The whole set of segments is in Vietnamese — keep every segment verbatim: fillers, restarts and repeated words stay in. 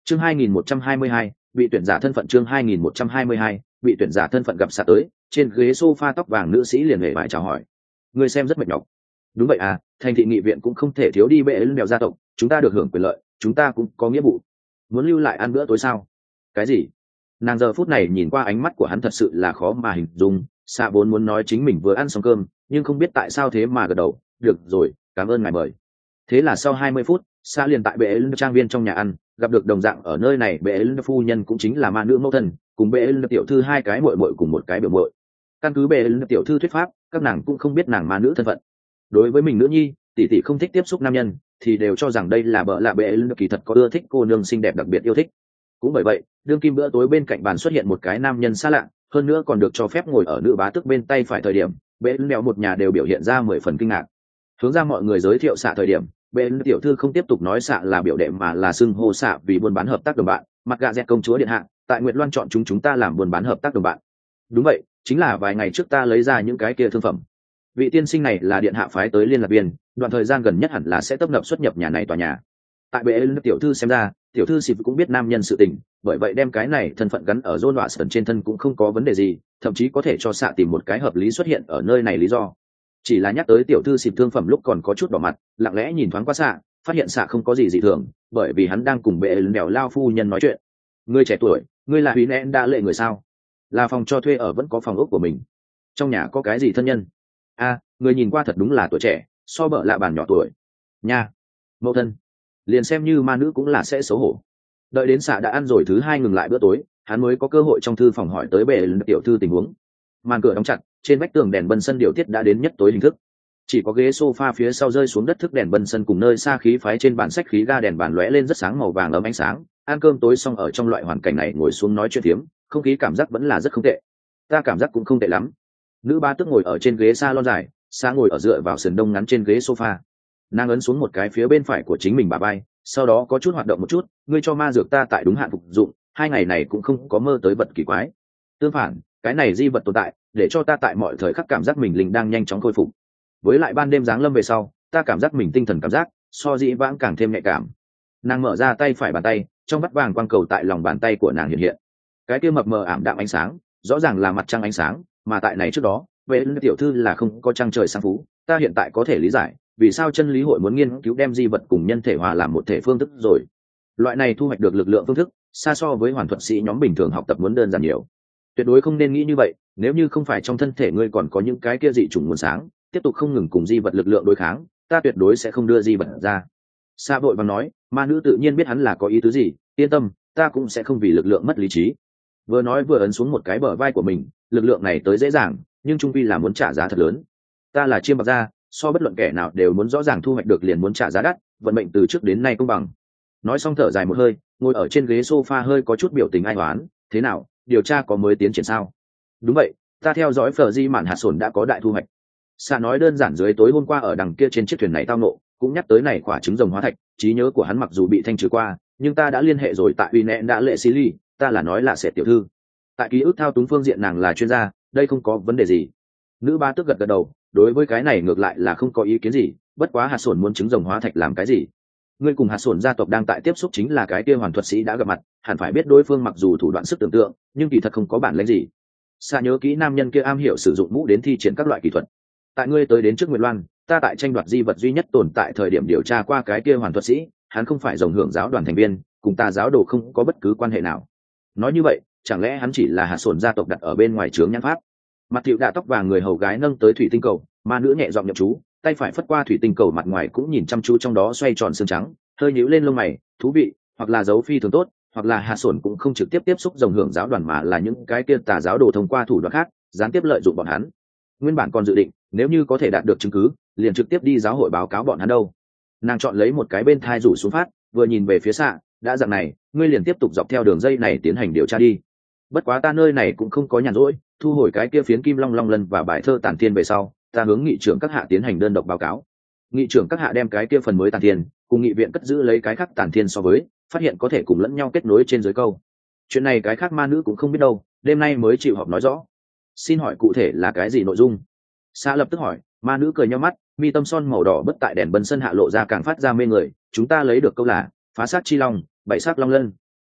chương hai nghìn một trăm hai mươi hai, bị tuyển giả thân phận. Chương hai nghìn một trăm hai mươi hai, bị tuyển giả thân phận. Gặp xạ tới, trên ghế sofa tóc vàng nữ sĩ liền hề vải chào hỏi. Người xem rất mệt nhọc. Đúng vậy à, thành thị nghị viện cũng không thể thiếu đi bệ ơn đèo gia tộc, chúng ta được hưởng quyền lợi, chúng ta cũng có nghĩa vụ. Muốn lưu lại ăn bữa tối sao? Cái gì? Nàng giờ phút này nhìn qua ánh mắt của hắn thật sự là khó mà hình dung. Xạ vốn muốn nói chính mình vừa ăn xong cơm, nhưng không biết tại sao thế mà gật đầu. Được rồi, cảm ơn ngài mời. Thế là sau hai mươi phút, Xạ liền tại bệ ơn trang viên trong nhà ăn, gặp được đồng dạng ở nơi này bệ ơn phu nhân cũng chính là ma nữ mẫu thân, cùng bệ ơn tiểu thư hai cái muội muội cùng một cái biểu muội. Căn cứ bệ ơn tiểu thư thuyết pháp, các nàng cũng không biết nàng ma nữ thân phận. Đối với mình nữ nhi, tỷ tỷ không thích tiếp xúc nam nhân, thì đều cho rằng đây là bợ lạ bệ ơn kỳ thật có ưa thích cô nương xinh đẹp đặc biệt yêu thích. Cũng bởi vậy, đương kim bữa tối bên cạnh bàn xuất hiện một cái nam nhân xa lạ, hơn nữa còn được cho phép ngồi ở nữ bá tước bên tay phải thời điểm, bệ ơn mèo một nhà đều biểu hiện ra mười phần kinh ngạc. Hướng ra mọi người giới thiệu xạ thời điểm, bên tiểu thư không tiếp tục nói xạ là biểu đệ mà là xưng hô xạ vì buôn bán hợp tác đồng bạn. Mặt gà dẹt công chúa điện hạ, tại Nguyệt Loan chọn chúng chúng ta làm buôn bán hợp tác đồng bạn. Đúng vậy, chính là vài ngày trước ta lấy ra những cái kia thương phẩm. Vị tiên sinh này là điện hạ phái tới liên lạc viên, đoạn thời gian gần nhất hẳn là sẽ tấp nập xuất nhập nhà này tòa nhà. Tại bệ ơn tiểu thư xem ra, tiểu thư xịp cũng biết nam nhân sự tình, bởi vậy đem cái này thân phận gắn ở John Watson trên thân cũng không có vấn đề gì, thậm chí có thể cho xạ tìm một cái hợp lý xuất hiện ở nơi này lý do. Chỉ là nhắc tới tiểu thư xịp thương phẩm lúc còn có chút đỏ mặt, lặng lẽ nhìn thoáng qua xạ, phát hiện xạ không có gì dị thường, bởi vì hắn đang cùng bệ ơn đèo lao phu nhân nói chuyện. Ngươi trẻ tuổi, ngươi là Huy Nén đã lệ người sao? Là phòng cho thuê ở vẫn có phòng ốc của mình. Trong nhà có cái gì thân nhân? A, à, người nhìn qua thật đúng là tuổi trẻ, so bợ lạ bàn nhỏ tuổi. Nha, mẫu thân. Liền xem như ma nữ cũng là sẽ xấu hổ. Đợi đến xạ đã ăn rồi thứ hai ngừng lại bữa tối, hắn mới có cơ hội trong thư phòng hỏi tới bệ ơn tiểu thư tình huống. Màn cửa đóng chặt, trên vách tường đèn bân sân điều tiết đã đến nhất tối hình thức. Chỉ có ghế sofa phía sau rơi xuống đất thức đèn bân sân cùng nơi xa khí phái trên bàn sách khí ga đèn bàn lóe lên rất sáng màu vàng ấm ánh sáng. Ăn cơm tối xong ở trong loại hoàn cảnh này ngồi xuống nói chuyện thiếm, không khí cảm giác vẫn là rất không tệ. Ta cảm giác cũng không tệ lắm. Nữ ba tức ngồi ở trên ghế salon dài, xa ngồi ở dựa vào sườn đông ngắn trên ghế sofa. Nàng ấn xuống một cái phía bên phải của chính mình bà bay, sau đó có chút hoạt động một chút. Ngươi cho ma dược ta tại đúng hạn phục dụng, hai ngày này cũng không có mơ tới vật kỳ quái. Tương phản, cái này di vật tồn tại, để cho ta tại mọi thời khắc cảm giác mình linh đang nhanh chóng khôi phục. Với lại ban đêm giáng lâm về sau, ta cảm giác mình tinh thần cảm giác so dĩ vãng càng thêm nhạy cảm. Nàng mở ra tay phải bàn tay, trong mắt vàng quang cầu tại lòng bàn tay của nàng hiện hiện. Cái kia mập mờ ảm đạm ánh sáng, rõ ràng là mặt trăng ánh sáng, mà tại này trước đó, về tiểu thư là không có trăng trời sáng phú. Ta hiện tại có thể lý giải vì sao chân lý hội muốn nghiên cứu đem di vật cùng nhân thể hòa làm một thể phương thức rồi. Loại này thu hoạch được lực lượng phương thức, xa so với hoàn thuật sĩ nhóm bình thường học tập muốn đơn giản nhiều. Tuyệt đối không nên nghĩ như vậy, nếu như không phải trong thân thể ngươi còn có những cái kia dị chủng nguồn sáng, tiếp tục không ngừng cùng di vật lực lượng đối kháng, ta tuyệt đối sẽ không đưa di vật ra. Sa vội vàng nói, ma nữ tự nhiên biết hắn là có ý tứ gì, yên tâm, ta cũng sẽ không vì lực lượng mất lý trí. Vừa nói vừa ấn xuống một cái bờ vai của mình, lực lượng này tới dễ dàng, nhưng trung quy là muốn trả giá thật lớn. Ta là chiêm bạc gia, so bất luận kẻ nào đều muốn rõ ràng thu hoạch được liền muốn trả giá đắt, vận mệnh từ trước đến nay công bằng. Nói xong thở dài một hơi, ngồi ở trên ghế sofa hơi có chút biểu tình ai oán, thế nào, điều tra có mới tiến triển sao? Đúng vậy, ta theo dõi phở di mạn hạt sổn đã có đại thu hoạch. Sa nói đơn giản dưới tối hôm qua ở đằng kia trên chiếc thuyền này tao nộ, cũng nhắc tới này quả trứng rồng hóa thạch, trí nhớ của hắn mặc dù bị thanh trừ qua, nhưng ta đã liên hệ rồi tại uy nẹn đã lệ xí ly, ta là nói là sẽ tiểu thư. Tại ký ức thao túng phương diện nàng là chuyên gia, đây không có vấn đề gì. Nữ ba tức gật gật đầu, đối với cái này ngược lại là không có ý kiến gì, bất quá hạt sổn muốn trứng rồng hóa thạch làm cái gì? Ngươi cùng hạt sổn gia tộc đang tại tiếp xúc chính là cái kia hoàn thuật sĩ đã gặp mặt, hẳn phải biết đối phương mặc dù thủ đoạn sức tưởng tượng, nhưng kỳ thật không có bản lĩnh gì. Sa nhớ kỹ nam nhân kia am hiểu sử dụng mũ đến thi triển các loại kỹ thuật. Tại ngươi tới đến trước Nguyệt Loan, ta tại tranh đoạt di vật duy nhất tồn tại thời điểm điều tra qua cái kia hoàn thuật sĩ, hắn không phải rồng hưởng giáo đoàn thành viên, cùng ta giáo đồ không có bất cứ quan hệ nào. Nói như vậy, chẳng lẽ hắn chỉ là hạt sổn gia tộc đặt ở bên ngoài trướng nhãn pháp? Mặt Tiểu Đạ tóc vàng người hầu gái nâng tới thủy tinh cầu, ma nữ nhẹ giọng nhậm chú, tay phải phất qua thủy tinh cầu mặt ngoài cũng nhìn chăm chú trong đó xoay tròn xương trắng, hơi nhíu lên lông mày, thú vị, hoặc là dấu phi thường tốt, hoặc là hạt sổn cũng không trực tiếp tiếp xúc rồng hưởng giáo đoàn mà là những cái kia tà giáo đồ thông qua thủ đoạn khác, gián tiếp lợi dụng bọn hắn. Nguyên bản còn dự định, nếu như có thể đạt được chứng cứ, liền trực tiếp đi giáo hội báo cáo bọn hắn đâu. Nàng chọn lấy một cái bên thai rủ xuống phát, vừa nhìn về phía xạ, đã dạng này, ngươi liền tiếp tục dọc theo đường dây này tiến hành điều tra đi. Bất quá ta nơi này cũng không có nhàn rỗi, thu hồi cái kia phiến kim long long lân và bài thơ tản thiên về sau, ta hướng nghị trưởng các hạ tiến hành đơn độc báo cáo. Nghị trưởng các hạ đem cái kia phần mới tản thiên, cùng nghị viện cất giữ lấy cái khác tản thiên so với, phát hiện có thể cùng lẫn nhau kết nối trên dưới câu. Chuyện này cái khác ma nữ cũng không biết đâu, đêm nay mới chịu họp nói rõ. Xin hỏi cụ thể là cái gì nội dung? Sa lập tức hỏi, ma nữ cười nheo mắt, mi tâm son màu đỏ bất tại đèn bần sân hạ lộ ra càng phát ra mê người. Chúng ta lấy được câu là phá sát chi long, bảy sát long lân.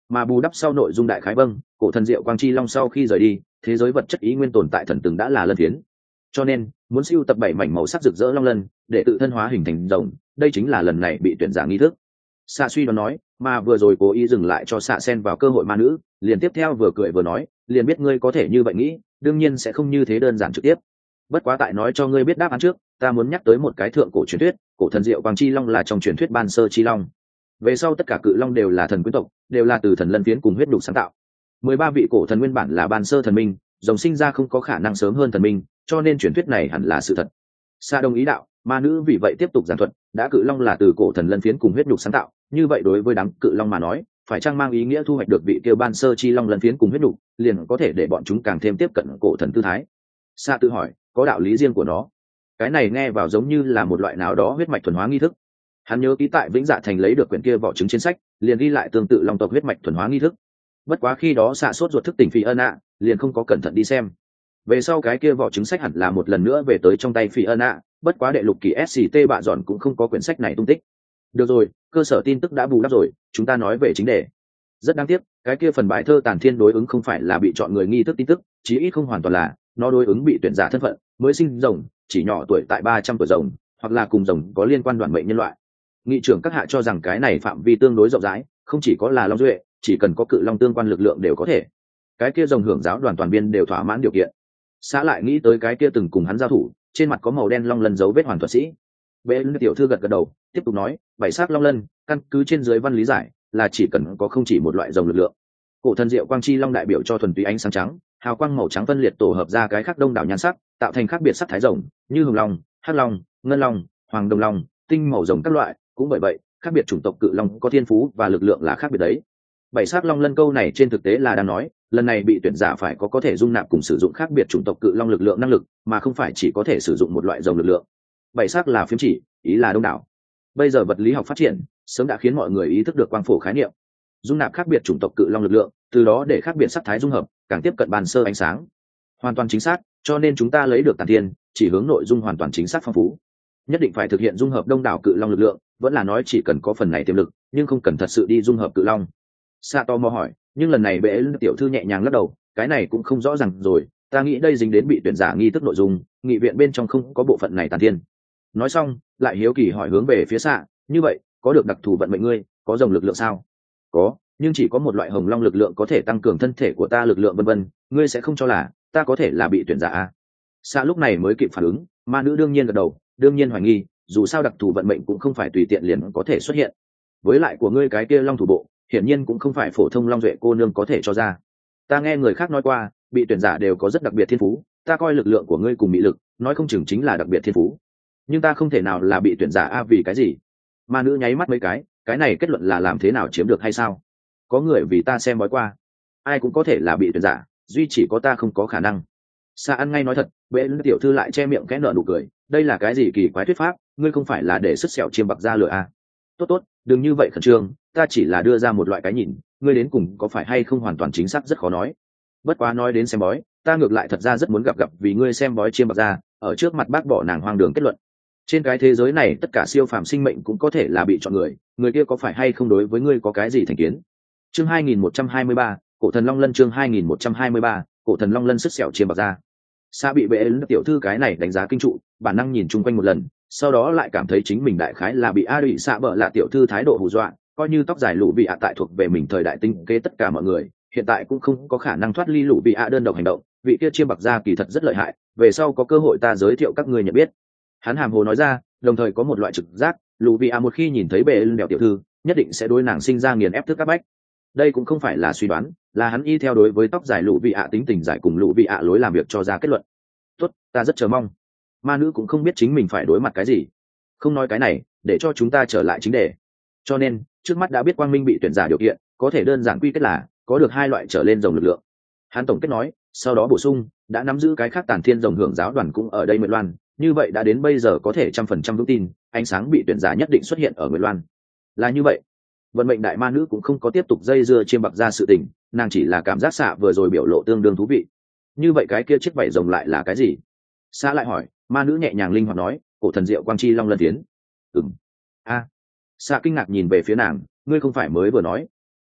mà bù đắp sau nội dung đại khái vâng, cổ thần diệu quang chi long sau khi rời đi, thế giới vật chất ý nguyên tồn tại thần từng đã là lân phiến, cho nên muốn siêu tập bảy mảnh màu sắc rực rỡ long lân để tự thân hóa hình thành rồng, đây chính là lần này bị tuyển giả nghi thức. Xạ suy đoán nói, mà vừa rồi cố ý dừng lại cho xạ sen vào cơ hội ma nữ, liền tiếp theo vừa cười vừa nói, liền biết ngươi có thể như vậy nghĩ, đương nhiên sẽ không như thế đơn giản trực tiếp. Bất quá tại nói cho ngươi biết đáp án trước, ta muốn nhắc tới một cái thượng cổ truyền thuyết, cổ thần diệu quang chi long là trong truyền thuyết ban sơ chi long. Về sau tất cả cự long đều là thần quyến tộc, đều là từ thần lân phiến cùng huyết đục sáng tạo. Mười ba vị cổ thần nguyên bản là ban sơ thần minh, rồng sinh ra không có khả năng sớm hơn thần minh, cho nên truyền thuyết này hẳn là sự thật. Sa đồng ý đạo, ma nữ vì vậy tiếp tục giảng thuật, đã cự long là từ cổ thần lân phiến cùng huyết đục sáng tạo, như vậy đối với đám cự long mà nói, phải chăng mang ý nghĩa thu hoạch được vị kêu ban sơ chi long lân phiến cùng huyết đục, liền có thể để bọn chúng càng thêm tiếp cận cổ thần tư thái. Sa tự hỏi, có đạo lý riêng của nó. Cái này nghe vào giống như là một loại nào đó huyết mạch thuần hóa nghi thức. Hắn nhớ ký tại Vĩnh Dạ Thành lấy được quyển kia vỏ trứng chiến sách, liền ghi lại tương tự long tộc huyết mạch thuần hóa nghi thức. Bất quá khi đó xạ sốt ruột thức tỉnh Phi Ân ạ, liền không có cẩn thận đi xem. Về sau cái kia vỏ trứng sách hẳn là một lần nữa về tới trong tay Phi Ân ạ, bất quá đệ lục kỳ ét xê tê bạ dọn cũng không có quyển sách này tung tích. Được rồi, cơ sở tin tức đã bù đắp rồi, chúng ta nói về chính đề. Rất đáng tiếc, cái kia phần bài thơ tàn thiên đối ứng không phải là bị chọn người nghi thức tin tức, chí ít không hoàn toàn là, nó đối ứng bị tuyển giả thân phận, mới sinh rồng, chỉ nhỏ tuổi tại ba trăm tuổi rồng, hoặc là cùng rồng có liên quan đoạn mệnh nhân loại. Nghị trưởng các hạ cho rằng cái này phạm vi tương đối rộng rãi, không chỉ có là long duệ, chỉ cần có cự long tương quan lực lượng đều có thể. Cái kia rồng hưởng giáo đoàn toàn viên đều thỏa mãn điều kiện. Xã lại nghĩ tới cái kia từng cùng hắn giao thủ, trên mặt có màu đen long lân dấu vết hoàn thuật sĩ. Bệ tiểu thư gật gật đầu, tiếp tục nói, bảy sắc long lân, căn cứ trên dưới văn lý giải, là chỉ cần có không chỉ một loại rồng lực lượng. Cổ thần diệu quang chi long đại biểu cho thuần túy ánh sáng trắng, hào quang màu trắng phân liệt tổ hợp ra cái khác đông đảo nhan sắc, tạo thành khác biệt sắc thái rồng, như hồng long, hắc long, ngân long, hoàng đồng long, tinh màu rồng các loại, cũng bởi vậy, khác biệt chủng tộc cự long có thiên phú và lực lượng là khác biệt đấy. Bảy sắc long lân câu này trên thực tế là đang nói, lần này bị tuyển giả phải có có thể dung nạp cùng sử dụng khác biệt chủng tộc cự long lực lượng năng lực, mà không phải chỉ có thể sử dụng một loại rồng lực lượng. Bảy sắc là phiếm chỉ, ý là đông đảo. Bây giờ vật lý học phát triển, sớm đã khiến mọi người ý thức được quang phổ khái niệm, dung nạp khác biệt chủng tộc cự long lực lượng, từ đó để khác biệt sắc thái dung hợp, càng tiếp cận bàn sơ ánh sáng. Hoàn toàn chính xác, cho nên chúng ta lấy được tản thiên, chỉ hướng nội dung hoàn toàn chính xác phong phú. Nhất định phải thực hiện dung hợp đông đảo cự long lực lượng, vẫn là nói chỉ cần có phần này tiềm lực, nhưng không cần thật sự đi dung hợp cự long. Sato mò hỏi, nhưng lần này bệ tiểu thư nhẹ nhàng lắc đầu, cái này cũng không rõ ràng rồi, ta nghĩ đây dính đến bị tuyển giả nghi thức nội dung, nghị viện bên trong không có bộ phận này tản thiên. Nói xong, lại hiếu kỳ hỏi hướng về phía xạ, như vậy, có được đặc thù vận mệnh ngươi, có rồng lực lượng sao? Có, nhưng chỉ có một loại hồng long lực lượng có thể tăng cường thân thể của ta lực lượng vân vân, ngươi sẽ không cho là ta có thể là bị tuyển giả à? Xạ lúc này mới kịp phản ứng, ma nữ đương nhiên gật đầu, đương nhiên hoài nghi, dù sao đặc thù vận mệnh cũng không phải tùy tiện liền có thể xuất hiện. Với lại của ngươi cái kia long thủ bộ, hiển nhiên cũng không phải phổ thông long duệ cô nương có thể cho ra. Ta nghe người khác nói qua, bị tuyển giả đều có rất đặc biệt thiên phú, ta coi lực lượng của ngươi cùng mỹ lực, nói không chừng chính là đặc biệt thiên phú. Nhưng ta không thể nào là bị tuyển giả a à, vì cái gì? Ma nữ nháy mắt mấy cái, cái này kết luận là làm thế nào chiếm được hay sao? Có người vì ta xem bói qua, ai cũng có thể là bị tuyển giả, duy chỉ có ta không có khả năng. Sa ăn ngay nói thật, bệ tiểu thư lại che miệng kẽ nở nụ cười, đây là cái gì kỳ quái thuyết pháp, ngươi không phải là để sứt sẹo chiêm bạc ra lửa à? Tốt tốt, đừng như vậy khẩn trương, ta chỉ là đưa ra một loại cái nhìn, ngươi đến cùng có phải hay không hoàn toàn chính xác rất khó nói. Bất quá nói đến xem bói, ta ngược lại thật ra rất muốn gặp gặp vì ngươi xem bói chiêm bạc ra, ở trước mặt bác bỏ nàng hoang đường kết luận. Trên cái thế giới này tất cả siêu phàm sinh mệnh cũng có thể là bị chọn người, người kia có phải hay không đối với ngươi có cái gì thành kiến. Chương hai nghìn một trăm hai mươi ba, cổ thần long lân. Chương hai nghìn một trăm hai mươi ba, cổ thần long lân sứt sẹo chiêm bạc ra. Sa bị bệ tiểu thư cái này đánh giá kinh trụ, bản năng nhìn chung quanh một lần, sau đó lại cảm thấy chính mình đại khái là bị a đụy xạ bợ lạ tiểu thư thái độ hù dọa, coi như tóc dài lũ bị ạ tại thuộc về mình thời đại tinh kế tất cả mọi người, hiện tại cũng không có khả năng thoát ly lũ bị ạ đơn độc hành động, vị kia chiêm bạc ra kỳ thật rất lợi hại, về sau có cơ hội ta giới thiệu các ngươi nhận biết. Hắn hàm hồ nói ra, đồng thời có một loại trực giác, lũ bị ạ một khi nhìn thấy bệ đèo tiểu thư, nhất định sẽ đối nàng sinh ra nghiền ép thức áp bách. Đây cũng không phải là suy đoán, là hắn y theo đối với tóc dài lũ bị ạ tính tình giải cùng lũ bị ạ lối làm việc cho ra kết luận. Tốt, ta rất chờ mong. Ma nữ cũng không biết chính mình phải đối mặt cái gì, không nói cái này, để cho chúng ta trở lại chính đề. Cho nên trước mắt đã biết quang minh bị tuyển giả điều kiện, có thể đơn giản quy kết là có được hai loại trở lên rồng lực lượng. Hắn tổng kết nói, sau đó bổ sung, đã nắm giữ cái khác tản thiên rồng hưởng giáo đoàn cũng ở đây Nguyệt Loan, như vậy đã đến bây giờ có thể trăm phần trăm vững tin ánh sáng bị tuyển giả nhất định xuất hiện ở Nguyệt Loan. Là như vậy. Vận mệnh đại ma nữ cũng không có tiếp tục dây dưa chiêm bạc ra sự tình, nàng chỉ là cảm giác xạ vừa rồi biểu lộ tương đương thú vị. Như vậy cái kia chiếc vảy rồng lại là cái gì? Xạ lại hỏi, ma nữ nhẹ nhàng linh hoạt nói, cổ thần diệu quang chi long lân tiến. Ừm. A. Xạ kinh ngạc nhìn về phía nàng, ngươi không phải mới vừa nói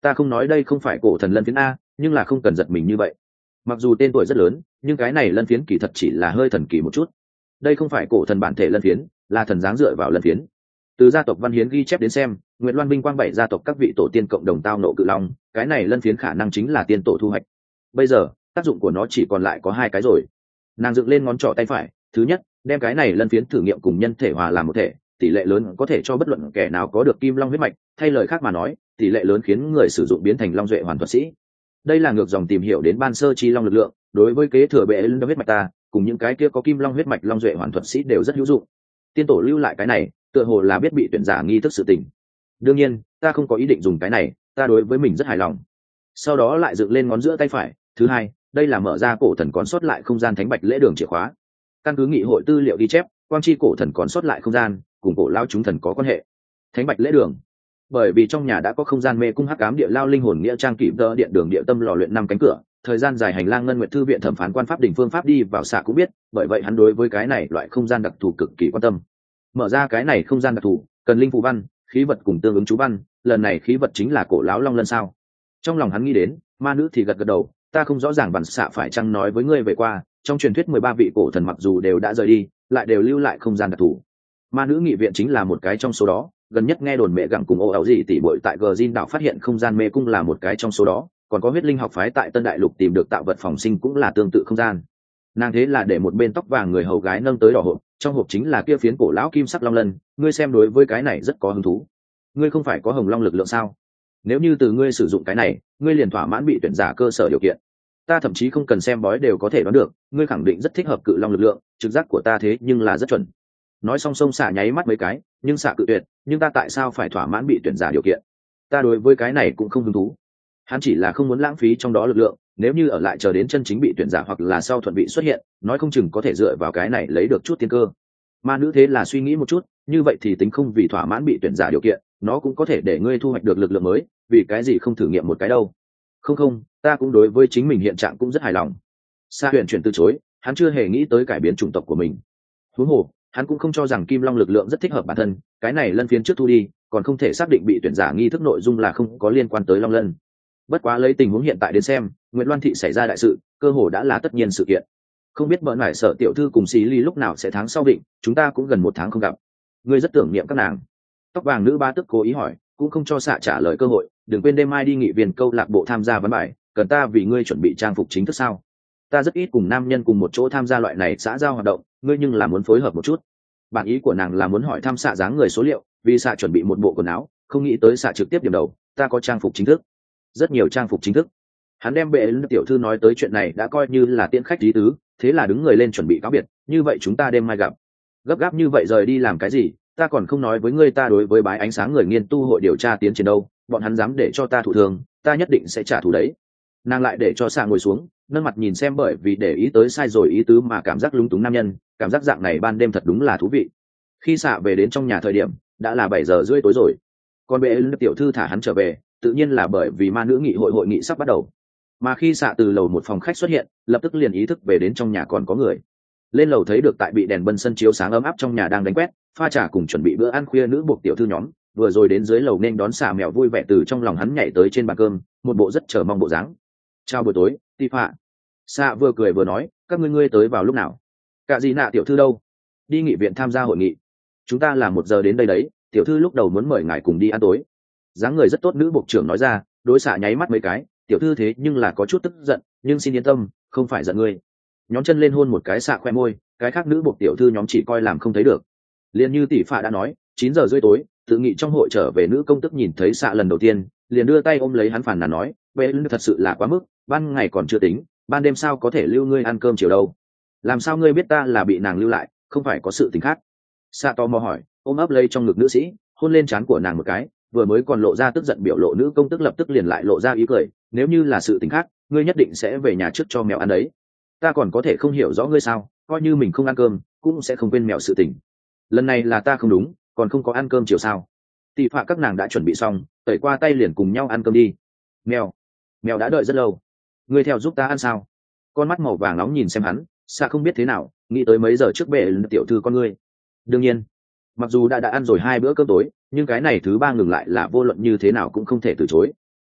ta không nói đây không phải cổ thần lân phiến a, nhưng là không cần giật mình như vậy. Mặc dù tên tuổi rất lớn, nhưng cái này lân phiến kỳ thật chỉ là hơi thần kỳ một chút. Đây không phải cổ thần bản thể lân phiến, là thần dáng dựa vào lân phiến. Từ gia tộc Văn Hiến ghi chép đến xem, Nguyệt Loan Vinh Quang bảy gia tộc các vị tổ tiên cộng đồng tao nộ cự long, cái này lân phiến khả năng chính là tiên tổ thu hoạch. Bây giờ, tác dụng của nó chỉ còn lại có hai cái rồi. Nàng dựng lên ngón trỏ tay phải, thứ nhất, đem cái này lân phiến thử nghiệm cùng nhân thể hòa làm một thể, tỷ lệ lớn có thể cho bất luận kẻ nào có được kim long huyết mạch, thay lời khác mà nói, tỷ lệ lớn khiến người sử dụng biến thành long duệ hoàn thuật sĩ. Đây là ngược dòng tìm hiểu đến ban sơ chi long lực lượng, đối với kế thừa bệ lân huyết mạch ta, cùng những cái kia có kim long huyết mạch long duệ hoàn thuật sĩ đều rất hữu dụng. Tiên tổ lưu lại cái này, tựa hồ là biết bị tuyển giả nghi thức sự tình. Đương nhiên, ta không có ý định dùng cái này, ta đối với mình rất hài lòng. Sau đó lại dựng lên ngón giữa tay phải, thứ hai, đây là mở ra cổ thần còn sót lại không gian thánh bạch lễ đường chìa khóa. Căn cứ nghị hội tư liệu ghi chép, quang chi cổ thần còn sót lại không gian, cùng cổ lao chúng thần có quan hệ. Thánh bạch lễ đường, bởi vì trong nhà đã có không gian mê cung hắc ám địa lao linh hồn nghĩa trang kỷ tơ điện đường địa tâm lò luyện năm cánh cửa, thời gian dài hành lang ngân nguyệt thư viện thẩm phán quan pháp đình phương pháp đi vào xạ cũng biết, bởi vậy hắn đối với cái này loại không gian đặc thù cực kỳ quan tâm. Mở ra cái này không gian đặc thù, cần linh phù văn, khí vật cùng tương ứng chú văn, lần này khí vật chính là cổ lão long lân sao? Trong lòng hắn nghĩ đến, ma nữ thì gật gật đầu, ta không rõ ràng bản xạ phải chăng nói với ngươi về qua, trong truyền thuyết mười ba vị cổ thần mặc dù đều đã rời đi, lại đều lưu lại không gian đặc thù. Ma nữ nghị viện chính là một cái trong số đó, gần nhất nghe đồn mẹ gặng cùng ô áo gì tỉ bội tại Gờ đảo phát hiện không gian mê cung là một cái trong số đó, còn có huyết linh học phái tại Tân Đại Lục tìm được tạo vật phòng sinh cũng là tương tự không gian. Nàng thế là để một bên tóc vàng người hầu gái nâng tới đỏ hộp, trong hộp chính là kia phiến cổ lão kim sắc long lân, ngươi xem đối với cái này rất có hứng thú. Ngươi không phải có hồng long lực lượng sao? Nếu như từ ngươi sử dụng cái này, ngươi liền thỏa mãn bị tuyển giả cơ sở điều kiện. Ta thậm chí không cần xem bói đều có thể đoán được, ngươi khẳng định rất thích hợp cự long lực lượng, trực giác của ta thế nhưng là rất chuẩn. Nói xong sông xả nháy mắt mấy cái, nhưng xả cự tuyệt, nhưng ta tại sao phải thỏa mãn bị tuyển giả điều kiện? Ta đối với cái này cũng không hứng thú. Hắn chỉ là không muốn lãng phí trong đó lực lượng, nếu như ở lại chờ đến chân chính bị tuyển giả hoặc là sau thuận vị xuất hiện, nói không chừng có thể dựa vào cái này lấy được chút tiên cơ. Ma nữ thế là suy nghĩ một chút, như vậy thì tính không vì thỏa mãn bị tuyển giả điều kiện, nó cũng có thể để ngươi thu hoạch được lực lượng mới, vì cái gì không thử nghiệm một cái đâu? Không không, ta cũng đối với chính mình hiện trạng cũng rất hài lòng. Sa Huyền chuyển từ chối, hắn chưa hề nghĩ tới cải biến chủng tộc của mình. Huống hồ, hắn cũng không cho rằng kim long lực lượng rất thích hợp bản thân, cái này lân phiến trước thu đi, còn không thể xác định bị tuyển giả nghi thức nội dung là không có liên quan tới long lân. Bất quá lấy tình huống hiện tại đến xem, Nguyệt Loan thị xảy ra đại sự, cơ hồ đã là tất nhiên sự kiện. Không biết bận ngải sở tiểu thư cùng xí ly lúc nào sẽ tháng sau định, chúng ta cũng gần một tháng không gặp. Ngươi rất tưởng niệm các nàng. Tóc vàng nữ ba tức cố ý hỏi, cũng không cho xạ trả lời cơ hội, đừng quên đêm mai đi nghị viên câu lạc bộ tham gia ván bài, cần ta vì ngươi chuẩn bị trang phục chính thức sao? Ta rất ít cùng nam nhân cùng một chỗ tham gia loại này xã giao hoạt động, ngươi nhưng là muốn phối hợp một chút. Bản ý của nàng là muốn hỏi thăm xạ dáng người số liệu, vì xạ chuẩn bị một bộ quần áo, không nghĩ tới xạ trực tiếp điểm đầu, ta có trang phục chính thức. Rất nhiều trang phục chính thức. Hắn đem bệ lân tiểu thư nói tới chuyện này đã coi như là tiễn khách lý tứ, thế là đứng người lên chuẩn bị cáo biệt, như vậy chúng ta đêm mai gặp. Gấp gáp như vậy rời đi làm cái gì? Ta còn không nói với ngươi ta đối với bái ánh sáng người nghiên tu hội điều tra tiến triển đâu, bọn hắn dám để cho ta thụ thường, ta nhất định sẽ trả thù đấy. Nàng lại để cho xạ ngồi xuống, nâng mặt nhìn xem bởi vì để ý tới sai rồi ý tứ mà cảm giác lúng túng nam nhân, cảm giác dạng này ban đêm thật đúng là thú vị. Khi xạ về đến trong nhà thời điểm đã là bảy giờ rưỡi tối rồi, còn bệ lân tiểu thư thả hắn trở về, tự nhiên là bởi vì ma nữ nghị hội hội nghị sắp bắt đầu. Mà khi xạ từ lầu một phòng khách xuất hiện, lập tức liền ý thức về đến trong nhà còn có người. Lên lầu thấy được tại bị đèn bân sân chiếu sáng ấm áp trong nhà đang đánh quét, pha trà cùng chuẩn bị bữa ăn khuya nữ buộc tiểu thư nhóm, vừa rồi đến dưới lầu nên đón xà mèo vui vẻ từ trong lòng hắn nhảy tới trên bàn cơm, một bộ rất chờ mong bộ dáng. Chào buổi tối, Tì Phạ. Xạ vừa cười vừa nói, các ngươi ngươi tới vào lúc nào? Cả gì nạ tiểu thư đâu? Đi nghị viện tham gia hội nghị. Chúng ta là một giờ đến đây đấy, tiểu thư lúc đầu muốn mời ngài cùng đi ăn tối. Dáng người rất tốt nữ bộ trưởng nói ra, đối xạ nháy mắt mấy cái, tiểu thư thế nhưng là có chút tức giận, nhưng xin yên tâm, không phải giận ngươi. Nhóm chân lên hôn một cái xạ khoe môi, cái khác nữ bộ tiểu thư nhóm chỉ coi làm không thấy được. Liền như tỷ phạ đã nói, chín giờ rưỡi tối, tự nghị trong hội trở về nữ công tức nhìn thấy xạ lần đầu tiên, liền đưa tay ôm lấy hắn phản nàn nói, bệ lưng thật sự là quá mức, ban ngày còn chưa tính, ban đêm sao có thể lưu ngươi ăn cơm chiều đâu? Làm sao ngươi biết ta là bị nàng lưu lại, không phải có sự tình khác? Xạ to mò hỏi, ôm ấp lấy trong ngực nữ sĩ, hôn lên trán của nàng một cái, vừa mới còn lộ ra tức giận biểu lộ nữ công tức lập tức liền lại lộ ra ý cười, nếu như là sự tình khác, ngươi nhất định sẽ về nhà trước cho mèo ăn đấy. Ta còn có thể không hiểu rõ ngươi sao, coi như mình không ăn cơm, cũng sẽ không quên mèo sự tình. Lần này là ta không đúng, còn không có ăn cơm chiều sao? Tỷ phạ các nàng đã chuẩn bị xong, tẩy qua tay liền cùng nhau ăn cơm đi. Mèo, mèo đã đợi rất lâu, ngươi theo giúp ta ăn sao? Con mắt màu vàng nóng nhìn xem hắn, xạ không biết thế nào, nghĩ tới mấy giờ trước bệ tiểu thư con ngươi. Đương nhiên, mặc dù đã đã ăn rồi hai bữa cơm tối, nhưng cái này thứ ba ngừng lại là vô luận như thế nào cũng không thể từ chối.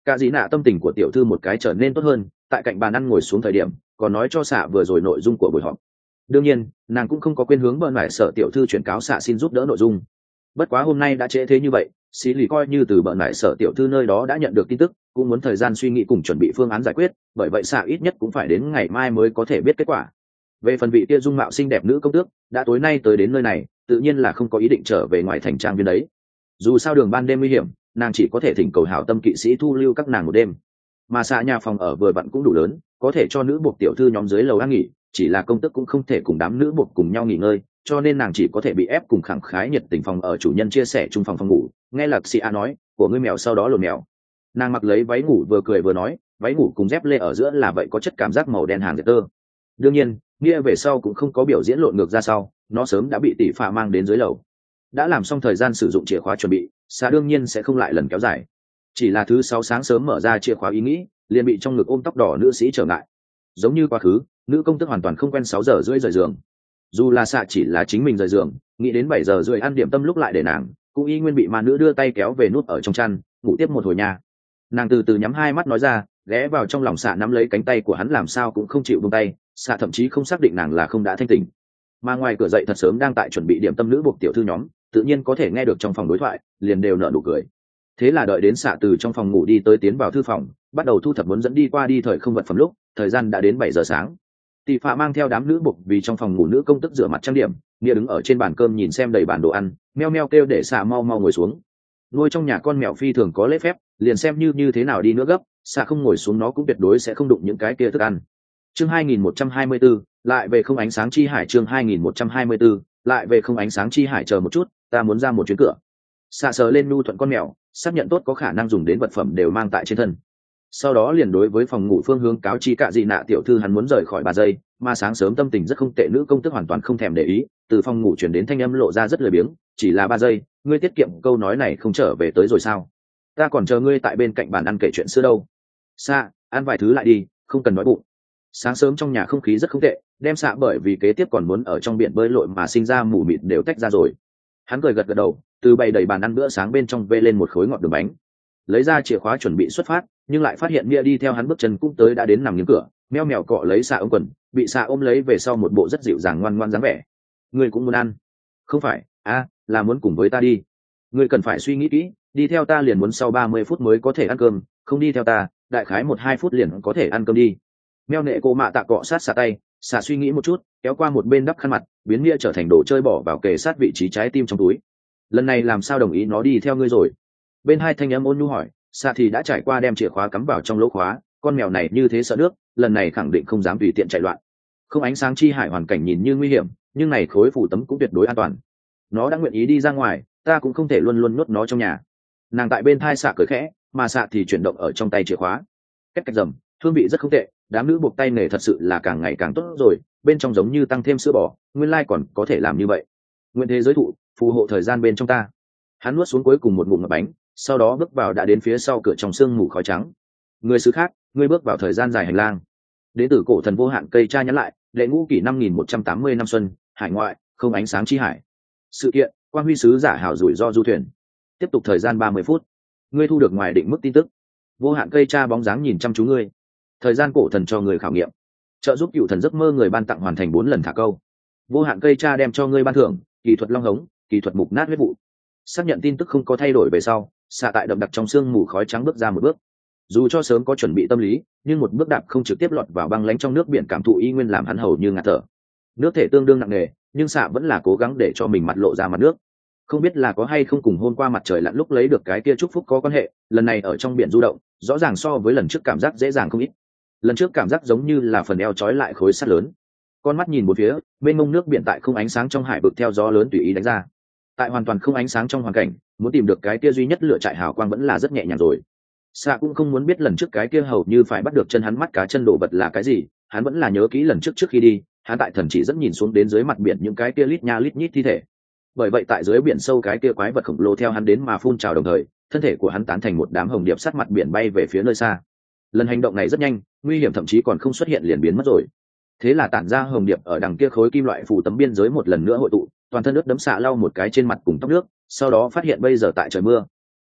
Cả dĩ nạ tâm tình của tiểu thư một cái trở nên tốt hơn, tại cạnh bàn ăn ngồi xuống thời điểm còn nói cho xạ vừa rồi nội dung của buổi họp. Đương nhiên nàng cũng không có quên hướng bơn lại sở tiểu thư chuyển cáo xạ xin giúp đỡ nội dung. Bất quá hôm nay đã trễ thế như vậy, xí lì coi như từ bận lại sở tiểu thư nơi đó đã nhận được tin tức, cũng muốn thời gian suy nghĩ cùng chuẩn bị phương án giải quyết, bởi vậy xạ ít nhất cũng phải đến ngày mai mới có thể biết kết quả. Về phần vị kia dung mạo xinh đẹp nữ công tước đã tối nay tới đến nơi này, tự nhiên là không có ý định trở về ngoài thành trang viên đấy. Dù sao đường ban đêm nguy hiểm, nàng chỉ có thể thỉnh cầu hảo tâm kỵ sĩ thu lưu các nàng một đêm, mà xạ nhà phòng ở vừa vặn cũng đủ lớn, có thể cho nữ buộc tiểu thư nhóm dưới lầu ăn nghỉ, chỉ là công tước cũng không thể cùng đám nữ buộc cùng nhau nghỉ ngơi, cho nên nàng chỉ có thể bị ép cùng khẳng khái nhiệt tình phòng ở chủ nhân chia sẻ chung phòng phòng ngủ. Nghe lạc sĩ a nói của ngươi mèo sau đó lột mèo, nàng mặc lấy váy ngủ vừa cười vừa nói, váy ngủ cùng dép lê ở giữa là vậy có chất cảm giác màu đen hàng dệt tơ. Đương nhiên nghĩa về sau cũng không có biểu diễn lộn ngược ra sau, nó sớm đã bị tỷ phạ mang đến dưới lầu, đã làm xong thời gian sử dụng chìa khóa chuẩn bị, xa đương nhiên sẽ không lại lần kéo dài. Chỉ là thứ sáu sáng sớm mở ra chìa khóa ý nghĩ liền bị trong ngực ôm tóc đỏ nữ sĩ trở ngại. Giống như quá khứ, nữ công tức hoàn toàn không quen sáu giờ rưỡi rời giường, dù là xạ chỉ là chính mình rời giường, nghĩ đến bảy giờ rưỡi ăn điểm tâm lúc lại để nàng cũng y nguyên bị ma nữ đưa tay kéo về nút ở trong chăn ngủ tiếp một hồi nhà. Nàng từ từ nhắm hai mắt nói ra, ghé vào trong lòng xạ nắm lấy cánh tay của hắn làm sao cũng không chịu buông tay. Xạ thậm chí không xác định nàng là không đã thanh tỉnh, mà ngoài cửa dậy thật sớm đang tại chuẩn bị điểm tâm nữ buộc tiểu thư nhóm tự nhiên có thể nghe được trong phòng đối thoại, liền đều nở nụ cười. Thế là đợi đến xạ từ trong phòng ngủ đi tới tiến vào thư phòng, bắt đầu thu thập muốn dẫn đi qua đi thời không vật phẩm lúc thời gian đã đến bảy giờ sáng. Tỷ phạ mang theo đám nữ buộc vì trong phòng ngủ nữ công tức rửa mặt trang điểm, nghĩa đứng ở trên bàn cơm nhìn xem đầy bàn đồ ăn, meo meo kêu để xạ mau mau ngồi xuống. Nuôi trong nhà con mèo phi thường có lễ phép, liền xem như như thế nào đi nữa gấp, xạ không ngồi xuống nó cũng tuyệt đối sẽ không đụng những cái kia thức ăn. Chương hai nghìn một trăm hai mươi bốn, lại về không ánh sáng chi hải. Chương hai nghìn một trăm hai mươi bốn, lại về không ánh sáng chi hải. Chờ một chút, ta muốn ra một chuyến cửa. Xạ sờ lên nu thuận con mèo, xác nhận tốt có khả năng dùng đến vật phẩm đều mang tại trên thân. Sau đó liền đối với phòng ngủ phương hướng cáo chi cạ dị nạ tiểu thư hắn muốn rời khỏi ba giây, mà sáng sớm tâm tình rất không tệ nữ công tức hoàn toàn không thèm để ý, từ phòng ngủ chuyển đến thanh âm lộ ra rất lười biếng, chỉ là ba giây, ngươi tiết kiệm câu nói này không trở về tới rồi sao? Ta còn chờ ngươi tại bên cạnh bàn ăn kể chuyện xưa đâu. Xạ, ăn vài thứ lại đi, không cần nói bụng. Sáng sớm trong nhà không khí rất không tệ, đem xạ bởi vì kế tiếp còn muốn ở trong biển bơi lội mà sinh ra mù mịt đều tách ra rồi. Hắn cười gật gật đầu, từ bày đầy bàn ăn bữa sáng bên trong vê lên một khối ngọt đường bánh, lấy ra chìa khóa chuẩn bị xuất phát, nhưng lại phát hiện Mia đi theo hắn bước chân cũng tới đã đến nằm nghiêng cửa, meo mèo cọ lấy xạ ống quần, bị xạ ôm lấy về sau một bộ rất dịu dàng ngoan ngoan dáng vẻ. Ngươi cũng muốn ăn? Không phải, à, là muốn cùng với ta đi. Ngươi cần phải suy nghĩ kỹ, đi theo ta liền muốn sau ba mươi phút mới có thể ăn cơm, không đi theo ta, đại khái một hai phút liền có thể ăn cơm đi. Meo nệ cô mạ tạ cọ sát xạ tay, xạ suy nghĩ một chút, kéo qua một bên đắp khăn mặt, biến Mia trở thành đồ chơi bỏ vào kề sát vị trí trái tim trong túi. Lần này làm sao đồng ý nó đi theo ngươi rồi? Bên hai thanh âm ôn nhu hỏi. Xạ thì đã trải qua đem chìa khóa cắm vào trong lỗ khóa, con mèo này như thế sợ nước, lần này khẳng định không dám tùy tiện chạy loạn. Không ánh sáng chi hải hoàn cảnh nhìn như nguy hiểm, nhưng này khối phủ tấm cũng tuyệt đối an toàn. Nó đã nguyện ý đi ra ngoài, ta cũng không thể luôn luôn nuốt nó trong nhà. Nàng tại bên thai xạ cười khẽ, mà xạ thì chuyển động ở trong tay chìa khóa. Cách cách rầm, hương vị rất không tệ, đám nữ buộc tay nghề thật sự là càng ngày càng tốt rồi, bên trong giống như tăng thêm sữa bò, nguyên lai còn có thể làm như vậy. Nguyện thế giới thụ, phù hộ thời gian bên trong ta. Hắn nuốt xuống cuối cùng một ngụm ngập bánh, sau đó bước vào đã đến phía sau cửa trong sương mù khói trắng. Người xứ khác, ngươi bước vào thời gian dài hành lang. Đến từ cổ thần vô hạn cây tra nhắn lại, lệ ngũ kỷ năm nghìn một trăm tám mươi năm xuân, hải ngoại, không ánh sáng chi hải. Sự kiện, quan huy sứ giả hảo rủi ro du thuyền. Tiếp tục thời gian ba mươi phút. Ngươi thu được ngoài định mức tin tức. Vô hạn cây tra bóng dáng nhìn chăm chú ngươi. Thời gian cổ thần cho người khảo nghiệm. Trợ giúp cựu thần giấc mơ người ban tặng hoàn thành bốn lần thả câu. Vô hạn cây tra đem cho ngươi ban thưởng, kỹ thuật long hống, kỹ thuật mục nát huyết vụ. Xác nhận tin tức không có thay đổi về sau, xạ tại đậm đặc trong sương mù khói trắng bước ra một bước. Dù cho sớm có chuẩn bị tâm lý, nhưng một bước đạp không trực tiếp lọt vào băng lánh trong nước biển cảm thụ y nguyên làm hắn hầu như ngạt thở. Nước thể tương đương nặng nề, nhưng xạ vẫn là cố gắng để cho mình mặt lộ ra mặt nước. Không biết là có hay không cùng hôm qua mặt trời lặn lúc lấy được cái kia chúc phúc có quan hệ, lần này ở trong biển du động, rõ ràng so với lần trước cảm giác dễ dàng không ít. Lần trước cảm giác giống như là phần eo trói lại khối sắt lớn. Con mắt nhìn một phía, mênh mông nước biển tại không ánh sáng trong hải vực theo gió lớn tùy ý đánh ra. Tại hoàn toàn không ánh sáng trong hoàn cảnh, muốn tìm được cái kia duy nhất lựa trại hào quang vẫn là rất nhẹ nhàng rồi. Xạ cũng không muốn biết lần trước cái kia hầu như phải bắt được chân hắn mắt cá chân đồ vật là cái gì, hắn vẫn là nhớ kỹ lần trước trước khi đi, hắn tại thần chỉ dẫn nhìn xuống đến dưới mặt biển những cái kia lít nha lít nhít thi thể. Bởi vậy tại dưới biển sâu cái kia quái vật khổng lồ theo hắn đến mà phun trào đồng thời, thân thể của hắn tán thành một đám hồng điệp sát mặt biển bay về phía nơi xa. Lần hành động này rất nhanh, nguy hiểm thậm chí còn không xuất hiện liền biến mất rồi. Thế là tản ra hồng điệp ở đằng kia khối kim loại phủ tấm biên giới một lần nữa hội tụ, toàn thân ướt đẫm xạ lau một cái trên mặt cùng tóc nước, sau đó phát hiện bây giờ tại trời mưa.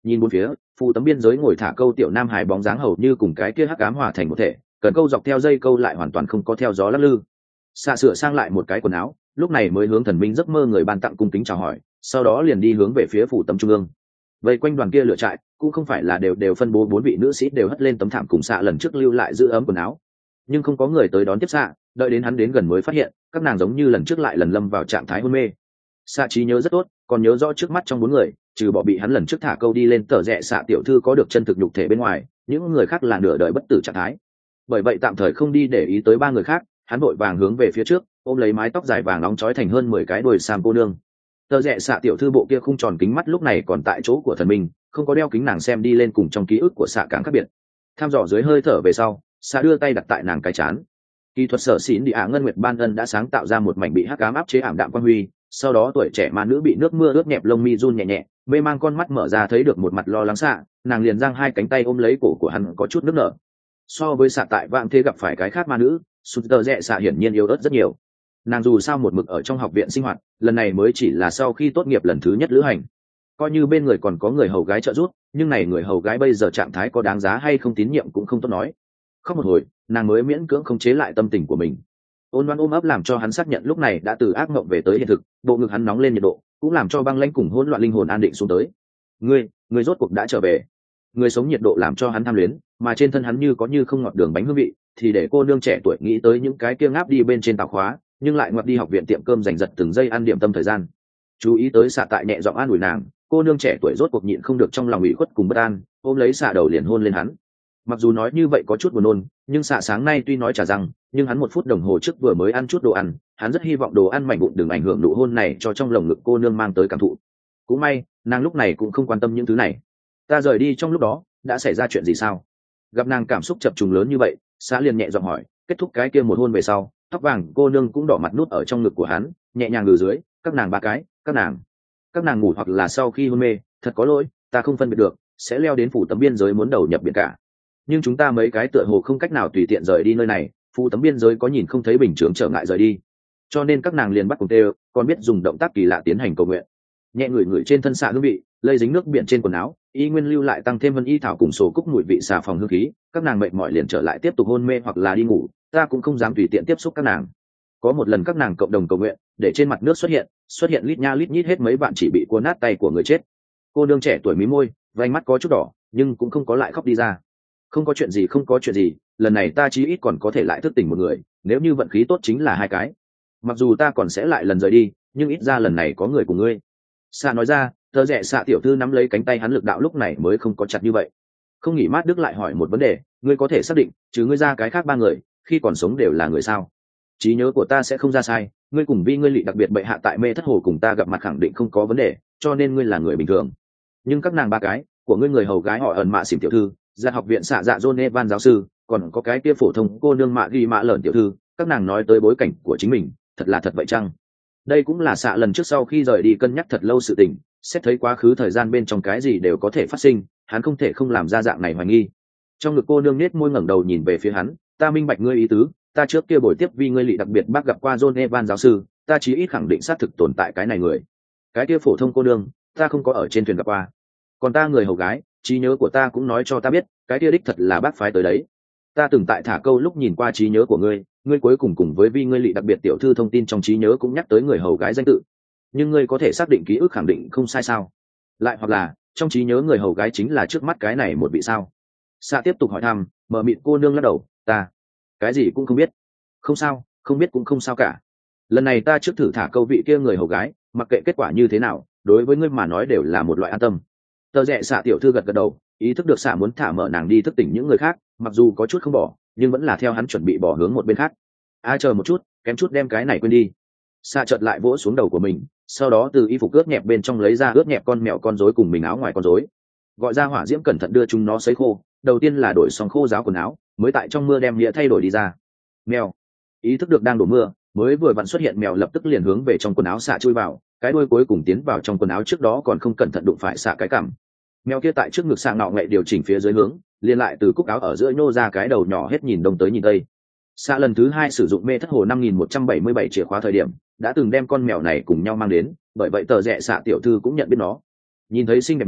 Nhìn bốn phía, phụ tấm biên giới ngồi thả câu tiểu nam hải bóng dáng hầu như cùng cái kia hắc ám hòa thành một thể, cần câu dọc theo dây câu lại hoàn toàn không có theo gió lắc lư. Xạ sửa sang lại một cái quần áo, lúc này mới hướng thần minh giấc mơ người ban tặng cung kính chào hỏi, sau đó liền đi hướng về phía phủ tấm trung ương. Vây quanh đoàn kia lửa trại, cũng không phải là đều đều phân bố bốn vị nữ sĩ đều hất lên tấm thảm cùng xạ lần trước lưu lại giữ ấm quần áo, nhưng không có người tới đón tiếp xạ. Đợi đến hắn đến gần mới phát hiện các nàng giống như lần trước lại lần lâm vào trạng thái hôn mê. Xạ trí nhớ rất tốt, còn nhớ rõ trước mắt trong bốn người, trừ bỏ bị hắn lần trước thả câu đi lên tờ rẽ xạ tiểu thư có được chân thực nhục thể bên ngoài, những người khác là nửa đời bất tử trạng thái. Bởi vậy tạm thời không đi để ý tới ba người khác, hắn vội vàng hướng về phía trước, ôm lấy mái tóc dài vàng nóng trói thành hơn mười cái đuôi sam cô nương. Tờ rẽ xạ tiểu thư bộ kia khung tròn kính mắt lúc này còn tại chỗ của thần minh, không có đeo kính, nàng xem đi lên cùng trong ký ức của xạ càng khác biệt. Tham dò dưới hơi thở về sau, xạ đưa tay đặt tại nàng cái chán. Kỹ thuật sở xỉn đi ả ngân nguyệt ban ân đã sáng tạo ra một mảnh bị hắc ám áp chế ảm đạm quang huy, sau đó tuổi trẻ ma nữ bị nước mưa ướt nhẹp, lông mi run nhẹ nhẹ, mê mang con mắt mở ra thấy được một mặt lo lắng xạ, nàng liền giang hai cánh tay ôm lấy cổ của hắn có chút nước nở. So với xạ tại vạn thế gặp phải cái khác ma nữ, sụt tờ rẽ xạ hiển nhiên yếu ớt rất nhiều. Nàng dù sao một mực ở trong học viện sinh hoạt, lần này mới chỉ là sau khi tốt nghiệp lần thứ nhất lữ hành, coi như bên người còn có người hầu gái trợ giúp, nhưng này người hầu gái bây giờ trạng thái có đáng giá hay không tín nhiệm cũng không tốt nói. Khóc một hồi, nàng mới miễn cưỡng không chế lại tâm tình của mình. Ôn Loan ôm ấp làm cho hắn xác nhận lúc này đã từ ác mộng về tới hiện thực, bộ ngực hắn nóng lên nhiệt độ, cũng làm cho băng lãnh cùng hỗn loạn linh hồn an định xuống tới. Ngươi, ngươi rốt cuộc đã trở về. Người sống nhiệt độ làm cho hắn tham luyến, mà trên thân hắn như có như không ngọt đường bánh hương vị, thì để cô nương trẻ tuổi nghĩ tới những cái kia ngáp đi bên trên tàu khóa, nhưng lại ngoặt đi học viện tiệm cơm giành giật từng giây ăn điểm tâm thời gian. Chú ý tới xạ tại nhẹ giọng an ủi nàng, cô nương trẻ tuổi rốt cuộc nhịn không được trong lòng ủy khuất cùng bất an, ôm lấy xạ đầu liền hôn lên hắn. Mặc dù nói như vậy có chút buồn nôn, nhưng xạ sáng nay tuy nói trả rằng, nhưng hắn một phút đồng hồ trước vừa mới ăn chút đồ ăn, hắn rất hy vọng đồ ăn mảnh vụn đừng ảnh hưởng nụ hôn này cho trong lồng ngực cô nương mang tới cảm thụ. Cũng may, nàng lúc này cũng không quan tâm những thứ này. Ta rời đi trong lúc đó, đã xảy ra chuyện gì sao? Gặp nàng cảm xúc chập trùng lớn như vậy, xạ liền nhẹ giọng hỏi. Kết thúc cái kia một hôn về sau, tóc vàng cô nương cũng đỏ mặt nút ở trong ngực của hắn, nhẹ nhàng ngừ dưới, các nàng ba cái, các nàng, các nàng ngủ hoặc là sau khi hôn mê, thật có lỗi, ta không phân biệt được, sẽ leo đến phủ tấm biên giới muốn đầu nhập biển cả. Nhưng chúng ta mấy cái tựa hồ không cách nào tùy tiện rời đi nơi này, phủ tấm biên giới có nhìn không thấy bình chướng trở ngại rời đi, cho nên các nàng liền bắt cùng tê, còn biết dùng động tác kỳ lạ tiến hành cầu nguyện. Nhẹ ngửi ngửi trên thân xạ hương vị, lây dính nước biển trên quần áo, y nguyên lưu lại tăng thêm vân y thảo cùng sổ cúc mùi vị xà phòng hương khí, các nàng mệt mỏi liền trở lại tiếp tục hôn mê hoặc là đi ngủ, ta cũng không dám tùy tiện tiếp xúc các nàng. Có một lần các nàng cộng đồng cầu nguyện, để trên mặt nước xuất hiện xuất hiện lít nha lít nhít hết mấy bạn chỉ bị cua nát tay của người chết. Cô nương trẻ tuổi mí môi, vành mắt có chút đỏ, nhưng cũng không có lại khóc đi ra. Không có chuyện gì, không có chuyện gì, lần này ta chí ít còn có thể lại thức tỉnh một người, nếu như vận khí tốt chính là hai cái. Mặc dù ta còn sẽ lại lần rời đi, nhưng ít ra lần này có người của ngươi. Xạ nói ra, tờ rẽ xạ tiểu thư nắm lấy cánh tay hắn, lực đạo lúc này mới không có chặt như vậy. Không nghỉ mát Đức lại hỏi một vấn đề, ngươi có thể xác định, chứ ngươi ra cái khác ba người, khi còn sống đều là người sao? Trí nhớ của ta sẽ không ra sai, ngươi cùng vi ngươi lỵ đặc biệt bệ hạ tại mê thất hồ cùng ta gặp mặt khẳng định không có vấn đề, cho nên ngươi là người bình thường. Nhưng các nàng ba cái của ngươi, người hầu gái họ ẩn mạ xỉm tiểu thư, ra học viện xạ dạ John Evan giáo sư, còn có cái kia phổ thông cô nương mạ ghi mạ lợn tiểu thư, các nàng nói tới bối cảnh của chính mình, thật là thật vậy chăng? Đây cũng là xạ lần trước sau khi rời đi cân nhắc thật lâu sự tình, xét thấy quá khứ thời gian bên trong cái gì đều có thể phát sinh, hắn không thể không làm ra dạng này hoài nghi. Trong ngực cô nương nết môi ngẩng đầu nhìn về phía hắn, ta minh bạch ngươi ý tứ, ta trước kia buổi tiếp vì ngươi lỵ đặc biệt bác gặp qua John Evan giáo sư, ta chí ít khẳng định xác thực tồn tại cái này người. Cái kia phổ thông cô nương, ta không có ở trên thuyền gặp qua. Còn ta người hầu gái, trí nhớ của ta cũng nói cho ta biết, cái kia đích thật là bác phái tới đấy. Ta từng tại thả câu lúc nhìn qua trí nhớ của ngươi, ngươi cuối cùng cùng với vi ngươi lỵ đặc biệt tiểu thư thông tin trong trí nhớ cũng nhắc tới người hầu gái danh tự. Nhưng ngươi có thể xác định ký ức khẳng định không sai sao? Lại hoặc là, trong trí nhớ người hầu gái chính là trước mắt cái này một vị sao? Xạ tiếp tục hỏi thăm, mở mịt cô nương lắc đầu, ta cái gì cũng không biết. Không sao, không biết cũng không sao cả. Lần này ta trước thử thả câu vị kia người hầu gái, mặc kệ kết quả như thế nào, đối với ngươi mà nói đều là một loại an tâm. Tờ rẽ xạ tiểu thư gật gật đầu, ý thức được xạ muốn thả mở nàng đi thức tỉnh những người khác, mặc dù có chút không bỏ, nhưng vẫn là theo hắn chuẩn bị bỏ hướng một bên khác. A chờ một chút, kém chút đem cái này quên đi. Xạ chợt lại vỗ xuống đầu của mình, sau đó từ y phục ướt nhẹp bên trong lấy ra ướt nhẹp con mèo con rối cùng mình áo ngoài con rối, gọi ra hỏa diễm cẩn thận đưa chúng nó sấy khô. Đầu tiên là đổi xong khô ráo quần áo, mới tại trong mưa đem nghĩa thay đổi đi ra. Mèo ý thức được đang đổ mưa, mới vừa vặn xuất hiện mèo lập tức liền hướng về trong quần áo xạ chui vào, cái đuôi cuối cùng tiến vào trong quần áo trước đó còn không cẩn thận đụng phải xạ cái cằm. Mèo kia tại trước ngực xạ ngọ ngậy điều chỉnh phía dưới hướng, liền lại từ cúc áo ở giữa nhô ra cái đầu nhỏ hết nhìn đông tới nhìn tây. Xạ lần thứ hai sử dụng mê thất hồ năm nghìn một trăm bảy mươi bảy chìa khóa thời điểm, đã từng đem con mèo này cùng nhau mang đến, bởi vậy tờ rẽ xạ tiểu thư cũng nhận biết nó. Nhìn thấy xinh đẹp mèo,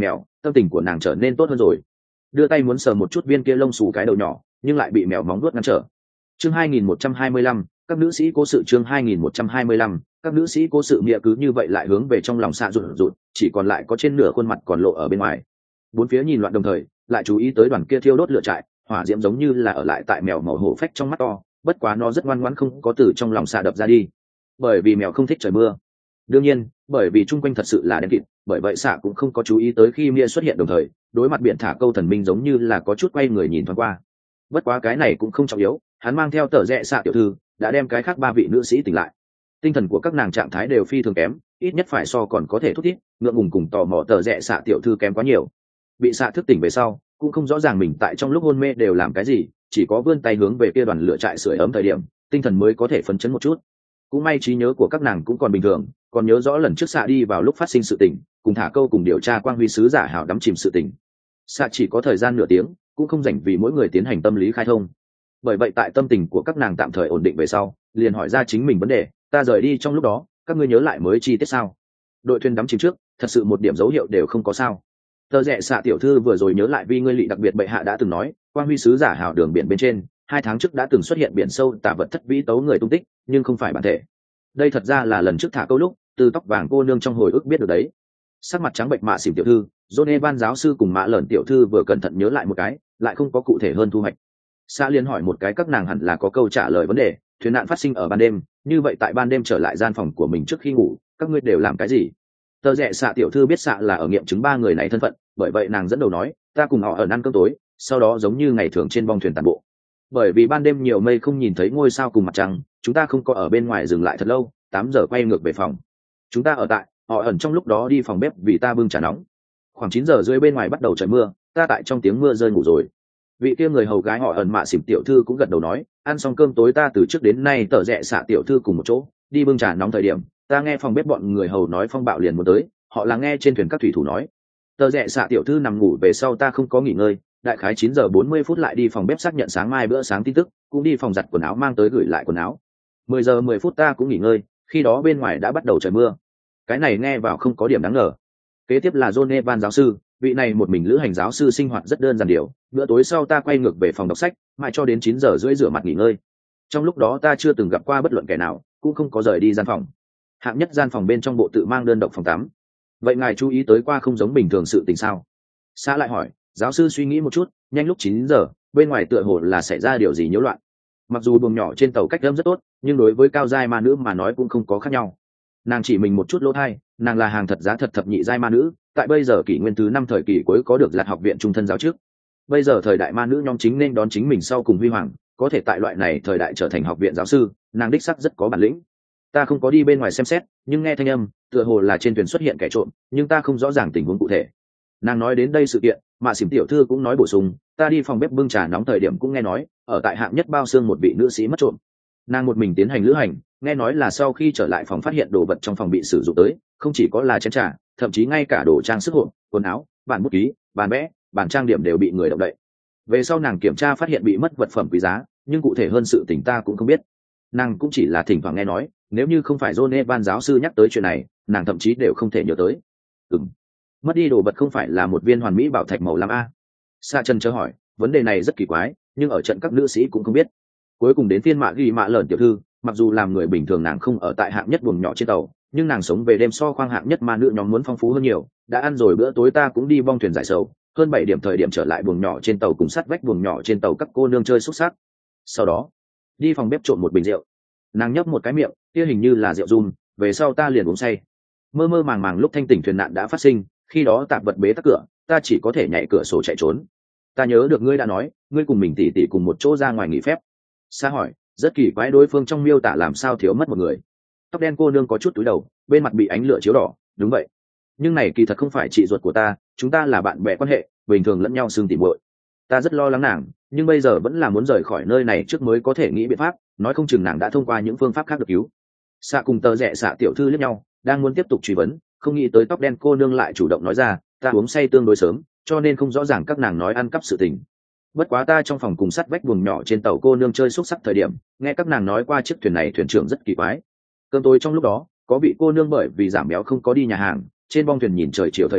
tâm tình của nàng trở nên tốt hơn rồi. Đưa tay muốn sờ một chút viên kia lông xù cái đầu nhỏ, nhưng lại bị mèo móng vuốt ngăn trở. Chương hai nghìn một trăm hai mươi lăm, các nữ sĩ cố sự. Chương hai nghìn một trăm hai mươi lăm, các nữ sĩ cố sự. Nghĩa cứ như vậy lại hướng về trong lòng xạ rụt rụt, chỉ còn lại có trên nửa khuôn mặt còn lộ ở bên ngoài. Bốn phía nhìn loạn đồng thời, lại chú ý tới đoàn kia thiêu đốt lửa trại, hỏa diễm giống như là ở lại tại mèo màu hổ phách trong mắt to, bất quá nó rất ngoan ngoãn không có từ trong lòng xạ đập ra đi. Bởi vì mèo không thích trời mưa. Đương nhiên, bởi vì chung quanh thật sự là đen kịt, bởi vậy xạ cũng không có chú ý tới khi Mia xuất hiện đồng thời, đối mặt biển thả câu thần minh giống như là có chút quay người nhìn thoáng qua. Bất quá cái này cũng không trọng yếu, hắn mang theo tờ rẽ xạ tiểu thư, đã đem cái khác ba vị nữ sĩ tỉnh lại. Tinh thần của các nàng trạng thái đều phi thường kém, ít nhất phải so còn có thể thúc thiết, ngượng ngùng cùng tò mò tờ rẽ xạ tiểu thư kém quá nhiều. Bị xạ thức tỉnh về sau, cũng không rõ ràng mình tại trong lúc hôn mê đều làm cái gì, chỉ có vươn tay hướng về kia đoàn lửa trại sưởi ấm thời điểm, tinh thần mới có thể phấn chấn một chút. Cũng may trí nhớ của các nàng cũng còn bình thường, còn nhớ rõ lần trước xạ đi vào lúc phát sinh sự tình, cùng thả câu cùng điều tra quang huy sứ giả hảo đắm chìm sự tình. Xạ chỉ có thời gian nửa tiếng, cũng không dành vì mỗi người tiến hành tâm lý khai thông. Bởi vậy tại tâm tình của các nàng tạm thời ổn định về sau, liền hỏi ra chính mình vấn đề, ta rời đi trong lúc đó, các ngươi nhớ lại mới chi tiết sao? Đội thuyền đắm chìm trước, thật sự một điểm dấu hiệu đều không có sao? Tờ rẽ xạ tiểu thư vừa rồi nhớ lại vì ngươi lị đặc biệt bệ hạ đã từng nói, quang huy sứ giả hảo đường biển bên trên, hai tháng trước đã từng xuất hiện biển sâu tả vật thất vĩ tấu người tung tích, nhưng không phải bản thể. Đây thật ra là lần trước thả câu lúc, từ tóc vàng cô nương trong hồi ức biết được đấy. Sắc mặt trắng bệnh mạ xỉm tiểu thư, John Evan giáo sư cùng mạ lợn tiểu thư vừa cẩn thận nhớ lại một cái, lại không có cụ thể hơn thu hoạch. Sa liên hỏi một cái các nàng hẳn là có câu trả lời vấn đề, thuyền nạn phát sinh ở ban đêm, như vậy tại ban đêm trở lại gian phòng của mình trước khi ngủ, các ngươi đều làm cái gì? Tờ rẽ xạ tiểu thư biết xạ là ở nghiệm chứng ba người này thân phận, bởi vậy nàng dẫn đầu nói, ta cùng họ ở ăn cơm tối, sau đó giống như ngày thường trên bong thuyền tàn bộ. Bởi vì ban đêm nhiều mây không nhìn thấy ngôi sao cùng mặt trăng, chúng ta không có ở bên ngoài dừng lại thật lâu, tám giờ quay ngược về phòng. Chúng ta ở tại, họ ẩn trong lúc đó đi phòng bếp vì ta bưng trà nóng. Khoảng chín giờ rưỡi bên ngoài bắt đầu trời mưa, ta tại trong tiếng mưa rơi ngủ rồi. Vị kia người hầu gái họ ẩn mạ xỉm tiểu thư cũng gật đầu nói, ăn xong cơm tối ta từ trước đến nay tờ rẽ xạ tiểu thư cùng một chỗ, đi bưng trà nóng thời điểm, ta nghe phòng bếp bọn người hầu nói phong bạo liền muốn tới, họ là nghe trên thuyền các thủy thủ nói. Tờ rẽ xạ tiểu thư nằm ngủ về sau ta không có nghỉ ngơi, đại khái chín giờ bốn mươi phút lại đi phòng bếp xác nhận sáng mai bữa sáng tin tức, cũng đi phòng giặt quần áo mang tới gửi lại quần áo. Mười giờ mười phút ta cũng nghỉ ngơi, khi đó bên ngoài đã bắt đầu trời mưa. Cái này nghe vào không có điểm đáng ngờ. Kế tiếp là John Evan giáo sư, vị này một mình lữ hành giáo sư sinh hoạt rất đơn giản điều, bữa tối sau ta quay ngược về phòng đọc sách, mãi cho đến chín giờ rưỡi rửa mặt nghỉ ngơi. Trong lúc đó ta chưa từng gặp qua bất luận kẻ nào, cũng không có rời đi gian phòng. Hạng nhất gian phòng bên trong bộ tự mang đơn độc phòng tắm. Vậy ngài chú ý tới qua không giống bình thường sự tình sao? Xã lại hỏi, giáo sư suy nghĩ một chút, nhanh lúc chín giờ, bên ngoài tựa hồ là xảy ra điều gì nhiễu loạn. Mặc dù buồng nhỏ trên tàu cách âm rất tốt, nhưng đối với cao giai ma nữ mà nói cũng không có khác nhau. Nàng chỉ mình một chút lỗ thai, nàng là hàng thật giá thật thập nhị giai ma nữ, tại bây giờ kỷ nguyên thứ năm thời kỳ cuối có được Lạc học viện trung thân giáo trước. Bây giờ thời đại ma nữ nhóm chính nên đón chính mình sau cùng huy hoàng, có thể tại loại này thời đại trở thành học viện giáo sư, nàng đích sắc rất có bản lĩnh. Ta không có đi bên ngoài xem xét, nhưng nghe thanh âm, tựa hồ là trên thuyền xuất hiện kẻ trộm, nhưng ta không rõ ràng tình huống cụ thể. Nàng nói đến đây sự kiện, mạ xỉm tiểu thư cũng nói bổ sung, ta đi phòng bếp bưng trà nóng thời điểm cũng nghe nói, ở tại hạng nhất bao xương một vị nữ sĩ mất trộm. Nàng một mình tiến hành lữ hành, nghe nói là sau khi trở lại phòng phát hiện đồ vật trong phòng bị sử dụng tới, không chỉ có là chén trà, thậm chí ngay cả đồ trang sức hộp, quần áo, bàn bút ký, bàn vẽ, bàn trang điểm đều bị người động đậy. Về sau nàng kiểm tra phát hiện bị mất vật phẩm quý giá, nhưng cụ thể hơn sự tình ta cũng không biết. Nàng cũng chỉ là thỉnh thoảng nghe nói, nếu như không phải John Evan giáo sư nhắc tới chuyện này, nàng thậm chí đều không thể nhớ tới. Ừm, mất đi đồ vật không phải là một viên hoàn mỹ bảo thạch màu lam a? Sa Trần chớ hỏi, vấn đề này rất kỳ quái, nhưng ở trận các nữ sĩ cũng không biết. Cuối cùng đến phiên mạ ghi mạ lởn tiểu thư, mặc dù làm người bình thường nàng không ở tại hạng nhất buồng nhỏ trên tàu, nhưng nàng sống về đêm so khoang hạng nhất ma nữ nhóm muốn phong phú hơn nhiều. Đã ăn rồi bữa tối ta cũng đi bong thuyền giải sầu, hơn bảy điểm thời điểm trở lại buồng nhỏ trên tàu cùng sát vách buồng nhỏ trên tàu các cô nương chơi xúc sắc. Sau đó đi phòng bếp trộn một bình rượu. Nàng nhấp một cái miệng, kia hình như là rượu rum, về sau ta liền uống say. Mơ mơ màng màng lúc thanh tỉnh thuyền nạn đã phát sinh, khi đó tạp vật bế tắc cửa, ta chỉ có thể nhảy cửa sổ chạy trốn. Ta nhớ được ngươi đã nói, ngươi cùng mình tỉ tỉ cùng một chỗ ra ngoài nghỉ phép. Sa hỏi, rất kỳ quái đối phương trong miêu tả làm sao thiếu mất một người. Tóc đen cô nương có chút túi đầu, bên mặt bị ánh lửa chiếu đỏ, đúng vậy. Nhưng này kỳ thật không phải chị ruột của ta, chúng ta là bạn bè quan hệ, bình thường lẫn nhau xương tỉ muội. Ta rất lo lắng nàng, nhưng bây giờ vẫn là muốn rời khỏi nơi này trước mới có thể nghĩ biện pháp, nói không chừng nàng đã thông qua những phương pháp khác được cứu. Xạ cùng tờ rẽ xạ tiểu thư liếc nhau, đang muốn tiếp tục truy vấn, không nghĩ tới tóc đen cô nương lại chủ động nói ra, ta uống say tương đối sớm, cho nên không rõ ràng các nàng nói ăn cắp sự tình. Bất quá ta trong phòng cùng sắt vách buồng nhỏ trên tàu cô nương chơi xúc sắc thời điểm, nghe các nàng nói qua chiếc thuyền này thuyền trưởng rất kỳ quái. Cơm tối trong lúc đó, có vị cô nương bởi vì giảm béo không có đi nhà hàng, trên bong thuyền nhìn trời chiều thời điểm,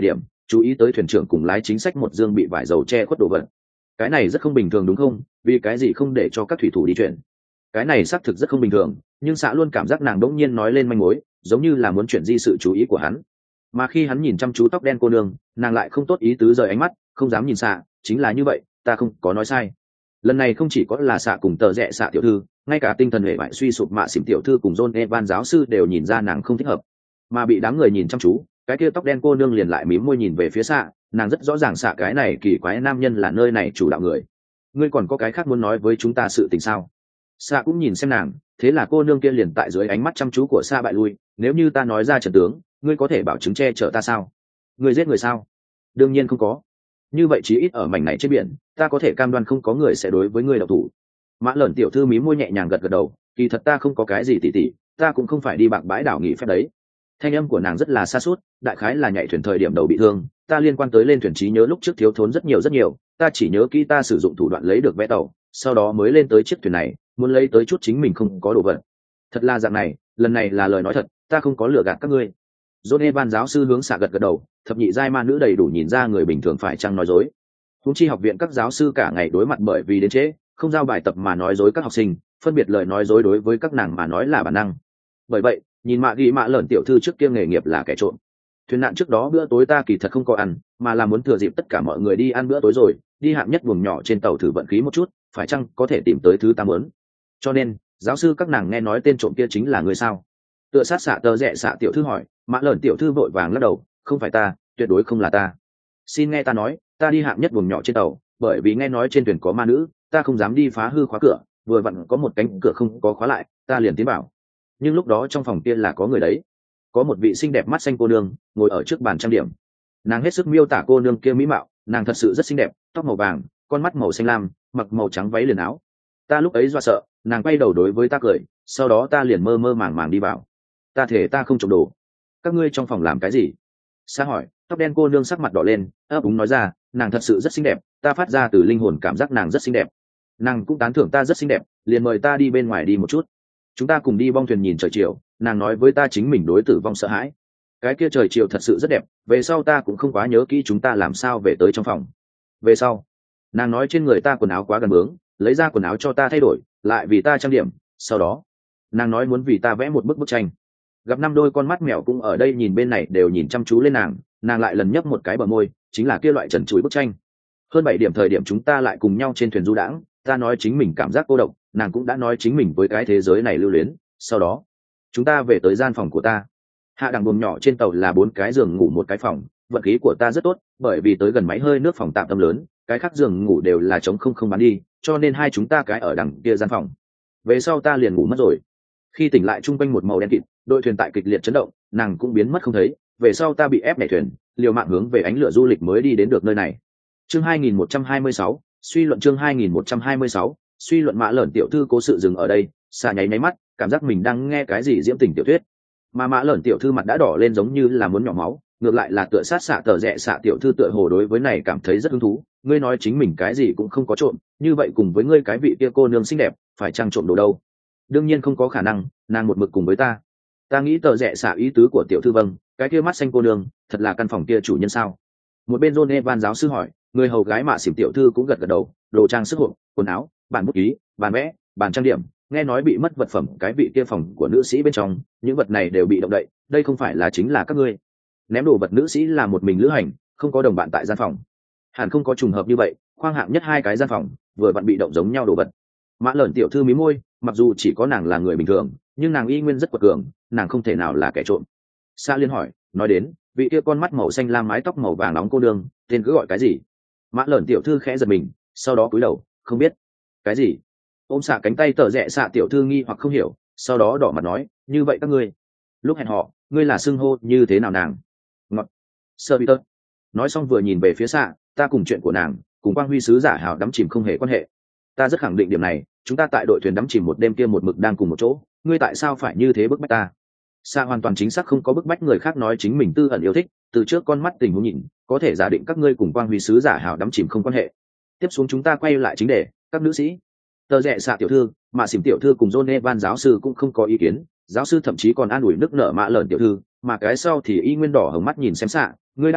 chú ý tới thuyền trưởng cùng lái chính sách một dương bị vải dầu che khuất đồ vật. Cái này rất không bình thường đúng không? Vì cái gì không để cho các thủy thủ đi chuyển? Cái này xác thực rất không bình thường, nhưng xạ luôn cảm giác nàng đỗng nhiên nói lên manh mối, giống như là muốn chuyển di sự chú ý của hắn. Mà khi hắn nhìn chăm chú tóc đen cô nương, nàng lại không tốt ý tứ rời ánh mắt, không dám nhìn xạ. Chính là như vậy, ta không có nói sai. Lần này không chỉ có là xạ cùng tờ rẽ xạ tiểu thư, ngay cả tinh thần hệ bại suy sụp mạ xỉm tiểu thư cùng John Evan giáo sư đều nhìn ra nàng không thích hợp. Mà bị đám người nhìn chăm chú, cái kia tóc đen cô nương liền lại mím môi nhìn về phía xạ, nàng rất rõ ràng xạ cái này kỳ quái nam nhân là nơi này chủ đạo người. Ngươi còn có cái khác muốn nói với chúng ta sự tình sao? Xạ cũng nhìn xem nàng, thế là cô nương kia liền tại dưới ánh mắt chăm chú của Sa bại lui. Nếu như ta nói ra trận tướng, ngươi có thể bảo chứng che chở ta sao? Ngươi giết người sao? Đương nhiên không có. Như vậy chí ít ở mảnh này trên biển, ta có thể cam đoan không có người sẽ đối với ngươi độc thủ. Mã Lởn tiểu thư mí môi nhẹ nhàng gật gật đầu, kỳ thật ta không có cái gì tỉ tỉ, ta cũng không phải đi bạc bãi đảo nghỉ phép đấy. Thanh âm của nàng rất là xa suốt, đại khái là nhảy thuyền thời điểm đầu bị thương, ta liên quan tới lên thuyền trí nhớ lúc trước thiếu thốn rất nhiều rất nhiều, ta chỉ nhớ kỹ ta sử dụng thủ đoạn lấy được vé tàu, sau đó mới lên tới chiếc thuyền này, muốn lấy tới chút chính mình không có đồ vật. Thật là dạng này, lần này là lời nói thật, ta không có lừa gạt các ngươi. John Evan giáo sư hướng xạ gật gật đầu, thập nhị giai ma nữ đầy đủ nhìn ra người bình thường phải chăng nói dối. Huống chi học viện các giáo sư cả ngày đối mặt bởi vì đến trễ, không giao bài tập mà nói dối các học sinh, phân biệt lời nói dối đối với các nàng mà nói là bản năng. Bởi vậy, nhìn mạ ghi mạ lởn tiểu thư trước kia nghề nghiệp là kẻ trộm. Thuyền nạn trước đó bữa tối ta kỳ thật không có ăn, mà là muốn thừa dịp tất cả mọi người đi ăn bữa tối rồi, đi hạng nhất buồng nhỏ trên tàu thử vận khí một chút, phải chăng có thể tìm tới thứ ta muốn. Cho nên, giáo sư các nàng nghe nói tên trộm kia chính là người sao? Tựa sát xạ tờ rẽ xạ tiểu thư hỏi, mạ lởn tiểu thư vội vàng lắc đầu, không phải ta, tuyệt đối không là ta. Xin nghe ta nói, ta đi hạng nhất buồng nhỏ trên tàu, bởi vì nghe nói trên thuyền có ma nữ, ta không dám đi phá hư khóa cửa, vừa vặn có một cánh cửa không có khóa lại, ta liền tiến vào. Nhưng lúc đó trong phòng kia là có người đấy, có một vị xinh đẹp mắt xanh cô nương ngồi ở trước bàn trang điểm. Nàng hết sức miêu tả cô nương kia mỹ mạo, nàng thật sự rất xinh đẹp, tóc màu vàng, con mắt màu xanh lam, mặc màu trắng váy liền áo. Ta lúc ấy do sợ, nàng quay đầu đối với ta cười, sau đó ta liền mơ mơ màng màng đi vào. Ta thể ta không trộm đồ. Các ngươi trong phòng làm cái gì? Sa hỏi. Tóc đen cô nương sắc mặt đỏ lên, ấp úng nói ra, nàng thật sự rất xinh đẹp, ta phát ra từ linh hồn cảm giác nàng rất xinh đẹp. Nàng cũng tán thưởng ta rất xinh đẹp, liền mời ta đi bên ngoài đi một chút. Chúng ta cùng đi bong thuyền nhìn trời chiều, nàng nói với ta chính mình đối tử vong sợ hãi. Cái kia trời chiều thật sự rất đẹp, về sau ta cũng không quá nhớ kỹ chúng ta làm sao về tới trong phòng. Về sau, nàng nói trên người ta quần áo quá gần bướng, lấy ra quần áo cho ta thay đổi, lại vì ta trang điểm, sau đó, nàng nói muốn vì ta vẽ một bức bức tranh. Gặp năm đôi con mắt mèo cũng ở đây nhìn bên này đều nhìn chăm chú lên nàng, nàng lại lần nhấp một cái bờ môi, chính là kia loại trần trụi bức tranh. Hơn bảy điểm thời điểm chúng ta lại cùng nhau trên thuyền du đãng, ta nói chính mình cảm giác cô độc, nàng cũng đã nói chính mình với cái thế giới này lưu luyến. Sau đó, chúng ta về tới gian phòng của ta. Hạ đẳng buồng nhỏ trên tàu là bốn cái giường ngủ một cái phòng, vận khí của ta rất tốt, bởi vì tới gần máy hơi nước phòng tạm tâm lớn, cái khác giường ngủ đều là trống không không bán đi, cho nên hai chúng ta cái ở đằng kia gian phòng. Về sau ta liền ngủ mất rồi. Khi tỉnh lại trung quanh một màu đen kịt, đội thuyền tại kịch liệt chấn động, nàng cũng biến mất không thấy. Về sau ta bị ép nhảy thuyền, liều mạng hướng về ánh lửa du lịch mới đi đến được nơi này. Chương hai nghìn một trăm hai mươi sáu, suy luận chương hai nghìn một trăm hai mươi sáu, suy luận Mã Lởn tiểu thư cố sự dừng ở đây, xa nháy nháy mắt, cảm giác mình đang nghe cái gì diễm tình tiểu thuyết. Mà Mã Lởn tiểu thư mặt đã đỏ lên giống như là muốn nhỏ máu, ngược lại là tựa sát xạ tờ rẽ xạ tiểu thư tựa hồ đối với này cảm thấy rất hứng thú. Ngươi nói chính mình cái gì cũng không có trộm, như vậy cùng với ngươi cái vị kia cô nương xinh đẹp, phải chăng trộm đồ đâu? Đương nhiên không có khả năng, nàng một mực cùng với ta. Ta nghĩ tờ rẽ xạ ý tứ của tiểu thư vâng, cái kia mắt xanh cô nương, thật là căn phòng kia chủ nhân sao? Một bên John Evan giáo sư hỏi, người hầu gái mạ xỉm tiểu thư cũng gật gật đầu, đồ trang sức hộp, quần áo, bàn bút ký, bàn vẽ, bàn trang điểm, nghe nói bị mất vật phẩm cái vị kia phòng của nữ sĩ bên trong, những vật này đều bị động đậy, đây không phải là chính là các ngươi ném đồ vật. Nữ sĩ là một mình lữ hành, không có đồng bạn tại gian phòng, hẳn không có trùng hợp như vậy, khoang hạng nhất hai cái gian phòng vừa vặn bị động giống nhau đồ vật. Mã Lởn tiểu thư mí môi, mặc dù chỉ có nàng là người bình thường, nhưng nàng y nguyên rất quật cường, nàng không thể nào là kẻ trộm. Sa liên hỏi, nói đến vị kia con mắt màu xanh lam mái tóc màu vàng nóng cô đương, tên cứ gọi cái gì? Mã Lởn tiểu thư khẽ giật mình, sau đó cúi đầu, không biết. Cái gì? Ôm xạ cánh tay tờ rẽ xạ tiểu thư nghi hoặc không hiểu, sau đó đỏ mặt nói, như vậy các ngươi lúc hẹn họ, ngươi là xưng hô như thế nào nàng? Ngọt. Sơ Peter. Nói xong vừa nhìn về phía xạ, ta cùng chuyện của nàng, cùng Quang Huy sứ giả hào đắm chìm không hề quan hệ. Ta rất khẳng định điểm này, chúng ta tại đội thuyền đắm chìm một đêm kia một mực đang cùng một chỗ, ngươi tại sao phải như thế bức bách ta? Xạ hoàn toàn chính xác không có bức bách người khác nói chính mình tư ẩn yêu thích, từ trước con mắt tình huống nhìn, có thể giả định các ngươi cùng Quang Huy sứ giả hào đắm chìm không quan hệ. Tiếp xuống chúng ta quay lại chính đề, các nữ sĩ. Tờ rẽ xạ tiểu thư, mà xỉm tiểu thư cùng John Evan giáo sư cũng không có ý kiến, giáo sư thậm chí còn an ủi nước nở Mã Lởn tiểu thư, mà cái sau thì y nguyên đỏ hồng mắt nhìn xem xạ, ngươi đáp ứng,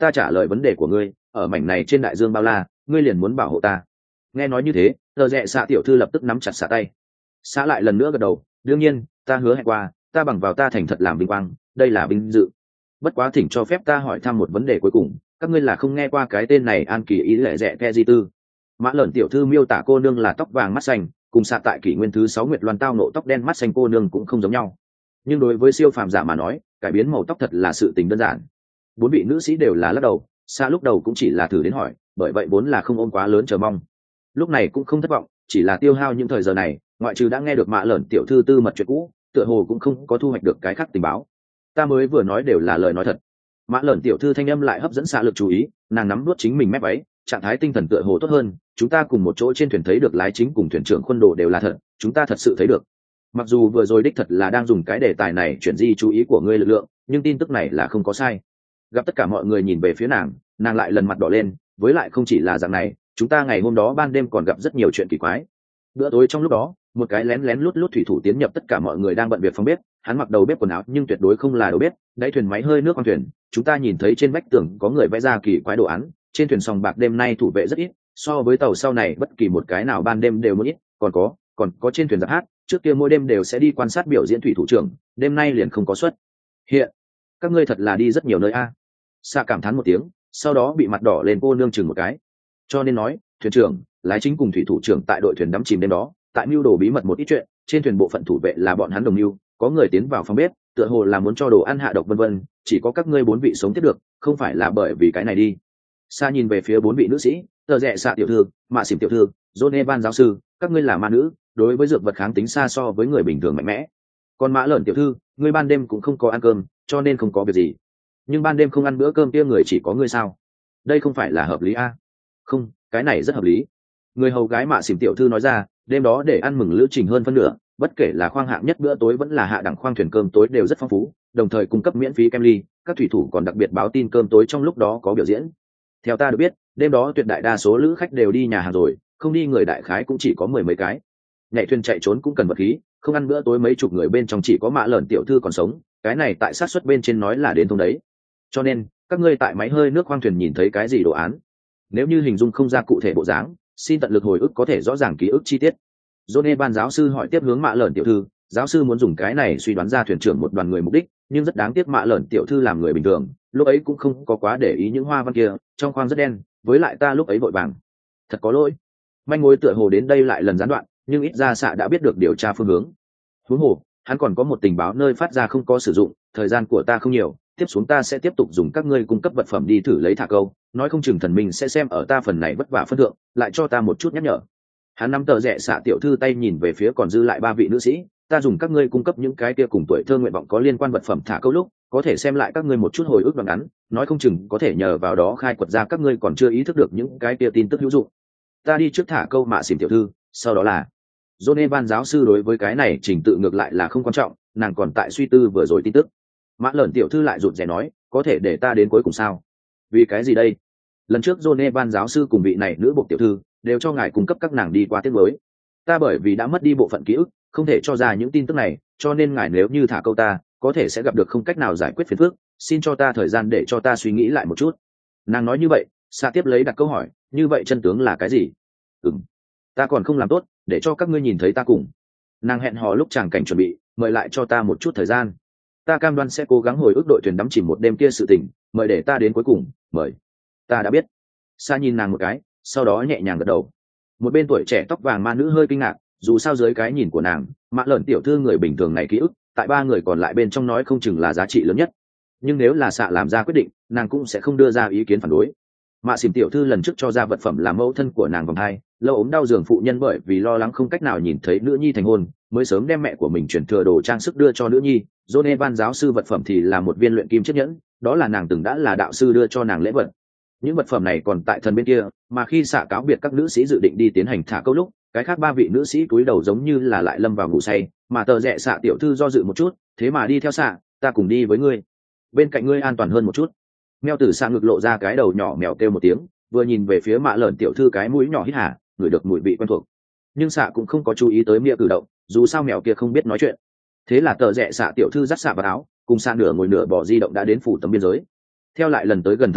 ta trả lời vấn đề của ngươi, ở mảnh này trên đại dương bao la ngươi liền muốn bảo hộ ta. Nghe nói như thế, tờ rẽ xạ tiểu thư lập tức nắm chặt xạ tay. Xạ lại lần nữa gật đầu, đương nhiên ta hứa hẹn qua, ta bằng vào ta thành thật làm vinh quang, đây là vinh dự. Bất quá thỉnh cho phép ta hỏi thăm một vấn đề cuối cùng, các ngươi là không nghe qua cái tên này An Kỳ ý lệ rẽ ke di tư. Mã Lởn tiểu thư miêu tả cô nương là tóc vàng mắt xanh, cùng xạ tại kỷ nguyên thứ sáu Nguyệt Loan tao nộ tóc đen mắt xanh cô nương cũng không giống nhau. Nhưng đối với siêu phàm giả mà nói, cải biến màu tóc thật là sự tình đơn giản. Bốn vị nữ sĩ đều là lắc đầu, xạ lúc đầu cũng chỉ là thử đến hỏi, bởi vậy vốn là không ôm quá lớn chờ mong. Lúc này cũng không thất vọng, chỉ là tiêu hao những thời giờ này, ngoại trừ đã nghe được Mã Lởn tiểu thư tư mật chuyện cũ, tựa hồ cũng không có thu hoạch được cái khác tình báo. Ta mới vừa nói đều là lời nói thật. Mã Lởn tiểu thư thanh âm lại hấp dẫn xạ lực chú ý, nàng nắm nuốt chính mình mép váy, trạng thái tinh thần tựa hồ tốt hơn. Chúng ta cùng một chỗ trên thuyền thấy được lái chính cùng thuyền trưởng Khuôn Đồ đều là thật, chúng ta thật sự thấy được. Mặc dù vừa rồi đích thật là đang dùng cái đề tài này chuyển di chú ý của ngươi lực lượng, nhưng tin tức này là không có sai. Gặp tất cả mọi người nhìn về phía nàng, nàng lại lần mặt đỏ lên, với lại không chỉ là dạng này, chúng ta ngày hôm đó ban đêm còn gặp rất nhiều chuyện kỳ quái. Bữa tối trong lúc đó, một cái lén lén lút lút thủy thủ tiến nhập tất cả mọi người đang bận việc phòng bếp, hắn mặc đầu bếp quần áo nhưng tuyệt đối không là đầu bếp, đáy thuyền máy hơi nước con thuyền, chúng ta nhìn thấy trên vách tường có người vẽ ra kỳ quái đồ án, trên thuyền sòng bạc đêm nay thủ vệ rất ít, so với tàu sau này bất kỳ một cái nào ban đêm đều muốn ít, còn có, còn có trên thuyền giặc hát, trước kia mỗi đêm đều sẽ đi quan sát biểu diễn thủy thủ trưởng, đêm nay liền không có suất. Hiện, các ngươi thật là đi rất nhiều nơi a. Sa cảm thán một tiếng, sau đó bị mặt đỏ lên cô nương chừng một cái. Cho nên nói, thuyền trưởng, lái chính cùng thủy thủ trưởng tại đội thuyền đắm chìm đêm đó, tại mưu đồ bí mật một ít chuyện, trên thuyền bộ phận thủ vệ là bọn hắn đồng mưu, có người tiến vào phòng bếp, tựa hồ là muốn cho đồ ăn hạ độc vân vân, chỉ có các ngươi bốn vị sống tiếp được, không phải là bởi vì cái này đi. Sa nhìn về phía bốn vị nữ sĩ, tờ rẽ xạ tiểu thư, mạ xỉm tiểu thư, John Evan giáo sư, các ngươi là ma nữ, đối với dược vật kháng tính xa so với người bình thường mạnh mẽ. Còn Mã Lởn tiểu thư, ngươi ban đêm cũng không có ăn cơm, cho nên không có việc gì. Nhưng ban đêm không ăn bữa cơm kia người chỉ có ngươi sao? Đây không phải là hợp lý a? Không, cái này rất hợp lý. Người hầu gái Mạ xỉm tiểu thư nói ra, đêm đó để ăn mừng lữ trình hơn phân nửa, bất kể là khoang hạng nhất bữa tối vẫn là hạ đẳng khoang thuyền cơm tối đều rất phong phú, đồng thời cung cấp miễn phí kem ly, các thủy thủ còn đặc biệt báo tin cơm tối trong lúc đó có biểu diễn. Theo ta được biết, đêm đó tuyệt đại đa số lữ khách đều đi nhà hàng rồi, không đi người đại khái cũng chỉ có mười mấy cái. Nhảy thuyền chạy trốn cũng cần vật khí, không ăn bữa tối mấy chục người bên trong chỉ có Mã Lởn tiểu thư còn sống, cái này tại sát suất bên trên nói là đến thông đấy. Cho nên, các ngươi tại máy hơi nước khoang thuyền nhìn thấy cái gì đồ án? Nếu như hình dung không ra cụ thể bộ dáng, xin tận lực hồi ức có thể rõ ràng ký ức chi tiết. John ban giáo sư hỏi tiếp hướng Mã Lởn tiểu thư, giáo sư muốn dùng cái này suy đoán ra thuyền trưởng một đoàn người mục đích, nhưng rất đáng tiếc Mã Lởn tiểu thư làm người bình thường, lúc ấy cũng không có quá để ý những hoa văn kia, trong khoang rất đen, với lại ta lúc ấy vội vàng. Thật có lỗi. Manh mối tựa hồ đến đây lại lần gián đoạn, nhưng ít ra xạ đã biết được điều tra phương hướng. Huống hồ, hắn còn có một tình báo nơi phát ra không có sử dụng, thời gian của ta không nhiều, tiếp xuống ta sẽ tiếp tục dùng các ngươi cung cấp vật phẩm đi thử lấy thả câu, nói không chừng thần minh sẽ xem ở ta phần này vất vả phân thượng, lại cho ta một chút nhắc nhở. Hắn nắm tờ rẽ xạ tiểu thư tay nhìn về phía còn dư lại ba vị nữ sĩ, ta dùng các ngươi cung cấp những cái kia cùng tuổi thơ nguyện vọng có liên quan vật phẩm thả câu lúc, có thể xem lại các ngươi một chút hồi ức đoạn ngắn, nói không chừng có thể nhờ vào đó khai quật ra các ngươi còn chưa ý thức được những cái kia tin tức hữu dụng. Ta đi trước thả câu Mạ xỉm tiểu thư, sau đó là John Evan giáo sư đối với cái này trình tự ngược lại là không quan trọng, nàng còn tại suy tư vừa rồi tin tức. Mã Lởn tiểu thư lại rụt rè nói, có thể để ta đến cuối cùng sao? Vì cái gì đây? Lần trước John Evan giáo sư cùng vị này nữ bộ tiểu thư đều cho ngài cung cấp các nàng đi qua tiết mới. Ta bởi vì đã mất đi bộ phận ký ức, không thể cho ra những tin tức này, cho nên ngài nếu như thả câu ta, có thể sẽ gặp được không cách nào giải quyết phiền phức, xin cho ta thời gian để cho ta suy nghĩ lại một chút. Nàng nói như vậy, Sa tiếp lấy đặt câu hỏi, như vậy chân tướng là cái gì? Ừm, ta còn không làm tốt, để cho các ngươi nhìn thấy ta cùng. Nàng hẹn hò lúc chàng cảnh chuẩn bị, mời lại cho ta một chút thời gian. Ta cam đoan sẽ cố gắng hồi ức đội thuyền đắm chìm một đêm kia sự tình, mời để ta đến cuối cùng, mời. Ta đã biết. Sa nhìn nàng một cái, sau đó nhẹ nhàng gật đầu. Một bên tuổi trẻ tóc vàng ma nữ hơi kinh ngạc, dù sao dưới cái nhìn của nàng, Mã Lởn tiểu thư người bình thường này ký ức, tại ba người còn lại bên trong nói không chừng là giá trị lớn nhất. Nhưng nếu là Sa làm ra quyết định, nàng cũng sẽ không đưa ra ý kiến phản đối. Mạ xỉm tiểu thư lần trước cho ra vật phẩm làm mẫu thân của nàng vòng hai, lâu ốm đau giường phụ nhân bởi vì lo lắng không cách nào nhìn thấy nữ nhi thành hôn, mới sớm đem mẹ của mình chuyển thừa đồ trang sức đưa cho nữ nhi. John Evan giáo sư vật phẩm thì là một viên luyện kim chiếc nhẫn, đó là nàng từng đã là đạo sư đưa cho nàng lễ vật. Những vật phẩm này còn tại thần bên kia, mà khi xạ cáo biệt các nữ sĩ dự định đi tiến hành thả câu lúc, cái khác ba vị nữ sĩ cúi đầu giống như là lại lâm vào ngủ say, mà tờ rẽ xạ tiểu thư do dự một chút, thế mà đi theo xạ, ta cùng đi với ngươi, bên cạnh ngươi an toàn hơn một chút. Mèo tử xạ ngực lộ ra cái đầu nhỏ mèo kêu một tiếng, vừa nhìn về phía Mạ Lởn tiểu thư cái mũi nhỏ hít hả, ngửi được mùi vị quen thuộc. Nhưng xạ cũng không có chú ý tới mia cử động, dù sao mèo kia không biết nói chuyện. Thế là tờ rẽ xạ tiểu thư dắt xạ vào áo, cùng xạ nửa ngồi nửa bỏ di động đã đến phủ tấm biên giới. Theo lại lần tới gần thần minh,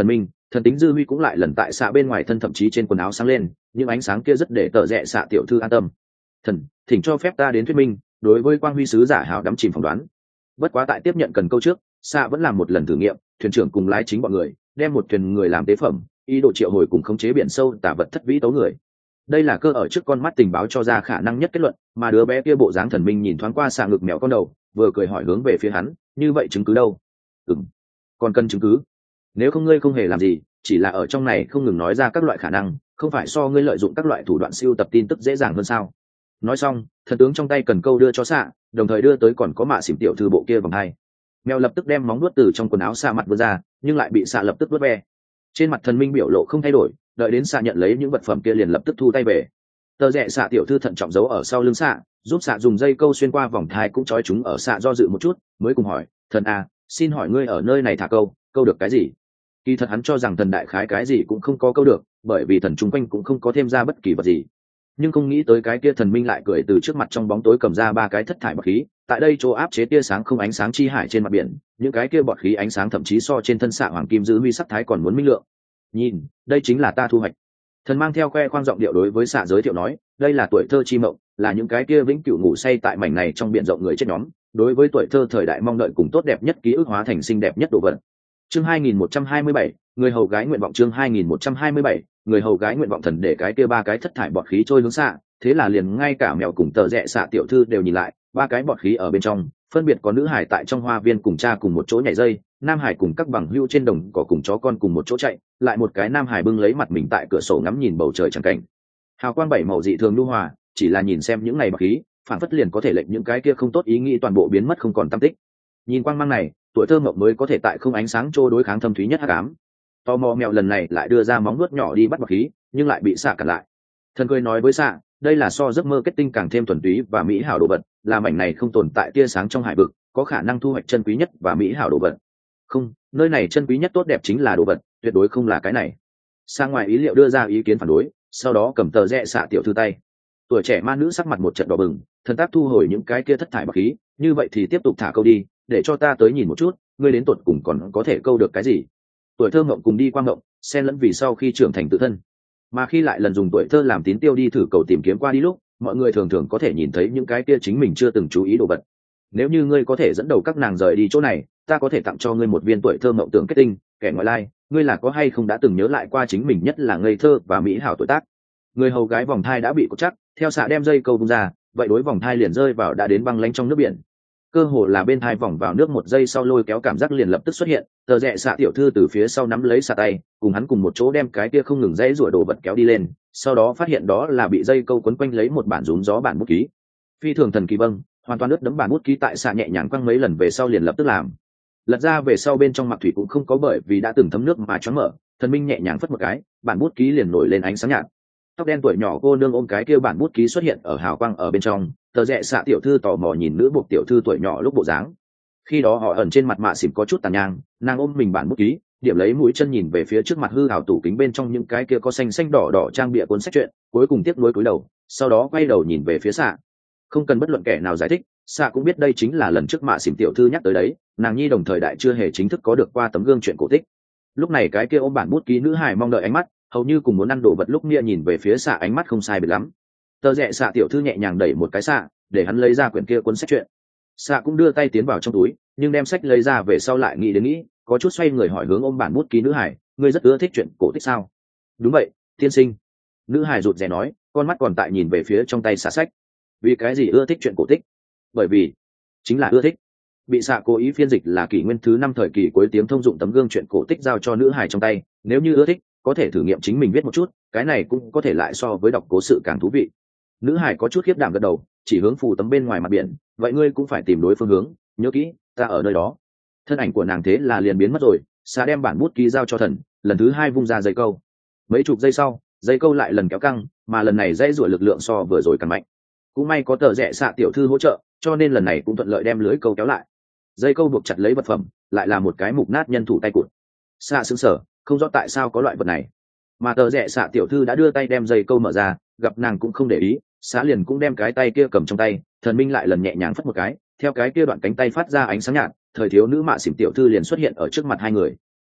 thần tính dư huy cũng lại lần tại xạ bên ngoài thân, thậm chí trên quần áo sáng lên, những ánh sáng kia rất để tờ rẽ xạ tiểu thư an tâm. Thần, thỉnh cho phép ta đến thuyết minh đối với quang huy sứ giả hảo đắm chìm phỏng đoán. Bất quá tại tiếp nhận cần câu trước, xạ vẫn làm một lần thử nghiệm, thuyền trưởng cùng lái chính bọn người đem một thuyền người làm tế phẩm, ý đồ triệu hồi cùng khống chế biển sâu tả vật thất vĩ tấu người. Đây là cơ ở trước con mắt tình báo cho ra khả năng nhất kết luận, mà đứa bé kia bộ dáng thần minh nhìn thoáng qua xạ ngực mèo con đầu, vừa cười hỏi hướng về phía hắn, như vậy chứng cứ đâu? Ừm, còn cần chứng cứ? Nếu không ngươi không hề làm gì, chỉ là ở trong này không ngừng nói ra các loại khả năng, không phải so ngươi lợi dụng các loại thủ đoạn siêu tập tin tức dễ dàng hơn sao? Nói xong, thần tướng trong tay cần câu đưa cho xạ, đồng thời đưa tới còn có mạ xỉm tiểu thư bộ kia vòng hai. Mèo lập tức đem móng vuốt từ trong quần áo xạ mặt vươn ra, nhưng lại bị xạ lập tức vuốt ve. Trên mặt thần minh biểu lộ không thay đổi, đợi đến xạ nhận lấy những vật phẩm kia liền lập tức thu tay về. Tờ rẽ xạ tiểu thư thận trọng giấu ở sau lưng xạ, giúp xạ dùng dây câu xuyên qua vòng thai cũng trói chúng ở xạ do dự một chút, mới cùng hỏi, thần à, xin hỏi ngươi ở nơi này thả câu, câu được cái gì? Kỳ thật hắn cho rằng thần đại khái cái gì cũng không có câu được, bởi vì thần chung quanh cũng không có thêm ra bất kỳ vật gì. Nhưng không nghĩ tới cái kia thần minh lại cười từ trước mặt trong bóng tối cầm ra ba cái thất thải bọt khí, tại đây chỗ áp chế tia sáng không ánh sáng chi hải trên mặt biển, những cái kia bọt khí ánh sáng thậm chí so trên thân xạ hoàng kim giữ huy sắc thái còn muốn minh lượng. Nhìn, đây chính là ta thu hoạch. Thần mang theo khoe khoang giọng điệu đối với xạ giới thiệu nói, đây là tuổi thơ chi mộng, là những cái kia vĩnh cửu ngủ say tại mảnh này trong biển rộng người chết nhóm, đối với tuổi thơ thời đại mong đợi cùng tốt đẹp nhất ký ức hóa thành xinh đẹp nhất đồ vật. Chương hai nghìn một trăm hai mươi bảy, người hầu gái nguyện vọng. Chương hai nghìn một trăm hai mươi bảy, người hầu gái nguyện vọng. Thần để cái kia ba cái thất thải bọt khí trôi hướng xạ, thế là liền ngay cả mèo cùng tờ rẽ xạ tiểu thư đều nhìn lại, ba cái bọt khí ở bên trong, phân biệt có nữ hải tại trong hoa viên cùng cha cùng một chỗ nhảy dây, nam hải cùng các bằng hữu trên đồng cỏ cùng chó con cùng một chỗ chạy, lại một cái nam hải bưng lấy mặt mình tại cửa sổ ngắm nhìn bầu trời chẳng cảnh. Hào quang bảy màu dị thường nhu hòa, chỉ là nhìn xem những này bọt khí, phản phất liền có thể lệnh những cái kia không tốt ý nghĩ toàn bộ biến mất không còn tăm tích. Nhìn quang mang này, tuổi thơ mộng mới có thể tại không ánh sáng trô đối kháng thâm thúy nhất hắc ám. Tò mò mèo lần này lại đưa ra móng vuốt nhỏ đi bắt bọt khí, nhưng lại bị xạ cản lại. Thần cười nói với xạ, đây là so giấc mơ kết tinh càng thêm thuần túy và mỹ hảo đồ vật, là mảnh này không tồn tại tia sáng trong hải vực, có khả năng thu hoạch chân quý nhất và mỹ hảo đồ vật. Không, nơi này chân quý nhất tốt đẹp chính là đồ vật, tuyệt đối không là cái này. Sang ngoài ý liệu đưa ra ý kiến phản đối, sau đó cầm tờ rẽ xạ tiểu thư tay. Tuổi trẻ ma nữ sắc mặt một trận đỏ bừng, thần tác thu hồi những cái kia thất thải bọt khí, như vậy thì tiếp tục thả câu đi, để cho ta tới nhìn một chút, ngươi đến tuột cùng còn có thể câu được cái gì. Tuổi thơ mộng cùng đi qua mộng, xen lẫn vì sau khi trưởng thành tự thân, mà khi lại lần dùng tuổi thơ làm tín tiêu đi thử cầu tìm kiếm qua đi lúc, mọi người thường thường có thể nhìn thấy những cái kia chính mình chưa từng chú ý đồ vật. Nếu như ngươi có thể dẫn đầu các nàng rời đi chỗ này, ta có thể tặng cho ngươi một viên tuổi thơ mộng tưởng kết tinh. Kẻ ngoại lai, ngươi là có hay không đã từng nhớ lại qua chính mình nhất là ngây thơ và mỹ hảo tuổi tác? Người hầu gái vòng thai đã bị cột chắc, theo xạ đem dây câu bung ra, vậy đối vòng thai liền rơi vào đã đến băng lanh trong nước biển. Cơ hồ là bên thai vòng vào nước một giây sau lôi kéo cảm giác liền lập tức xuất hiện, tờ rẽ xạ tiểu thư từ phía sau nắm lấy xạ tay, cùng hắn cùng một chỗ đem cái kia không ngừng dãy rủa đồ vật kéo đi lên, sau đó phát hiện đó là bị dây câu quấn quanh lấy một bản rúm gió bản bút ký. Phi thường thần kỳ bâng, hoàn toàn ướt đẫm bản bút ký tại xạ nhẹ nhàng quăng mấy lần về sau liền lập tức làm. Lật ra về sau bên trong mặc thủy cũng không có bởi vì đã từng thấm nước mà choáng mở, thần minh nhẹ nhàng phất một cái, bản bút ký liền nổi lên ánh sáng nhạt. Tóc đen tuổi nhỏ cô nương ôm cái kia bản bút ký xuất hiện ở hào quang ở bên trong, tờ rẽ xạ tiểu thư tò mò nhìn nữ buộc tiểu thư tuổi nhỏ lúc bộ dáng. Khi đó họ ẩn trên mặt mạ xỉm có chút tàn nhang, nàng ôm mình bản bút ký, điểm lấy mũi chân nhìn về phía trước mặt hư hào tủ kính bên trong những cái kia có xanh xanh đỏ đỏ trang bìa cuốn sách truyện, cuối cùng tiếp nối cúi đầu, sau đó quay đầu nhìn về phía xạ. Không cần bất luận kẻ nào giải thích, xạ cũng biết đây chính là lần trước mạ xỉm tiểu thư nhắc tới đấy, nàng nhi đồng thời đại chưa hề chính thức có được qua tấm gương chuyện cổ tích. Lúc này cái kia ôm bản bút ký nữ hài mong đợi ánh mắt, hầu như cùng muốn ăn đồ vật lúc nia nhìn về phía xạ ánh mắt không sai biệt lắm. Tờ rẽ xạ tiểu thư nhẹ nhàng đẩy một cái xạ, để hắn lấy ra quyển kia cuốn sách truyện. Xạ cũng đưa tay tiến vào trong túi, nhưng đem sách lấy ra về sau lại nghĩ đến nghĩ, có chút xoay người hỏi hướng ôm bản bút ký nữ hải, ngươi rất ưa thích chuyện cổ tích sao? Đúng vậy, tiên sinh. Nữ hải rụt rè nói, con mắt còn tại nhìn về phía trong tay xạ sách. Vì cái gì ưa thích chuyện cổ tích? Bởi vì chính là ưa thích. Bị xạ cố ý phiên dịch là kỷ nguyên thứ năm thời kỳ cuối tiếng thông dụng tấm gương chuyện cổ tích giao cho nữ hải trong tay, nếu như ưa thích có thể thử nghiệm chính mình viết một chút, cái này cũng có thể lại so với đọc cố sự càng thú vị. Nữ hải có chút khiếp đảm gật đầu, chỉ hướng phù tấm bên ngoài mặt biển, vậy ngươi cũng phải tìm đối phương hướng, nhớ kỹ ta ở nơi đó. Thân ảnh của nàng thế là liền biến mất rồi. Xạ đem bản bút ký giao cho thần, lần thứ hai vung ra dây câu. Mấy chục giây sau, dây câu lại lần kéo căng, mà lần này dây rủa lực lượng so vừa rồi càng mạnh. Cũng may có tờ rẽ xạ tiểu thư hỗ trợ, cho nên lần này cũng thuận lợi đem lưới câu kéo lại. Dây câu buộc chặt lấy vật phẩm, lại là một cái mục nát nhân thủ tay cụt. Xạ sững sờ, không rõ tại sao có loại vật này, mà tờ rẽ xạ tiểu thư đã đưa tay đem dây câu mở ra, gặp nàng cũng không để ý, xạ liền cũng đem cái tay kia cầm trong tay, thần minh lại lần nhẹ nhàng phất một cái, theo cái kia đoạn cánh tay phát ra ánh sáng nhạt, thời thiếu nữ mạ xỉm tiểu thư liền xuất hiện ở trước mặt hai người.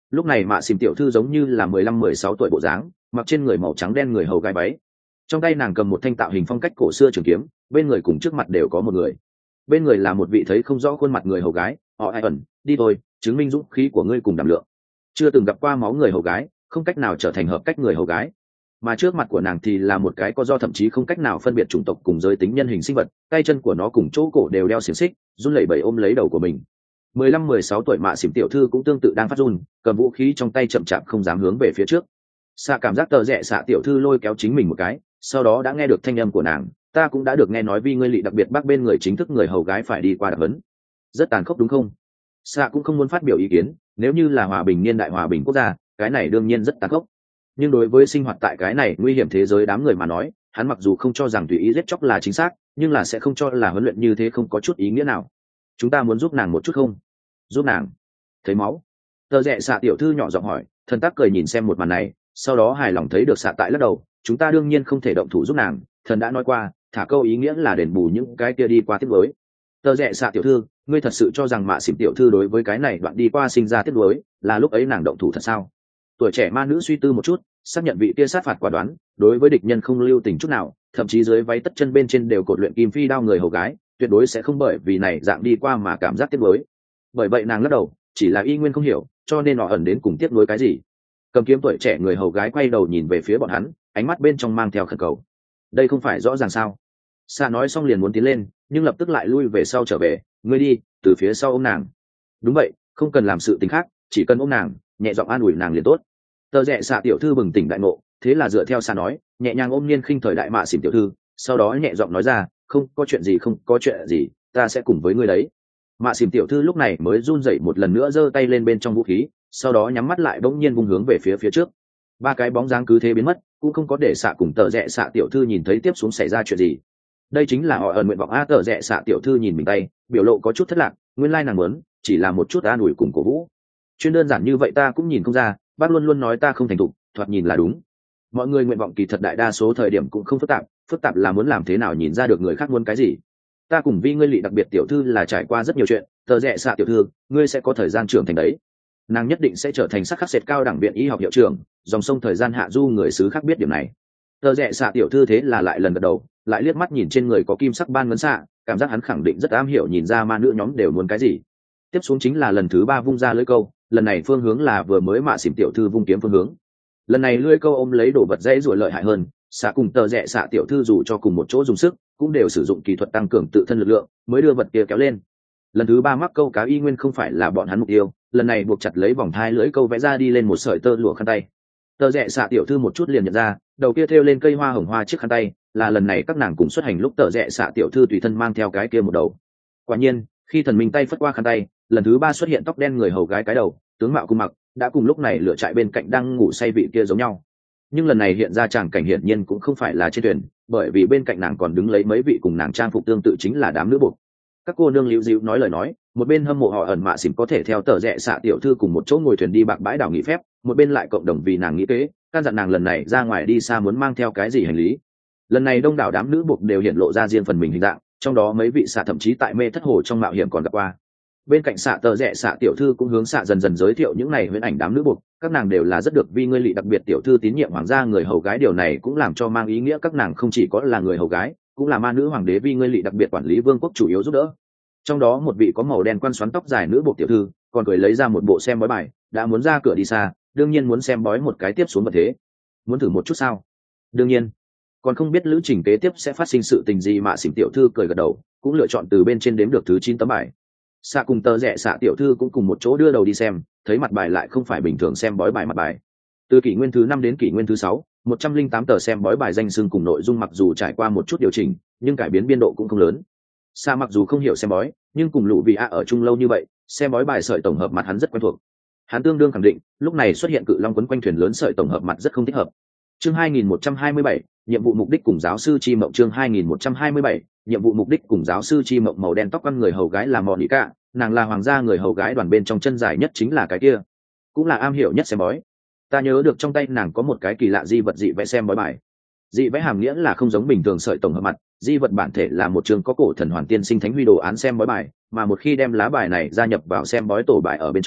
lúc này mạ xìm tiểu thư giống như là mười lăm mười sáu tuổi bộ dáng, mặc trên người màu trắng đen người hầu gái váy, trong tay nàng cầm một thanh tạo hình phong cách cổ xưa trường kiếm, bên người cùng trước mặt đều có một người, bên người là một vị thấy không rõ khuôn mặt người hầu gái. Họ ai ẩn, đi thôi, chứng minh dũng khí của ngươi cùng đảm lượng. Chưa từng gặp qua máu người hầu gái, không cách nào trở thành hợp cách người hầu gái, mà trước mặt của nàng thì là một cái có do thậm chí không cách nào phân biệt chủng tộc cùng giới tính nhân hình sinh vật, tay chân của nó cùng chỗ cổ đều đeo xiềng xích, run lẩy bẩy ôm lấy đầu của mình. mười lăm mười sáu tuổi mạ xỉm tiểu thư cũng tương tự đang phát run, cầm vũ khí trong tay chậm chạp không dám hướng về phía trước. Xạ cảm giác tờ rẽ xạ tiểu thư lôi kéo chính mình một cái, sau đó đã nghe được thanh âm của nàng, ta cũng đã được nghe nói vì ngươi lị đặc biệt bác bên người chính thức người hầu gái phải đi qua đặc vấn, rất tàn khốc đúng không? Xạ cũng không muốn phát biểu ý kiến, nếu như là hòa bình niên đại hòa bình quốc gia, cái này đương nhiên rất tàn khốc, nhưng đối với sinh hoạt tại cái này nguy hiểm thế giới đám người mà nói, hắn mặc dù không cho rằng tùy ý giết chóc là chính xác, nhưng là sẽ không cho là huấn luyện như thế không có chút ý nghĩa nào. Chúng ta muốn giúp nàng một chút không? Giúp nàng? Thấy máu? Tờ rẽ xạ tiểu thư nhỏ giọng hỏi, thần tác cười nhìn xem một màn này, sau đó hài lòng thấy được xạ tại lắc đầu, chúng ta đương nhiên không thể động thủ giúp nàng, thần đã nói qua, thả câu ý nghĩa là đền bù những cái kia đi qua tiếp nối. Tờ rẽ xạ tiểu thư, ngươi thật sự cho rằng mạ xỉm tiểu thư đối với cái này đoạn đi qua sinh ra tiếp nối là lúc ấy nàng động thủ thật sao? Tuổi trẻ ma nữ suy tư một chút, xác nhận vị kia sát phạt quả đoán, đối với địch nhân không lưu tình chút nào, thậm chí dưới váy tất chân bên trên đều cột luyện kim phi đao người hầu gái, tuyệt đối sẽ không bởi vì này dạng đi qua mà cảm giác tiếc nuối. Bởi vậy nàng lắc đầu, chỉ là y nguyên không hiểu, cho nên họ ẩn đến cùng tiếc nuối cái gì. Cầm kiếm tuổi trẻ người hầu gái quay đầu nhìn về phía bọn hắn, ánh mắt bên trong mang theo khẩn cầu. Đây không phải rõ ràng sao? Sa nói xong liền muốn tiến lên, nhưng lập tức lại lui về sau trở về, ngươi đi, từ phía sau ôm nàng. Đúng vậy, không cần làm sự tình khác, chỉ cần ôm nàng, nhẹ giọng an ủi nàng liền tốt. Tờ rẽ xạ tiểu thư bừng tỉnh đại ngộ, thế là dựa theo Sa nói, nhẹ nhàng ôm niên khinh thời đại mạ xỉm tiểu thư, sau đó nhẹ giọng nói ra, không có chuyện gì không có chuyện gì, ta sẽ cùng với ngươi đấy. Mạ xỉm tiểu thư lúc này mới run rẩy một lần nữa giơ tay lên bên trong vũ khí, sau đó nhắm mắt lại bỗng nhiên vung hướng về phía phía trước. Ba cái bóng dáng cứ thế biến mất, cũng không có để Xạ cùng tờ rẽ xạ tiểu thư nhìn thấy tiếp xuống xảy ra chuyện gì. Đây chính là họ ẩn nguyện vọng a. Tờ rẽ xạ tiểu thư nhìn mình tay, biểu lộ có chút thất lạc, nguyên lai nàng muốn chỉ là một chút an ủi cùng cổ vũ. Chuyên đơn giản như vậy ta cũng nhìn không ra, bác luôn luôn nói ta không thành thục, thoạt nhìn là đúng. Mọi người nguyện vọng kỳ thật đại đa số thời điểm cũng không phức tạp, phức tạp là muốn làm thế nào nhìn ra được người khác muốn cái gì. Ta cùng vi ngươi lị đặc biệt tiểu thư là trải qua rất nhiều chuyện, tờ rẽ xạ tiểu thư, ngươi sẽ có thời gian trưởng thành đấy. Nàng nhất định sẽ trở thành sắc khắc sệt cao đẳng viện y học hiệu trưởng, dòng sông thời gian hạ du người xứ khác biết điểm này. Tờ rẽ xạ tiểu thư thế là lại lần gật đầu, lại liếc mắt nhìn trên người có kim sắc ban ngấn xạ, cảm giác hắn khẳng định rất am hiểu nhìn ra ma nữ nhóm đều muốn cái gì. Tiếp xuống chính là lần thứ ba vung ra lưỡi câu, lần này phương hướng là vừa mới mạ xỉm tiểu thư vung kiếm phương hướng. Lần này lưỡi câu ôm lấy đồ vật dễ ruồi lợi hại hơn, xạ cùng tờ rẽ xạ tiểu thư dù cho cùng một chỗ dùng sức, cũng đều sử dụng kỹ thuật tăng cường tự thân lực lượng mới đưa vật kia kéo lên. Lần thứ ba mắc câu cá y nguyên không phải là bọn hắn mục tiêu, lần này buộc chặt lấy vòng thai lưỡi câu vẽ ra đi lên một sợi tơ lụa khăn tay. Tờ rẽ xạ tiểu thư một chút liền nhận ra, đầu kia thêu lên cây hoa hồng hoa chiếc khăn tay là lần này các nàng cùng xuất hành lúc tờ rẽ xạ tiểu thư tùy thân mang theo cái kia một đầu. Quả nhiên, khi thần minh tay phất qua khăn tay, lần thứ ba xuất hiện tóc đen người hầu gái cái đầu, tướng mạo cung mặc đã cùng lúc này lửa trại bên cạnh đang ngủ say vị kia giống nhau. Nhưng lần này hiện ra tràng cảnh hiển nhiên cũng không phải là trên thuyền, bởi vì bên cạnh nàng còn đứng lấy mấy vị cùng nàng trang phục tương tự chính là đám nữ buộc. Các cô nương liễu dịu nói lời nói, một bên hâm mộ họ ẩn mạ xỉm có thể theo tờ rẽ xạ tiểu thư cùng một chỗ ngồi thuyền đi bạc bãi đảo nghỉ phép, một bên lại cộng đồng vì nàng nghĩ kế, căn dặn nàng lần này ra ngoài đi xa muốn mang theo cái gì hành lý. Lần này đông đảo đám nữ buộc đều hiện lộ ra riêng phần mình hình dạng, trong đó mấy vị xạ thậm chí tại mê thất hồ trong mạo hiểm còn gặp qua. Bên cạnh xạ tờ rẽ xạ tiểu thư cũng hướng xạ dần dần giới thiệu những này huyễn ảnh đám nữ buộc, các nàng đều là rất được vi ngươi lị đặc biệt tiểu thư tín nhiệm hoàng gia người hầu gái, điều này cũng làm cho mang ý nghĩa các nàng không chỉ có là người hầu gái, cũng là ma nữ hoàng đế vi ngươi lị đặc biệt quản lý vương quốc chủ yếu giúp đỡ. Trong đó một vị có màu đen quan xoắn tóc dài nữ buộc tiểu thư còn cười lấy ra một bộ xem bói bài, đã muốn ra cửa đi xa, đương nhiên muốn xem bói một cái tiếp xuống vật thế. Muốn thử một chút sao? Đương nhiên. Còn không biết lữ trình kế tiếp sẽ phát sinh sự tình gì, mạ xỉm tiểu thư cười gật đầu, cũng lựa chọn từ bên trên đếm được thứ chín tấm bài. Xạ cùng tờ rẽ xạ tiểu thư cũng cùng một chỗ đưa đầu đi xem, thấy mặt bài lại không phải bình thường xem bói bài mặt bài. Từ kỷ nguyên thứ năm đến kỷ nguyên thứ sáu, một trăm linh tám tờ xem bói bài danh xưng cùng nội dung mặc dù trải qua một chút điều chỉnh, nhưng cải biến biên độ cũng không lớn. Xạ mặc dù không hiểu xem bói, nhưng cùng lũ vị ạ ở chung lâu như vậy, xem bói bài sợi tổng hợp mặt hắn rất quen thuộc. Hắn tương đương khẳng định, lúc này xuất hiện cự long quấn quanh thuyền lớn sợi tổng hợp mặt rất không thích hợp. Chương hai nghìn một trăm hai mươi bảy, nhiệm vụ mục đích cùng giáo sư chi mộng. Chương hai nghìn một trăm hai mươi bảy, nhiệm vụ mục đích cùng giáo sư chi mộng. Màu đen tóc con người hầu gái là Monica, nàng là hoàng gia người hầu gái đoàn bên trong chân dài nhất chính là cái kia, cũng là am hiểu nhất xem bói. Ta nhớ được trong tay nàng có một cái kỳ lạ di vật dị vẽ xem bói bài. Dị vẽ hàm nghĩa là không giống bình thường sợi tổng hợp mặt, di vật bản thể là một trường có cổ thần hoàn tiên sinh thánh huy đồ án xem bói bài, mà một khi đem lá bài này gia nhập vào xem bói tổ bài ở bên trong,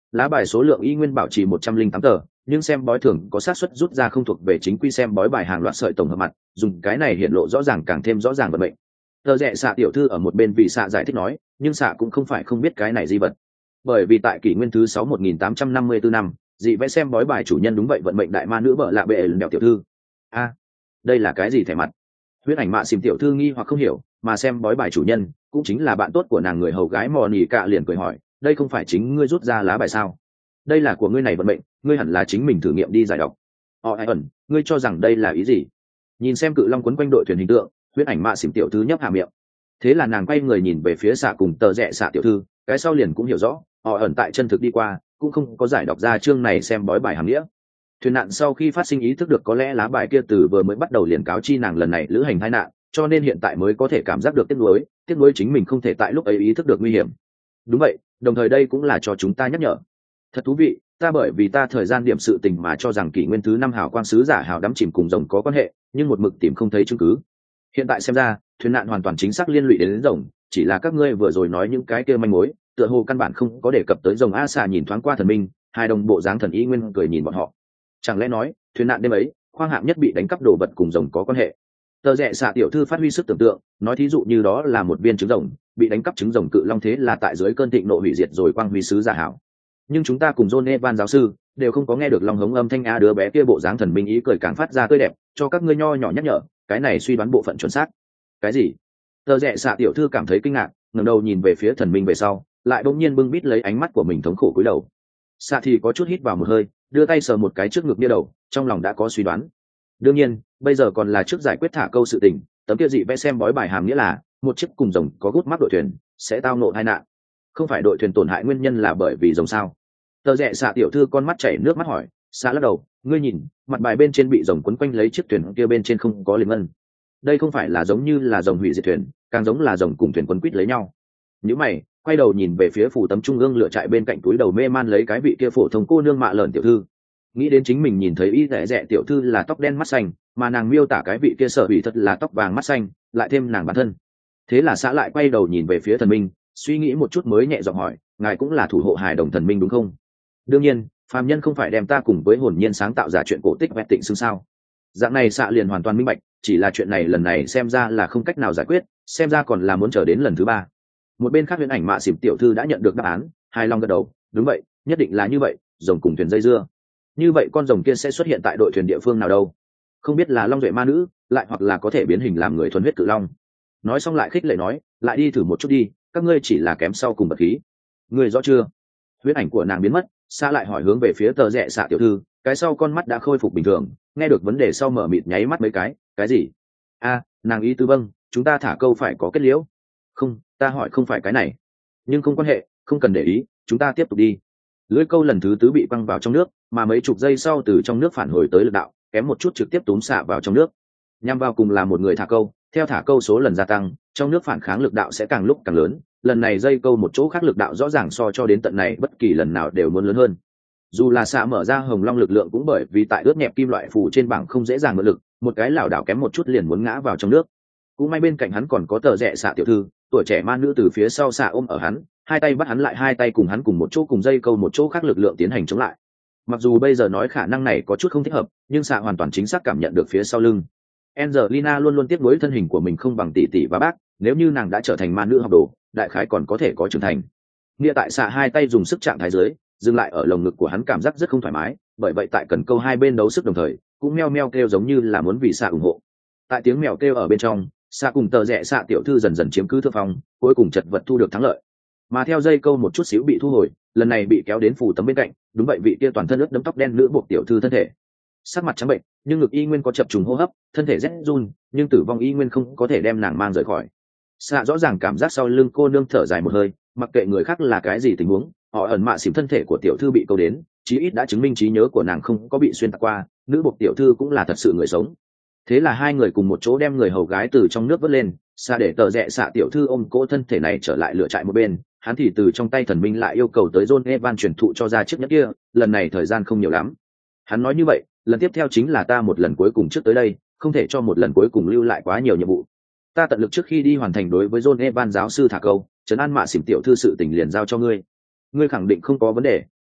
lá bài số lượng y nguyên bảo trì một trăm linh tám tờ, nhưng xem bói thường có xác suất rút ra không thuộc về chính quy xem bói bài hàng loạt sợi tổng hợp mặt, dùng cái này hiện lộ rõ ràng càng thêm rõ ràng vận mệnh. Tờ rẽ xạ tiểu thư ở một bên vì xạ giải thích nói, nhưng xạ cũng không phải không biết cái này di vật, bởi vì tại kỷ nguyên thứ sáu một nghìn tám trăm năm mươi tư năm, dị vẽ xem bói bài chủ nhân đúng vậy vận mệnh đại ma nữ bợ lạ bệ lần đèo tiểu thư. A, đây là cái gì thẻ mặt? Huyết ảnh mạ xìm tiểu thư nghi hoặc không hiểu, mà xem bói bài chủ nhân cũng chính là bạn tốt của nàng người hầu gái mò nỉ cạ liền cười hỏi, đây không phải chính ngươi rút ra lá bài sao? Đây là của ngươi này vận mệnh, ngươi hẳn là chính mình thử nghiệm đi giải đọc. Họ ai ẩn, ngươi cho rằng đây là ý gì? Nhìn xem cự long quấn quanh đội thuyền hình tượng, huyết ảnh mạ xìm tiểu thư nhấp hạ miệng. Thế là nàng quay người nhìn về phía xạ cùng tờ rẽ xạ tiểu thư, cái sau liền cũng hiểu rõ, họ ẩn tại chân thực đi qua cũng không có giải đọc ra chương này xem bói bài hàm nghĩa. Thuyền nạn sau khi phát sinh ý thức được có lẽ lá bài kia từ vừa mới bắt đầu liền cáo chi nàng lần này lữ hành tai nạn, cho nên hiện tại mới có thể cảm giác được tiếc nuối, tiếc nuối chính mình không thể tại lúc ấy ý thức được nguy hiểm. Đúng vậy, đồng thời đây cũng là cho chúng ta nhắc nhở. Thật thú vị, ta bởi vì ta thời gian điểm sự tình mà cho rằng kỷ nguyên thứ năm hào quang sứ giả hào đắm chìm cùng rồng có quan hệ, nhưng một mực tìm không thấy chứng cứ. Hiện tại xem ra, thuyền nạn hoàn toàn chính xác liên lụy đến, đến rồng, chỉ là các ngươi vừa rồi nói những cái kia manh mối, tựa hồ căn bản không có đề cập tới rồng. A xà nhìn thoáng qua thần minh, hai đồng bộ dáng thần y nguyên cười nhìn bọn họ. Chẳng lẽ nói, thuyền nạn đêm ấy, khoang hạng nhất bị đánh cắp đồ vật cùng rồng có quan hệ? Tờ rẽ xạ tiểu thư phát huy sức tưởng tượng, nói thí dụ như đó là một viên trứng rồng, bị đánh cắp trứng rồng cự long thế là tại dưới cơn thịnh nộ hủy diệt rồi quang huy sứ giả hảo. Nhưng chúng ta cùng John Evan giáo sư đều không có nghe được long hống âm thanh a đứa bé kia bộ dáng thần minh ý cười càng phát ra tươi đẹp, cho các ngươi nho nhỏ nhắc nhở, cái này suy đoán bộ phận chuẩn xác. Cái gì? Tờ rẽ xạ tiểu thư cảm thấy kinh ngạc, ngẩng đầu nhìn về phía thần minh về sau, lại bỗng nhiên bưng bít lấy ánh mắt của mình thống khổ cúi đầu. Xạ thì có chút hít vào một hơi, đưa tay sờ một cái trước ngực bia đầu, trong lòng đã có suy đoán. Đương nhiên, bây giờ còn là trước giải quyết thả câu sự tình, tấm kia dị vẽ xem bói bài hàm nghĩa là một chiếc cùng rồng có gút mắt đội thuyền sẽ tao nộ tai nạn. Không phải đội thuyền tổn hại nguyên nhân là bởi vì rồng sao? Tờ rẽ xạ tiểu thư con mắt chảy nước mắt hỏi. Xạ lắc đầu, ngươi nhìn, mặt bài bên trên bị rồng quấn quanh lấy chiếc thuyền kia bên trên không có liền ngân. Đây không phải là giống như là rồng hủy diệt thuyền, càng giống là rồng cùng thuyền quấn quýt lấy nhau. Nếu mày, quay đầu nhìn về phía phủ tấm trung ương lửa trại bên cạnh túi đầu mê man lấy cái vị kia phổ thông cô nương mạ lợn tiểu thư, nghĩ đến chính mình nhìn thấy y rẻ rẻ tiểu thư là tóc đen mắt xanh, mà nàng miêu tả cái vị kia sở bị thật là tóc vàng mắt xanh, lại thêm nàng bản thân. Thế là xã lại quay đầu nhìn về phía thần minh, suy nghĩ một chút mới nhẹ giọng hỏi, ngài cũng là thủ hộ hài đồng thần minh đúng không? Đương nhiên, phàm nhân không phải đem ta cùng với hồn nhiên sáng tạo giả chuyện cổ tích vẹn tịnh xưng sao? Dạng này xạ liền hoàn toàn minh bạch, chỉ là chuyện này lần này xem ra là không cách nào giải quyết, xem ra còn là muốn chờ đến lần thứ ba. Một bên khác huyễn ảnh mạ xỉm tiểu thư đã nhận được đáp án, hài lòng gật đầu, đúng vậy, nhất định là như vậy, rồng cùng thuyền dây dưa. Như vậy con rồng kia sẽ xuất hiện tại đội thuyền địa phương nào đâu? Không biết là long duệ ma nữ, lại hoặc là có thể biến hình làm người thuần huyết cự long. Nói xong lại khích lệ nói, lại đi thử một chút đi, các ngươi chỉ là kém sau cùng bậc khí. Ngươi rõ chưa? Huyễn ảnh của nàng biến mất, xa lại hỏi hướng về phía tờ rẽ xạ tiểu thư, cái sau con mắt đã khôi phục bình thường, nghe được vấn đề sau mở mịt nháy mắt mấy cái, cái gì? A, nàng ý tứ vâng, chúng ta thả câu phải có kết liễu. Không, ta hỏi không phải cái này. Nhưng không quan hệ, không cần để ý, chúng ta tiếp tục đi. Lưỡi câu lần thứ tứ bị quăng vào trong nước, mà mấy chục giây sau từ trong nước phản hồi tới lực đạo, kém một chút trực tiếp túm xạ vào trong nước. Nhằm vào cùng là một người thả câu, theo thả câu số lần gia tăng, trong nước phản kháng lực đạo sẽ càng lúc càng lớn. Lần này dây câu một chỗ khác lực đạo rõ ràng so cho đến tận này bất kỳ lần nào đều muốn lớn hơn. Dù là xạ mở ra hồng long lực lượng cũng bởi vì tại ướt nhẹp kim loại phù trên bảng không dễ dàng mượn lực, một cái lảo đảo kém một chút liền muốn ngã vào trong nước. Cũng may bên cạnh hắn còn có tờ rẽ xạ tiểu thư, tuổi trẻ ma nữ từ phía sau xạ ôm ở hắn, hai tay bắt hắn lại, hai tay cùng hắn cùng một chỗ cùng dây câu một chỗ khác lực lượng tiến hành chống lại. Mặc dù bây giờ nói khả năng này có chút không thích hợp, nhưng xạ hoàn toàn chính xác cảm nhận được phía sau lưng. Angelina luôn luôn tiếc nuối thân hình của mình không bằng tỷ tỷ và bác, nếu như nàng đã trở thành ma nữ học đồ, đại khái còn có thể có trưởng thành. Nghĩa tại xạ hai tay dùng sức trạng thái dưới, dừng lại ở lồng ngực của hắn cảm giác rất không thoải mái, bởi vậy tại cần câu hai bên đấu sức đồng thời, cũng meo meo kêu giống như là muốn vì xạ ủng hộ. Tại tiếng mèo kêu ở bên trong, xạ cùng tờ rẽ xạ tiểu thư dần dần chiếm cứ thượng phong, cuối cùng chật vật thu được thắng lợi. Mà theo dây câu một chút xíu bị thu hồi, lần này bị kéo đến phủ tấm bên cạnh, đúng vậy vị kia toàn thân ướt đẫm tóc đen nữ buộc tiểu thư thân thể, sắc mặt trắng bệnh, nhưng ngực y nguyên có chập trùng hô hấp, thân thể rét run, nhưng tử vong y nguyên không có thể đem nàng mang rời khỏi. Xạ rõ ràng cảm giác sau lưng cô nương thở dài một hơi, mặc kệ người khác là cái gì tình huống, họ ẩn mạ xỉm thân thể của tiểu thư bị câu đến, chí ít đã chứng minh trí nhớ của nàng không có bị xuyên tạc qua, nữ buộc tiểu thư cũng là thật sự người sống. Thế là hai người cùng một chỗ đem người hầu gái từ trong nước vớt lên, xa để tờ rẽ xạ tiểu thư ôm cỗ thân thể này trở lại lửa trại một bên, hắn thì từ trong tay thần minh lại yêu cầu tới John Evan truyền thụ cho ra chiếc nhẫn kia, lần này thời gian không nhiều lắm. Hắn nói như vậy, lần tiếp theo chính là ta một lần cuối cùng trước tới đây, không thể cho một lần cuối cùng lưu lại quá nhiều nhiệm vụ. Ta tận lực trước khi đi hoàn thành đối với John Evan giáo sư thả câu, trấn an mạ xỉm tiểu thư sự tình liền giao cho ngươi. Ngươi khẳng định không có vấn đề,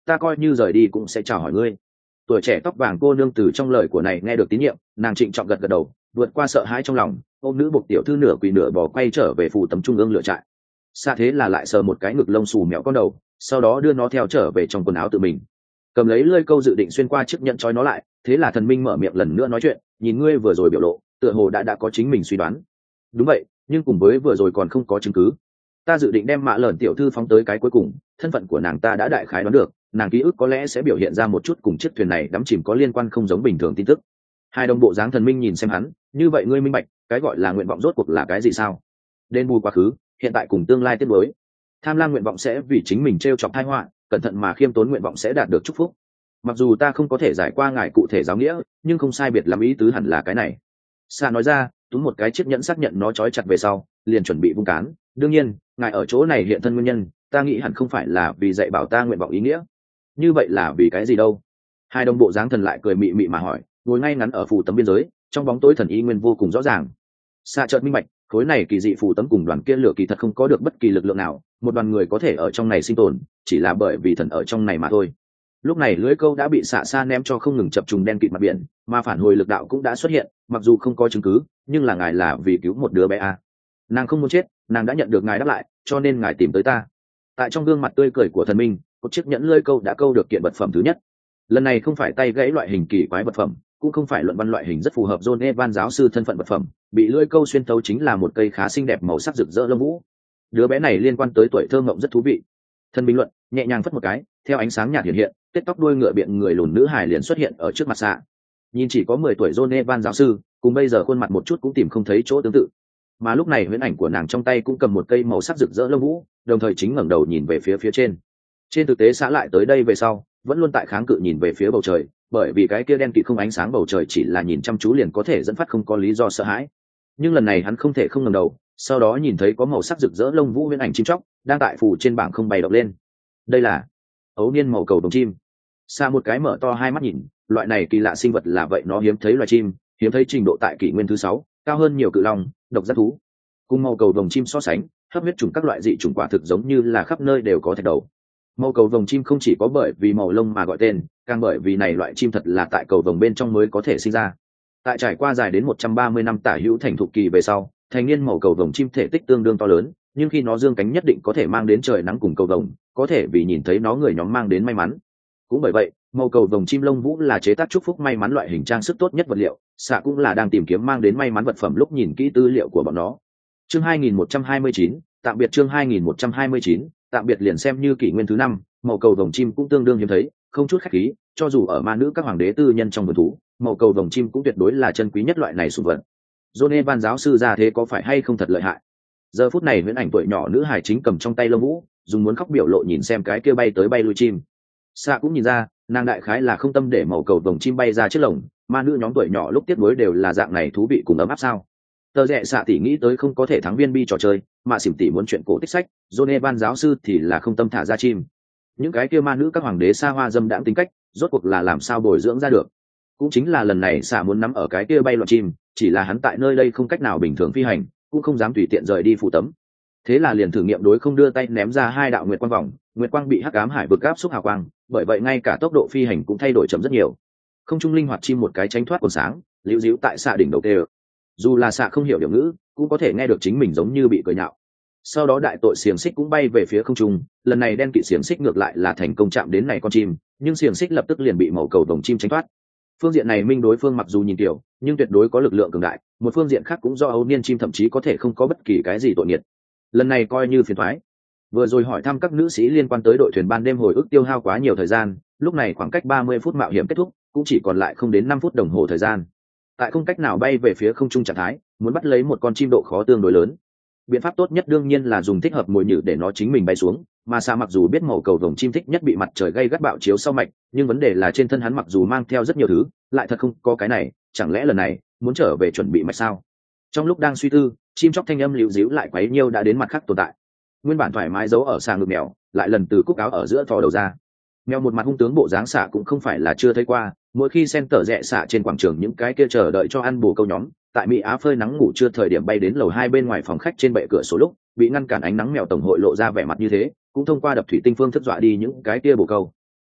ta coi như rời đi cũng sẽ chào hỏi ngươi. Tuổi trẻ tóc vàng cô nương từ trong lời của này nghe được tín nhiệm, nàng trịnh trọng gật gật đầu, vượt qua sợ hãi trong lòng, ôm nữ bộc tiểu thư nửa quỳ nửa bò quay trở về phủ tấm trung ương lựa trại. Xa thế là lại sờ một cái ngực lông xù mẹo con đầu, sau đó đưa nó theo trở về trong quần áo tự mình, cầm lấy lơi câu dự định xuyên qua chiếc nhẫn trói nó lại. Thế là thần minh mở miệng lần nữa nói chuyện, nhìn ngươi vừa rồi biểu lộ tựa hồ đã đã có chính mình suy đoán. Đúng vậy, nhưng cùng với vừa rồi còn không có chứng cứ. Ta dự định đem mạ lởn tiểu thư phóng tới cái cuối cùng, thân phận của nàng ta đã đại khái đoán được, nàng ký ức có lẽ sẽ biểu hiện ra một chút cùng chiếc thuyền này đắm chìm có liên quan không giống bình thường tin tức. Hai đồng bộ dáng thần minh nhìn xem hắn, như vậy ngươi minh bạch cái gọi là nguyện vọng rốt cuộc là cái gì sao? Đền bù quá khứ, hiện tại cùng tương lai tiếp nối. Tham lam nguyện vọng sẽ vì chính mình t r e o chọc tai họa, cẩn thận mà khiêm tốn nguyện vọng sẽ đạt được chúc phúc. Mặc dù ta không có thể giải qua ngài cụ thể giáo nghĩa, nhưng không sai biệt lắm ý tứ hẳn là cái này. Sa nói ra, túm một cái chiếc nhẫn xác nhận nó trói chặt về sau, liền chuẩn bị vung cán. Đương nhiên, ngài ở chỗ này hiện thân nguyên nhân, ta nghĩ hẳn không phải là vì dạy bảo ta nguyện vọng ý nghĩa. Như vậy là vì cái gì đâu? Hai đồng bộ dáng thần lại cười mị mị mà hỏi, ngồi ngay ngắn ở phủ tấm biên giới, trong bóng tối thần ý nguyên vô cùng rõ ràng. Sa chợt minh bạch, khối này kỳ dị phủ tấm cùng đoàn kia lửa kỳ thật không có được bất kỳ lực lượng nào, một đoàn người có thể ở trong này sinh tồn, chỉ là bởi vì thần ở trong này mà thôi. Lúc này lưới câu đã bị xạ xa ném cho không ngừng chập trùng đen kịt mặt biển, mà phản hồi lực đạo cũng đã xuất hiện, mặc dù không có chứng cứ, nhưng là ngài là vì cứu một đứa bé à. Nàng không muốn chết, nàng đã nhận được ngài đáp lại, cho nên ngài tìm tới ta. Tại trong gương mặt tươi cười của thần minh, một chiếc nhẫn lưới câu đã câu được kiện vật phẩm thứ nhất. Lần này không phải tay gãy loại hình kỳ quái vật phẩm, cũng không phải luận văn loại hình rất phù hợp John Evan giáo sư thân phận vật phẩm, bị lưỡi câu xuyên tấu chính là một cây khá xinh đẹp màu sắc rực rỡ lông vũ. Đứa bé này liên quan tới tuổi thơ ngộng rất thú vị. Thân bình luận, nhẹ nhàng phất một cái, theo ánh sáng nhạt hiện hiện, tết tóc đuôi ngựa biện người lùn nữ hài liền xuất hiện ở trước mặt xạ. Nhìn chỉ có mười tuổi John Evan giáo sư, cùng bây giờ khuôn mặt một chút cũng tìm không thấy chỗ tương tự. Mà lúc này huyễn ảnh của nàng trong tay cũng cầm một cây màu sắc rực rỡ lông vũ, đồng thời chính ngẩng đầu nhìn về phía phía trên. Trên thực tế xã lại tới đây về sau, vẫn luôn tại kháng cự nhìn về phía bầu trời, bởi vì cái kia đen kịt không ánh sáng bầu trời chỉ là nhìn chăm chú liền có thể dẫn phát không có lý do sợ hãi. Nhưng lần này hắn không thể không ngẩng đầu, sau đó nhìn thấy có màu sắc rực rỡ lông vũ huyễn ảnh chim chóc đang tại phủ trên bảng không bay động lên. Đây là ấu niên màu cầu đồng chim. Xa một cái mở to hai mắt nhìn, loại này kỳ lạ sinh vật là vậy nó hiếm thấy loài chim, hiếm thấy trình độ tại kỷ nguyên thứ sáu, cao hơn nhiều cự long, độc giác thú. Cùng màu cầu đồng chim so sánh, hấp huyết trùng các loại dị trùng quả thực giống như là khắp nơi đều có thạch đầu. Màu cầu vồng chim không chỉ có bởi vì màu lông mà gọi tên, càng bởi vì này loại chim thật là tại cầu vồng bên trong mới có thể sinh ra. Tại trải qua dài đến một trăm ba mươi năm tả hữu thành thục kỳ về sau, thành niên màu cầu vồng chim thể tích tương đương to lớn, nhưng khi nó dương cánh nhất định có thể mang đến trời nắng cùng cầu vồng, có thể vì nhìn thấy nó người nhóm mang đến may mắn. Cũng bởi vậy, màu cầu vồng chim lông vũ là chế tác chúc phúc may mắn loại hình trang sức tốt nhất vật liệu, xạ cũng là đang tìm kiếm mang đến may mắn vật phẩm lúc nhìn kỹ tư liệu của bọn nó. Chương hai nghìn một trăm hai mươi chín, tạm biệt chương hai nghìn một trăm hai mươi chín, tạm biệt liền xem như kỷ nguyên thứ năm, màu cầu vồng chim cũng tương đương hiếm thấy, không chút khách khí, cho dù ở ma nữ các hoàng đế tư nhân trong vườn thú, màu cầu vồng chim cũng tuyệt đối là chân quý nhất loại này sủng vật. John Evan giáo sư ra thế có phải hay không thật lợi hại. Giờ phút này huyễn ảnh tuổi nhỏ nữ hải chính cầm trong tay lông vũ, dùng muốn khóc biểu lộ nhìn xem cái kia bay tới bay lui chim. Sa cũng nhìn ra, nàng đại khái là không tâm để màu cầu vồng chim bay ra chiếc lồng, ma nữ nhóm tuổi nhỏ lúc tiếp nối đều là dạng này thú vị cùng ấm áp sao. Tờ rẽ xạ tỷ nghĩ tới không có thể thắng viên bi trò chơi, mà xỉm tỷ muốn chuyện cổ tích sách, John Evan giáo sư thì là không tâm thả ra chim. Những cái kia ma nữ các hoàng đế xa hoa dâm đãng tính cách, rốt cuộc là làm sao bồi dưỡng ra được. Cũng chính là lần này xạ muốn nắm ở cái kia bay loạn chim, chỉ là hắn tại nơi đây không cách nào bình thường phi hành, cũng không dám tùy tiện rời đi phủ tấm. Thế là liền thử nghiệm đối không đưa tay ném ra hai đạo nguyệt quang vòng, nguyệt quang bị hắc ám hải vực áp xúc hào quang, bởi vậy ngay cả tốc độ phi hành cũng thay đổi chậm rất nhiều. Không trung linh hoạt chim một cái tránh thoát quần sáng, liễu díu tại xạ đỉnh đầu tê. Dù là xạ không hiểu điều ngữ, cũng có thể nghe được chính mình giống như bị cười nhạo. Sau đó đại tội xiềng xích cũng bay về phía không trung, lần này đen kỵ xiềng xích ngược lại là thành công chạm đến này con chim, nhưng xiềng xích lập tức liền bị màu cầu đồng chim tránh thoát. Phương diện này minh đối phương mặc dù nhìn tiểu, nhưng tuyệt đối có lực lượng cường đại, một phương diện khác cũng do ấu niên chim thậm chí có thể không có bất kỳ cái gì tội nghiệt. Lần này coi như phiền toái. Vừa rồi hỏi thăm các nữ sĩ liên quan tới đội thuyền ban đêm hồi ức tiêu hao quá nhiều thời gian, lúc này khoảng cách ba mươi phút mạo hiểm kết thúc, cũng chỉ còn lại không đến năm phút đồng hồ thời gian. Tại không cách nào bay về phía không trung trạng thái, muốn bắt lấy một con chim độ khó tương đối lớn. Biện pháp tốt nhất đương nhiên là dùng thích hợp mồi nhử để nó chính mình bay xuống, mà Sa mặc dù biết màu cầu vồng chim thích nhất bị mặt trời gay gắt bạo chiếu sau mạch, nhưng vấn đề là trên thân hắn mặc dù mang theo rất nhiều thứ, lại thật không có cái này, chẳng lẽ lần này muốn trở về chuẩn bị mạch sao? Trong lúc đang suy tư, chim chóc thanh âm liễu díu lại quấy nhiêu đã đến mặt khác tồn tại. Nguyên bản thoải mái giấu ở xà ngực mèo, lại lần từ cúc áo ở giữa thò đầu ra. Mèo một mặt hung tướng bộ dáng xạ cũng không phải là chưa thấy qua, mỗi khi sen tở rẽ xạ trên quảng trường những cái kia chờ đợi cho ăn bồ câu nhóm, tại Mỹ Á phơi nắng ngủ trưa thời điểm bay đến lầu hai bên ngoài phòng khách trên bệ cửa sổ lúc, bị ngăn cản ánh nắng mèo tổng hội lộ ra vẻ mặt như thế, cũng thông qua đập thủy tinh phương thức dọa đi những cái kia bồ câu.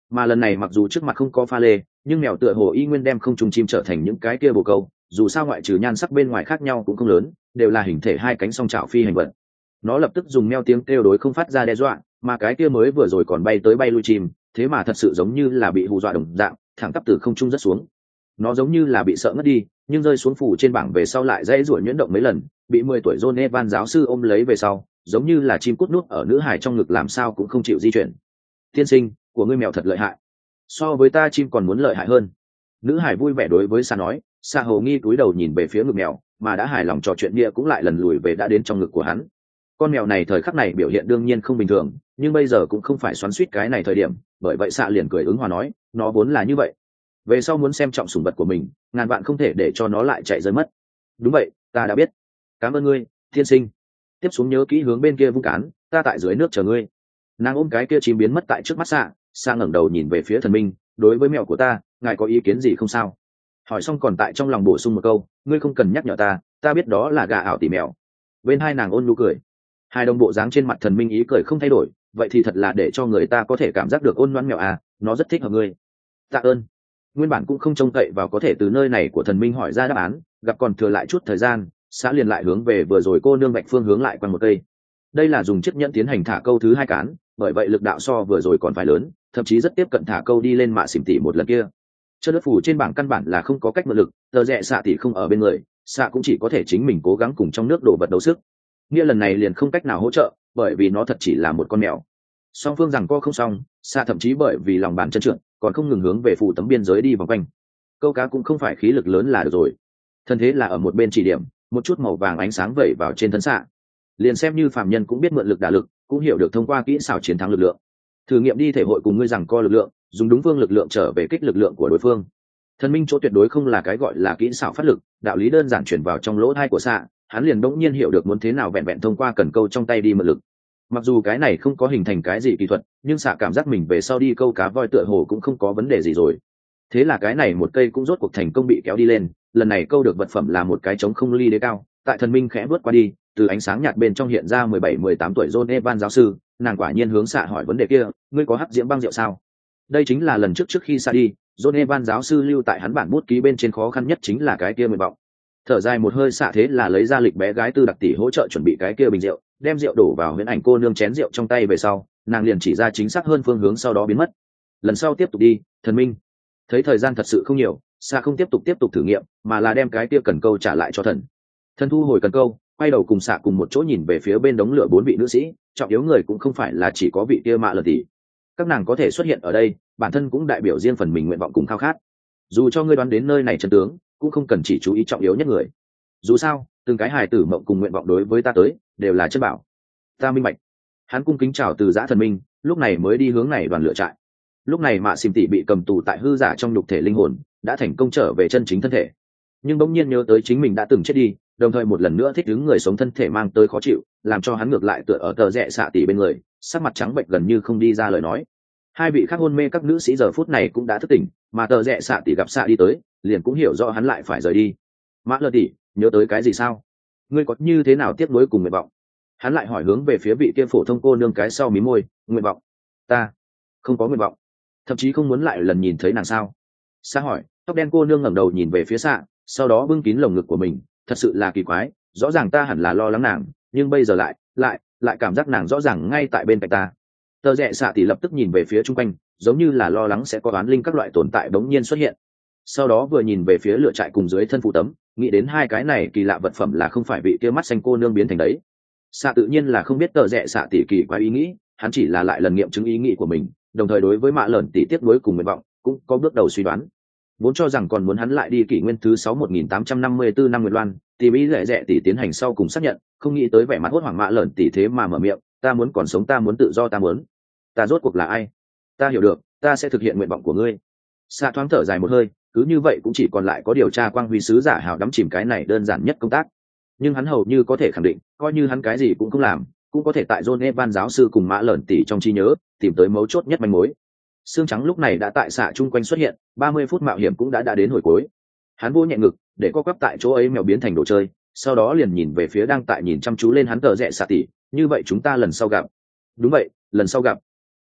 mà lần này mặc dù trước mặt không có pha lê, nhưng mèo tựa hồ y nguyên đem không trùng chim trở thành những cái kia bồ câu, dù sao ngoại trừ nhan sắc bên ngoài khác nhau cũng không lớn, đều là hình thể hai cánh song chảo phi hành vật. Nó lập tức dùng meo tiếng kêu đối không phát ra đe dọa, mà cái kia mới vừa rồi còn bay tới bay lui chim, thế mà thật sự giống như là bị hù dọa đồng dạng, thẳng tắp từ không trung rất xuống. Nó giống như là bị sợ ngất đi, nhưng rơi xuống phủ trên bảng về sau lại dãy rủa nhuyễn động mấy lần, bị mười tuổi John Evan giáo sư ôm lấy về sau, giống như là chim cút nút ở nữ hải trong ngực làm sao cũng không chịu di chuyển. Tiên sinh, của ngươi mèo thật lợi hại, so với ta chim còn muốn lợi hại hơn. Nữ hải vui vẻ đối với Sa nói, Sa hồ nghi cúi đầu nhìn về phía ngực mèo, mà đã hài lòng trò chuyện bia cũng lại lần lùi về đã đến trong ngực của hắn. Con mèo này thời khắc này biểu hiện đương nhiên không bình thường, nhưng bây giờ cũng không phải xoắn xuýt cái này thời điểm, bởi vậy Sa liền cười ứng hòa nói, nó vốn là như vậy. Về sau muốn xem trọng sủng vật của mình, ngàn vạn không thể để cho nó lại chạy rơi mất. Đúng vậy, ta đã biết. Cảm ơn ngươi, tiên sinh. Tiếp xuống nhớ kỹ hướng bên kia vung cán, ta tại dưới nước chờ ngươi. Nàng ôm cái kia chim biến mất tại trước mắt Sa, Sa ngẩng đầu nhìn về phía thần minh, đối với mèo của ta, ngài có ý kiến gì không sao? Hỏi xong còn tại trong lòng bổ sung một câu, ngươi không cần nhắc nhở ta, ta biết đó là gà ảo tỉ mèo. Bên hai nàng ôn nụ cười, hai đồng bộ dáng trên mặt thần minh ý cười không thay đổi, vậy thì thật là để cho người ta có thể cảm giác được ôn loan mèo à, nó rất thích hợp ngươi. Tạ ơn. Nguyên bản cũng không trông cậy vào có thể từ nơi này của thần minh hỏi ra đáp án, gặp còn thừa lại chút thời gian, xã liền lại hướng về vừa rồi cô nương bạch phương hướng lại quanh một cây. Đây là dùng chiếc nhẫn tiến hành thả câu thứ hai cán, bởi vậy lực đạo so vừa rồi còn phải lớn, thậm chí rất tiếp cận thả câu đi lên mạ xỉm tỉ một lần kia. Chân đất phủ trên bảng căn bản là không có cách mượn lực, tờ rẽ xạ tỉ không ở bên người, xạ cũng chỉ có thể chính mình cố gắng cùng trong nước đổ vật đấu sức. Nghĩa lần này liền không cách nào hỗ trợ, bởi vì nó thật chỉ là một con mèo. Song phương rằng co không xong, xạ thậm chí bởi vì lòng bàn chân trượt, còn không ngừng hướng về phủ tấm biên giới đi vòng quanh. Câu cá cũng không phải khí lực lớn là được rồi. Thân thế là ở một bên chỉ điểm, một chút màu vàng ánh sáng vẩy vào trên thân xạ. Liền xem như phàm nhân cũng biết mượn lực đả lực, cũng hiểu được thông qua kỹ xảo chiến thắng lực lượng. Thử nghiệm đi thể hội cùng ngươi rằng co lực lượng, dùng đúng phương lực lượng trở về kích lực lượng của đối phương. Thần minh chỗ tuyệt đối không là cái gọi là kỹ xảo phát lực, đạo lý đơn giản chuyển vào trong lỗ thai của xạ, hắn liền bỗng nhiên hiểu được muốn thế nào vẹn vẹn thông qua cần câu trong tay đi mượn lực. Mặc dù cái này không có hình thành cái gì kỹ thuật, nhưng xạ cảm giác mình về sau đi câu cá voi tựa hồ cũng không có vấn đề gì rồi. Thế là cái này một cây cũng rốt cuộc thành công bị kéo đi lên, lần này câu được vật phẩm là một cái trống không ly đế cao, tại thần minh khẽ vớt qua đi, từ ánh sáng nhạt bên trong hiện ra mười bảy mười tám tuổi John Evan giáo sư, nàng quả nhiên hướng xạ hỏi vấn đề kia, ngươi có hấp diễm băng rượu sao? Đây chính là lần trước trước khi xạ đi, John Evan giáo sư lưu tại hắn bản bút ký bên trên khó khăn nhất chính là cái kia nguyện vọng. Thở dài một hơi xạ thế là lấy ra lịch bé gái tư đặc tỷ hỗ trợ chuẩn bị cái kia bình rượu, đem rượu đổ vào huyễn ảnh cô nương chén rượu trong tay về sau, nàng liền chỉ ra chính xác hơn phương hướng sau đó biến mất. Lần sau tiếp tục đi, thần minh. Thấy thời gian thật sự không nhiều, xạ không tiếp tục tiếp tục thử nghiệm, mà là đem cái kia cần câu trả lại cho thần. Thần thu hồi cần câu, quay đầu cùng xạ cùng một chỗ nhìn về phía bên đống lửa bốn vị nữ sĩ, trọng yếu người cũng không phải là chỉ có vị kia mạ lờ tỷ. Các nàng có thể xuất hiện ở đây, bản thân cũng đại biểu riêng phần mình nguyện vọng cùng khao khát. Dù cho ngươi đoán đến nơi này chân tướng, cũng không cần chỉ chú ý trọng yếu nhất người. Dù sao, từng cái hài tử mộng cùng nguyện vọng đối với ta tới, đều là chân bảo. Ta minh bạch. Hắn cung kính chào từ giã thần minh, lúc này mới đi hướng này đoàn lựa trại. Lúc này mạ xìm tỷ bị cầm tù tại hư giả trong nhục thể linh hồn, đã thành công trở về chân chính thân thể. Nhưng bỗng nhiên nhớ tới chính mình đã từng chết đi, đồng thời một lần nữa thích ứng người sống thân thể mang tới khó chịu, làm cho hắn ngược lại tựa ở tờ rẽ xạ tỷ bên người, sắc mặt trắng bệch gần như không đi ra lời nói. Hai vị khác hôn mê các nữ sĩ giờ phút này cũng đã thức tỉnh, mà tờ rẽ xạ tỷ gặp xạ đi tới, liền cũng hiểu rõ hắn lại phải rời đi. Mã lơ tỷ, nhớ tới cái gì sao? Ngươi có như thế nào tiếp nối cùng nguyện vọng? Hắn lại hỏi hướng về phía vị kia phổ thông cô nương cái sau mí môi, nguyện vọng? Ta không có nguyện vọng, thậm chí không muốn lại lần nhìn thấy nàng sao? Xạ hỏi, tóc đen cô nương ngẩng đầu nhìn về phía xạ, sau đó bưng kín lồng ngực của mình, thật sự là kỳ quái, rõ ràng ta hẳn là lo lắng nàng, nhưng bây giờ lại lại lại cảm giác nàng rõ ràng ngay tại bên cạnh ta. Tờ rẽ xạ tỷ lập tức nhìn về phía chung quanh, giống như là lo lắng sẽ có oán linh các loại tồn tại bỗng nhiên xuất hiện. Sau đó vừa nhìn về phía lửa trại cùng dưới thân phụ tấm, nghĩ đến hai cái này kỳ lạ vật phẩm là không phải vị kia mắt xanh cô nương biến thành đấy. Xạ tự nhiên là không biết tờ rẽ xạ tỷ kỳ quái ý nghĩ, hắn chỉ là lại lần nghiệm chứng ý nghĩ của mình, đồng thời đối với mạ lởn tỷ tiếp nối cùng nguyện vọng cũng có bước đầu suy đoán. Vốn cho rằng còn muốn hắn lại đi kỷ nguyên thứ sáu một nghìn tám trăm năm mươi tư năm Nguyệt Loan, tìm ý rẻ rẻ tỷ tiến hành sau cùng xác nhận, không nghĩ tới vẻ mặt hốt hoảng mạ lởn tỷ thế mà mở miệng, ta muốn còn sống, ta muốn tự do, ta muốn. Ta rốt cuộc là ai? Ta hiểu được, ta sẽ thực hiện nguyện vọng của ngươi. Xạ thoáng thở dài một hơi, cứ như vậy cũng chỉ còn lại có điều tra quang huy sứ giả hào đắm chìm cái này đơn giản nhất công tác. Nhưng hắn hầu như có thể khẳng định, coi như hắn cái gì cũng không làm, cũng có thể tại John Evan giáo sư cùng mã lởn tỷ trong trí nhớ tìm tới mấu chốt nhất manh mối. Xương trắng lúc này đã tại xạ chung quanh xuất hiện, ba mươi phút mạo hiểm cũng đã đã đến hồi cuối. Hắn vô nhẹ ngực, để co quắp tại chỗ ấy mèo biến thành đồ chơi, sau đó liền nhìn về phía đang tại nhìn chăm chú lên hắn tờ rẽ xạ tỷ, như vậy chúng ta lần sau gặp. Đúng vậy, lần sau gặp.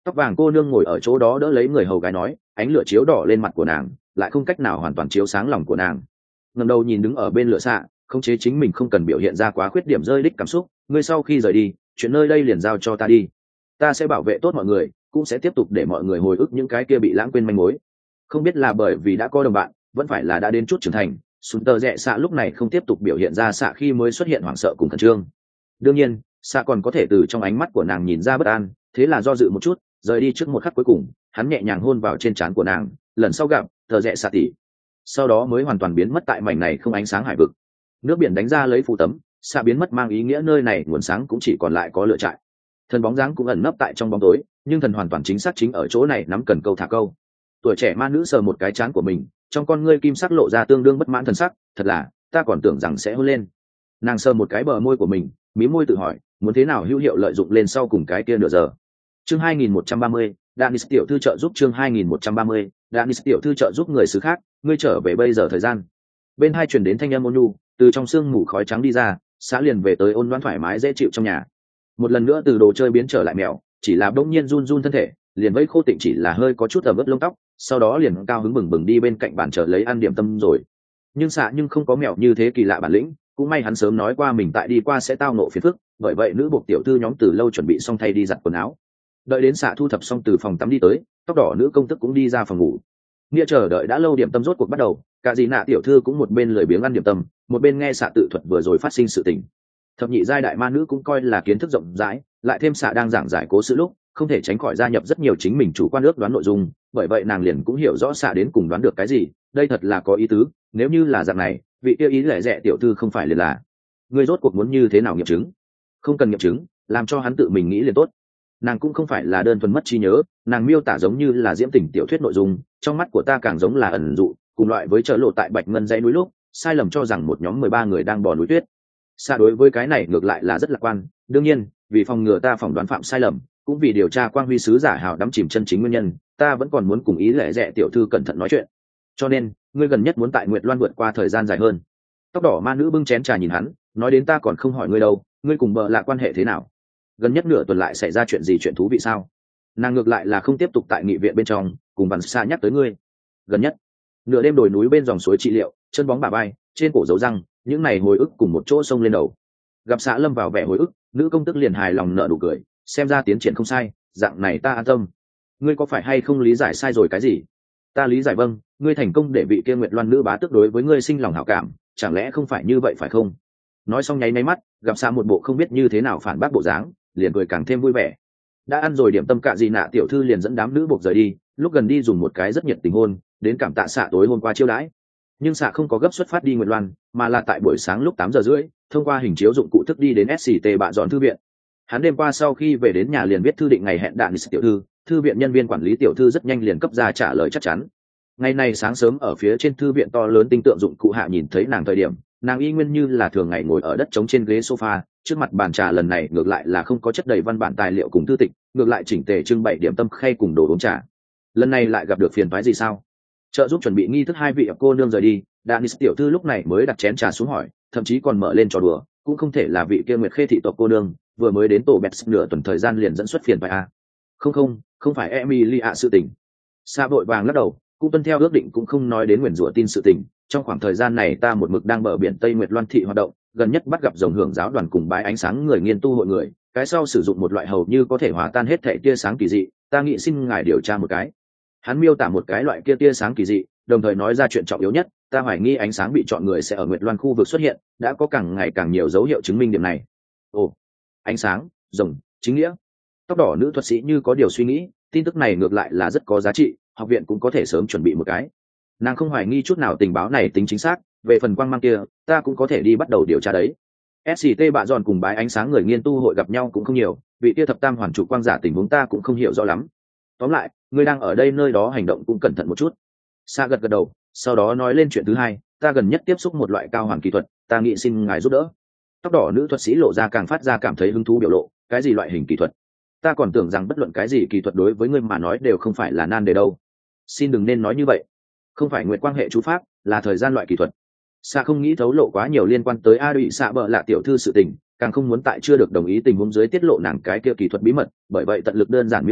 Tóc vàng cô nương ngồi ở chỗ đó đỡ lấy người hầu gái nói, ánh lửa chiếu đỏ lên mặt của nàng, lại không cách nào hoàn toàn chiếu sáng lòng của nàng. Ngẩng đầu nhìn đứng ở bên lửa xạ, khống chế chính mình không cần biểu hiện ra quá khuyết điểm rơi đích cảm xúc. Ngươi sau khi rời đi, chuyện nơi đây liền giao cho ta đi, ta sẽ bảo vệ tốt mọi người, cũng sẽ tiếp tục để mọi người hồi ức những cái kia bị lãng quên manh mối. Không biết là bởi vì đã có đồng bạn, vẫn phải là đã đến chút trưởng thành, Sùn Tơ Rẽ Xạ lúc này không tiếp tục biểu hiện ra xạ khi mới xuất hiện hoảng sợ cùng khẩn trương. Đương nhiên, xạ còn có thể từ trong ánh mắt của nàng nhìn ra bất an, thế là do dự một chút, rời đi trước một khắc cuối cùng, hắn nhẹ nhàng hôn vào trên trán của nàng, lần sau gặp, Tơ Rẽ Xạ tỷ. Sau đó mới hoàn toàn biến mất tại mảnh này không ánh sáng hải vực. Nước biển đánh ra lấy phù tấm, xạ biến mất mang ý nghĩa nơi này nguồn sáng cũng chỉ còn lại có lửa trại. Thần bóng dáng cũng ẩn nấp tại trong bóng tối, nhưng thần hoàn toàn chính xác chính ở chỗ này nắm cần câu thả câu. Tuổi trẻ ma nữ sờ một cái trán của mình, trong con ngươi kim sắc lộ ra tương đương bất mãn thần sắc, thật là, ta còn tưởng rằng sẽ hôn lên. Nàng sờ một cái bờ môi của mình, mím môi tự hỏi, muốn thế nào hữu hiệu lợi dụng lên sau cùng cái kia nửa giờ. Chương hai nghìn một trăm ba mươi, Danis tiểu thư trợ giúp chương hai nghìn một trăm ba mươi, Danis tiểu thư trợ giúp người xứ khác, ngươi trở về bây giờ thời gian. Bên hai truyền đến thanh âm ôn nhu, từ trong sương mù khói trắng đi ra, xã liền về tới ôn đoán thoải mái dễ chịu trong nhà. Một lần nữa từ đồ chơi biến trở lại mèo, chỉ là bỗng nhiên run run thân thể, liền vây khô tịnh chỉ là hơi có chút ẩm ướt lông tóc, sau đó liền cao hứng bừng bừng đi bên cạnh bàn chờ lấy ăn điểm tâm rồi. Nhưng xạ nhưng không có mèo như thế kỳ lạ bản lĩnh, cũng may hắn sớm nói qua mình tại đi qua sẽ tao nộ phiền phức, bởi vậy nữ buộc tiểu thư nhóm từ lâu chuẩn bị xong thay đi giặt quần áo. Đợi đến xạ thu thập xong từ phòng tắm đi tới, tóc đỏ nữ công tức cũng đi ra phòng ngủ. Nghĩa chờ đợi đã lâu điểm tâm rốt cuộc bắt đầu, cả dì nạ tiểu thư cũng một bên lười biếng ăn điểm tâm, một bên nghe xạ tự thuật vừa rồi phát sinh sự tình. Thập nhị giai đại ma nữ cũng coi là kiến thức rộng rãi, lại thêm xạ đang giảng giải cố sự lúc không thể tránh khỏi gia nhập rất nhiều chính mình chủ quan ước đoán nội dung, bởi vậy nàng liền cũng hiểu rõ xạ đến cùng đoán được cái gì. Đây thật là có ý tứ, nếu như là dạng này, vị yêu ý lẻ rẻ tiểu thư không phải liền là ngươi rốt cuộc muốn như thế nào nghiệm chứng? Không cần nghiệm chứng, làm cho hắn tự mình nghĩ liền tốt. Nàng cũng không phải là đơn thuần mất trí nhớ, nàng miêu tả giống như là diễm tình tiểu thuyết nội dung, trong mắt của ta càng giống là ẩn dụ, cùng loại với chợ lộ tại Bạch Ngân dãy núi lúc sai lầm cho rằng một nhóm mười ba người đang bò núi tuyết. Xa đối với cái này ngược lại là rất lạc quan, đương nhiên vì phòng ngừa ta phỏng đoán phạm sai lầm, cũng vì điều tra quang huy sứ giả hào đắm chìm chân chính nguyên nhân, ta vẫn còn muốn cùng ý lẻ rẻ tiểu thư cẩn thận nói chuyện. Cho nên ngươi gần nhất muốn tại Nguyệt Loan vượt qua thời gian dài hơn. Tóc đỏ ma nữ bưng chén trà nhìn hắn, nói đến ta còn không hỏi ngươi đâu, ngươi cùng bợ lạ quan hệ thế nào? Gần nhất nửa tuần lại xảy ra chuyện gì chuyện thú vị sao? Nàng ngược lại là không tiếp tục tại nghị viện bên trong cùng Văn Sa nhắc tới ngươi. Gần nhất nửa đêm đồi núi bên dòng suối trị liệu, chân bóng bà bay, trên cổ dấu răng, những này hồi ức cùng một chỗ xông lên đầu. Gặp xã lâm vào vẻ hồi ức, nữ công tức liền hài lòng nở nụ cười, xem ra tiến triển không sai, dạng này ta an tâm. Ngươi có phải hay không lý giải sai rồi cái gì? Ta lý giải vâng, ngươi thành công để vị kia Nguyệt Loan nữ bá tước đối với ngươi sinh lòng hảo cảm, chẳng lẽ không phải như vậy phải không? Nói xong nháy máy mắt, gặp xã một bộ không biết như thế nào phản bác bộ dáng, liền cười càng thêm vui vẻ. Đã ăn rồi điểm tâm cạ gì nạ tiểu thư liền dẫn đám nữ buộc rời đi, lúc gần đi dùng một cái rất nhiệt tình hôn, đến cảm tạ xạ tối hôm qua chiêu đãi. Nhưng xạ không có gấp xuất phát đi Nguyệt Loan, mà là tại buổi sáng lúc tám giờ rưỡi, thông qua hình chiếu dụng cụ thức đi đến ét xê tê bạ dọn thư viện. Hắn đêm qua sau khi về đến nhà liền viết thư định ngày hẹn đạn tiểu thư, thư viện nhân viên quản lý tiểu thư rất nhanh liền cấp ra trả lời chắc chắn. Ngày này sáng sớm ở phía trên thư viện to lớn tinh tượng dụng cụ hạ nhìn thấy nàng thời điểm, nàng y nguyên như là thường ngày ngồi ở đất trống trên ghế sofa, trước mặt bàn trà lần này ngược lại là không có chất đầy văn bản tài liệu cùng thư tịch, ngược lại chỉnh tề trưng bày điểm tâm khay cùng đồ uống trà. Lần này lại gặp được phiền toái gì sao? Trợ giúp chuẩn bị nghi thức hai vị cô nương rời đi, Danis tiểu thư lúc này mới đặt chén trà xuống hỏi, thậm chí còn mở lên trò đùa, cũng không thể là vị kia Nguyệt Khê thị tộc cô nương, vừa mới đến tổ Bets nửa tuần thời gian liền dẫn xuất phiền phải à? Không không, không phải Emilia sự tình. Sa vội vàng lắc đầu, cũng tuân theo ước định cũng không nói đến nguyền rủa tin sự tình. Trong khoảng thời gian này ta một mực đang bờ biển Tây Nguyệt Loan thị hoạt động, gần nhất bắt gặp rồng hưởng giáo đoàn cùng bái ánh sáng người nghiên tu hội người, cái sau sử dụng một loại hầu như có thể hòa tan hết thảy tia sáng kỳ dị, ta nghĩ xin ngài điều tra một cái. Hắn miêu tả một cái loại kia tia sáng kỳ dị, đồng thời nói ra chuyện trọng yếu nhất, ta hoài nghi ánh sáng bị chọn người sẽ ở Nguyệt Loan khu vực xuất hiện, đã có càng ngày càng nhiều dấu hiệu chứng minh điểm này. Ồ, ánh sáng, rồng, chính nghĩa. Tóc đỏ nữ thuật sĩ như có điều suy nghĩ, tin tức này ngược lại là rất có giá trị, học viện cũng có thể sớm chuẩn bị một cái. Nàng không hoài nghi chút nào tình báo này tính chính xác, về phần quang mang kia, ta cũng có thể đi bắt đầu điều tra đấy. ét xê tê bạ giòn cùng bái ánh sáng người nghiên tu hội gặp nhau cũng không nhiều, vị kia thập tam hoàn trụ quang giả tình huống ta cũng không hiểu rõ lắm. Tóm lại, ngươi đang ở đây nơi đó hành động cũng cẩn thận một chút. Sa gật gật đầu, sau đó nói lên chuyện thứ hai, ta gần nhất tiếp xúc một loại cao hoàn kỹ thuật, ta nghĩ xin ngài giúp đỡ. Tóc đỏ nữ thuật sĩ lộ ra càng phát ra cảm thấy hứng thú biểu lộ, cái gì loại hình kỹ thuật? Ta còn tưởng rằng bất luận cái gì kỹ thuật đối với ngươi mà nói đều không phải là nan đề đâu. Xin đừng nên nói như vậy. Không phải nguyệt quang hệ chú pháp, là thời gian loại kỹ thuật. Sa không nghĩ thấu lộ quá nhiều liên quan tới A Đụy Sa bợ lạ tiểu thư sự tình, càng không muốn tại chưa được đồng ý tình huống dưới tiết lộ nàng cái kia kỹ thuật bí mật, bởi vậy tận lực đơn giản miêu tả,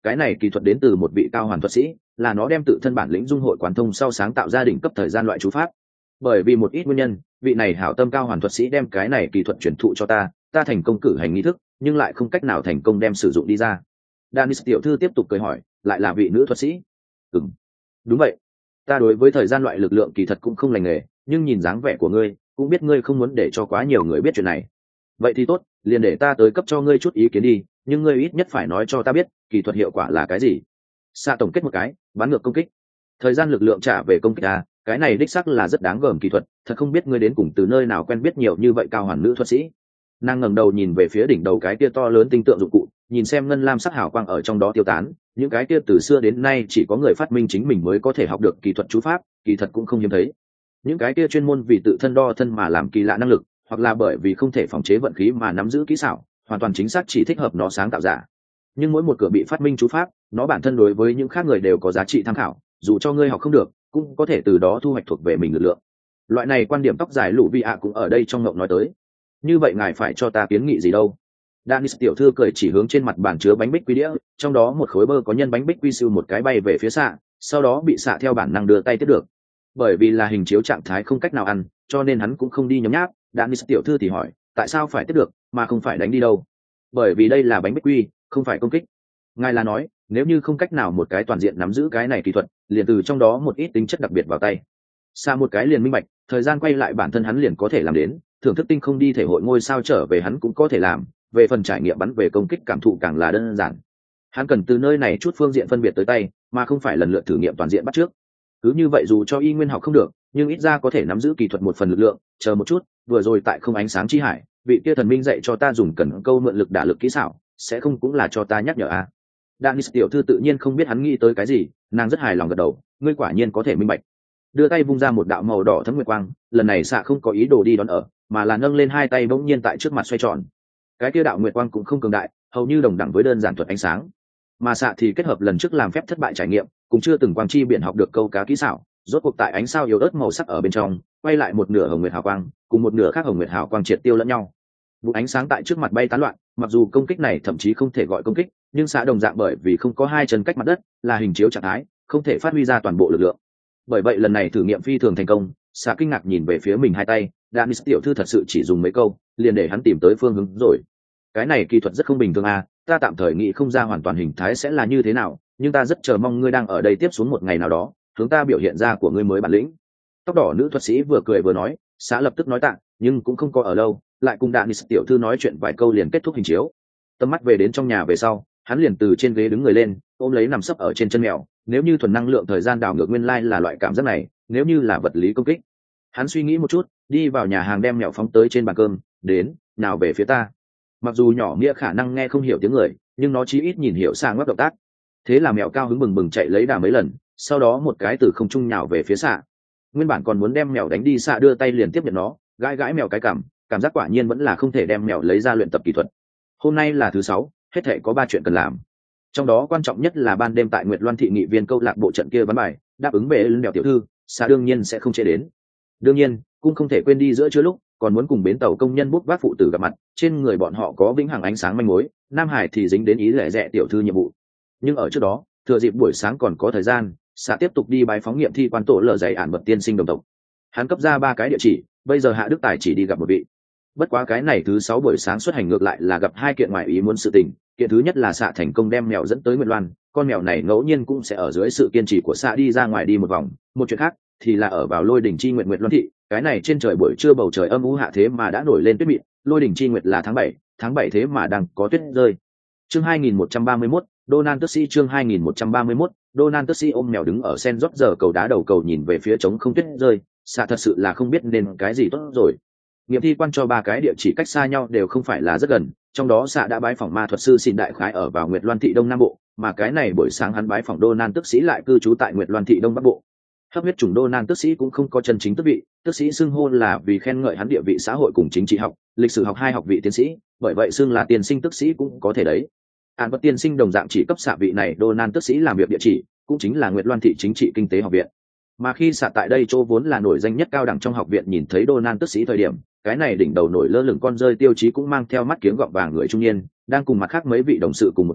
cái này kỳ thuật đến từ một vị cao hoàn thuật sĩ, là nó đem tự thân bản lĩnh dung hội quán thông sau sáng tạo ra đỉnh cấp thời gian loại chú pháp. Bởi vì một ít nguyên nhân, vị này hảo tâm cao hoàn thuật sĩ đem cái này kỳ thuật truyền thụ cho ta, ta thành công cử hành nghi thức, nhưng lại không cách nào thành công đem sử dụng đi ra. Danis tiểu thư tiếp tục cười hỏi, lại là vị nữ thuật sĩ? Ừm, đúng vậy. Ta đối với thời gian loại lực lượng kỳ thật cũng không lành nghề, nhưng nhìn dáng vẻ của ngươi, cũng biết ngươi không muốn để cho quá nhiều người biết chuyện này. Vậy thì tốt, liền để ta tới cấp cho ngươi chút ý kiến đi, nhưng ngươi ít nhất phải nói cho ta biết, kỳ thuật hiệu quả là cái gì. Xạ tổng kết một cái, bắn ngược công kích. Thời gian lực lượng trả về công kích à, cái này đích xác là rất đáng gờm kỳ thuật, thật không biết ngươi đến cùng từ nơi nào quen biết nhiều như vậy cao hoàn nữ thuật sĩ. Nàng ngẩng đầu nhìn về phía đỉnh đầu cái kia to lớn tinh tượng dụng cụ, nhìn xem ngân lam sắc hào quang ở trong đó tiêu tán, những cái kia từ xưa đến nay chỉ có người phát minh chính mình mới có thể học được kỳ thuật chú pháp, kỳ thật cũng không hiếm thấy. Những cái kia chuyên môn vì tự thân đo thân mà làm kỳ lạ năng lực, hoặc là bởi vì không thể phòng chế vận khí mà nắm giữ kỹ xảo, hoàn toàn chính xác chỉ thích hợp nó sáng tạo giả. Nhưng mỗi một cửa bị phát minh chú pháp, nó bản thân đối với những khác người đều có giá trị tham khảo, dù cho ngươi học không được, cũng có thể từ đó thu hoạch thuộc về mình lực lượng. Loại này quan điểm tóc dài lũ vi ạ cũng ở đây trong ngộng nói tới. Như vậy ngài phải cho ta kiến nghị gì đâu? Danis tiểu thư cười chỉ hướng trên mặt bàn chứa bánh bích quy đĩa, trong đó một khối bơ có nhân bánh bích quy siêu một cái bay về phía xạ, sau đó bị xạ theo bản năng đưa tay tiếp được. Bởi vì là hình chiếu trạng thái không cách nào ăn, cho nên hắn cũng không đi nhấm nháp. Danis tiểu thư thì hỏi, tại sao phải tiếp được, mà không phải đánh đi đâu? Bởi vì đây là bánh bích quy, không phải công kích. Ngài là nói, nếu như không cách nào một cái toàn diện nắm giữ cái này kỹ thuật, liền từ trong đó một ít tính chất đặc biệt vào tay. Xa một cái liền minh bạch, thời gian quay lại bản thân hắn liền có thể làm đến, thưởng thức tinh không đi thể hội ngôi sao trở về hắn cũng có thể làm, về phần trải nghiệm bắn về công kích cảm thụ càng là đơn giản. Hắn cần từ nơi này chút phương diện phân biệt tới tay, mà không phải lần lượt thử nghiệm toàn diện bắt trước. Cứ như vậy dù cho y nguyên học không được, nhưng ít ra có thể nắm giữ kỹ thuật một phần lực lượng. Chờ một chút, vừa rồi tại không ánh sáng chi hải, vị kia thần minh dạy cho ta dùng cần câu mượn lực đả lực kỹ xảo, sẽ không cũng là cho ta nhắc nhở à? Danis tiểu thư tự nhiên không biết hắn nghĩ tới cái gì, nàng rất hài lòng gật đầu, ngươi quả nhiên có thể minh bạch. Đưa tay vung ra một đạo màu đỏ thấm nguyệt quang, lần này xạ không có ý đồ đi đón ở, mà là nâng lên hai tay bỗng nhiên tại trước mặt xoay tròn. Cái kia đạo nguyệt quang cũng không cường đại, hầu như đồng đẳng với đơn giản thuật ánh sáng. Mà xạ thì kết hợp lần trước làm phép thất bại trải nghiệm, cũng chưa từng quang chi biển học được câu cá kỹ xảo, rốt cuộc tại ánh sao yếu ớt màu sắc ở bên trong, quay lại một nửa hồng nguyệt hào quang, cùng một nửa khác hồng nguyệt hào quang triệt tiêu lẫn nhau. Vụ ánh sáng tại trước mặt bay tán loạn, mặc dù công kích này thậm chí không thể gọi công kích, nhưng xạ đồng dạng bởi vì không có hai chân cách mặt đất, là hình chiếu trạng thái, không thể phát huy ra toàn bộ lực lượng. Bởi vậy lần này thử nghiệm phi thường thành công, xạ kinh ngạc nhìn về phía mình hai tay, Danis tiểu thư thật sự chỉ dùng mấy câu, liền để hắn tìm tới phương hướng rồi. Cái này kỹ thuật rất không bình thường à, ta tạm thời nghĩ không ra hoàn toàn hình thái sẽ là như thế nào, nhưng ta rất chờ mong ngươi đang ở đây tiếp xuống một ngày nào đó, hướng ta biểu hiện ra của ngươi mới bản lĩnh. Tóc đỏ nữ thuật sĩ vừa cười vừa nói, xạ lập tức nói tạ, nhưng cũng không có ở lâu, lại cùng Danis tiểu thư nói chuyện vài câu liền kết thúc hình chiếu. Tầm mắt về đến trong nhà về sau, hắn liền từ trên ghế đứng người lên, ôm lấy nằm sấp ở trên chân mèo. Nếu như thuần năng lượng thời gian đảo ngược nguyên lai là loại cảm giác này, nếu như là vật lý công kích, hắn suy nghĩ một chút, đi vào nhà hàng đem mèo phóng tới trên bàn cơm, đến nào về phía ta. Mặc dù nhỏ nghĩa khả năng nghe không hiểu tiếng người, nhưng nó chí ít nhìn hiểu sang ngoắc động tác. Thế là mèo cao hứng bừng bừng chạy lấy đà mấy lần, sau đó một cái từ không trung nhào về phía xạ. Nguyên bản còn muốn đem mèo đánh đi, xạ đưa tay liền tiếp nhận nó, gãi gãi mèo cái cảm, cảm giác quả nhiên vẫn là không thể đem mèo lấy ra luyện tập kỹ thuật. Hôm nay là thứ sáu, hết thể có ba chuyện cần làm. Trong đó quan trọng nhất là ban đêm tại Nguyệt Loan thị nghị viên câu lạc bộ trận kia ván bài, đáp ứng về lên mèo tiểu thư, xạ đương nhiên sẽ không chế đến. Đương nhiên, cũng không thể quên đi giữa trưa lúc, còn muốn cùng bến tàu công nhân bút vác phụ tử gặp mặt, trên người bọn họ có vĩnh hằng ánh sáng manh mối, Nam Hải thì dính đến ý lẻ rẻ tiểu thư nhiệm vụ. Nhưng ở trước đó, thừa dịp buổi sáng còn có thời gian, xạ tiếp tục đi bái phóng nghiệm thi quan tổ lờ dày ản bậc tiên sinh đồng tộc. Hắn cấp ra ba cái địa chỉ, bây giờ Hạ Đức Tài chỉ đi gặp một vị. Bất quá cái này thứ sáu buổi sáng xuất hành ngược lại là gặp hai kiện ngoại ý muốn sự tình. Kiện thứ nhất là xạ thành công đem mèo dẫn tới Nguyệt Loan, con mèo này ngẫu nhiên cũng sẽ ở dưới sự kiên trì của xạ đi ra ngoài đi một vòng. Một chuyện khác thì là ở vào Lôi đỉnh chi nguyệt Nguyệt Loan thị, cái này trên trời buổi trưa bầu trời âm u hạ thế mà đã nổi lên tuyết mịn. Lôi đỉnh chi nguyệt là tháng bảy, tháng bảy thế mà đang có tuyết rơi. Chương hai nghìn một trăm ba mươi mốt, Donald Tussy chương hai nghìn một trăm ba mươi mốt, Donald Tussy ôm mèo đứng ở sen rót giờ cầu đá đầu cầu nhìn về phía trống không tuyết rơi, xạ thật sự là không biết nên cái gì tốt rồi. Nghiệm thi quan cho ba cái địa chỉ cách xa nhau đều không phải là rất gần, trong đó xạ đã bái phỏng ma thuật sư xin đại khái ở vào Nguyệt Loan thị đông nam bộ, mà cái này buổi sáng hắn bái phỏng Donald Tussy lại cư trú tại Nguyệt Loan thị đông bắc bộ. Hấp huyết chủng Donald Tussy cũng không có chân chính tước vị, tước sĩ xưng hô là vì khen ngợi hắn địa vị xã hội cùng chính trị học, lịch sử học hai học vị tiến sĩ, bởi vậy xưng là tiên sinh tước sĩ cũng có thể đấy. Án bất tiên sinh đồng dạng chỉ cấp xạ vị này Donald tước sĩ làm việc địa chỉ, cũng chính là Nguyệt Loan thị chính trị kinh tế học viện. Mà khi xạ tại đây chỗ vốn là nổi danh nhất cao đẳng trong học viện nhìn thấy Donald tước sĩ thời điểm, cái này đỉnh đầu nổi lơ lửng con rơi tiêu chí cũng mang theo mắt kiếng gọng vàng người trung niên, đang cùng mặt khác mấy vị đồng sự cùng một chỗ,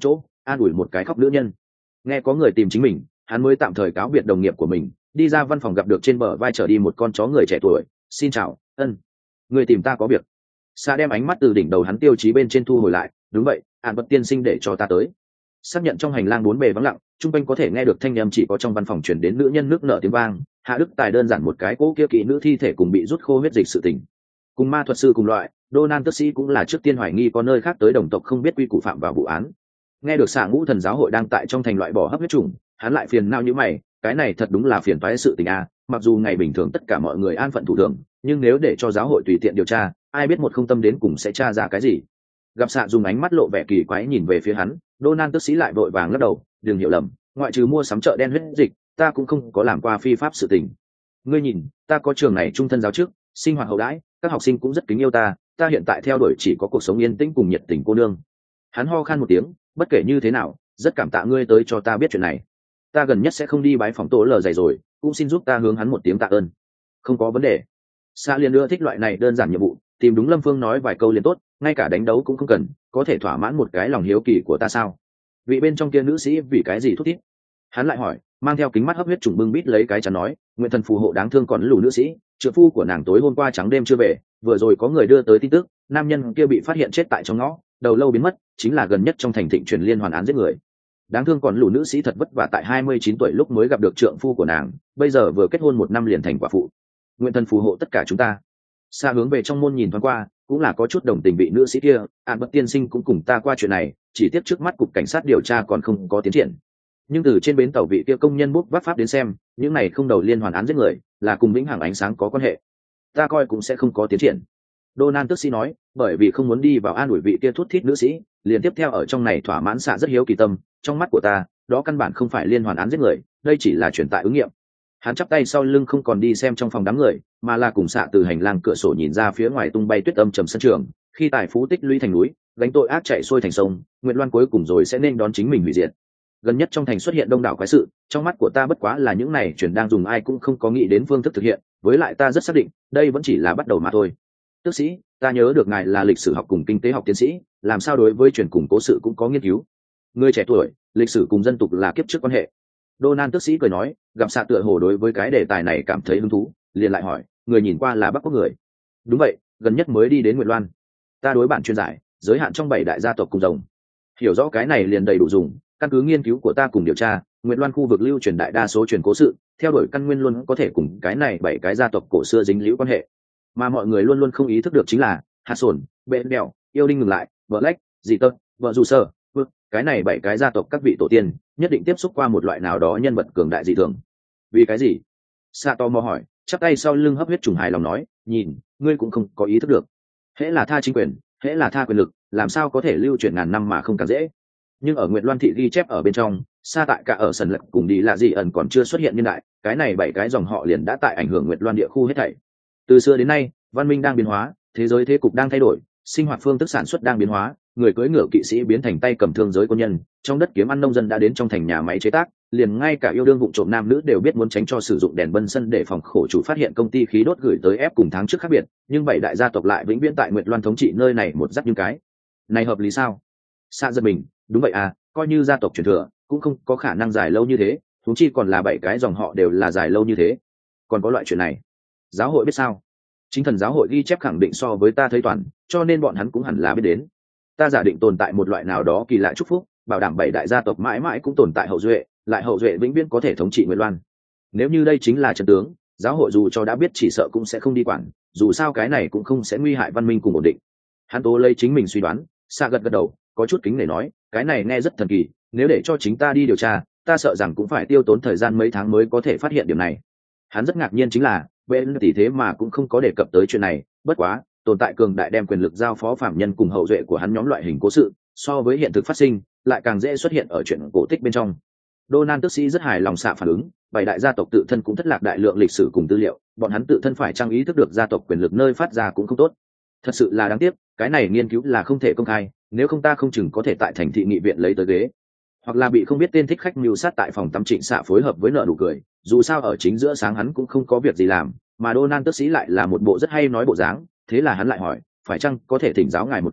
an ủi một cái khóc nữ nhân. Nghe có người tìm chính mình, hắn mới tạm thời cáo biệt đồng nghiệp của mình, đi ra văn phòng gặp được trên bờ vai trở đi một con chó người trẻ tuổi. Xin chào, ân, người tìm ta có việc. Sa đem ánh mắt từ đỉnh đầu hắn tiêu chí bên trên thu hồi lại. Đúng vậy, Ản Bật tiên sinh để cho ta tới. Xác nhận trong hành lang bốn bề vắng lặng, trung quanh có thể nghe được thanh âm chỉ có trong văn phòng truyền đến nữ nhân nước nở tiếng vang. Hạ Đức Tài đơn giản một cái cỗ kia kỹ nữ thi thể cùng bị rút khô huyết dịch sự tình. Cùng ma thuật sư cùng loại, Donan tức sĩ cũng là trước tiên hoài nghi có nơi khác tới đồng tộc không biết quy củ phạm vào vụ án. Nghe được Xạ Ngũ Thần giáo hội đang tại trong thành loại bỏ hấp huyết trùng, hắn lại phiền não như mày, cái này thật đúng là phiền toái sự tình a. Mặc dù ngày bình thường tất cả mọi người an phận thủ thường, nhưng nếu để cho giáo hội tùy tiện điều tra, ai biết một không tâm đến cùng sẽ tra ra cái gì. Gặp Xạ dùng ánh mắt lộ vẻ kỳ quái nhìn về phía hắn, Donan tức sĩ lại vội vàng lắc đầu, đừng hiểu lầm, ngoại trừ mua sắm chợ đen huyết dịch, ta cũng không có làm qua phi pháp sự tình. Ngươi nhìn, ta có trường này trung thân giáo trước, sinh hoạt hậu đãi, các học sinh cũng rất kính yêu ta, ta hiện tại theo đuổi chỉ có cuộc sống yên tĩnh cùng nhiệt tình cô nương. Hắn ho khan một tiếng, bất kể như thế nào, rất cảm tạ ngươi tới cho ta biết chuyện này. Ta gần nhất sẽ không đi bái phòng tổ lờ dày rồi, cũng xin giúp ta hướng hắn một tiếng tạ ơn. Không có vấn đề. Sa liền ưa thích loại này đơn giản nhiệm vụ, tìm đúng Lâm Phương nói vài câu liền tốt, ngay cả đánh đấu cũng không cần, có thể thỏa mãn một cái lòng hiếu kỳ của ta sao? Vị bên trong kia nữ sĩ vì cái gì thúc thiết? Hắn lại hỏi, mang theo kính mắt hấp huyết trùng bưng bít lấy cái chắn nói, nguyện thần phù hộ đáng thương còn lù nữ sĩ, trợ phu của nàng tối hôm qua trắng đêm chưa về, vừa rồi có người đưa tới tin tức, nam nhân kia bị phát hiện chết tại trong ngõ, đầu lâu biến mất, chính là gần nhất trong thành thịnh truyền liên hoàn án giết người. Đáng thương còn lù nữ sĩ thật vất vả tại hai mươi chín tuổi lúc mới gặp được trượng phu của nàng, bây giờ vừa kết hôn một năm liền thành quả phụ. Nguyện thần phù hộ tất cả chúng ta. Xa hướng về trong môn nhìn thoáng qua, cũng là có chút đồng tình vị nữ sĩ kia, Ản Bật tiên sinh cũng cùng ta qua chuyện này, chỉ tiếc trước mắt cục cảnh sát điều tra còn không có tiến triển. Nhưng từ trên bến tàu vị kia công nhân bút vác pháp đến xem, những này không đầu liên hoàn án giết người, là cùng vĩnh hằng ánh sáng có quan hệ. Ta coi cũng sẽ không có tiến triển. Donan tức sĩ nói, bởi vì không muốn đi vào an ủi vị kia thút thít nữ sĩ, liền tiếp theo ở trong này thỏa mãn xạ rất hiếu kỳ tâm, trong mắt của ta, đó căn bản không phải liên hoàn án giết người, đây chỉ là truyền tại ứng nghiệm. Hắn chắp tay sau lưng không còn đi xem trong phòng đám người, mà là cùng xạ từ hành lang cửa sổ nhìn ra phía ngoài tung bay tuyết âm trầm sân trường, khi tài phú tích lũy thành núi, gánh tội ác chạy xuôi thành sông, Nguyệt Loan cuối cùng rồi sẽ nên đón chính mình hủy diệt. Gần nhất trong thành xuất hiện đông đảo quái sự, trong mắt của ta bất quá là những này truyền đang dùng ai cũng không có nghĩ đến phương thức thực hiện, với lại ta rất xác định, đây vẫn chỉ là bắt đầu mà thôi. Tước sĩ, ta nhớ được ngài là lịch sử học cùng kinh tế học tiến sĩ, làm sao đối với truyền cùng cố sự cũng có nghiên cứu. Người trẻ tuổi, lịch sử cùng dân tục là kiếp trước quan hệ. Donan tước sĩ cười nói, gặp xạ tựa hồ đối với cái đề tài này cảm thấy hứng thú, liền lại hỏi, người nhìn qua là Bắc Quốc người. Đúng vậy, gần nhất mới đi đến Nguyệt Loan. Ta đối bản chuyên giải, giới hạn trong bảy đại gia tộc cùng rồng. Hiểu rõ cái này liền đầy đủ dùng, căn cứ nghiên cứu của ta cùng điều tra, Nguyệt Loan khu vực lưu truyền đại đa số truyền cố sự, theo đuổi căn nguyên luôn có thể cùng cái này bảy cái gia tộc cổ xưa dính liễu quan hệ. Mà mọi người luôn luôn không ý thức được chính là, hạt sồn, bện đèo, yêu đinh ngừng lại, vợ lách, dị tơ, vợ dù sơ, cái này bảy cái gia tộc các vị tổ tiên nhất định tiếp xúc qua một loại nào đó nhân vật cường đại dị thường. Vì cái gì? Sato mò hỏi, chắp tay sau lưng hấp huyết trùng hài lòng nói, nhìn, ngươi cũng không có ý thức được. Hễ là tha chính quyền, hễ là tha quyền lực, làm sao có thể lưu truyền ngàn năm mà không càng dễ. Nhưng ở Nguyệt Loan thị ghi chép ở bên trong, xa tại cả ở sần lật cùng đi là gì ẩn còn chưa xuất hiện niên đại, cái này bảy cái dòng họ liền đã tại ảnh hưởng Nguyệt Loan địa khu hết thảy. Từ xưa đến nay, văn minh đang biến hóa, thế giới thế cục đang thay đổi, sinh hoạt phương thức sản xuất đang biến hóa, người cưỡi ngựa kỵ sĩ biến thành tay cầm thương giới quân nhân, trong đất kiếm ăn nông dân đã đến trong thành nhà máy chế tác, liền ngay cả yêu đương vụ trộm nam nữ đều biết muốn tránh cho sử dụng đèn bân sân để phòng khổ chủ phát hiện công ty khí đốt gửi tới ép cùng tháng trước khác biệt, nhưng bảy đại gia tộc lại vĩnh viễn tại Nguyệt Loan thống trị nơi này một dắt như cái. Này hợp lý sao? Xa giật mình, đúng vậy à, coi như gia tộc truyền thừa, cũng không có khả năng dài lâu như thế, huống chi còn là bảy cái dòng họ đều là dài lâu như thế. Còn có loại chuyện này, giáo hội biết sao? Chính thần giáo hội ghi chép khẳng định so với ta thấy toàn, cho nên bọn hắn cũng hẳn là biết đến. Ta giả định tồn tại một loại nào đó kỳ lạ chúc phúc, bảo đảm bảy đại gia tộc mãi mãi cũng tồn tại hậu duệ, lại hậu duệ vĩnh viễn có thể thống trị Nguyệt Loan. Nếu như đây chính là trận tướng, giáo hội dù cho đã biết chỉ sợ cũng sẽ không đi quản, dù sao cái này cũng không sẽ nguy hại văn minh cùng ổn định. Hắn tố lấy chính mình suy đoán, xa gật gật đầu, có chút kính để nói, cái này nghe rất thần kỳ, nếu để cho chính ta đi điều tra, ta sợ rằng cũng phải tiêu tốn thời gian mấy tháng mới có thể phát hiện điểm này. Hắn rất ngạc nhiên chính là, bên tỷ thế mà cũng không có đề cập tới chuyện này, bất quá, tồn tại cường đại đem quyền lực giao phó phạm nhân cùng hậu duệ của hắn nhóm loại hình cố sự, so với hiện thực phát sinh, lại càng dễ xuất hiện ở chuyện cổ tích bên trong. Donan tức sĩ rất hài lòng xạ phản ứng, bảy đại gia tộc tự thân cũng thất lạc đại lượng lịch sử cùng tư liệu, bọn hắn tự thân phải trang ý thức được gia tộc quyền lực nơi phát ra cũng không tốt. Thật sự là đáng tiếc, cái này nghiên cứu là không thể công khai, nếu không ta không chừng có thể tại thành thị nghị viện lấy tới ghế, hoặc là bị không biết tên thích khách mưu sát tại phòng tắm Trịnh xạ phối hợp với nợ nụ cười, dù sao ở chính giữa sáng hắn cũng không có việc gì làm, mà Donan tức sĩ lại là một bộ rất hay nói bộ dáng, thế là hắn lại hỏi, phải chăng có thể thỉnh giáo ngài một cái,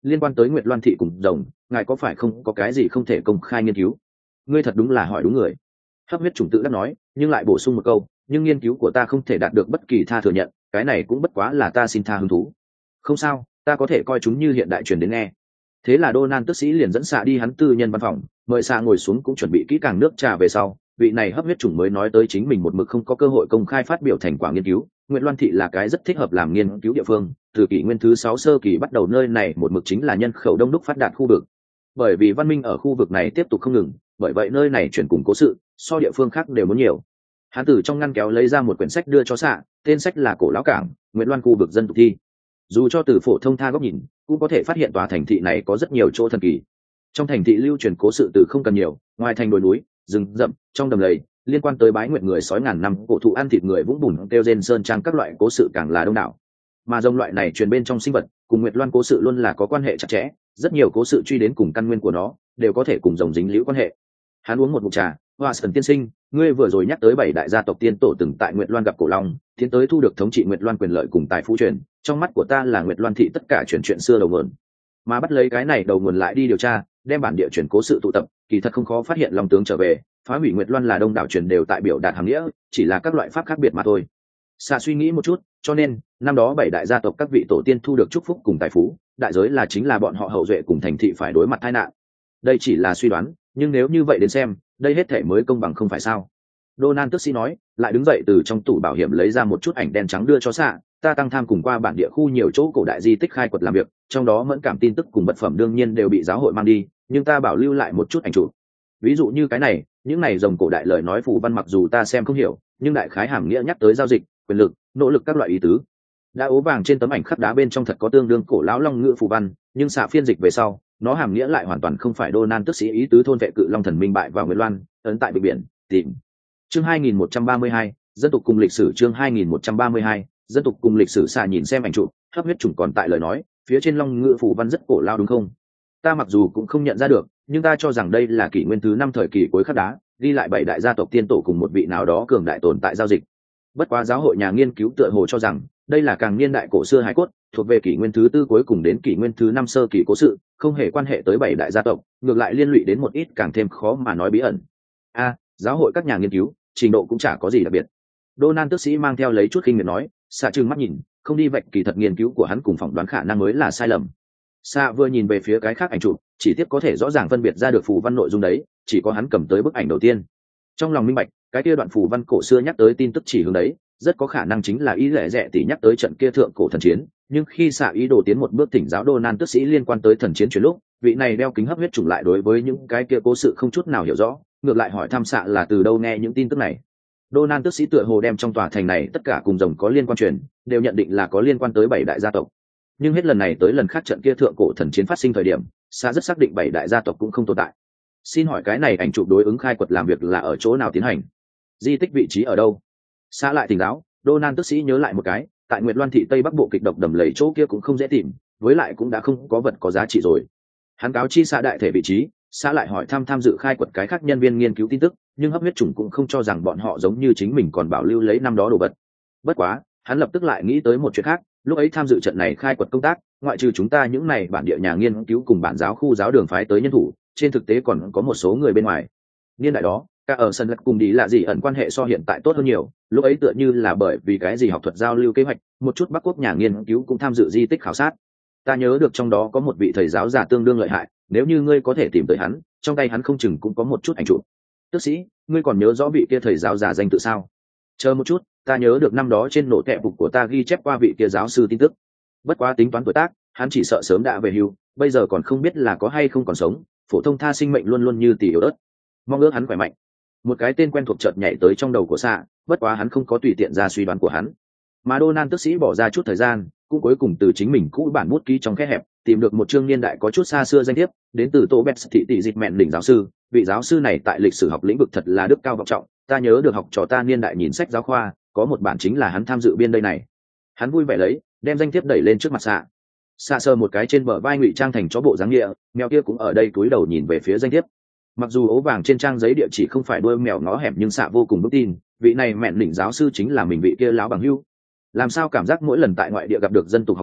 liên quan tới Nguyệt Loan thị cùng rồng, ngài có phải không có cái gì không thể công khai nghiên cứu? Ngươi thật đúng là hỏi đúng người. Hấp huyết chủng tự đắc nói, nhưng lại bổ sung một câu, nhưng nghiên cứu của ta không thể đạt được bất kỳ tha thừa nhận, cái này cũng bất quá là ta xin tha hứng thú. Không sao, ta có thể coi chúng như hiện đại truyền đến nghe. Thế là Donald tức sĩ liền dẫn xạ đi hắn tư nhân văn phòng, mời xạ ngồi xuống cũng chuẩn bị kỹ càng nước trà về sau, vị này hấp huyết chủng mới nói tới chính mình một mực không có cơ hội công khai phát biểu thành quả nghiên cứu. Nguyệt Loan thị là cái rất thích hợp làm nghiên cứu địa phương, từ kỷ nguyên thứ sáu sơ kỳ bắt đầu nơi này một mực chính là nhân khẩu đông đúc phát đạt khu vực. Bởi vì văn minh ở khu vực này tiếp tục không ngừng, bởi vậy nơi này chuyển cùng cố sự, so địa phương khác đều muốn nhiều. Hắn từ trong ngăn kéo lấy ra một quyển sách đưa cho xạ, tên sách là Cổ lão cảng, Nguyệt Loan khu vực dân tục thi. Dù cho từ phổ thông tha góc nhìn, cũng có thể phát hiện tòa thành thị này có rất nhiều chỗ thần kỳ. Trong thành thị lưu truyền cố sự từ không cần nhiều, ngoài thành đồi núi, rừng rậm, trong đầm lầy, liên quan tới bái nguyệt người sói ngàn năm, cổ thụ ăn thịt người vũng bùn kêu rên sơn trang các loại cố sự càng là đông đảo. Mà dòng loại này truyền bên trong sinh vật, cùng Nguyệt Loan cố sự luôn là có quan hệ chặt chẽ, rất nhiều cố sự truy đến cùng căn nguyên của nó, đều có thể cùng dòng dính liễu quan hệ. Hắn uống một ngụm trà, Watson tiên sinh, ngươi vừa rồi nhắc tới bảy đại gia tộc tiên tổ từng tại Nguyệt Loan gặp cổ long, tiến tới thu được thống trị Nguyệt Loan quyền lợi cùng tài phú truyền, trong mắt của ta là Nguyệt Loan thị tất cả chuyện chuyện xưa đầu nguồn. Mà bắt lấy cái này đầu nguồn lại đi điều tra, đem bản địa truyền cố sự tụ tập, kỳ thật không khó phát hiện long tướng trở về, phá hủy Nguyệt Loan là đông đảo truyền đều tại biểu đạt hàng nghĩa, chỉ là các loại pháp khác biệt mà thôi. Xạ suy nghĩ một chút, cho nên năm đó bảy đại gia tộc các vị tổ tiên thu được chúc phúc cùng tài phú, đại giới là chính là bọn họ hậu duệ cùng thành thị phải đối mặt tai nạn. Đây chỉ là suy đoán, nhưng nếu như vậy đến xem, đây hết thể mới công bằng không phải sao? Donald tức sĩ nói, lại đứng dậy từ trong tủ bảo hiểm lấy ra một chút ảnh đen trắng đưa cho xạ. Ta tăng tham cùng qua bản địa khu nhiều chỗ cổ đại di tích khai quật làm việc, trong đó mẫn cảm tin tức cùng vật phẩm đương nhiên đều bị giáo hội mang đi, nhưng ta bảo lưu lại một chút ảnh chụp. Ví dụ như cái này, những này dòng cổ đại lời nói phù văn mặc dù ta xem không hiểu, nhưng đại khái hàm nghĩa nhắc tới giao dịch, quyền lực, nỗ lực các loại ý tứ. Đã ố vàng trên tấm ảnh khắc đá bên trong thật có tương đương cổ lão long ngữ phù văn, nhưng xạ phiên dịch về sau, nó hàm nghĩa lại hoàn toàn không phải Donald tức sĩ ý tứ thôn vệ cự long thần minh bại vào Nguyệt Loan, ấn tại bờ biển, tìm. Chương hai nghìn một trăm ba mươi hai, dân tộc cùng lịch sử chương hai nghìn một trăm ba mươi hai, dân tộc cùng lịch sử. Xạ nhìn xem ảnh chụp, hấp huyết chủng còn tại lời nói, phía trên long ngữ phù văn rất cổ lao đúng không? Ta mặc dù cũng không nhận ra được, nhưng ta cho rằng đây là kỷ nguyên thứ năm thời kỳ cuối khắc đá, ghi lại bảy đại gia tộc tiên tổ cùng một vị nào đó cường đại tồn tại giao dịch. Bất quá giáo hội nhà nghiên cứu tựa hồ cho rằng đây là càng niên đại cổ xưa hải cốt, thuộc về kỷ nguyên thứ tư cuối cùng đến kỷ nguyên thứ năm sơ kỳ cố sự, không hề quan hệ tới bảy đại gia tộc, ngược lại liên lụy đến một ít càng thêm khó mà nói bí ẩn. A, giáo hội các nhà nghiên cứu trình độ cũng chả có gì đặc biệt. Donald tức sĩ mang theo lấy chút khinh miệt nói, xạ trừng mắt nhìn, không đi vạch kỳ thật nghiên cứu của hắn cùng phỏng đoán khả năng mới là sai lầm. Xạ vừa nhìn về phía cái khác ảnh chụp, chỉ tiếc có thể rõ ràng phân biệt ra được phù văn nội dung đấy, chỉ có hắn cầm tới bức ảnh đầu tiên. Trong lòng minh bạch, cái kia đoạn phù văn cổ xưa nhắc tới tin tức chỉ hướng đấy, rất có khả năng chính là ý lẻ rẻ tỉ nhắc tới trận kia thượng cổ thần chiến, nhưng khi xạ ý đồ tiến một bước thỉnh giáo Donald tức sĩ liên quan tới thần chiến chuyển lúc, vị này đeo kính hấp huyết chủng lại đối với những cái kia cố sự không chút nào hiểu rõ, ngược lại hỏi thăm xạ là từ đâu nghe những tin tức này. Donald tức sĩ tựa hồ đem trong tòa thành này tất cả cùng rồng có liên quan truyền, đều nhận định là có liên quan tới bảy đại gia tộc. Nhưng hết lần này tới lần khác trận kia thượng cổ thần chiến phát sinh thời điểm, xạ rất xác định bảy đại gia tộc cũng không tồn tại. Xin hỏi cái này ảnh chụp đối ứng khai quật làm việc là ở chỗ nào tiến hành? Di tích vị trí ở đâu? Xạ lại thỉnh giáo, Donald tức sĩ nhớ lại một cái, tại Nguyệt Loan thị tây bắc bộ kịch độc đầm lầy chỗ kia cũng không dễ tìm, với lại cũng đã không có vật có giá trị rồi. Hắn cáo chi xạ đại thể vị trí, xạ lại hỏi thăm tham dự khai quật cái khác nhân viên nghiên cứu tin tức, nhưng hấp huyết chủng cũng không cho rằng bọn họ giống như chính mình còn bảo lưu lấy năm đó đồ vật. Bất quá, hắn lập tức lại nghĩ tới một chuyện khác, lúc ấy tham dự trận này khai quật công tác, ngoại trừ chúng ta những này bản địa nhà nghiên cứu cùng bản giáo khu giáo đường phái tới nhân thủ, trên thực tế còn có một số người bên ngoài. Niên đại đó, cả ở sân lật cùng đi là gì ẩn quan hệ so hiện tại tốt hơn nhiều, lúc ấy tựa như là bởi vì cái gì học thuật giao lưu kế hoạch, một chút Bắc Quốc nhà nghiên cứu cũng tham dự di tích khảo sát. Ta nhớ được trong đó có một vị thầy giáo già tương đương lợi hại, nếu như ngươi có thể tìm tới hắn, trong tay hắn không chừng cũng có một chút ảnh chụp. Tức sĩ, ngươi còn nhớ rõ vị kia thầy giáo già danh tự sao? Chờ một chút, ta nhớ được năm đó trên nổ kẹp bục của ta ghi chép qua vị kia giáo sư tin tức. Bất quá tính toán tuổi tác, hắn chỉ sợ sớm đã về hưu, bây giờ còn không biết là có hay không còn sống, phổ thông tha sinh mệnh luôn luôn như tỷ yếu ớt. Mong ước hắn khỏe mạnh. Một cái tên quen thuộc chợt nhảy tới trong đầu của xạ, bất quá hắn không có tùy tiện ra suy đoán của hắn. Mà Donald tức sĩ bỏ ra chút thời gian, cũng cuối cùng từ chính mình cũ bản bút ký trong khe hẹp tìm được một chương niên đại có chút xa xưa danh thiếp, đến từ Tô Bét thị tỷ dịch mẹn đỉnh giáo sư. Vị giáo sư này tại lịch sử học lĩnh vực thật là đức cao vọng trọng, ta nhớ được học trò ta niên đại nhìn sách giáo khoa, có một bản chính là hắn tham dự biên đây này. Hắn vui vẻ lấy, đem danh thiếp đẩy lên trước mặt xạ. Xạ sờ một cái trên bờ vai ngụy trang thành chó bộ dáng nghĩa, mèo kia cũng ở đây cúi đầu nhìn về phía danh thiếp. Mặc dù ố vàng trên trang giấy địa chỉ không phải đuôi mèo ngó hẻm, nhưng xạ vô cùng vững tin vị này mẹn đỉnh giáo sư chính là mình vị kia lão bằng hưu. Làm sao cảm giác mỗi lần tại ngoại địa gặp được dân tục học người,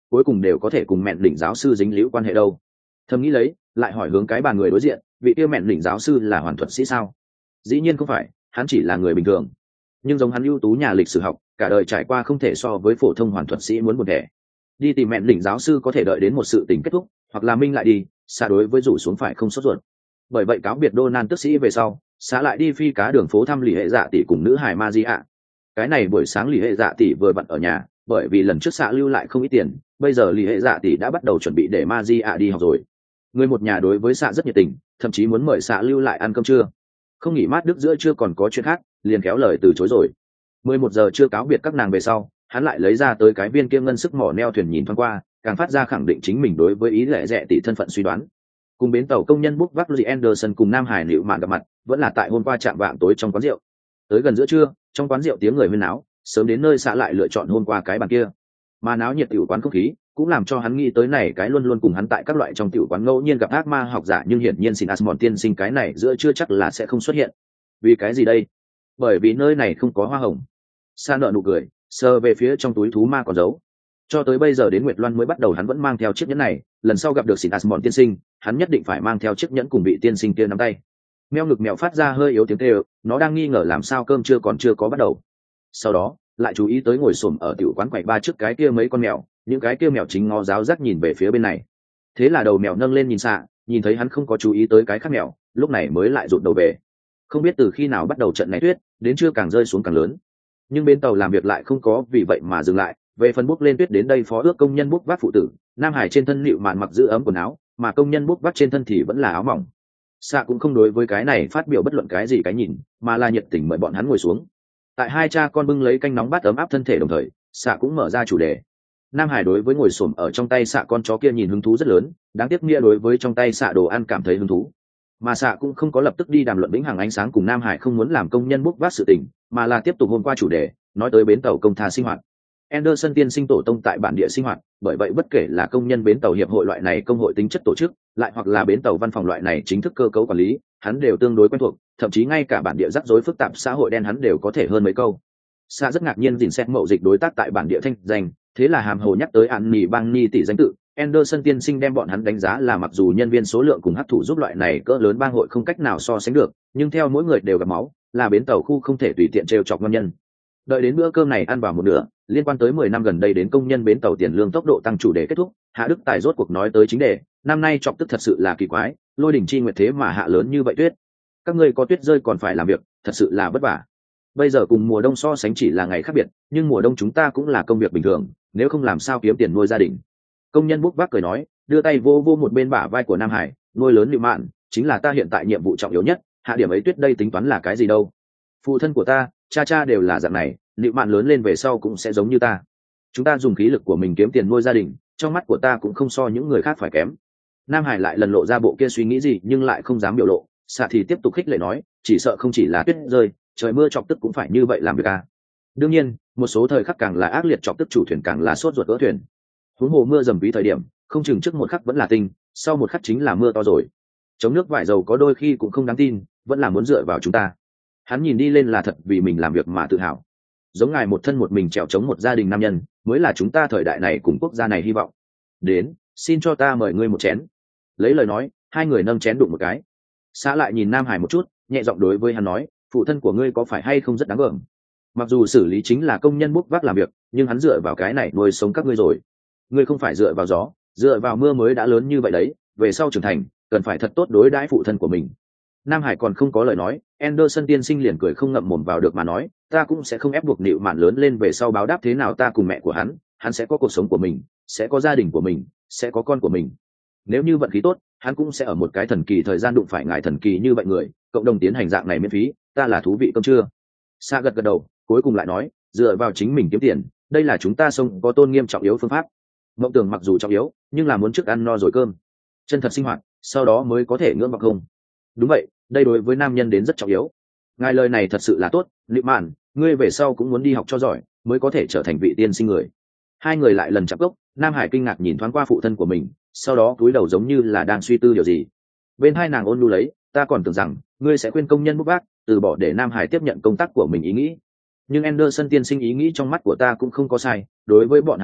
cuối cùng đều có thể cùng mẹn đỉnh giáo sư dính liễu quan hệ đâu. Thầm nghĩ lấy, lại hỏi hướng cái bàn người đối diện, vị kia mẹn đỉnh giáo sư là hoàn thuật sĩ sao? Dĩ nhiên không phải, hắn chỉ là người bình thường. Nhưng giống hắn ưu tú nhà lịch sử học, cả đời trải qua không thể so với phổ thông hoàn thuật sĩ muốn buồn đẻ. Đi tìm mẹn đỉnh giáo sư có thể đợi đến một sự tình kết thúc, hoặc là minh lại đi, xa đối với rủ xuống phải không sốt ruột. Bởi vậy cáo biệt Donald tức sĩ về sau, xã lại đi phi cá đường phố thăm lì hệ dạ tỷ cùng nữ hài Maria. Cái này buổi sáng lì hệ dạ tỷ vừa bận ở nhà, bởi vì lần trước xã lưu lại không ít tiền, bây giờ lì hệ dạ tỷ đã bắt đầu chuẩn bị để Maria đi học rồi. Người một nhà đối với xã rất nhiệt tình, thậm chí muốn mời xã lưu lại ăn cơm trưa. Không nghỉ mát đức giữa chưa còn có chuyện khác, liền kéo lời từ chối rồi. mười một giờ chưa cáo biệt các nàng về sau, hắn lại lấy ra tới cái viên kia ngân sức mỏ neo thuyền nhìn thoáng qua, càng phát ra khẳng định chính mình đối với ý lệ rẻ tỷ thân phận suy đoán. Cùng bến tàu công nhân búc vác Lee Anderson cùng Nam Hải Nữu Mạn gặp mặt, vẫn là tại hôm qua chạm vạng tối trong quán rượu. Tới gần giữa trưa, trong quán rượu tiếng người huyên náo, sớm đến nơi xã lại lựa chọn hôm qua cái bàn kia. Mà náo nhiệt tiểu quán không khí, cũng làm cho hắn nghĩ tới này cái luôn luôn cùng hắn tại các loại trong tiểu quán ngẫu nhiên gặp ác ma học giả, nhưng hiển nhiên xin Asmond tiên sinh cái này giữa trưa chắc là sẽ không xuất hiện. Vì cái gì đây? Bởi vì nơi này không có hoa hồng. Sa nợ nụ cười, sờ về phía trong túi thú ma còn giấu. Cho tới bây giờ đến Nguyệt Loan mới bắt đầu hắn vẫn mang theo chiếc nhẫn này, lần sau gặp được xin Asmond tiên sinh, hắn nhất định phải mang theo chiếc nhẫn cùng vị tiên sinh kia nắm tay. Meo ngực mèo phát ra hơi yếu tiếng kêu, nó đang nghi ngờ làm sao cơm chưa còn chưa có bắt đầu. Sau đó, lại chú ý tới ngồi xổm ở tiểu quán quầy ba trước cái kia mấy con mèo, những cái kia mèo chính ngó giáo giác nhìn về phía bên này. Thế là đầu mèo nâng lên nhìn xạ, nhìn thấy hắn không có chú ý tới cái khác mèo, lúc này mới lại rụt đầu về. Không biết từ khi nào bắt đầu trận này tuyết, đến trưa càng rơi xuống càng lớn. Nhưng bên tàu làm việc lại không có vì vậy mà dừng lại, về phần bốc lên tuyết đến đây phó ước công nhân bốc vác phụ tử, Nam Hải trên thân liệu mạn mặc giữ ấm quần áo, mà công nhân bốc vác trên thân thì vẫn là áo mỏng. Xạ cũng không đối với cái này phát biểu bất luận cái gì cái nhìn, mà là nhiệt tình mời bọn hắn ngồi xuống. Tại hai cha con bưng lấy canh nóng bát ấm áp thân thể đồng thời, Xạ cũng mở ra chủ đề. Nam Hải đối với ngồi xổm ở trong tay Xạ con chó kia nhìn hứng thú rất lớn, đáng tiếc Nghĩa đối với trong tay Xạ đồ ăn cảm thấy hứng thú. Mà Xạ cũng không có lập tức đi đàm luận vĩnh hằng ánh sáng cùng Nam Hải không muốn làm công nhân bốc vác sự tình, mà là tiếp tục hôm qua chủ đề, nói tới bến tàu công thà sinh hoạt. Anderson tiên sinh tổ tông tại bản địa sinh hoạt, bởi vậy bất kể là công nhân bến tàu hiệp hội loại này công hội tính chất tổ chức, lại hoặc là bến tàu văn phòng loại này chính thức cơ cấu quản lý, hắn đều tương đối quen thuộc, thậm chí ngay cả bản địa rắc rối phức tạp xã hội đen hắn đều có thể hơn mấy câu. Sa rất ngạc nhiên dình xét mậu dịch đối tác tại bản địa thanh danh, thế là hàm hồ nhắc tới An Nỉ Bang Ni tỷ danh tự. Anderson tiên sinh đem bọn hắn đánh giá là mặc dù nhân viên số lượng cùng hấp thụ giúp loại này cỡ lớn bang hội không cách nào so sánh được, nhưng theo mỗi người đều gặp máu, là bến tàu khu không thể tùy tiện trêu chọc ngon nhân. Đợi đến bữa cơm này ăn vào một nửa, liên quan tới mười năm gần đây đến công nhân bến tàu tiền lương tốc độ tăng chủ đề kết thúc, Hạ Đức Tài rốt cuộc nói tới chính đề, năm nay chọc tức thật sự là kỳ quái, lôi đỉnh chi nguyệt thế mà hạ lớn như vậy tuyết. Các ngươi có tuyết rơi còn phải làm việc, thật sự là vất vả. Bây giờ cùng mùa đông so sánh chỉ là ngày khác biệt, nhưng mùa đông chúng ta cũng là công việc bình thường, nếu không làm sao kiếm tiền nuôi gia đình. Công nhân bốc vác cười nói, đưa tay vô vô một bên bả vai của Nam Hải, nuôi lớn Liệu Mạn, chính là ta hiện tại nhiệm vụ trọng yếu nhất, hạ điểm ấy tuyết đây tính toán là cái gì đâu. Phụ thân của ta, cha cha đều là dạng này, Liệu Mạn lớn lên về sau cũng sẽ giống như ta. Chúng ta dùng khí lực của mình kiếm tiền nuôi gia đình, trong mắt của ta cũng không so những người khác phải kém. Nam Hải lại lần lộ ra bộ kia suy nghĩ gì nhưng lại không dám biểu lộ, Xạ thì tiếp tục khích lệ nói, chỉ sợ không chỉ là tuyết rơi, trời mưa chọc tức cũng phải như vậy làm việc à. Đương nhiên, một số thời khắc càng là ác liệt chọc tức chủ thuyền càng là sốt ruột vỡ thuyền. Huống hồ mưa dầm ví thời điểm, không chừng trước một khắc vẫn là tinh, sau một khắc chính là mưa to rồi. Chống nước vải dầu có đôi khi cũng không đáng tin, vẫn là muốn dựa vào chúng ta. Hắn nhìn đi lên là thật vì mình làm việc mà tự hào. Giống ngài một thân một mình trèo chống một gia đình nam nhân, mới là chúng ta thời đại này cùng quốc gia này hy vọng. Đến, xin cho ta mời ngươi một chén. Lấy lời nói, hai người nâng chén đụng một cái. Xã lại nhìn Nam Hải một chút, nhẹ giọng đối với hắn nói, phụ thân của ngươi có phải hay không rất đáng gờm. Mặc dù xử lý chính là công nhân bốc vác làm việc, nhưng hắn dựa vào cái này nuôi sống các ngươi rồi. Ngươi không phải dựa vào gió, dựa vào mưa mới đã lớn như vậy đấy, về sau trưởng thành, cần phải thật tốt đối đãi phụ thân của mình. Nam Hải còn không có lời nói, Anderson tiên sinh liền cười không ngậm mồm vào được mà nói, ta cũng sẽ không ép buộc Nịu Mạn lớn lên về sau báo đáp thế nào ta cùng mẹ của hắn, hắn sẽ có cuộc sống của mình, sẽ có gia đình của mình, sẽ có con của mình. Nếu như vận khí tốt, hắn cũng sẽ ở một cái thần kỳ thời gian đụng phải ngài thần kỳ như vậy người, cộng đồng tiến hành dạng này miễn phí, ta là thú vị cơm trưa. Sa gật gật đầu, cuối cùng lại nói, dựa vào chính mình kiếm tiền, đây là chúng ta sống có tôn nghiêm trọng yếu phương pháp. Mộng tưởng mặc dù trọng yếu, nhưng là muốn trước ăn no rồi cơm, chân thật sinh hoạt, sau đó mới có thể ngưỡng vọng không. Đúng vậy, đây đối với nam nhân đến rất trọng yếu. Ngài lời này thật sự là tốt, Liệu Mạn, ngươi về sau cũng muốn đi học cho giỏi, mới có thể trở thành vị tiên sinh người. Hai người lại lần chạm gốc, Nam Hải kinh ngạc nhìn thoáng qua phụ thân của mình, sau đó cúi đầu giống như là đang suy tư điều gì. Bên hai nàng ôn nhu lấy, ta còn tưởng rằng ngươi sẽ khuyên công nhân bốc vác từ bỏ để Nam Hải tiếp nhận công tác của mình ý nghĩ. Nhưng Anderson tiên sinh ý nghĩ trong mắt của ta cũng không có sai, đối với bọn hắn đến,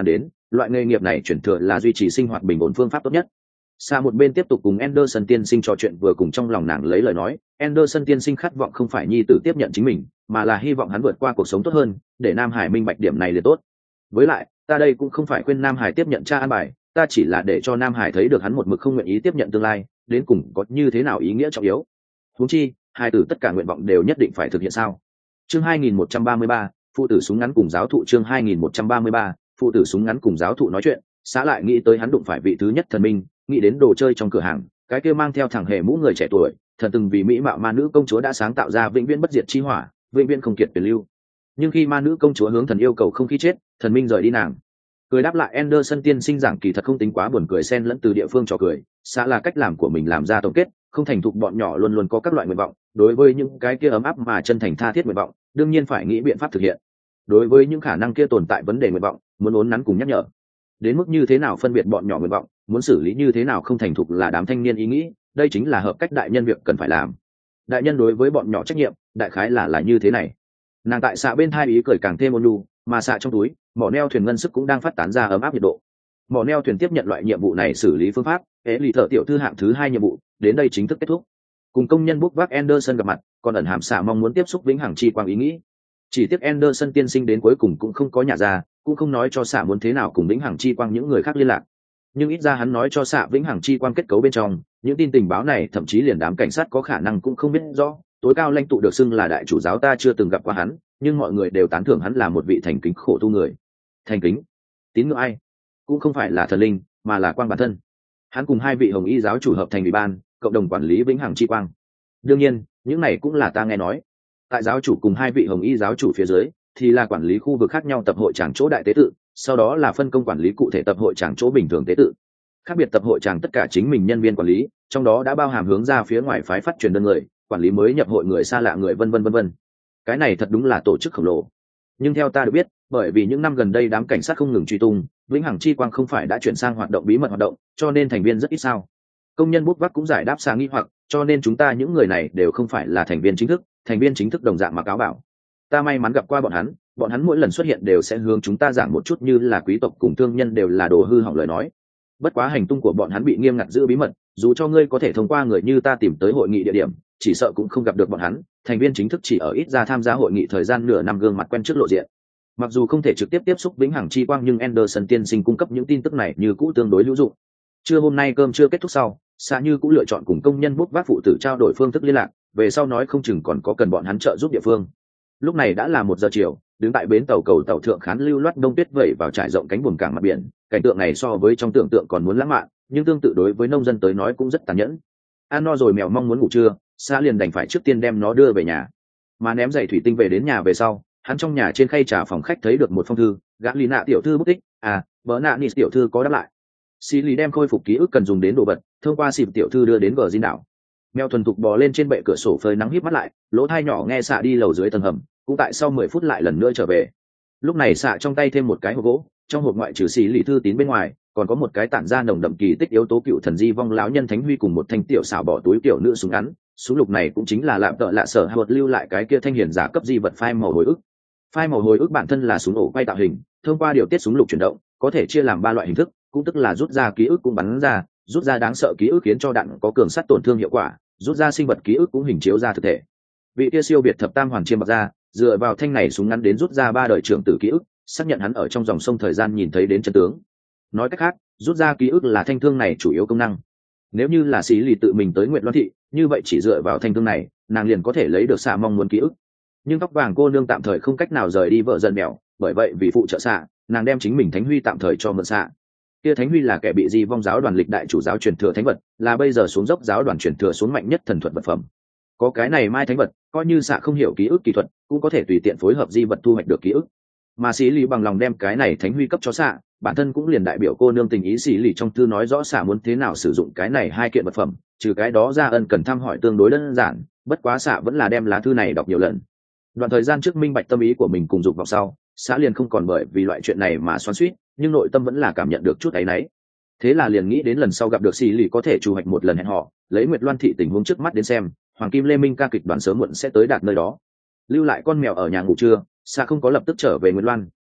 loại nghề nghiệp này chuyển thừa là duy trì sinh hoạt bình ổn phương pháp tốt nhất. Xa một bên tiếp tục cùng Anderson tiên sinh trò chuyện, vừa cùng trong lòng nàng lấy lời nói. Anderson tiên sinh khát vọng không phải nhi tử tiếp nhận chính mình, mà là hy vọng hắn vượt qua cuộc sống tốt hơn, để Nam Hải minh bạch điểm này liền tốt. Với lại, ta đây cũng không phải khuyên Nam Hải tiếp nhận cha an bài, ta chỉ là để cho Nam Hải thấy được hắn một mực không nguyện ý tiếp nhận tương lai, đến cùng có như thế nào ý nghĩa trọng yếu. Huống chi, hai tử tất cả nguyện vọng đều nhất định phải thực hiện sao? Chương hai nghìn một trăm ba mươi ba, phụ tử súng ngắn cùng giáo thụ. Chương hai nghìn một trăm ba mươi ba, phụ tử súng ngắn cùng giáo thụ nói chuyện. Xã lại nghĩ tới hắn đụng phải vị thứ nhất thần minh, nghĩ đến đồ chơi trong cửa hàng, cái kia mang theo thẳng hề mũ người trẻ tuổi, thần từng vì mỹ mạo ma nữ công chúa đã sáng tạo ra vĩnh viễn bất diệt chi hỏa, vĩnh viễn không kiệt tuyển lưu. Nhưng khi ma nữ công chúa hướng thần yêu cầu không khí chết, thần minh rời đi nàng. Cười đáp lại Anderson tiên sinh giảng kỳ thật không tính quá buồn cười, xen lẫn từ địa phương trò cười, xã là cách làm của mình làm ra tổng kết, không thành thục bọn nhỏ luôn luôn có các loại nguyện vọng, đối với những cái kia ấm áp mà chân thành tha thiết nguyện vọng, đương nhiên phải nghĩ biện pháp thực hiện. Đối với những khả năng kia tồn tại vấn đề nguyện vọng, muốn uốn nắn cùng nhắc nhở. Đến mức như thế nào phân biệt bọn nhỏ nguyện vọng, muốn xử lý như thế nào không thành thục là đám thanh niên ý nghĩ, đây chính là hợp cách đại nhân việc cần phải làm. Đại nhân đối với bọn nhỏ trách nhiệm, đại khái là là như thế này. Nàng tại xạ bên thai ý cười càng thêm ôn nhu, mà xạ trong túi, mỏ neo thuyền ngân sức cũng đang phát tán ra ấm áp nhiệt độ. Mỏ neo thuyền tiếp nhận loại nhiệm vụ này xử lý phương pháp, ế lì thợ tiểu thư hạng thứ hai nhiệm vụ, đến đây chính thức kết thúc. Cùng công nhân bốc vác Anderson gặp mặt, còn ẩn hàm xạ mong muốn tiếp xúc vĩnh hằng chi quang ý nghĩ. Chỉ tiếc Anderson tiên sinh đến cuối cùng cũng không có nhà ra, cũng không nói cho xạ muốn thế nào cùng vĩnh hằng chi quang những người khác liên lạc. Nhưng ít ra hắn nói cho xạ vĩnh hằng chi quang kết cấu bên trong, những tin tình báo này thậm chí liền đám cảnh sát có khả năng cũng không biết rõ. Tối cao lãnh tụ được xưng là đại chủ giáo ta chưa từng gặp qua hắn, nhưng mọi người đều tán thưởng hắn là một vị thành kính khổ tu người. Thành kính, tín ngưỡng ai? Cũng không phải là thần linh, mà là quang bản thân. Hắn cùng hai vị hồng y giáo chủ hợp thành ủy ban, cộng đồng quản lý vĩnh hằng chi quang. Đương nhiên, những này cũng là ta nghe nói. Tại giáo chủ cùng hai vị hồng y giáo chủ phía dưới, thì là quản lý khu vực khác nhau tập hội tràng chỗ đại tế tự, sau đó là phân công quản lý cụ thể tập hội tràng chỗ bình thường tế tự. Khác biệt tập hội tràng tất cả chính mình nhân viên quản lý, trong đó đã bao hàm hướng ra phía ngoài phái phát truyền đơn người, quản lý mới nhập hội người xa lạ người vân vân vân vân. Cái này thật đúng là tổ chức khổng lồ. Nhưng theo ta được biết, bởi vì những năm gần đây đám cảnh sát không ngừng truy tung, vĩnh hằng chi quang không phải đã chuyển sang hoạt động bí mật hoạt động, cho nên thành viên rất ít sao. Công nhân bút vác cũng giải đáp sang nghi hoặc, cho nên chúng ta những người này đều không phải là thành viên chính thức, thành viên chính thức đồng dạng mặc áo bảo. Ta may mắn gặp qua bọn hắn, bọn hắn mỗi lần xuất hiện đều sẽ hướng chúng ta giảng một chút như là quý tộc cùng thương nhân đều là đồ hư hỏng lời nói. Bất quá hành tung của bọn hắn bị nghiêm ngặt giữ bí mật, dù cho ngươi có thể thông qua người như ta tìm tới hội nghị địa điểm, chỉ sợ cũng không gặp được bọn hắn. Thành viên chính thức chỉ ở ít ra tham gia hội nghị thời gian nửa năm gương mặt quen trước lộ diện. Mặc dù không thể trực tiếp tiếp xúc vĩnh hằng chi quang, nhưng Anderson tiên sinh cung cấp những tin tức này như cũ tương đối hữu dụng. Trưa hôm nay cơm chưa kết thúc sau, xã như cũng lựa chọn cùng công nhân bốc vác phụ tử trao đổi phương thức liên lạc, về sau nói không chừng còn có cần bọn hắn trợ giúp địa phương. Lúc này đã là một giờ chiều, đứng tại bến tàu cầu tàu thượng khán lưu loát đông tuyết vẩy vào trải rộng cánh buồm cảng mặt biển, cảnh tượng này so với trong tưởng tượng còn muốn lãng mạn, nhưng tương tự đối với nông dân tới nói cũng rất tàn nhẫn. Ăn no rồi mèo mong muốn ngủ trưa, xã liền đành phải trước tiên đem nó đưa về nhà, mà ném giày thủy tinh về đến nhà về sau, hắn trong nhà trên khay trà phòng khách thấy được một phong thư, gã lì nạ tiểu thư bút tích, à, bỡ nạ nịt tiểu thư có đáp lại. Xí lì đem khôi phục ký ức cần dùng đến đồ vật, thông qua xịp tiểu thư đưa đến vờ diên đảo. Mèo thuần thục bò lên trên bệ cửa sổ phơi nắng híp mắt lại, lỗ thai nhỏ nghe xạ đi lầu dưới tầng hầm, cũng tại sau mười phút lại lần nữa trở về. Lúc này xạ trong tay thêm một cái hộp gỗ, trong hộp ngoại trừ xí lì thư tín bên ngoài, còn có một cái tản ra nồng đậm kỳ tích yếu tố cựu thần di vong lão nhân thánh huy cùng một thanh tiểu xảo bỏ túi tiểu nữ súng ngắn. Súng lục này cũng chính là lạm tợ lạ sở hợp lưu lại cái kia thanh hiển giả cấp di vật phai màu hồi ức. Phai màu hồi ức bản thân là súng ổ quay tạo hình, thông qua điều tiết súng lục chuyển động, có thể chia làm ba loại hình thức, cũng tức là rút ra ký ức cũng bắn ra, rút ra đáng sợ ký ức khiến cho đạn có cường sát tổn thương hiệu quả, rút ra sinh vật ký ức cũng hình chiếu ra thực thể. Vị kia siêu biệt thập tam hoàn chiêm bạc ra, dựa vào thanh này súng ngắn đến rút ra ba đời trưởng tử ký ức, xác nhận hắn ở trong dòng sông thời gian nhìn thấy đến chân tướng. Nói cách khác, rút ra ký ức là thanh thương này chủ yếu công năng. Nếu như là xí lì tự mình tới Nguyệt Loan thị, như vậy chỉ dựa vào thanh thương này, nàng liền có thể lấy được xạ mong muốn ký ức. Nhưng tóc vàng cô nương tạm thời không cách nào rời đi vợ dần mèo, bởi vậy vì phụ trợ xạ, nàng đem chính mình thánh huy tạm thời cho mượn xạ. Kia thánh huy là kẻ bị di vong giáo đoàn lịch đại chủ giáo truyền thừa thánh vật, là bây giờ xuống dốc giáo đoàn truyền thừa xuống mạnh nhất thần thuật vật phẩm. Có cái này mai thánh vật, coi như xạ không hiểu ký ức kỹ thuật, cũng có thể tùy tiện phối hợp di vật thu hoạch được ký ức. Mà xí lì bằng lòng đem cái này thánh huy cấp cho xạ, bản thân cũng liền đại biểu cô nương tình ý. Xí lì trong thư nói rõ xạ muốn thế nào sử dụng cái này hai kiện vật phẩm, trừ cái đó ra ân cần thăm hỏi tương đối đơn giản, bất quá xạ vẫn là đem lá thư này đọc nhiều lần. Đoạn thời gian trước minh bạch tâm ý của mình cùng dục vọng sau, xã liền không còn bởi vì loại chuyện này mà xoắn xuýt, nhưng nội tâm vẫn là cảm nhận được chút áy náy. Thế là liền nghĩ đến lần sau gặp được xì lì có thể chủ hoạch một lần hẹn họ, lấy Nguyệt Loan thị tình huống trước mắt đến xem, Hoàng Kim Lê Minh ca kịch đoàn sớm muộn sẽ tới đạt nơi đó. Lưu lại con mèo ở nhà ngủ trưa, xã không có lập tức trở về Nguyệt Loan,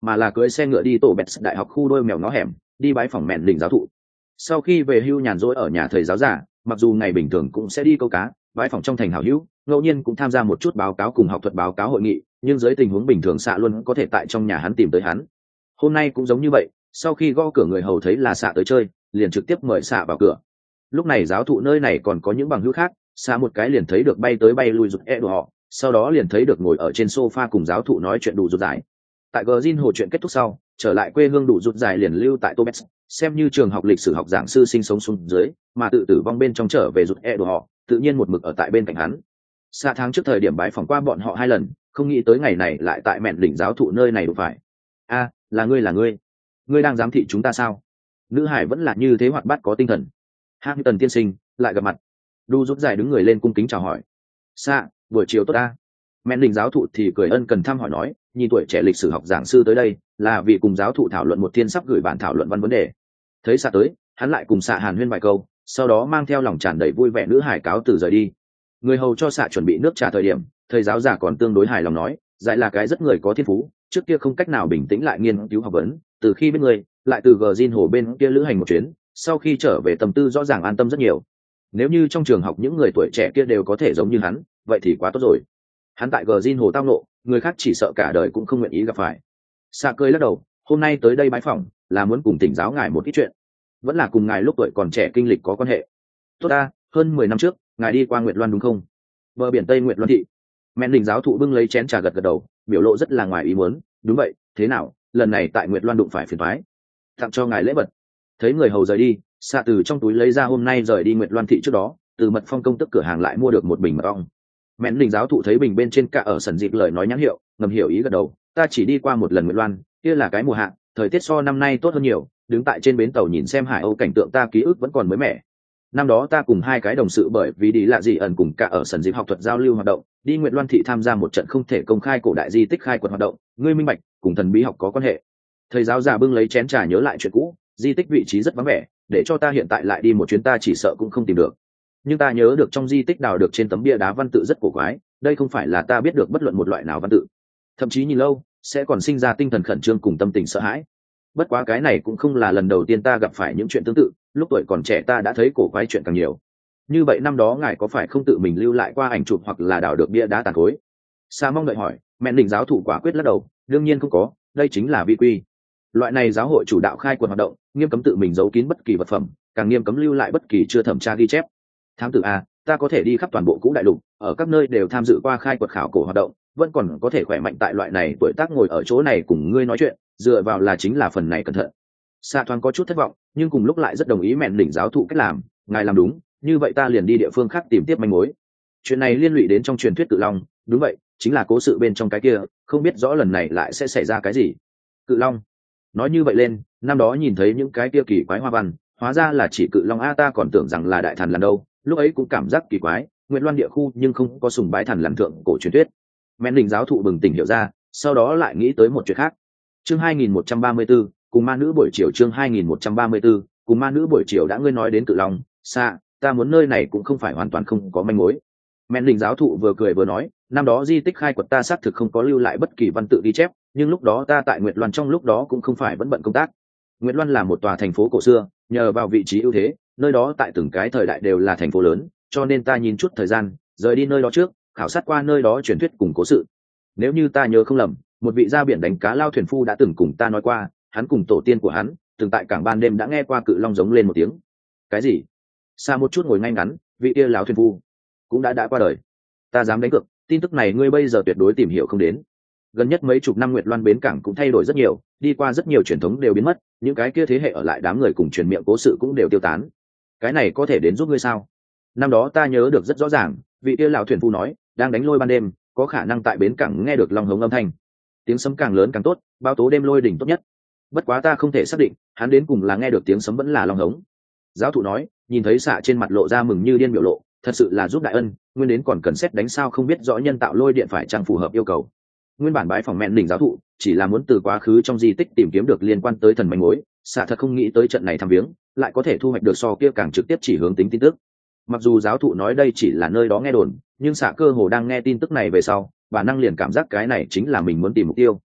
mà là cưới xe ngựa đi tổ bẹt đại học khu đôi mèo ngõ hẻm đi bái phòng mẹn đỉnh giáo thụ. Sau khi về hưu nhàn rỗi ở nhà thầy giáo giả, mặc dù ngày bình thường cũng sẽ đi câu cá bái phòng trong thành hảo hữu, ngẫu nhiên cũng tham gia một chút báo cáo cùng học thuật báo cáo hội nghị, nhưng dưới tình huống bình thường xạ luôn có thể tại trong nhà hắn tìm tới hắn. Hôm nay cũng giống như vậy, sau khi gõ cửa người hầu thấy là xạ tới chơi, liền trực tiếp mời xạ vào cửa. Lúc này giáo thụ nơi này còn có những bằng hữu khác, xạ một cái liền thấy được bay tới bay lui rụt e đồ họ, sau đó liền thấy được ngồi ở trên sofa cùng giáo thụ nói chuyện đủ rụt dài. Tại Gjin hồ chuyện kết thúc sau, trở lại quê hương đủ rụt dài liền lưu tại Tobet, xem như trường học lịch sử học giảng sư sinh sống xuống dưới, mà tự tử vong bên trong trở về rụt e đồ họ, tự nhiên một mực ở tại bên cạnh hắn. Xa tháng trước thời điểm bái phỏng qua bọn họ hai lần, không nghĩ tới ngày này lại tại mẹn đỉnh giáo thụ nơi này đụng phải. A, là ngươi là ngươi, ngươi đang giám thị chúng ta sao? Nữ hải vẫn là như thế hoạt bát có tinh thần. Hạng Tần tiên sinh lại gặp mặt. Đu rút dài đứng người lên cung kính chào hỏi. Xa, buổi chiều tốt ta. Mẹn đỉnh giáo thụ thì cười ân cần thăm hỏi nói, nhìn tuổi trẻ lịch sử học giảng sư tới đây là vì cùng giáo thụ thảo luận một thiên sắp gửi bản thảo luận văn vấn đề. Thấy Xa tới, hắn lại cùng Xa hàn huyên vài câu, sau đó mang theo lòng tràn đầy vui vẻ nữ hải cáo từ rời đi. Người hầu cho Xạ chuẩn bị nước trà thời điểm, thầy giáo giả còn tương đối hài lòng nói, dạy là cái rất người có thiên phú, trước kia không cách nào bình tĩnh lại nghiên cứu học vấn, từ khi biết người lại từ Gjin hồ bên kia lữ hành một chuyến, sau khi trở về tâm tư rõ ràng an tâm rất nhiều. Nếu như trong trường học những người tuổi trẻ kia đều có thể giống như hắn, vậy thì quá tốt rồi. Hắn tại Gjin hồ tao nộ, người khác chỉ sợ cả đời cũng không nguyện ý gặp phải. Xạ cười lắc đầu, hôm nay tới đây bái phỏng là muốn cùng thỉnh giáo ngài một ít chuyện, vẫn là cùng ngài lúc tuổi còn trẻ kinh lịch có quan hệ. Tốt ta, hơn mười năm trước ngài đi qua Nguyệt Loan đúng không? Bờ biển Tây Nguyệt Loan thị. Mẹn đỉnh giáo thụ bưng lấy chén trà gật gật đầu, biểu lộ rất là ngoài ý muốn. Đúng vậy, thế nào, lần này tại Nguyệt Loan đụng phải phiền toái, tặng cho ngài lễ vật. Thấy người hầu rời đi, Xạ từ trong túi lấy ra hôm nay rời đi Nguyệt Loan thị trước đó từ mật phong công tức cửa hàng lại mua được một bình mật ong. Mẹn đỉnh giáo thụ thấy bình bên trên cả ở sần dịp lời nói nhãn hiệu, ngầm hiểu ý gật đầu. Ta chỉ đi qua một lần Nguyệt Loan, kia là cái mùa hạ, thời tiết so năm nay tốt hơn nhiều, đứng tại trên bến tàu nhìn xem hải âu cảnh tượng ta ký ức vẫn còn mới mẻ. Năm đó ta cùng hai cái đồng sự bởi vì đi lạ gì ẩn cùng cả ở sân dịp học thuật giao lưu hoạt động, đi Nguyệt Loan thị tham gia một trận không thể công khai cổ đại di tích khai quật hoạt động, ngươi minh bạch, cùng thần bí học có quan hệ. Thầy giáo già bưng lấy chén trà nhớ lại chuyện cũ, di tích vị trí rất vắng vẻ, để cho ta hiện tại lại đi một chuyến ta chỉ sợ cũng không tìm được. Nhưng ta nhớ được trong di tích đào được trên tấm bia đá văn tự rất cổ quái, đây không phải là ta biết được bất luận một loại nào văn tự. Thậm chí nhìn lâu, sẽ còn sinh ra tinh thần khẩn trương cùng tâm tình sợ hãi. Bất quá cái này cũng không là lần đầu tiên ta gặp phải những chuyện tương tự, lúc tuổi còn trẻ ta đã thấy cổ quái chuyện càng nhiều. Như vậy năm đó ngài có phải không tự mình lưu lại qua ảnh chụp hoặc là đào được bia đá tàn khối? Sa mong đợi hỏi. Mẹn đỉnh giáo thụ quả quyết lắc đầu, đương nhiên không có, đây chính là vi quy. Loại này giáo hội chủ đạo khai quật hoạt động, nghiêm cấm tự mình giấu kín bất kỳ vật phẩm, càng nghiêm cấm lưu lại bất kỳ chưa thẩm tra ghi chép. Thám tử a, ta có thể đi khắp toàn bộ cũ đại lục, ở các nơi đều tham dự qua khai quật khảo cổ hoạt động, vẫn còn có thể khỏe mạnh tại loại này tuổi tác ngồi ở chỗ này cùng ngươi nói chuyện, dựa vào là chính là phần này cẩn thận. Sa thoáng có chút thất vọng, nhưng cùng lúc lại rất đồng ý mẹn đỉnh giáo thụ cách làm, ngài làm đúng, như vậy ta liền đi địa phương khác tìm tiếp manh mối. Chuyện này liên lụy đến trong truyền thuyết Cự Long, đúng vậy, chính là cố sự bên trong cái kia, không biết rõ lần này lại sẽ xảy ra cái gì. Cự Long. Nói như vậy lên, năm đó nhìn thấy những cái kia kỳ quái hoa văn, hóa ra là chỉ Cự Long a, ta còn tưởng rằng là đại thần lần đâu, lúc ấy cũng cảm giác kỳ quái, Nguyệt Loan địa khu nhưng không có sùng bái thần lần thượng cổ truyền thuyết. Mẹn đỉnh giáo thụ bừng tỉnh hiểu ra, sau đó lại nghĩ tới một chuyện khác. Chương hai nghìn một trăm ba mươi tư, cùng ma nữ buổi chiều. Chương hai nghìn một trăm ba mươi tư, cùng ma nữ buổi chiều đã ngươi nói đến Cự Long, xa, ta muốn nơi này cũng không phải hoàn toàn không có manh mối. Mẹn đỉnh giáo thụ vừa cười vừa nói, năm đó di tích khai quật ta xác thực không có lưu lại bất kỳ văn tự ghi chép, nhưng lúc đó ta tại Nguyệt Loan trong lúc đó cũng không phải vẫn bận công tác. Nguyệt Loan là một tòa thành phố cổ xưa, nhờ vào vị trí ưu thế, nơi đó tại từng cái thời đại đều là thành phố lớn, cho nên ta nhìn chút thời gian, rời đi nơi đó trước, khảo sát qua nơi đó truyền thuyết cùng cố sự. Nếu như ta nhớ không lầm, một vị ra biển đánh cá lao thuyền phu đã từng cùng ta nói qua, hắn cùng tổ tiên của hắn từng tại cảng ban đêm đã nghe qua Cự Long giống lên một tiếng. Cái gì? Xa một chút ngồi ngay ngắn, vị kia lão thuyền phu cũng đã đã qua đời. Ta dám đánh cược, tin tức này ngươi bây giờ tuyệt đối tìm hiểu không đến. Gần nhất mấy chục năm Nguyệt Loan bến cảng cũng thay đổi rất nhiều, đi qua rất nhiều truyền thống đều biến mất, những cái kia thế hệ ở lại đám người cùng truyền miệng cố sự cũng đều tiêu tán. Cái này có thể đến giúp ngươi sao? Năm đó ta nhớ được rất rõ ràng, vị kia lão thuyền phu nói, đang đánh lôi ban đêm, có khả năng tại bến cảng nghe được long hống âm thanh. Tiếng sấm càng lớn càng tốt, bao tố đêm lôi đỉnh tốt nhất. Bất quá ta không thể xác định, hắn đến cùng là nghe được tiếng sấm vẫn là long hống. Giáo thụ nói, nhìn thấy Xạ trên mặt lộ ra mừng như điên biểu lộ, thật sự là giúp đại ân, nguyên đến còn cần xét đánh sao không biết rõ nhân tạo lôi điện phải chăng phù hợp yêu cầu. Nguyên bản bái phòng mẹn đỉnh giáo thụ chỉ là muốn từ quá khứ trong di tích tìm kiếm được liên quan tới thần manh mối, Xạ thật không nghĩ tới trận này thăm viếng lại có thể thu hoạch được so kia càng trực tiếp chỉ hướng tính tin tức. Mặc dù giáo thụ nói đây chỉ là nơi đó nghe đồn, nhưng Xạ cơ hồ đang nghe tin tức này về sau, bản năng liền cảm giác cái này chính là mình muốn tìm mục tiêu.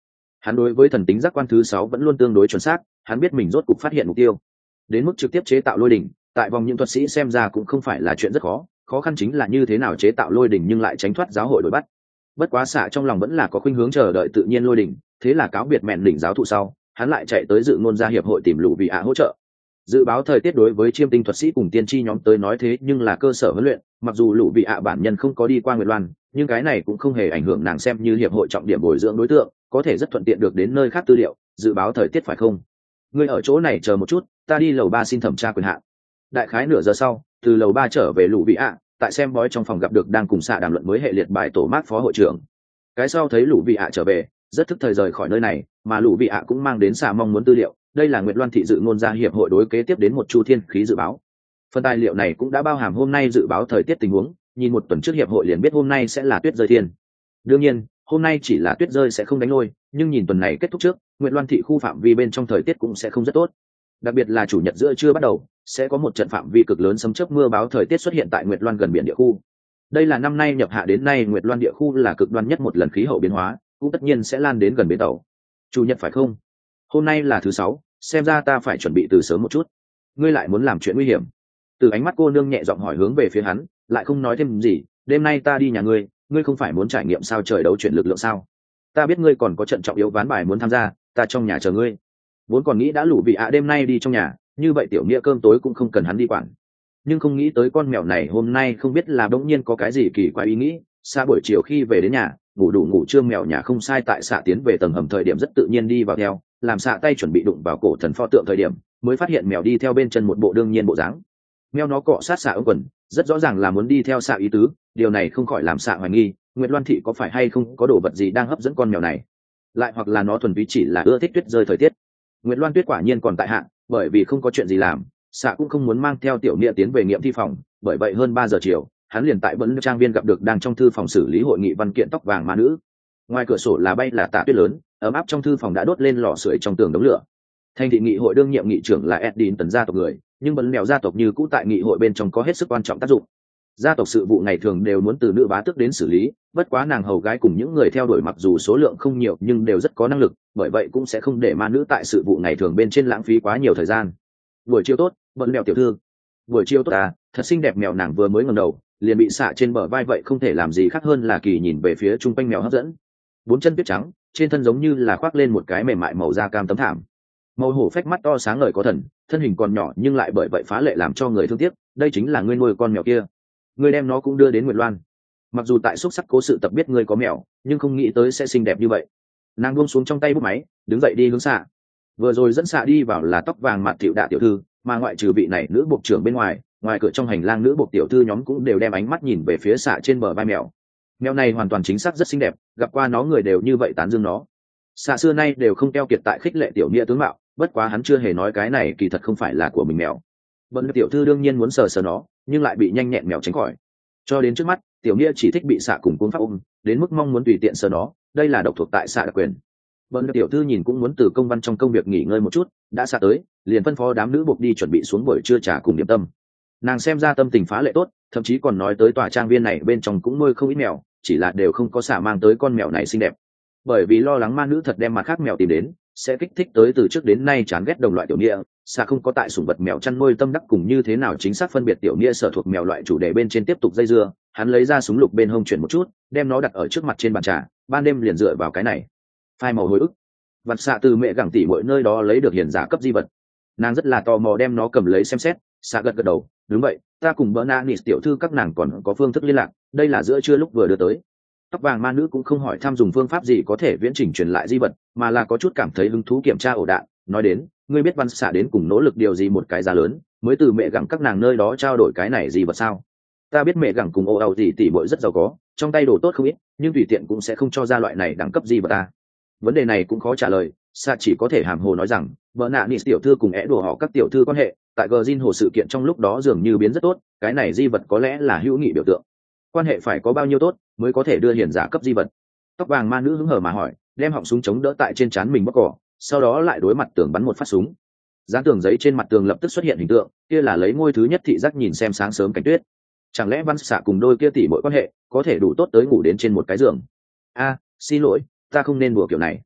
Hắn đối với thần tính giác quan thứ sáu vẫn luôn tương đối chuẩn xác, hắn biết mình rốt cục phát hiện mục tiêu, đến mức trực tiếp chế tạo lôi đỉnh. Tại vòng những thuật sĩ xem ra cũng không phải là chuyện rất khó, khó khăn chính là như thế nào chế tạo lôi đỉnh nhưng lại tránh thoát giáo hội đuổi bắt. Bất quá xạ trong lòng vẫn là có khuynh hướng chờ đợi tự nhiên lôi đỉnh, thế là cáo biệt mẹn đỉnh giáo thụ sau, hắn lại chạy tới dự ngôn gia hiệp hội tìm lũ vị ạ hỗ trợ. Dự báo thời tiết đối với chiêm tinh thuật sĩ cùng tiên tri nhóm tới nói thế nhưng là cơ sở huấn luyện, mặc dù lũ vị ạ bản nhân không có đi qua Nguyệt Loan, nhưng cái này cũng không hề ảnh hưởng nàng xem như hiệp hội trọng điểm bồi dưỡng đối tượng, có thể rất thuận tiện được đến nơi khác tư liệu dự báo thời tiết phải không? Ngươi ở chỗ này chờ một chút, ta đi lầu ba xin thẩm tra quyền hạn. Đại khái nửa giờ sau, từ lầu ba trở về lũ vị ạ, tại xem bói trong phòng gặp được đang cùng xạ đàm luận với hệ liệt bài tổ mát phó hội trưởng. Cái sau thấy lũ vị ạ trở về, rất thức thời rời khỏi nơi này, mà lũ vị ạ cũng mang đến xạ mong muốn tư liệu. Đây là Nguyệt Loan thị dự ngôn gia hiệp hội đối kế tiếp đến một chu thiên khí dự báo. Phần tài liệu này cũng đã bao hàm hôm nay dự báo thời tiết tình huống, nhìn một tuần trước hiệp hội liền biết hôm nay sẽ là tuyết rơi thiên. Đương nhiên, hôm nay chỉ là tuyết rơi sẽ không đánh lôi, nhưng nhìn tuần này kết thúc trước, Nguyệt Loan thị khu phạm vi bên trong thời tiết cũng sẽ không rất tốt. Đặc biệt là chủ nhật giữa trưa bắt đầu, sẽ có một trận phạm vi cực lớn sấm chớp mưa báo thời tiết xuất hiện tại Nguyệt Loan gần biển địa khu. Đây là năm nay nhập hạ đến nay Nguyệt Loan địa khu là cực đoan nhất một lần khí hậu biến hóa, cũng tất nhiên sẽ lan đến gần bến tàu. Chủ nhật phải không? Hôm nay là thứ sáu, xem ra ta phải chuẩn bị từ sớm một chút. Ngươi lại muốn làm chuyện nguy hiểm? Từ ánh mắt cô nương nhẹ giọng hỏi hướng về phía hắn, lại không nói thêm gì. Đêm nay ta đi nhà ngươi, ngươi không phải muốn trải nghiệm sao trời đấu chuyển lực lượng sao? Ta biết ngươi còn có trận trọng yếu ván bài muốn tham gia, ta trong nhà chờ ngươi. Vốn còn nghĩ đã lũ vị ạ đêm nay đi trong nhà, như vậy tiểu nghĩa cơm tối cũng không cần hắn đi quản. Nhưng không nghĩ tới con mèo này hôm nay không biết là bỗng nhiên có cái gì kỳ quái ý nghĩ. Xa buổi chiều khi về đến nhà, ngủ đủ ngủ trưa mèo nhà không sai tại xạ tiến về tầng hầm thời điểm rất tự nhiên đi vào theo, làm xạ tay chuẩn bị đụng vào cổ thần pho tượng thời điểm, mới phát hiện mèo đi theo bên chân một bộ đương nhiên bộ dáng. Mèo nó cọ sát xạ ống quần, rất rõ ràng là muốn đi theo xạ ý tứ, điều này không khỏi làm xạ hoài nghi, Nguyệt Loan thị có phải hay không có đồ vật gì đang hấp dẫn con mèo này, lại hoặc là nó thuần túy chỉ là ưa thích tuyết rơi thời tiết. Nguyệt Loan tuyết quả nhiên còn tại hạn, bởi vì không có chuyện gì làm, xạ cũng không muốn mang theo tiểu nghĩa tiến về nghiệm thi phòng, bởi vậy hơn ba giờ chiều, hắn liền tại vẫn trang viên gặp được đang trong thư phòng xử lý hội nghị văn kiện tóc vàng ma nữ. Ngoài cửa sổ là bay là tạ tuyết lớn, ấm áp trong thư phòng đã đốt lên lò sưởi trong tường đống lửa. Thành thị nghị hội đương nhiệm nghị trưởng là Edin tần gia tộc người, nhưng bấn mèo gia tộc như cũ tại nghị hội bên trong có hết sức quan trọng tác dụng. Gia tộc sự vụ ngày thường đều muốn từ nữ bá tước đến xử lý, bất quá nàng hầu gái cùng những người theo đuổi mặc dù số lượng không nhiều nhưng đều rất có năng lực, bởi vậy cũng sẽ không để ma nữ tại sự vụ ngày thường bên trên lãng phí quá nhiều thời gian. Buổi chiều tốt, bấn mèo tiểu thư. Buổi chiều tốt à, thật xinh đẹp. Mèo nàng vừa mới ngẩng đầu, liền bị xạ trên bờ vai vậy không thể làm gì khác hơn là kỳ nhìn về phía trung quanh mèo hấp dẫn. Bốn chân tuyết trắng, trên thân giống như là khoác lên một cái mềm mại màu da cam tấm thảm. Màu hổ phách mắt to sáng ngời có thần, thân hình còn nhỏ nhưng lại bởi vậy phá lệ làm cho người thương tiếc. Đây chính là ngươi nuôi con mèo kia, ngươi đem nó cũng đưa đến Nguyệt Loan. Mặc dù tại xúc sắc cố sự tập biết ngươi có mèo, nhưng không nghĩ tới sẽ xinh đẹp như vậy. Nàng buông xuống trong tay bút máy, đứng dậy đi hướng xạ. Vừa rồi dẫn xạ đi vào là tóc vàng mặt tiểu đạ tiểu thư, mà ngoại trừ vị này nữ buộc trưởng bên ngoài, ngoài cửa trong hành lang nữ buộc tiểu thư nhóm cũng đều đem ánh mắt nhìn về phía xạ trên bờ vai mèo. Mèo này hoàn toàn chính xác rất xinh đẹp, gặp qua nó người đều như vậy tán dương nó. Xạ xưa nay đều không keo kiệt tại khích lệ tiểu nghĩa tướng mạo, bất quá hắn chưa hề nói cái này kỳ thật không phải là của mình mèo. Bận tiểu thư đương nhiên muốn sờ sờ nó, nhưng lại bị nhanh nhẹn mèo tránh khỏi. Cho đến trước mắt, tiểu nghĩa chỉ thích bị xạ cùng cuốn pháp ôm, đến mức mong muốn tùy tiện sờ nó, đây là độc thuộc tại xạ đặc quyền. Bận tiểu thư nhìn cũng muốn từ công văn trong công việc nghỉ ngơi một chút, đã xạ tới, liền phân phó đám nữ buộc đi chuẩn bị xuống buổi trưa trà cùng điểm tâm. Nàng xem ra tâm tình phá lệ tốt, thậm chí còn nói tới tòa trang viên này bên trong cũng nuôi không ít mèo, chỉ là đều không có xạ mang tới con mèo này xinh đẹp. Bởi vì lo lắng ma nữ thật đem mặt khác mèo tìm đến, sẽ kích thích tới từ trước đến nay chán ghét đồng loại tiểu nghĩa, xạ không có tại sủng vật mèo chăn nuôi tâm đắc cùng như thế nào chính xác phân biệt tiểu nghĩa sở thuộc mèo loại chủ đề bên trên tiếp tục dây dưa. Hắn lấy ra súng lục bên hông chuyển một chút, đem nó đặt ở trước mặt trên bàn trà, ban đêm liền dựa vào cái này phai màu hồi ức. Vặt xạ từ mẹ gẳng tỉ mỗi nơi đó lấy được hiền giả cấp di vật, nàng rất là tò mò đem nó cầm lấy xem xét. Xạ gật gật đầu, đúng vậy, ta cùng Bernanis tiểu thư các nàng còn có phương thức liên lạc, đây là giữa trưa lúc vừa đưa tới. Tóc vàng ma nữ cũng không hỏi thăm dùng phương pháp gì có thể viễn trình truyền lại di vật, mà là có chút cảm thấy hứng thú kiểm tra ổ đạn. Nói đến, ngươi biết văn xạ đến cùng nỗ lực điều gì một cái giá lớn mới từ mẹ gẳng các nàng nơi đó trao đổi cái này gì vật sao? Ta biết mẹ gẳng cùng ô âu tỷ tỷ bội rất giàu có, trong tay đồ tốt không ít, nhưng tùy tiện cũng sẽ không cho ra loại này đẳng cấp gì vật ta. Vấn đề này cũng khó trả lời, xạ chỉ có thể hàm hồ nói rằng vợ nạ nị tiểu thư cùng é đùa họ các tiểu thư quan hệ tại gờ zin hồ sự kiện trong lúc đó dường như biến rất tốt, cái này di vật có lẽ là hữu nghị biểu tượng. Quan hệ phải có bao nhiêu tốt mới có thể đưa hiền giả cấp di vật? Tóc vàng ma nữ hứng hở mà hỏi, đem họng súng chống đỡ tại trên trán mình bóc cỏ, sau đó lại đối mặt tường bắn một phát súng. Dán tường giấy trên mặt tường lập tức xuất hiện hình tượng, kia là lấy ngôi thứ nhất thị giác nhìn xem sáng sớm cảnh tuyết. Chẳng lẽ văn xạ cùng đôi kia tỷ mỗi quan hệ có thể đủ tốt tới ngủ đến trên một cái giường? A, xin lỗi, ta không nên đùa kiểu này.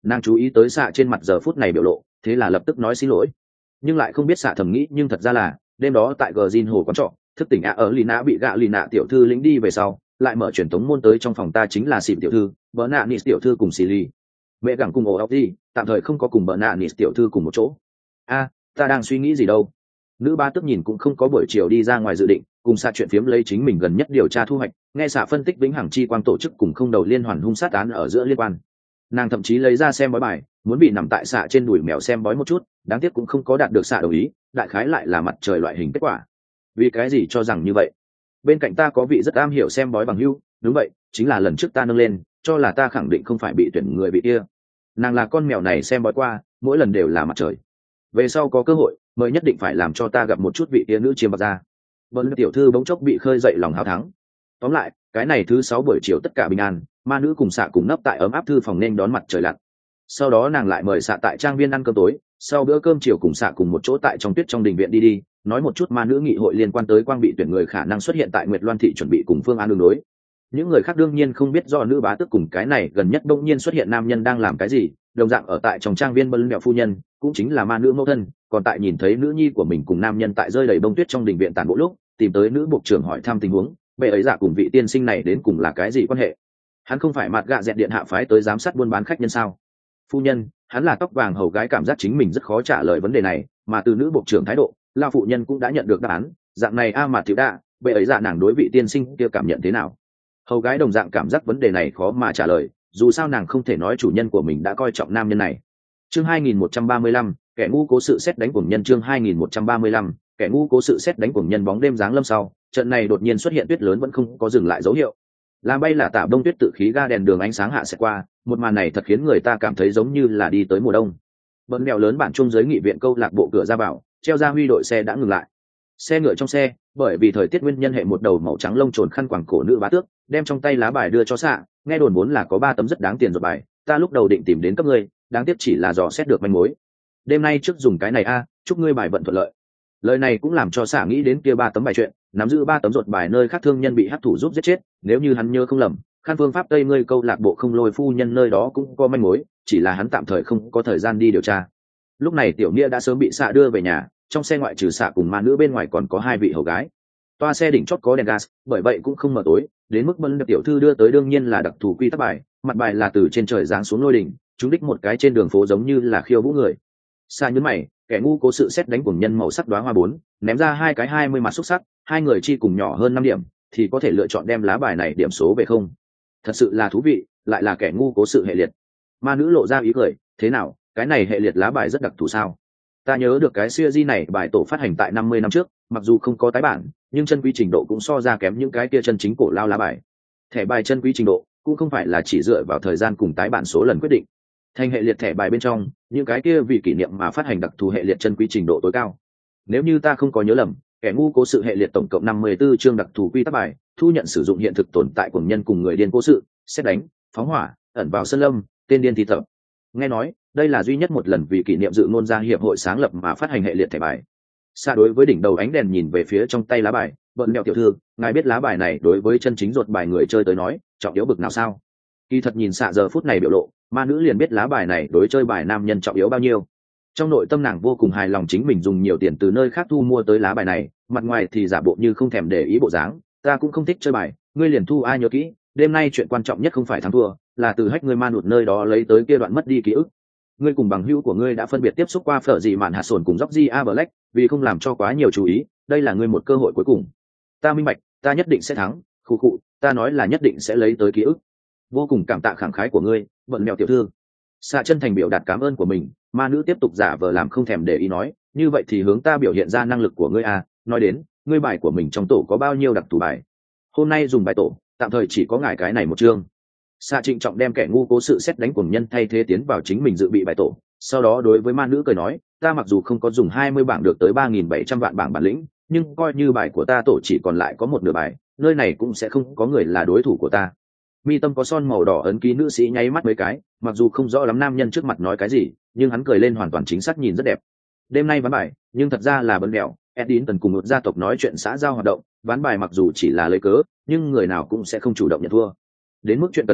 Nàng chú ý tới xạ trên mặt giờ phút này biểu lộ, thế là lập tức nói xin lỗi, nhưng lại không biết xạ thầm nghĩ nhưng thật ra là đêm đó tại gờ zin hồ quán trọ thức tỉnh ạ ở lì nạ bị gạ lì nạ tiểu thư lính đi về sau lại mở truyền tống môn tới trong phòng ta, chính là xịp tiểu thư, bờ nạ nịt tiểu thư cùng xì ly mẹ gẳng cùng ổ ốc đi, tạm thời không có cùng bờ nạ nịt tiểu thư cùng một chỗ. A, ta đang suy nghĩ gì đâu. Nữ ba tức nhìn cũng không có buổi chiều đi ra ngoài dự định, cùng xạ chuyện phiếm lấy chính mình gần nhất điều tra thu hoạch, nghe xạ phân tích vĩnh hằng chi quang tổ chức cùng không đầu liên hoàn hung sát án ở giữa liên quan. Nàng thậm chí lấy ra xem bói bài, muốn bị nằm tại xạ trên đùi mèo xem bói một chút, đáng tiếc cũng không có đạt được xạ đồng ý, đại khái lại là mặt trời loại hình kết quả. Vì cái gì cho rằng như vậy? Bên cạnh ta có vị rất am hiểu xem bói bằng hữu, đúng vậy, chính là lần trước ta nâng lên, cho là ta khẳng định không phải bị tuyển người bị kia. Nàng là con mèo này xem bói qua, mỗi lần đều là mặt trời. Về sau có cơ hội, mới nhất định phải làm cho ta gặp một chút vị kia nữ chiêm bạc ra. Vân tiểu thư bỗng chốc bị khơi dậy lòng hào thắng. Tóm lại, cái này thứ sáu buổi chiều tất cả bình an, ma nữ cùng xạ cùng nấp tại ấm áp thư phòng nên đón mặt trời lặn. Sau đó nàng lại mời xạ tại trang viên ăn cơm tối, sau bữa cơm chiều cùng xạ cùng một chỗ tại trong tuyết trong đình viện đi đi, nói một chút ma nữ nghị hội liên quan tới quang bị tuyển người khả năng xuất hiện tại Nguyệt Loan thị chuẩn bị cùng phương án đường đối. Những người khác đương nhiên không biết do nữ bá tước cùng cái này gần nhất bỗng nhiên xuất hiện nam nhân đang làm cái gì, đồng dạng ở tại trong trang viên bân mẹo phu nhân cũng chính là ma nữ mẫu thân, còn tại nhìn thấy nữ nhi của mình cùng nam nhân tại rơi đầy bông tuyết trong đình viện tàn bộ lúc tìm tới nữ bộ trưởng hỏi thăm tình huống, bệ ấy dạ cùng vị tiên sinh này đến cùng là cái gì quan hệ? Hắn không phải mặt gạ dẹt điện hạ phái tới giám sát buôn bán khách nhân sao? Phu nhân, hắn là tóc vàng hầu gái cảm giác chính mình rất khó trả lời vấn đề này, mà từ nữ bộ trưởng thái độ, lao phụ nhân cũng đã nhận được đáp án, dạng này a mà thiếu đa, bệ ấy dạ nàng đối vị tiên sinh kia cảm nhận thế nào? Hầu gái đồng dạng cảm giác vấn đề này khó mà trả lời, dù sao nàng không thể nói chủ nhân của mình đã coi trọng nam nhân này. Chương hai nghìn một trăm ba mươi lăm, kẻ ngu cố sự xét đánh cuồng nhân. Chương hai nghìn một trăm ba mươi lăm, kẻ ngu cố sự xét đánh cuồng nhân. Bóng đêm giáng lâm sau, trận này đột nhiên xuất hiện tuyết lớn vẫn không có dừng lại dấu hiệu. Làm bay là tả đông tuyết tự khí ga đèn đường ánh sáng hạ sẽ qua, một màn này thật khiến người ta cảm thấy giống như là đi tới mùa đông. Bận mèo lớn bản chung giới nghị viện câu lạc bộ cửa ra vào, treo ra huy đội xe đã ngừng lại. Xe ngựa trong xe, bởi vì thời tiết nguyên nhân hệ một đầu màu trắng lông trồn khăn quàng cổ nữ bá tước, đem trong tay lá bài đưa cho xạ, nghe đồn vốn là có ba tấm rất đáng tiền rồi bài, ta lúc đầu định tìm đến cấp ngươi, đáng tiếc chỉ là dò xét được manh mối. Đêm nay trước dùng cái này a, chúc ngươi bài vận thuận lợi. Lời này cũng làm cho xạ nghĩ đến kia ba tấm bài chuyện, nắm giữ ba tấm ruột bài nơi khác thương nhân bị hắc thủ giúp giết chết, nếu như hắn nhớ không lầm, khăn phương pháp tây ngươi câu lạc bộ không lôi phu nhân nơi đó cũng có manh mối, chỉ là hắn tạm thời không có thời gian đi điều tra. Lúc này tiểu nghĩa đã sớm bị xạ đưa về nhà, trong xe ngoại trừ xạ cùng ma nữ bên ngoài còn có hai vị hầu gái. Toa xe đỉnh chót có đèn gas, bởi vậy cũng không mở tối, đến mức Bân tiểu thư đưa tới đương nhiên là đặc thù quy tắc bài, mặt bài là từ trên trời giáng xuống lôi đỉnh, chúng đích một cái trên đường phố giống như là khiêu vũ người. Xa nhấn mày, kẻ ngu cố sự xét đánh cuồng nhân màu sắc đóa hoa bốn, ném ra hai cái hai mươi mặt xúc sắc, hai người chi cùng nhỏ hơn năm điểm, thì có thể lựa chọn đem lá bài này điểm số về không. Thật sự là thú vị, lại là kẻ ngu cố sự hệ liệt. Ma nữ lộ ra ý cười, thế nào, cái này hệ liệt lá bài rất đặc thù sao? Ta nhớ được cái series này bài tổ phát hành tại năm mươi năm trước, mặc dù không có tái bản, nhưng chân quý trình độ cũng so ra kém những cái kia chân chính cổ lao lá bài. Thẻ bài chân quý trình độ cũng không phải là chỉ dựa vào thời gian cùng tái bản số lần quyết định. Thành hệ liệt thẻ bài bên trong, những cái kia vì kỷ niệm mà phát hành đặc thù hệ liệt chân quý trình độ tối cao. Nếu như ta không có nhớ lầm, kẻ ngu cố sự hệ liệt tổng cộng năm mươi 54 chương đặc thù quy tắc bài, thu nhận sử dụng hiện thực tồn tại của nhân cùng người điên cố sự, xét đánh, phóng hỏa, ẩn vào sân lâm, tên điên thi tập. Nghe nói, đây là duy nhất một lần vì kỷ niệm dự ngôn gia hiệp hội sáng lập mà phát hành hệ liệt thẻ bài. Xa đối với đỉnh đầu ánh đèn nhìn về phía trong tay lá bài, bận mẹo tiểu thư, ngài biết lá bài này đối với chân chính ruột bài người chơi tới nói trọng yếu bực nào sao? Kỳ thật nhìn xạ giờ phút này biểu lộ, ma nữ liền biết lá bài này đối chơi bài nam nhân trọng yếu bao nhiêu. Trong nội tâm nàng vô cùng hài lòng chính mình dùng nhiều tiền từ nơi khác thu mua tới lá bài này, mặt ngoài thì giả bộ như không thèm để ý bộ dáng, ta cũng không thích chơi bài, ngươi liền thu ai nhớ kỹ, đêm nay chuyện quan trọng nhất không phải thắng thua, là từ hách ngươi ma nụt nơi đó lấy tới kia đoạn mất đi ký ức. Ngươi cùng bằng hữu của ngươi đã phân biệt tiếp xúc qua phở dị mạn hạt sồn cùng Georgie A. Black, vì không làm cho quá nhiều chú ý, đây là ngươi một cơ hội cuối cùng. Ta minh bạch, ta nhất định sẽ thắng, khụ khụ, ta nói là nhất định sẽ lấy tới ký ức. Vô cùng cảm tạ khẳng khái của ngươi, vận mèo tiểu thư. Xạ chân thành biểu đạt cảm ơn của mình, ma nữ tiếp tục giả vờ làm không thèm để ý nói, như vậy thì hướng ta biểu hiện ra năng lực của ngươi à, nói đến, ngươi bài của mình trong tổ có bao nhiêu đặc thù bài. Hôm nay dùng bài tổ, tạm thời chỉ có ngài cái này một chương. Xạ trịnh trọng đem kẻ ngu cố sự xét đánh cuồng nhân thay thế tiến vào chính mình dự bị bài tổ, sau đó đối với ma nữ cười nói, ta mặc dù không có dùng hai mươi bảng được tới ba nghìn bảy trăm vạn bảng bản lĩnh, nhưng coi như bài của ta tổ chỉ còn lại có một nửa bài, nơi này cũng sẽ không có người là đối thủ của ta. Mi tâm có son màu đỏ ấn ký nữ sĩ nháy mắt mấy cái, mặc dù không rõ lắm nam nhân trước mặt nói cái gì, nhưng hắn cười lên hoàn toàn chính xác nhìn rất đẹp. Đêm nay ván bài, nhưng thật ra là bấn đèo, Edin cùng một gia tộc nói chuyện xã giao hoạt động, ván bài mặc dù chỉ là lấy cớ, nhưng người nào cũng sẽ không chủ động nhận thua. Đến mức chuyện cần nói,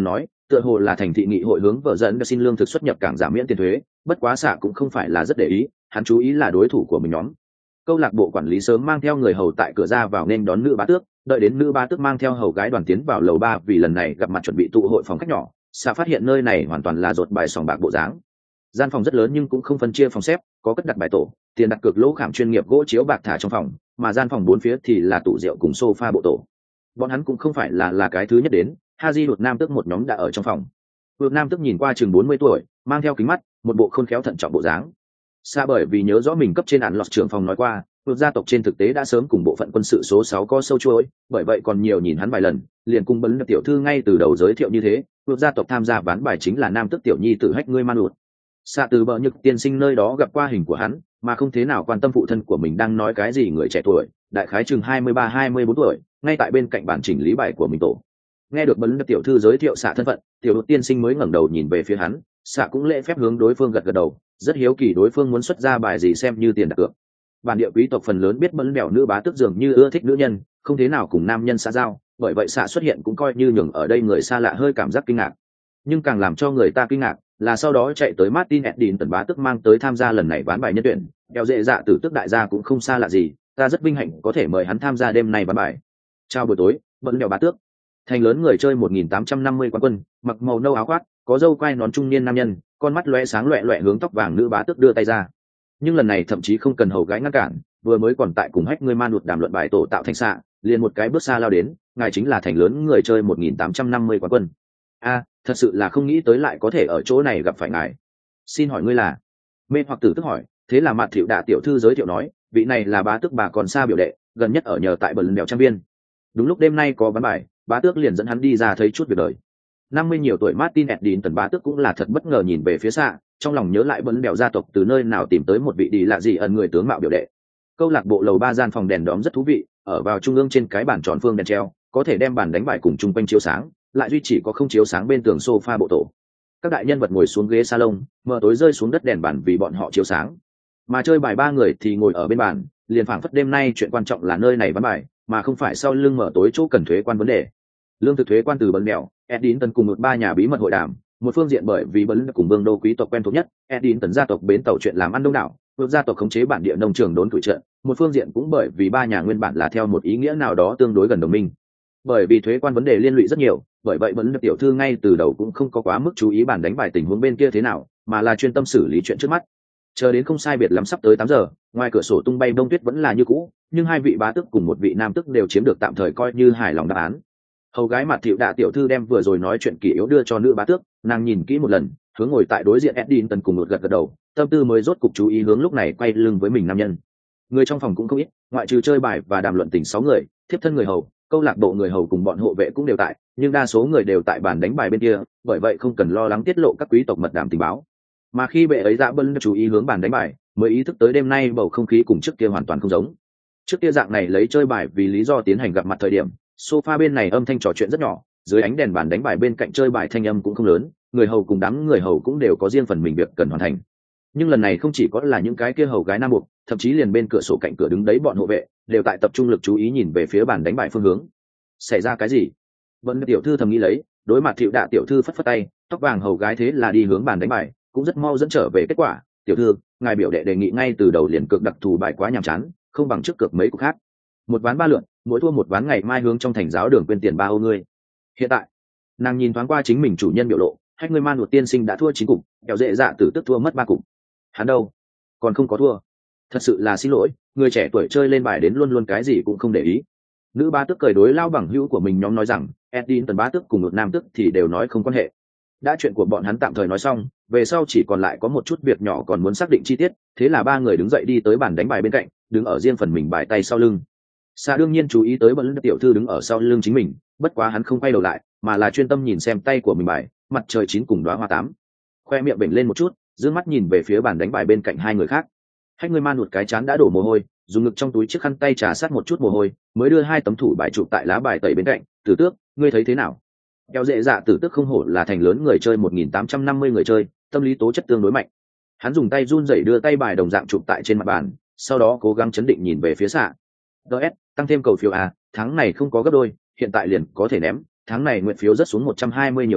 tựa hồ là thành thị nghị hội hướng vợ dẫn xin lương thực xuất nhập cảng giảm miễn tiền thuế, bất quá xạ cũng không phải là rất để ý, hắn chú ý là đối thủ của mình nhóm. Câu lạc bộ quản lý sớm mang theo người hầu tại cửa ra vào nên đón nữ bá tước, đợi đến nữ bá tước mang theo hầu gái đoàn tiến vào lầu ba vì lần này gặp mặt chuẩn bị tụ hội phòng khách nhỏ, xạ phát hiện nơi này hoàn toàn là rột bài sòng bạc bộ dáng. Gian phòng rất lớn nhưng cũng không phân chia phòng xếp, có cất đặt bài tổ, tiền đặt cược lỗ khảm chuyên nghiệp gỗ chiếu bạc thả trong phòng, mà gian phòng bốn phía thì là tủ rượu cùng sofa bộ tổ. Bọn hắn cũng không phải là là cái thứ nhất đến, Haji đột nam tức một nhóm đã ở trong phòng. Đột nam tức nhìn qua chừng bốn mươi tuổi, mang theo kính mắt, một bộ khôn khéo thận trọng bộ dáng. Xa bởi vì nhớ rõ mình cấp trên án lọt trưởng phòng nói qua, vượt gia tộc trên thực tế đã sớm cùng bộ phận quân sự số sáu có sâu chuỗi, bởi vậy còn nhiều nhìn hắn vài lần, liền cùng bấn tiểu thư ngay từ đầu giới thiệu như thế, vượt gia tộc tham gia ván bài chính là nam tức tiểu nhi tử Hách ngươi man ụt. Xa từ bờ nhực tiên sinh nơi đó gặp qua hình của hắn, mà không thế nào quan tâm phụ thân của mình đang nói cái gì người trẻ tuổi, đại khái chừng hai mươi ba hai mươi bốn tuổi, ngay tại bên cạnh bản chỉnh lý bài của mình tổ. Nghe được bấn tiểu thư giới thiệu xạ thân phận, tiểu đột tiên sinh mới ngẩng đầu nhìn về phía hắn, xạ cũng lễ phép hướng đối phương gật gật đầu, rất hiếu kỳ đối phương muốn xuất ra bài gì xem như tiền đặt cược. Bản địa quý tộc phần lớn biết bấn bèo nữ bá tước dường như ưa thích nữ nhân, không thế nào cùng nam nhân xã giao, bởi vậy xạ xuất hiện cũng coi như nhường ở đây người xa lạ hơi cảm giác kinh ngạc. Nhưng càng làm cho người ta kinh ngạc là sau đó chạy tới Martin Edin tần bá tước mang tới tham gia lần này ván bài nhân tuyển, đeo dễ dạ tử tước đại gia cũng không xa lạ gì, ta rất vinh hạnh có thể mời hắn tham gia đêm nay ván bài. Chào buổi tối, bấn bèo bá tước. Thành lớn người chơi một nghìn tám trăm năm mươi quán quân, mặc màu nâu áo khoác, có râu quai nón trung niên nam nhân, con mắt lóe sáng loẹt loẹt hướng tóc vàng nữ bá tước đưa tay ra. Nhưng lần này thậm chí không cần hầu gái ngăn cản, vừa mới còn tại cùng Hách ngươi man ụt đàm luận bài tổ tạo thành xạ, liền một cái bước xa lao đến, ngài chính là thành lớn người chơi một nghìn tám trăm năm mươi quán quân. A, thật sự là không nghĩ tới lại có thể ở chỗ này gặp phải ngài. Xin hỏi ngươi là? Mê hoặc tử tức hỏi, thế là Mạt Thiệu Đạ tiểu thư giới thiệu nói, vị này là bá tước bà còn xa biểu đệ, gần nhất ở nhờ tại bờ đèo trang viên. Đúng lúc đêm nay có ván bài, bá tước liền dẫn hắn đi ra thấy chút việc đời. Năm mươi nhiều tuổi Martin Edin tần bá tước cũng là thật bất ngờ nhìn về phía xa, trong lòng nhớ lại bấn bèo gia tộc từ nơi nào tìm tới một vị đi lạ gì ẩn người tướng mạo biểu đệ. Câu lạc bộ lầu ba gian phòng đèn đóm rất thú vị, ở vào trung ương trên cái bàn tròn phương đèn treo, có thể đem bàn đánh bài cùng chung quanh chiếu sáng, lại duy chỉ có không chiếu sáng bên tường sofa bộ tổ. Các đại nhân vật ngồi xuống ghế salon, mờ tối rơi xuống đất đèn bàn vì bọn họ chiếu sáng. Mà chơi bài ba người thì ngồi ở bên bàn, liền phảng phất đêm nay chuyện quan trọng là nơi này ván bài, mà không phải sau lưng mở tối chỗ cần thuế quan vấn đề. Lương thực thuế quan từ bấn mèo, Edin tần cùng một ba nhà bí mật hội đàm, một phương diện bởi vì bấn cùng vương đô quý tộc quen thuộc nhất, Edin tần gia tộc bến tàu chuyện làm ăn đông đảo, vương gia tộc khống chế bản địa nông trường đốn tuổi trận, một phương diện cũng bởi vì ba nhà nguyên bản là theo một ý nghĩa nào đó tương đối gần đồng minh. Bởi vì thuế quan vấn đề liên lụy rất nhiều, bởi vậy bấn tiểu thư ngay từ đầu cũng không có quá mức chú ý bản đánh bài tình huống bên kia thế nào, mà là chuyên tâm xử lý chuyện trước mắt. Chờ đến không sai biệt lắm sắp tới tám giờ, ngoài cửa sổ tung bay bông tuyết vẫn là như cũ, nhưng hai vị bá tước cùng một vị nam tước đều chiếm được tạm thời coi như hài lòng đáp án. Hầu gái Mạt Thiệu Đạ tiểu thư đem vừa rồi nói chuyện kỷ yếu đưa cho nữ bá tước, nàng nhìn kỹ một lần, hướng ngồi tại đối diện Edin tần cùng một gật gật đầu, tâm tư mới rốt cục chú ý hướng lúc này quay lưng với mình nam nhân. Người trong phòng cũng không ít, ngoại trừ chơi bài và đàm luận tình sáu người, thiếp thân người hầu, câu lạc bộ người hầu cùng bọn hộ vệ cũng đều tại, nhưng đa số người đều tại bàn đánh bài bên kia, bởi vậy không cần lo lắng tiết lộ các quý tộc mật đàm tình báo. Mà khi bệ ấy dạ bân chú ý hướng bàn đánh bài, mới ý thức tới đêm nay bầu không khí cùng trước kia hoàn toàn không giống. Trước kia dạng này lấy chơi bài vì lý do tiến hành gặp mặt thời điểm, sofa bên này âm thanh trò chuyện rất nhỏ, dưới ánh đèn bàn đánh bài bên cạnh chơi bài thanh âm cũng không lớn, người hầu cùng đám người hầu cũng đều có riêng phần mình việc cần hoàn thành. Nhưng lần này không chỉ có là những cái kia hầu gái nam buộc, thậm chí liền bên cửa sổ cạnh cửa đứng đấy bọn hộ vệ đều tại tập trung lực chú ý nhìn về phía bàn đánh bài phương hướng. Xảy ra cái gì? Vẫn tiểu thư thầm nghĩ lấy, đối mặt Thiệu Đạ tiểu thư phất phất tay, tóc vàng hầu gái thế là đi hướng bàn đánh bài, cũng rất mau dẫn trở về kết quả. Tiểu thư, ngài biểu đệ đề nghị ngay từ đầu liền cược đặc thù bài quá nhàm chán, không bằng trước cược mấy cục khác. Một ván ba lượn, mỗi thua một ván ngày mai hướng trong thành giáo đường quên tiền ba ô ngươi. Hiện tại, nàng nhìn thoáng qua chính mình chủ nhân biểu lộ, Hách ngươi man một tiên sinh đã thua chín cục, kẹo dễ dạ tử tức thua mất ba cục. Hắn đâu? Còn không có thua. Thật sự là xin lỗi, người trẻ tuổi chơi lên bài đến luôn luôn cái gì cũng không để ý. Nữ bá tước cười đối lao bằng hữu của mình nhóm nói rằng, Edin tần bá tước cùng một nam tước thì đều nói không quan hệ. Đã chuyện của bọn hắn tạm thời nói xong, về sau chỉ còn lại có một chút việc nhỏ còn muốn xác định chi tiết, thế là ba người đứng dậy đi tới bàn đánh bài bên cạnh, đứng ở riêng phần mình bài tay sau lưng. Sa đương nhiên chú ý tới bận tiểu thư đứng ở sau lưng chính mình, bất quá hắn không quay đầu lại, mà là chuyên tâm nhìn xem tay của mình bài, mặt trời chín cùng đóa hoa tám. Khoe miệng bệnh lên một chút, dương mắt nhìn về phía bàn đánh bài bên cạnh hai người khác. Hách ngươi man một cái chán đã đổ mồ hôi, dùng ngực trong túi chiếc khăn tay trà sát một chút mồ hôi, mới đưa hai tấm thủ bài chụp tại lá bài tẩy bên cạnh. Tử tước, ngươi thấy thế nào? Kéo dễ dạ tử tước không hổ là thành lớn người chơi một nghìn tám trăm năm mươi người chơi, tâm lý tố chất tương đối mạnh. Hắn dùng tay run rẩy đưa tay bài đồng dạng chụp tại trên mặt bàn, sau đó cố gắng chấn định nhìn về phía xạ. ds tăng thêm cầu phiếu à, tháng này không có gấp đôi, hiện tại liền có thể ném, tháng này nguyện phiếu rất xuống một trăm hai mươi nhiều vị,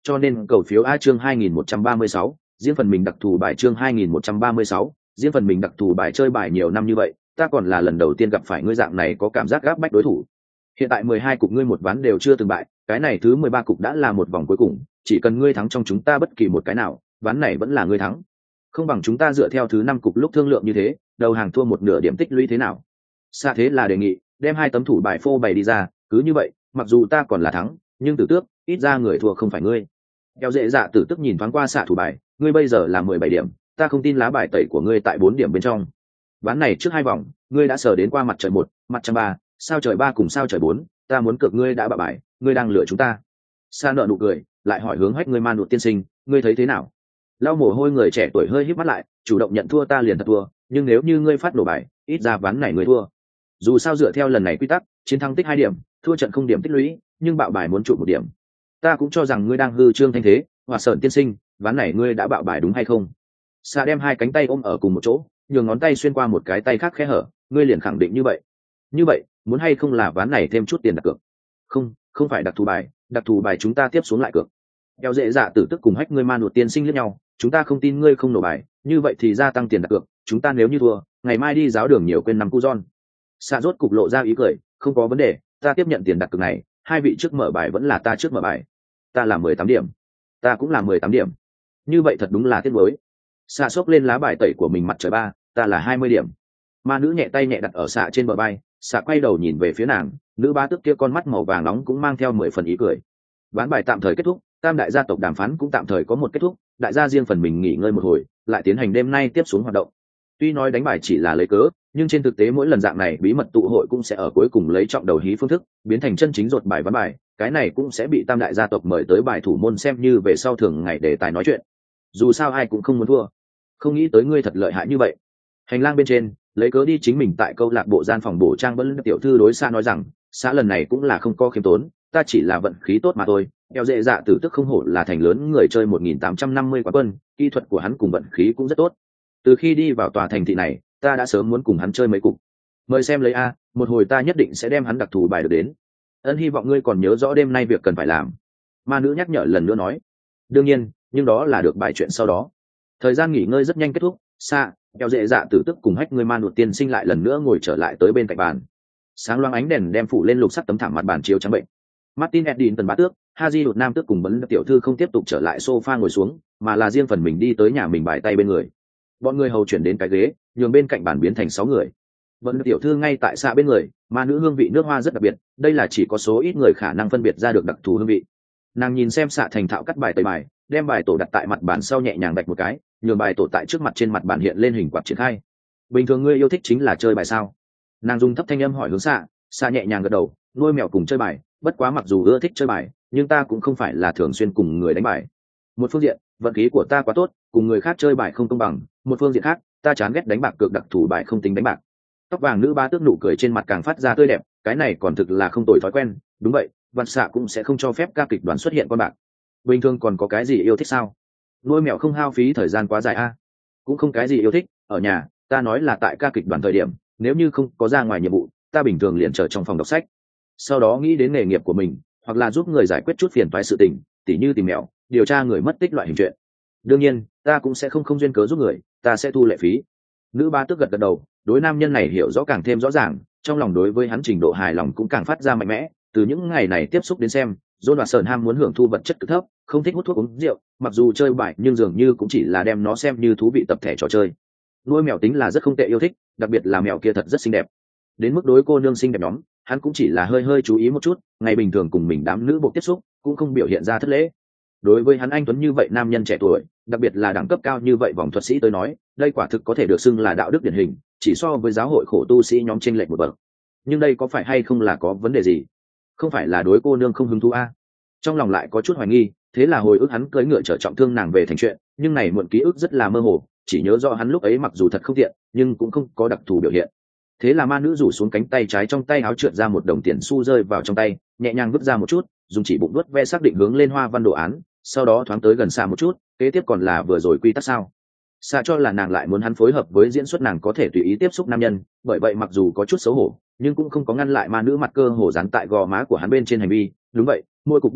cho nên cầu phiếu a chương hai nghìn một trăm ba mươi sáu, riêng phần mình đặc thù bài chương hai nghìn một trăm ba mươi sáu, riêng phần mình đặc thù bài chơi bài nhiều năm như vậy, ta còn là lần đầu tiên gặp phải ngươi dạng này có cảm giác gáp bách đối thủ. Hiện tại mười hai cục ngươi một ván đều chưa từng bại, cái này thứ mười ba cục đã là một vòng cuối cùng, chỉ cần ngươi thắng trong chúng ta bất kỳ một cái nào, ván này vẫn là ngươi thắng. Không bằng chúng ta dựa theo thứ năm cục lúc thương lượng như thế, đầu hàng thua một nửa điểm tích lũy thế nào? Xa thế là đề nghị, đem hai tấm thủ bài phô bày đi ra, cứ như vậy, mặc dù ta còn là thắng, nhưng tử tước, ít ra người thua không phải ngươi. Eo dễ dạ tử tức nhìn thoáng qua xạ thủ bài, ngươi bây giờ là mười bảy điểm, ta không tin lá bài tẩy của ngươi tại bốn điểm bên trong. Ván này trước hai vòng, ngươi đã sờ đến qua mặt trời một, mặt trăng ba, sao trời ba cùng sao trời bốn, ta muốn cược ngươi đã bạ bài, ngươi đang lừa chúng ta. Sa nợ nụ cười, lại hỏi hướng hách ngươi man đột tiên sinh, ngươi thấy thế nào? Lau mồ hôi người trẻ tuổi hơi híp mắt lại, chủ động nhận thua ta liền thật thua, nhưng nếu như ngươi phát nổ bài, ít ra ván này ngươi thua. Dù sao dựa theo lần này quy tắc, chiến thắng tích hai điểm, thua trận không điểm tích lũy, nhưng bạo bài muốn trụ một điểm. Ta cũng cho rằng ngươi đang hư trương thanh thế, Hòa Sởn tiên sinh, ván này ngươi đã bạo bài đúng hay không? Sa đem hai cánh tay ôm ở cùng một chỗ, nhường ngón tay xuyên qua một cái tay khác khe hở, ngươi liền khẳng định như vậy. Như vậy, muốn hay không là ván này thêm chút tiền đặt cược? Không, không phải đặc thù bài, đặc thù bài chúng ta tiếp xuống lại cược. Eo dễ dạ tử tức cùng hách ngươi man đột tiên sinh liếc nhau, chúng ta không tin ngươi không nổ bài, như vậy thì gia tăng tiền đặt cược, chúng ta nếu như thua, ngày mai đi giáo đường nhiều quên năm cu giòn. Sa rốt cục lộ ra ý cười, không có vấn đề, ta tiếp nhận tiền đặt cược này, hai vị trước mở bài vẫn là ta trước mở bài. Ta là mười tám điểm, ta cũng là mười tám điểm. Như vậy thật đúng là tiếc nuối. Sa xốc lên lá bài tẩy của mình mặt trời ba, ta là hai mươi điểm. Ma nữ nhẹ tay nhẹ đặt ở xạ trên bờ bay, xạ quay đầu nhìn về phía nàng, nữ bá tước kia con mắt màu vàng nóng cũng mang theo mười phần ý cười. Ván bài tạm thời kết thúc, tam đại gia tộc đàm phán cũng tạm thời có một kết thúc, đại gia riêng phần mình nghỉ ngơi một hồi, lại tiến hành đêm nay tiếp xuống hoạt động. Tuy nói đánh bài chỉ là lấy cớ, nhưng trên thực tế mỗi lần dạng này bí mật tụ hội cũng sẽ ở cuối cùng lấy trọng đầu hí phương thức, biến thành chân chính rột bài ván bài, cái này cũng sẽ bị tam đại gia tộc mời tới bài thủ môn xem như về sau thường ngày để tài nói chuyện. Dù sao ai cũng không muốn thua. Không nghĩ tới ngươi thật lợi hại như vậy. Hành lang bên trên, lấy cớ đi chính mình tại câu lạc bộ gian phòng bổ trang vẫn tiểu thư đối xa nói rằng, xã lần này cũng là không có khiêm tốn, ta chỉ là vận khí tốt mà thôi. Eo dễ dạ tử tức không hổ là thành lớn người chơi một nghìn tám trăm năm mươi quán quân, kỹ thuật của hắn cùng vận khí cũng rất tốt. Từ khi đi vào tòa thành thị này, ta đã sớm muốn cùng hắn chơi mấy cục. Mời xem lấy a, một hồi ta nhất định sẽ đem hắn đặc thù bài được đến. Ân hy vọng ngươi còn nhớ rõ đêm nay việc cần phải làm. Ma nữ nhắc nhở lần nữa nói. Đương nhiên, nhưng đó là được bài chuyện sau đó. Thời gian nghỉ ngơi rất nhanh kết thúc, xa, eo dễ dạ tử tức cùng hách ngươi man đột tiên sinh lại lần nữa ngồi trở lại tới bên cạnh bàn. Sáng loáng ánh đèn đem phủ lên lục sắt tấm thảm mặt bàn chiếu trắng bệnh. Martin Edin tần bá tước, Haji đột nam tước cùng vấn tiểu thư không tiếp tục trở lại sofa ngồi xuống, mà là riêng phần mình đi tới nhà mình bài tay bên người. Bọn người hầu chuyển đến cái ghế, nhường bên cạnh bàn biến thành sáu người. Vấn tiểu thư ngay tại xa bên người, ma nữ hương vị nước hoa rất đặc biệt, đây là chỉ có số ít người khả năng phân biệt ra được đặc thù hương vị. Nàng nhìn xem xạ thành thạo cắt bài tẩy bài, đem bài tổ đặt tại mặt bàn sau nhẹ nhàng đạch một cái, nhường bài tổ tại trước mặt trên mặt bàn hiện lên hình quạt triển khai. Bình thường ngươi yêu thích chính là chơi bài sao? Nàng dùng thấp thanh âm hỏi hướng xạ, xạ nhẹ nhàng gật đầu, nuôi mèo cùng chơi bài, bất quá mặc dù ưa thích chơi bài, nhưng ta cũng không phải là thường xuyên cùng người đánh bài. Một phương diện, vận khí của ta quá tốt, cùng người khác chơi bài không công bằng, một phương diện khác, ta chán ghét đánh bạc cược đặc thù bài không tính đánh bạc. Tóc vàng nữ ba tước nụ cười trên mặt càng phát ra tươi đẹp, cái này còn thực là không tồi thói quen, đúng vậy, vạn xạ cũng sẽ không cho phép ca kịch đoàn xuất hiện con bạc. Bình thường còn có cái gì yêu thích sao? Nuôi mèo không hao phí thời gian quá dài a. Cũng không cái gì yêu thích, ở nhà, ta nói là tại ca kịch đoàn thời điểm, nếu như không có ra ngoài nhiệm vụ, ta bình thường liền chờ trong phòng đọc sách. Sau đó nghĩ đến nghề nghiệp của mình, hoặc là giúp người giải quyết chút phiền toái sự tình, tỉ như tìm mèo, điều tra người mất tích loại hình chuyện. Đương nhiên, ta cũng sẽ không không duyên cớ giúp người, ta sẽ thu lệ phí. Nữ ba tước gật gật đầu, đối nam nhân này hiểu rõ càng thêm rõ ràng, trong lòng đối với hắn trình độ hài lòng cũng càng phát ra mạnh mẽ. Từ những ngày này tiếp xúc đến xem, John và Sơn ham muốn hưởng thu vật chất cực thấp, không thích hút thuốc uống rượu, mặc dù chơi bài nhưng dường như cũng chỉ là đem nó xem như thú vị tập thể trò chơi. Nuôi mèo tính là rất không tệ yêu thích, đặc biệt là mèo kia thật rất xinh đẹp. Đến mức đối cô nương xinh đẹp nhóm, hắn cũng chỉ là hơi hơi chú ý một chút, ngày bình thường cùng mình đám nữ buộc tiếp xúc, cũng không biểu hiện ra thất lễ. Đối với hắn anh tuấn như vậy nam nhân trẻ tuổi, đặc biệt là đẳng cấp cao như vậy vòng thuật sĩ tới nói, đây quả thực có thể được xưng là đạo đức điển hình, chỉ so với giáo hội khổ tu sĩ nhóm chênh lệch một bậc. Nhưng đây có phải hay không là có vấn đề gì? Không phải là đối cô nương không hứng thú a? Trong lòng lại có chút hoài nghi, thế là hồi ức hắn cưỡi ngựa trở trọng thương nàng về thành chuyện, nhưng này muộn ký ức rất là mơ hồ, chỉ nhớ rõ hắn lúc ấy mặc dù thật không tiện, nhưng cũng không có đặc thù biểu hiện. Thế là ma nữ rủ xuống cánh tay trái trong tay áo trượt ra một đồng tiền xu rơi vào trong tay, nhẹ nhàng vứt ra một chút, dùng chỉ bụng vuốt ve xác định hướng lên hoa văn đồ án, sau đó thoáng tới gần xa một chút, kế tiếp còn là vừa rồi quy tắc sao? Xa cho là nàng lại muốn hắn phối hợp với diễn xuất nàng có thể tùy ý tiếp xúc nam nhân, bởi vậy mặc dù có chút xấu hổ, nhưng cũng không có ngăn lại ma nữ mặt cơ hồ dán tại gò má của hắn bên trên hành vi. Đúng vậy, môi cục ba lượn,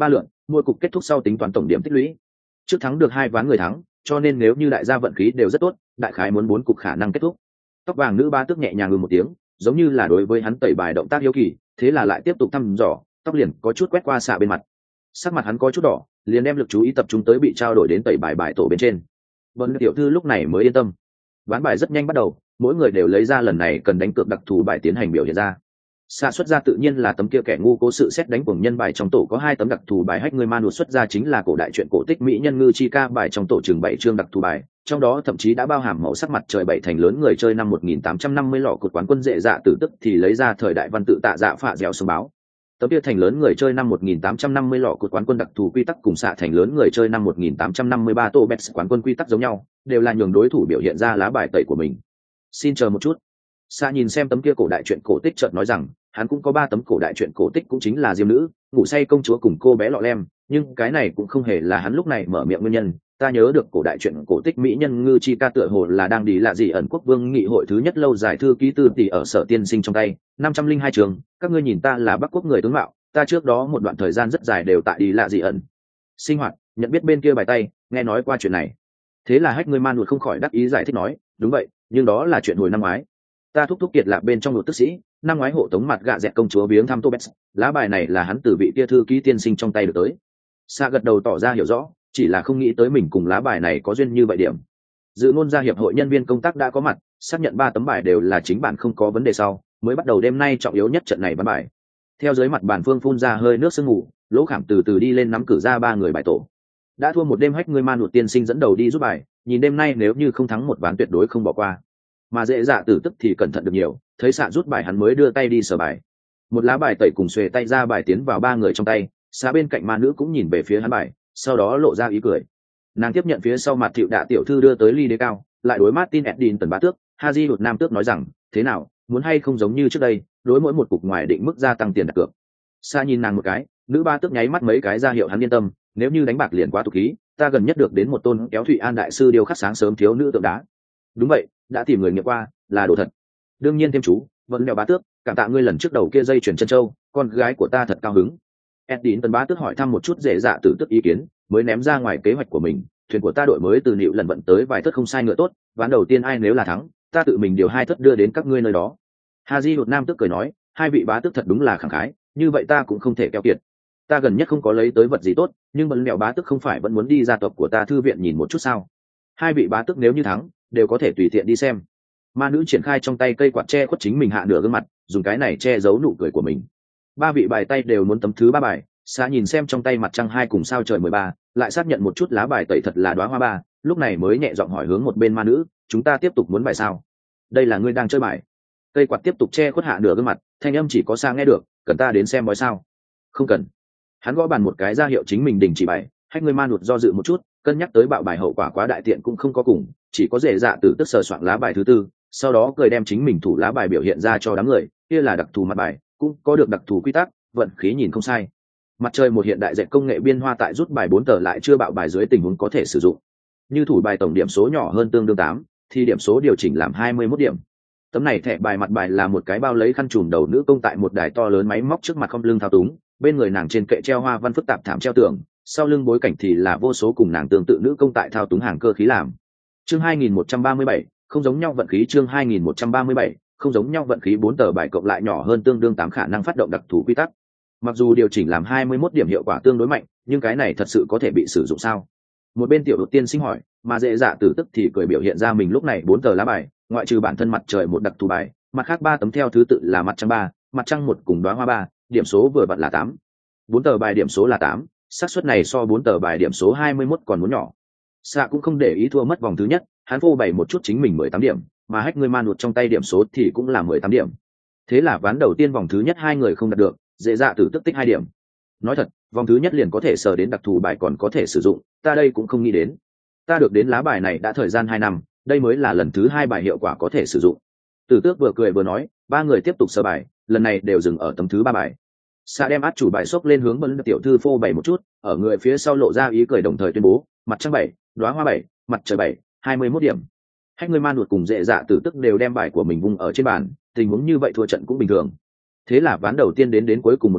mỗi cục kết thúc sau tính toán tổng điểm tích lũy. Trước thắng được hai ván người thắng, cho nên nếu như đại gia vận khí đều rất tốt, đại khái muốn bốn cục khả năng kết thúc. Tóc vàng nữ ba tước nhẹ nhàng ngừ một tiếng, giống như là đối với hắn tẩy bài động tác hiếu kỳ, thế là lại tiếp tục thăm dò, tóc liền có chút quét qua xạ bên mặt. Sắc mặt hắn có chút đỏ, liền đem lực chú ý tập trung tới bị trao đổi đến tẩy bài bài tổ bên trên. Vân tiểu thư lúc này mới yên tâm. Ván bài rất nhanh bắt đầu, mỗi người đều lấy ra lần này cần đánh cược đặc thù bài tiến hành biểu hiện ra. Xạ xuất ra tự nhiên là tấm kia kẻ ngu cố sự xét đánh cuồng nhân bài trong tổ có hai tấm đặc thù bài, hách người man xuất ra chính là cổ đại truyện cổ tích mỹ nhân ngư chi ca bài trong tổ trường bảy chương đặc thù bài, trong đó thậm chí đã bao hàm màu sắc mặt trời bảy thành lớn người chơi năm một nghìn tám trăm năm mươi lọ cột quán quân dễ dạ tử tức thì lấy ra thời đại văn tự tạ dạ phạ dẻo sông báo. Tấm kia thành lớn người chơi năm một nghìn tám trăm năm mươi lọ cột quán quân đặc thù quy tắc cùng xạ thành lớn người chơi năm một nghìn tám trăm năm mươi ba tô bets quán quân quy tắc giống nhau, đều là nhường đối thủ biểu hiện ra lá bài tẩy của mình. Xin chờ một chút. Xạ nhìn xem tấm kia cổ đại truyện cổ tích chợt nói rằng, hắn cũng có ba tấm cổ đại truyện cổ tích, cũng chính là Diêm nữ, ngủ say công chúa cùng cô bé lọ lem, nhưng cái này cũng không hề là hắn lúc này mở miệng nguyên nhân. Ta nhớ được cổ đại truyện cổ tích mỹ nhân ngư chi ca tựa hồ là đang đi lạ gì ẩn quốc vương nghị hội thứ nhất lâu dài thư ký tư tỷ ở sở tiên sinh trong tay, năm trăm linh hai trường, các ngươi nhìn ta là Bắc quốc người tướng mạo, ta trước đó một đoạn thời gian rất dài đều tại đi lạ gì ẩn sinh hoạt, nhận biết bên kia bài tay, nghe nói qua chuyện này. Thế là hách người man nuột không khỏi đắc ý giải thích nói, đúng vậy, nhưng đó là chuyện hồi năm ngoái. Ta thúc thúc kiệt lạc bên trong một tức sĩ, năm ngoái hộ tống mặt gạ dẹt công chúa viếng thăm Tobet, lá bài này là hắn từ vị kia thư ký tiên sinh trong tay được tới. Sa gật đầu tỏ ra hiểu rõ, chỉ là không nghĩ tới mình cùng lá bài này có duyên như vậy điểm. Dự ngôn gia hiệp hội nhân viên công tác đã có mặt, xác nhận ba tấm bài đều là chính bản không có vấn đề sau, mới bắt đầu đêm nay trọng yếu nhất trận này bán bài. Theo dưới mặt bàn phương phun ra hơi nước sương mù, Lỗ Khảm từ từ đi lên nắm cử ra ba người bài tổ. Đã thua một đêm hách người man nuột tiên sinh dẫn đầu đi giúp bài, nhìn đêm nay nếu như không thắng một ván tuyệt đối không bỏ qua. Mà dễ dạ tử tức thì cẩn thận được nhiều, thấy xạ rút bài hắn mới đưa tay đi sờ bài. Một lá bài tẩy cùng xuề tay ra bài tiến vào ba người trong tay, xạ bên cạnh ma nữ cũng nhìn về phía hắn bài, sau đó lộ ra ý cười. Nàng tiếp nhận phía sau mặt Thiệu Đạ tiểu thư đưa tới ly đế cao, lại đối Martin Edin tần bá tước, Haji đột nam tước nói rằng, thế nào, muốn hay không giống như trước đây, đối mỗi một cục ngoài định mức gia tăng tiền đặt cược. Sa nhìn nàng một cái, nữ ba tước nháy mắt mấy cái ra hiệu hắn yên tâm, nếu như đánh bạc liền quá tục khí, ta gần nhất được đến một tôn kéo Thụy An đại sư điêu khắc sáng sớm thiếu nữ tượng đá. Đúng vậy, đã tìm người nghiệm qua, là đồ thật. Đương nhiên thêm chú, vẫn đeo bá tước, cảm tạ ngươi lần trước đầu kia dây chuyển chân châu, con gái của ta thật cao hứng. Edin tần bá tước hỏi thăm một chút dễ dạ tử tức ý kiến, mới ném ra ngoài kế hoạch của mình. Thuyền của ta đội mới từ nịu lần vận tới vài thất không sai ngựa tốt, ván đầu tiên ai nếu là thắng, ta tự mình điều hai thất đưa đến các ngươi nơi đó. Haji đột nam tức cười nói, hai vị bá tước thật đúng là khẳng khái, như vậy ta cũng không thể keo kiệt. Ta gần nhất không có lấy tới vật gì tốt, nhưng vẫn mẹo bá tước không phải vẫn muốn đi gia tộc của ta thư viện nhìn một chút sao? Hai vị bá tước nếu như thắng, đều có thể tùy tiện đi xem. Ma nữ triển khai trong tay cây quạt che khuất chính mình hạ nửa gương mặt, dùng cái này che giấu nụ cười của mình. Ba vị bài tay đều muốn tấm thứ ba bài, Sa nhìn xem trong tay mặt trăng hai cùng sao trời mười ba, lại xác nhận một chút lá bài tẩy thật là đóa hoa ba, lúc này mới nhẹ giọng hỏi hướng một bên ma nữ, chúng ta tiếp tục muốn bài sao? Đây là ngươi đang chơi bài. Cây quạt tiếp tục che khuất hạ nửa gương mặt, thanh âm chỉ có Sa nghe được, cần ta đến xem bói sao? Không cần. Hắn gõ bàn một cái ra hiệu chính mình đình chỉ bài, hách người ma nuột do dự một chút, cân nhắc tới bạo bài hậu quả quá đại tiện cũng không có cùng, chỉ có dễ dạ từ tức sờ soạn lá bài thứ tư, sau đó cười đem chính mình thủ lá bài biểu hiện ra cho đám người, kia là đặc thù mặt bài, cũng có được đặc thù quy tắc, vận khí nhìn không sai. Mặt trời một hiện đại dệt công nghệ biên hoa tại rút bài bốn tờ lại chưa bạo bài dưới tình huống có thể sử dụng. Như thủ bài tổng điểm số nhỏ hơn tương đương tám, thì điểm số điều chỉnh làm hai mươi mốt điểm. Tấm này thẻ bài mặt bài là một cái bao lấy khăn trùm đầu nữ công tại một đài to lớn máy móc trước mặt không lưng thao túng, bên người nàng trên kệ treo hoa văn phức tạp thảm treo tường, sau lưng bối cảnh thì là vô số cùng nàng tương tự nữ công tại thao túng hàng cơ khí làm. Chương hai nghìn một trăm ba mươi bảy, không giống nhau vận khí. Chương hai nghìn một trăm ba mươi bảy, không giống nhau vận khí. Bốn tờ bài cộng lại nhỏ hơn tương đương tám khả năng phát động đặc thù quy tắc. Mặc dù điều chỉnh làm hai mươi mốt điểm hiệu quả tương đối mạnh, nhưng cái này thật sự có thể bị sử dụng sao? Một bên tiểu đột tiên sinh hỏi, mà dễ dạ tử tức thì cười biểu hiện ra mình lúc này bốn tờ lá bài, ngoại trừ bản thân mặt trời một đặc thù bài, mặt khác ba tấm theo thứ tự là mặt trăng ba, mặt trăng một cùng đóa hoa ba, điểm số vừa vặn là tám. Bốn tờ bài điểm số là tám, xác suất này so bốn tờ bài điểm số hai mươi mốt còn muốn nhỏ. Xạ cũng không để ý thua mất vòng thứ nhất, hắn phô bày một chút chính mình mười tám điểm, mà hách người man nuột trong tay điểm số thì cũng là mười tám điểm. Thế là ván đầu tiên vòng thứ nhất hai người không đạt được, dễ dạ tử tức tích hai điểm. Nói thật, vòng thứ nhất liền có thể sờ đến đặc thù bài còn có thể sử dụng, ta đây cũng không nghĩ đến. Ta được đến lá bài này đã thời gian hai năm, đây mới là lần thứ hai bài hiệu quả có thể sử dụng. Tử tước vừa cười vừa nói, ba người tiếp tục sờ bài, lần này đều dừng ở tấm thứ ba bài. Sa đem át chủ bài xốc lên hướng bấn tiểu thư phô bày một chút, ở người phía sau lộ ra ý cười đồng thời tuyên bố, mặt trăng bảy, đóa hoa bảy, mặt trời bảy, hai mươi mốt điểm. Hách người man nuột cùng dễ dạ tử tức đều đem bài của mình vung ở trên bàn, tình huống như vậy thua trận cũng bình thường. Thế là ván đầu tiên đến đến cuối cùng một vòng,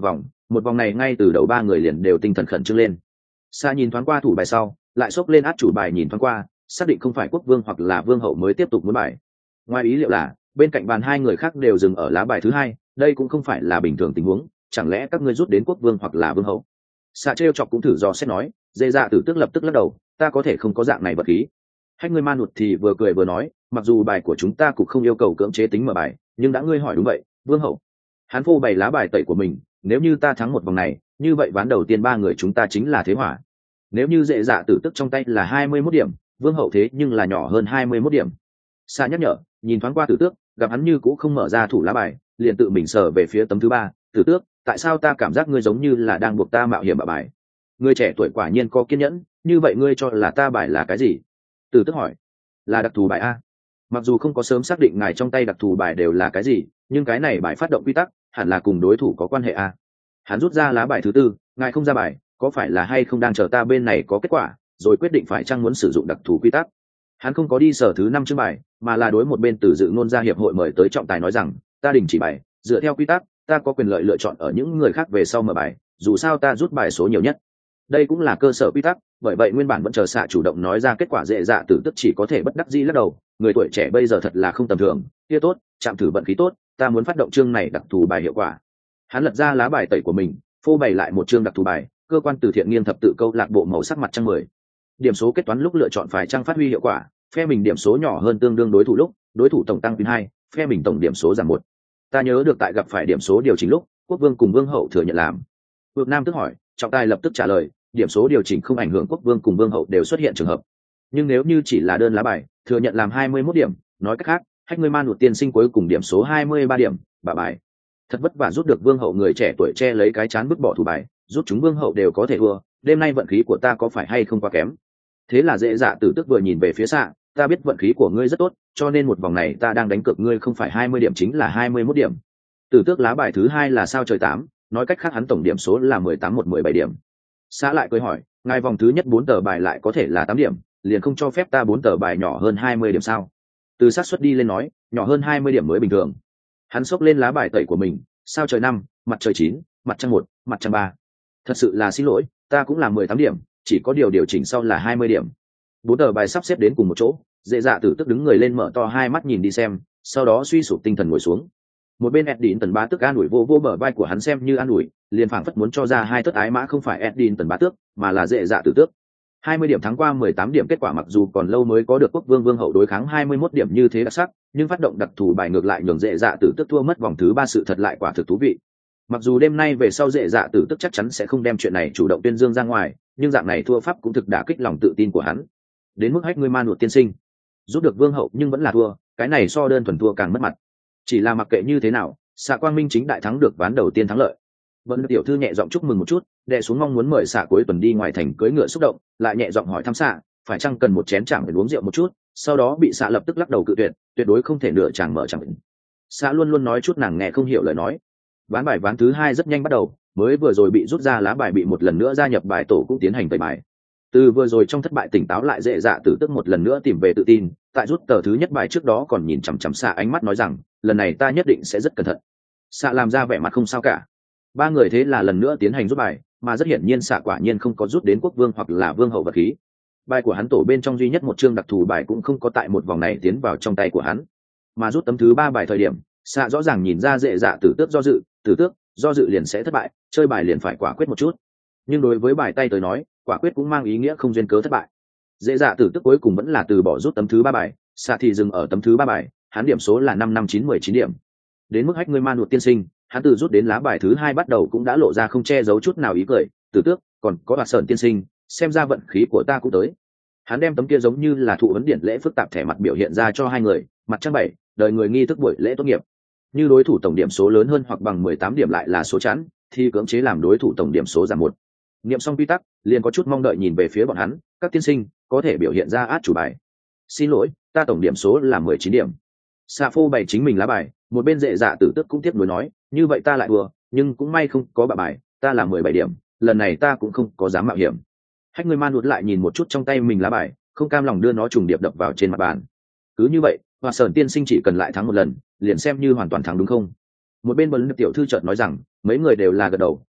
một vòng này ngay từ đầu ba người liền đều tinh thần khẩn trương lên. Sa nhìn thoáng qua thủ bài sau, lại xốc lên át chủ bài nhìn thoáng qua, xác định không phải quốc vương hoặc là vương hậu mới tiếp tục muốn bài. Ngoài ý liệu là bên cạnh bàn hai người khác đều dừng ở lá bài thứ hai, đây cũng không phải là bình thường tình huống, chẳng lẽ các ngươi rút đến quốc vương hoặc là vương hậu? Sa trêu chọc cũng thử dò xét nói, dễ dạ tử tức lập tức lắc đầu, ta có thể không có dạng này vật khí. Hách ngươi man nụt thì vừa cười vừa nói, mặc dù bài của chúng ta cũng không yêu cầu cưỡng chế tính mở bài, nhưng đã ngươi hỏi đúng vậy, vương hậu. Hắn phô bày lá bài tẩy của mình, nếu như ta thắng một vòng này, như vậy ván đầu tiên ba người chúng ta chính là thế hỏa. Nếu như dễ dạ tử tức trong tay là hai mươi mốt điểm, vương hậu thế nhưng là nhỏ hơn hai mươi mốt điểm. Sa nhắc nhở, nhìn thoáng qua tử tước, gặp hắn như cũng không mở ra thủ lá bài, liền tự mình sờ về phía tấm thứ ba. Tử tước, tại sao ta cảm giác ngươi giống như là đang buộc ta mạo hiểm bạ bài? Ngươi trẻ tuổi quả nhiên có kiên nhẫn, như vậy ngươi cho là ta bài là cái gì? Tử tước hỏi. Là đặc thù bài a. Mặc dù không có sớm xác định ngài trong tay đặc thù bài đều là cái gì, nhưng cái này bài phát động quy tắc hẳn là cùng đối thủ có quan hệ a. Hắn rút ra lá bài thứ tư, ngài không ra bài, có phải là hay không đang chờ ta bên này có kết quả, rồi quyết định phải chăng muốn sử dụng đặc thù quy tắc? Hắn không có đi sở thứ năm chương bài, mà là đối một bên từ dự ngôn gia hiệp hội mời tới trọng tài nói rằng, ta đình chỉ bài, dựa theo quy tắc, ta có quyền lợi lựa chọn ở những người khác về sau mở bài, dù sao ta rút bài số nhiều nhất. Đây cũng là cơ sở quy tắc, bởi vậy nguyên bản vẫn chờ xạ chủ động nói ra kết quả dễ dạ tử tức chỉ có thể bất đắc dĩ lắc đầu, người tuổi trẻ bây giờ thật là không tầm thường, kia tốt, chạm thử vận khí tốt, ta muốn phát động chương này đặc thù bài hiệu quả. Hắn lật ra lá bài tẩy của mình, phô bày lại một chương đặc thù bài, cơ quan từ thiện nghiên thập tự câu lạc bộ màu sắc mặt trăng mười. Điểm số kết toán lúc lựa chọn phải trang phát huy hiệu quả, phe mình điểm số nhỏ hơn tương đương đối thủ lúc, đối thủ tổng tăng pin hai, phe mình tổng điểm số giảm một. Ta nhớ được tại gặp phải điểm số điều chỉnh lúc, quốc vương cùng vương hậu thừa nhận làm. Vượt Nam tức hỏi, trọng tài lập tức trả lời, điểm số điều chỉnh không ảnh hưởng quốc vương cùng vương hậu đều xuất hiện trường hợp. Nhưng nếu như chỉ là đơn lá bài, thừa nhận làm hai mươi mốt điểm, nói cách khác, Hách ngươi man một tiên sinh cuối cùng điểm số hai mươi ba điểm, bà bài. Thật vất vả rút được vương hậu người trẻ tuổi che lấy cái chán vứt bỏ thủ bài, rút chúng vương hậu đều có thể thua, đêm nay vận khí của ta có phải hay không quá kém? Thế là dễ dạ tử tức vừa nhìn về phía xạ, ta biết vận khí của ngươi rất tốt, cho nên một vòng này ta đang đánh cược ngươi không phải hai mươi điểm chính là hai mươi mốt điểm. Tử tước lá bài thứ hai là sao trời tám, nói cách khác hắn tổng điểm số là mười tám một mười bảy điểm. Xạ lại cười hỏi, ngài vòng thứ nhất bốn tờ bài lại có thể là tám điểm, liền không cho phép ta bốn tờ bài nhỏ hơn hai mươi điểm sao? Từ xác suất đi lên nói, nhỏ hơn hai mươi điểm mới bình thường. Hắn xốc lên lá bài tẩy của mình, sao trời năm, mặt trời chín, mặt trăng một, mặt trăng ba. Thật sự là xin lỗi, ta cũng là mười tám điểm, chỉ có điều điều chỉnh sau là hai mươi điểm. Bốn tờ bài sắp xếp đến cùng một chỗ, dễ dạ tử tức đứng người lên mở to hai mắt nhìn đi xem, sau đó suy sụp tinh thần ngồi xuống. Một bên Edin tần bá tước an ủi vô vô bờ vai của hắn xem như an ủi, liền phảng phất muốn cho ra hai thất ái mã không phải Edin tần bá tước, mà là dễ dạ tử tước. hai mươi điểm thắng qua mười tám điểm, kết quả mặc dù còn lâu mới có được quốc vương vương hậu đối kháng hai mươi mốt điểm như thế đặc sắc, nhưng phát động đặc thù bài ngược lại nhường dễ dạ tử tức thua mất vòng thứ ba, sự thật lại quả thực thú vị. Mặc dù đêm nay về sau dễ dạ tử tức chắc chắn sẽ không đem chuyện này chủ động tuyên dương ra ngoài, nhưng dạng này thua pháp cũng thực đả kích lòng tự tin của hắn. Đến mức Hách ngươi man nuột tiên sinh giúp được vương hậu nhưng vẫn là thua, cái này so đơn thuần thua càng mất mặt. Chỉ là mặc kệ như thế nào, xạ quang minh chính đại thắng được ván đầu tiên thắng lợi. Vân tiểu thư nhẹ giọng chúc mừng một chút, đè xuống mong muốn mời xạ cuối tuần đi ngoài thành cưỡi ngựa xúc động, lại nhẹ giọng hỏi thăm xạ, phải chăng cần một chén chàng để uống rượu một chút, sau đó bị xạ lập tức lắc đầu cự tuyệt, tuyệt đối không thể nửa chàng mở chẳng. Xạ luôn luôn nói chút nàng nghe không hiểu lời nói. Ván bài ván thứ hai rất nhanh bắt đầu, mới vừa rồi bị rút ra lá bài bị một lần nữa gia nhập bài tổ cũng tiến hành tẩy bài. Từ vừa rồi trong thất bại tỉnh táo lại dễ dạ tử tức một lần nữa tìm về tự tin, tại rút tờ thứ nhất bài trước đó còn nhìn chằm chằm xạ ánh mắt nói rằng, lần này ta nhất định sẽ rất cẩn thận. Xạ làm ra vẻ mặt không sao cả. Ba người thế là lần nữa tiến hành rút bài, mà rất hiển nhiên xạ quả nhiên không có rút đến quốc vương hoặc là vương hậu vật khí. Bài của hắn tổ bên trong duy nhất một chương đặc thù bài cũng không có tại một vòng này tiến vào trong tay của hắn. Mà rút tấm thứ ba bài thời điểm, xạ rõ ràng nhìn ra dễ dạ tử tước do dự, tử tước do dự liền sẽ thất bại, chơi bài liền phải quả quyết một chút. Nhưng đối với bài tay tới nói, quả quyết cũng mang ý nghĩa không duyên cớ thất bại. Dễ dạ tử tước cuối cùng vẫn là từ bỏ rút tấm thứ ba bài, xạ thì dừng ở tấm thứ ba bài, hắn điểm số là năm năm chín mười chín điểm. Đến mức Hách ngươi man nuột tiên sinh, hắn từ rút đến lá bài thứ hai bắt đầu cũng đã lộ ra không che giấu chút nào ý cười, tử tước còn có hoạt sởn tiên sinh, xem ra vận khí của ta cũng tới. Hắn đem tấm kia giống như là thụ vấn điển lễ phức tạp thẻ mặt biểu hiện ra cho hai người, mặt trăng bảy, đời người nghi thức buổi lễ tốt nghiệp. Như đối thủ tổng điểm số lớn hơn hoặc bằng mười tám điểm lại là số chẵn, thì cưỡng chế làm đối thủ tổng điểm số giảm một. Niệm xong quy tắc, liền có chút mong đợi nhìn về phía bọn hắn, các tiên sinh có thể biểu hiện ra át chủ bài. Xin lỗi, ta tổng điểm số là mười chín điểm. Xạ phô bày chính mình lá bài, một bên dễ dạ tử tức cũng tiếp nối nói, như vậy ta lại thua, nhưng cũng may không có bạ bài, ta là mười bảy điểm, lần này ta cũng không có dám mạo hiểm. Hách ngươi man nuốt lại nhìn một chút trong tay mình lá bài, không cam lòng đưa nó trùng điệp đập vào trên mặt bàn. Cứ như vậy, Hoa Sởn tiên sinh chỉ cần lại thắng một lần, liền xem như hoàn toàn thắng đúng không? Một bên Bần tiểu thư chợt nói rằng, mấy người đều là gật đầu,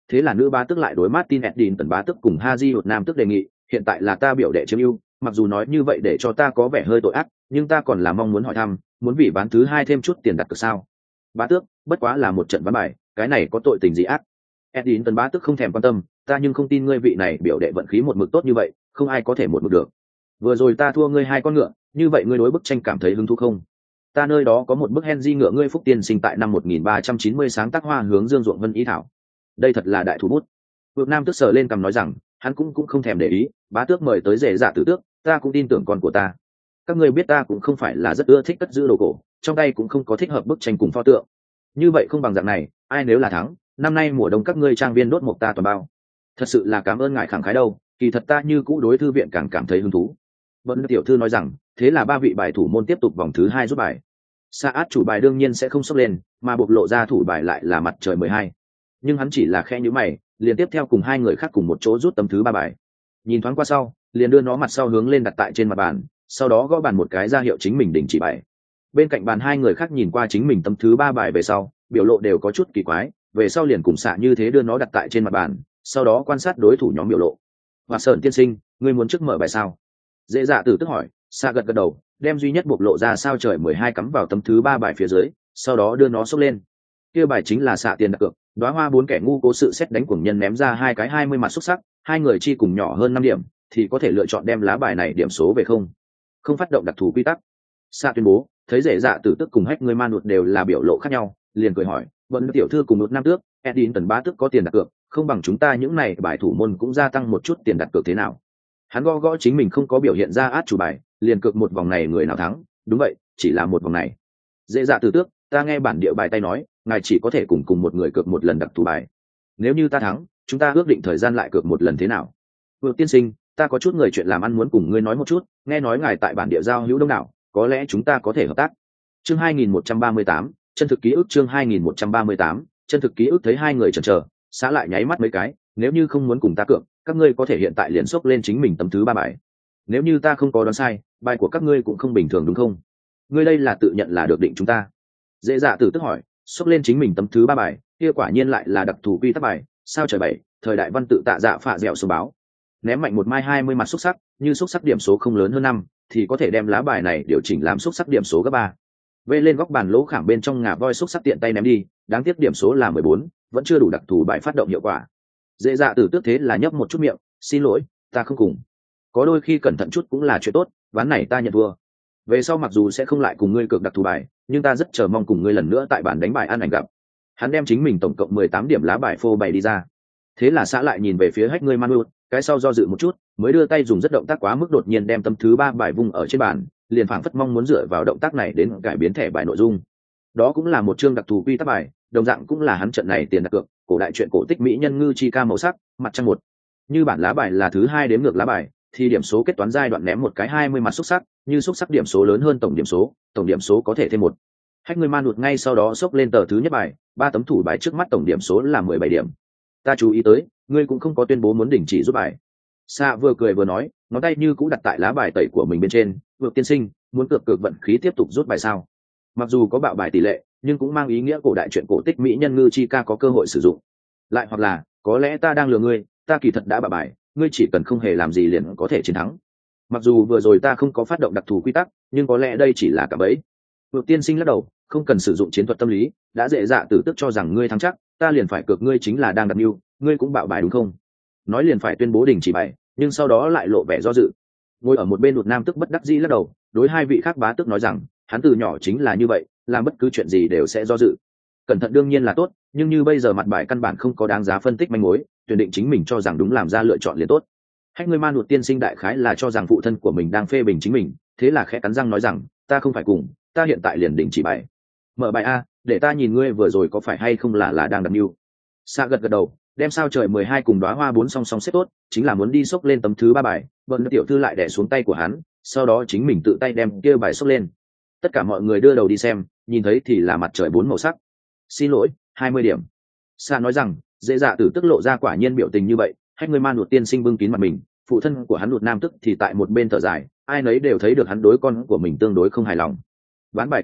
thế là nữ bá tước lại đối Martin Edin tần bá tước cùng Haji hụt nam tước đề nghị, hiện tại là ta biểu đệ chiếm ưu, mặc dù nói như vậy để cho ta có vẻ hơi tội ác, nhưng ta còn là mong muốn hỏi thăm, muốn vì ván thứ hai thêm chút tiền đặt cược sao? Bá tước, bất quá là một trận ván bài, cái này có tội tình gì ác? Edin tần bá tước không thèm quan tâm, ta nhưng không tin ngươi vị này biểu đệ vận khí một mực tốt như vậy, không ai có thể một mực được. Vừa rồi ta thua ngươi hai con ngựa, như vậy ngươi đối bức tranh cảm thấy hứng thú không? Ta nơi đó có một bức Henry ngựa ngươi phúc tiên sinh tại năm một nghìn ba trăm chín mươi sáng tác hoa hướng dương ruộng vân ý thảo. Đây thật là đại thủ bút. Vượt Nam tức sờ lên cằm nói rằng, hắn cũng cũng không thèm để ý, bá tước mời tới rể dạ tử tước, ta cũng tin tưởng con của ta. Các ngươi biết ta cũng không phải là rất ưa thích cất giữ đồ cổ, trong tay cũng không có thích hợp bức tranh cùng pho tượng. Như vậy không bằng dạng này, ai nếu là thắng, năm nay mùa đông các ngươi trang viên đốt một ta toàn bao. Thật sự là cảm ơn ngài khẳng khái đâu, kỳ thật ta như cũ đối thư viện càng cảm thấy hứng thú. Vẫn tiểu thư nói rằng, thế là ba vị bài thủ môn tiếp tục vòng thứ hai rút bài. Sa át chủ bài đương nhiên sẽ không sốc lên, mà bộc lộ ra thủ bài lại là mặt trời mười hai. Nhưng hắn chỉ là khe nhíu mày, liền tiếp theo cùng hai người khác cùng một chỗ rút tấm thứ ba bài. Nhìn thoáng qua sau, liền đưa nó mặt sau hướng lên đặt tại trên mặt bàn, sau đó gõ bàn một cái ra hiệu chính mình đình chỉ bài. Bên cạnh bàn hai người khác nhìn qua chính mình tấm thứ ba bài về sau, biểu lộ đều có chút kỳ quái, về sau liền cùng xạ như thế đưa nó đặt tại trên mặt bàn, sau đó quan sát đối thủ nhóm biểu lộ. Và Sởn tiên sinh, ngươi muốn trước mở bài sao? Dễ dạ tử tức hỏi, xạ gật gật đầu, đem duy nhất bộc lộ ra sao trời mười hai cắm vào tấm thứ ba bài phía dưới, sau đó đưa nó xốc lên. Kia bài chính là xạ tiền đặt cược, đóa hoa bốn kẻ ngu cố sự xét đánh cuồng nhân ném ra hai cái hai mươi mặt xuất sắc, hai người chi cùng nhỏ hơn năm điểm, thì có thể lựa chọn đem lá bài này điểm số về không. Không phát động đặc thù quy tắc. Xạ tuyên bố, thấy rể dạ tử tức cùng hách người man đột đều là biểu lộ khác nhau, liền cười hỏi, vẫn tiểu thư cùng một nam tước, Edin tần bá tước có tiền đặt cược, không bằng chúng ta những này bài thủ môn cũng gia tăng một chút tiền đặt cược thế nào? Hắn gõ gõ chính mình không có biểu hiện ra át chủ bài, liền cược một vòng này người nào thắng, đúng vậy, chỉ là một vòng này. Dễ dạ tử tước, ta nghe bản địa bài tay nói, ngài chỉ có thể cùng cùng một người cược một lần đặc thù bài. Nếu như ta thắng, chúng ta ước định thời gian lại cược một lần thế nào? Vượt tiên sinh, ta có chút người chuyện làm ăn muốn cùng ngươi nói một chút, nghe nói ngài tại bản địa giao hữu đông đảo, có lẽ chúng ta có thể hợp tác. Chương hai nghìn một trăm ba mươi tám, chân thực ký ức chương hai nghìn một trăm ba mươi tám, chân thực ký ức thấy hai người chần chờ, xã lại nháy mắt mấy cái, nếu như không muốn cùng ta cược, các ngươi có thể hiện tại liền xốc lên chính mình tấm thứ ba bài. Nếu như ta không có đoán sai, bài của các ngươi cũng không bình thường đúng không? Ngươi đây là tự nhận là được định chúng ta. Dễ dạ tử tức hỏi, xốc lên chính mình tấm thứ ba bài, kia quả nhiên lại là đặc thù quy tắc bài, sao trời bảy, thời đại văn tự tạ dạ phạ dẻo số báo. Ném mạnh một mai hai mươi mặt xúc sắc, như xúc sắc điểm số không lớn hơn năm, thì có thể đem lá bài này điều chỉnh làm xúc sắc điểm số gấp ba. Vê lên góc bàn lỗ khảm bên trong ngà voi xúc sắc tiện tay ném đi, đáng tiếc điểm số là mười bốn, vẫn chưa đủ đặc thù bài phát động hiệu quả. Dễ dạ tử tước thế là nhấp một chút miệng, xin lỗi, ta không cùng. Có đôi khi cẩn thận chút cũng là chuyện tốt, ván này ta nhận thua. Về sau mặc dù sẽ không lại cùng ngươi cược đặc thù bài, nhưng ta rất chờ mong cùng ngươi lần nữa tại bản đánh bài ăn ảnh gặp. Hắn đem chính mình tổng cộng mười tám điểm lá bài phô bày đi ra. Thế là xã lại nhìn về phía hách ngươi Manu, cái sau do dự một chút, mới đưa tay dùng rất động tác quá mức đột nhiên đem tấm thứ ba bài vung ở trên bàn, liền phảng phất mong muốn dựa vào động tác này đến cải biến thẻ bài nội dung. Đó cũng là một chương đặc thù quy tắc bài, đồng dạng cũng là hắn trận này tiền đặt cược, cổ đại truyện cổ tích mỹ nhân ngư chi ca màu sắc, mặt trăng một. Như bản lá bài là thứ hai đếm ngược lá bài, thì điểm số kết toán giai đoạn ném một cái hai mươi mặt xúc sắc, như xúc sắc điểm số lớn hơn tổng điểm số, tổng điểm số có thể thêm một. Hách người man đột ngay sau đó xốc lên tờ thứ nhất bài, ba tấm thủ bài trước mắt tổng điểm số là mười bảy điểm. Ta chú ý tới, ngươi cũng không có tuyên bố muốn đình chỉ rút bài. Sa vừa cười vừa nói, ngón tay như cũ đặt tại lá bài tẩy của mình bên trên, vượt tiên sinh, muốn cược cược vận khí tiếp tục rút bài sao? Mặc dù có bạo bài tỷ lệ, nhưng cũng mang ý nghĩa cổ đại truyện cổ tích mỹ nhân ngư chi ca có cơ hội sử dụng. Lại hoặc là, có lẽ ta đang lừa ngươi, ta kỳ thật đã bạo bài, ngươi chỉ cần không hề làm gì liền có thể chiến thắng. Mặc dù vừa rồi ta không có phát động đặc thù quy tắc, nhưng có lẽ đây chỉ là cả bẫy. Vượt tiên sinh lắc đầu, không cần sử dụng chiến thuật tâm lý, đã dễ dạ tử tức cho rằng ngươi thắng chắc, ta liền phải cược ngươi chính là đang đặt mưu, ngươi cũng bạo bài đúng không? Nói liền phải tuyên bố đình chỉ bài, nhưng sau đó lại lộ vẻ do dự. Ngồi ở một bên đột nam tức bất đắc dĩ lắc đầu, đối hai vị khác bá tức nói rằng, hắn từ nhỏ chính là như vậy, làm bất cứ chuyện gì đều sẽ do dự. Cẩn thận đương nhiên là tốt, nhưng như bây giờ mặt bài căn bản không có đáng giá phân tích manh mối, tuyển định chính mình cho rằng đúng làm ra lựa chọn liền tốt. Hách người man đột tiên sinh đại khái là cho rằng phụ thân của mình đang phê bình chính mình, thế là khẽ cắn răng nói rằng, ta không phải cùng, ta hiện tại liền đình chỉ bài. Mở bài a, để ta nhìn ngươi vừa rồi có phải hay không là là đang đặt mưu. Sa gật gật đầu, đem sao trời mười hai cùng đóa hoa bốn song song xếp tốt, chính là muốn đi xốc lên tấm thứ ba bài, bận tiểu thư lại đè xuống tay của hắn, sau đó chính mình tự tay đem kia bài xốc lên. Tất cả mọi người đưa đầu đi xem, nhìn thấy thì là mặt trời bốn màu sắc. Xin lỗi, hai mươi điểm. Sa nói rằng, dễ dạ tử tức lộ ra quả nhiên biểu tình như vậy, hách người man đột tiên sinh bưng kín mặt mình, phụ thân của hắn đột nam tức thì tại một bên thở dài, ai nấy đều thấy được hắn đối con của mình tương đối không hài lòng. Ván bài kết thúc,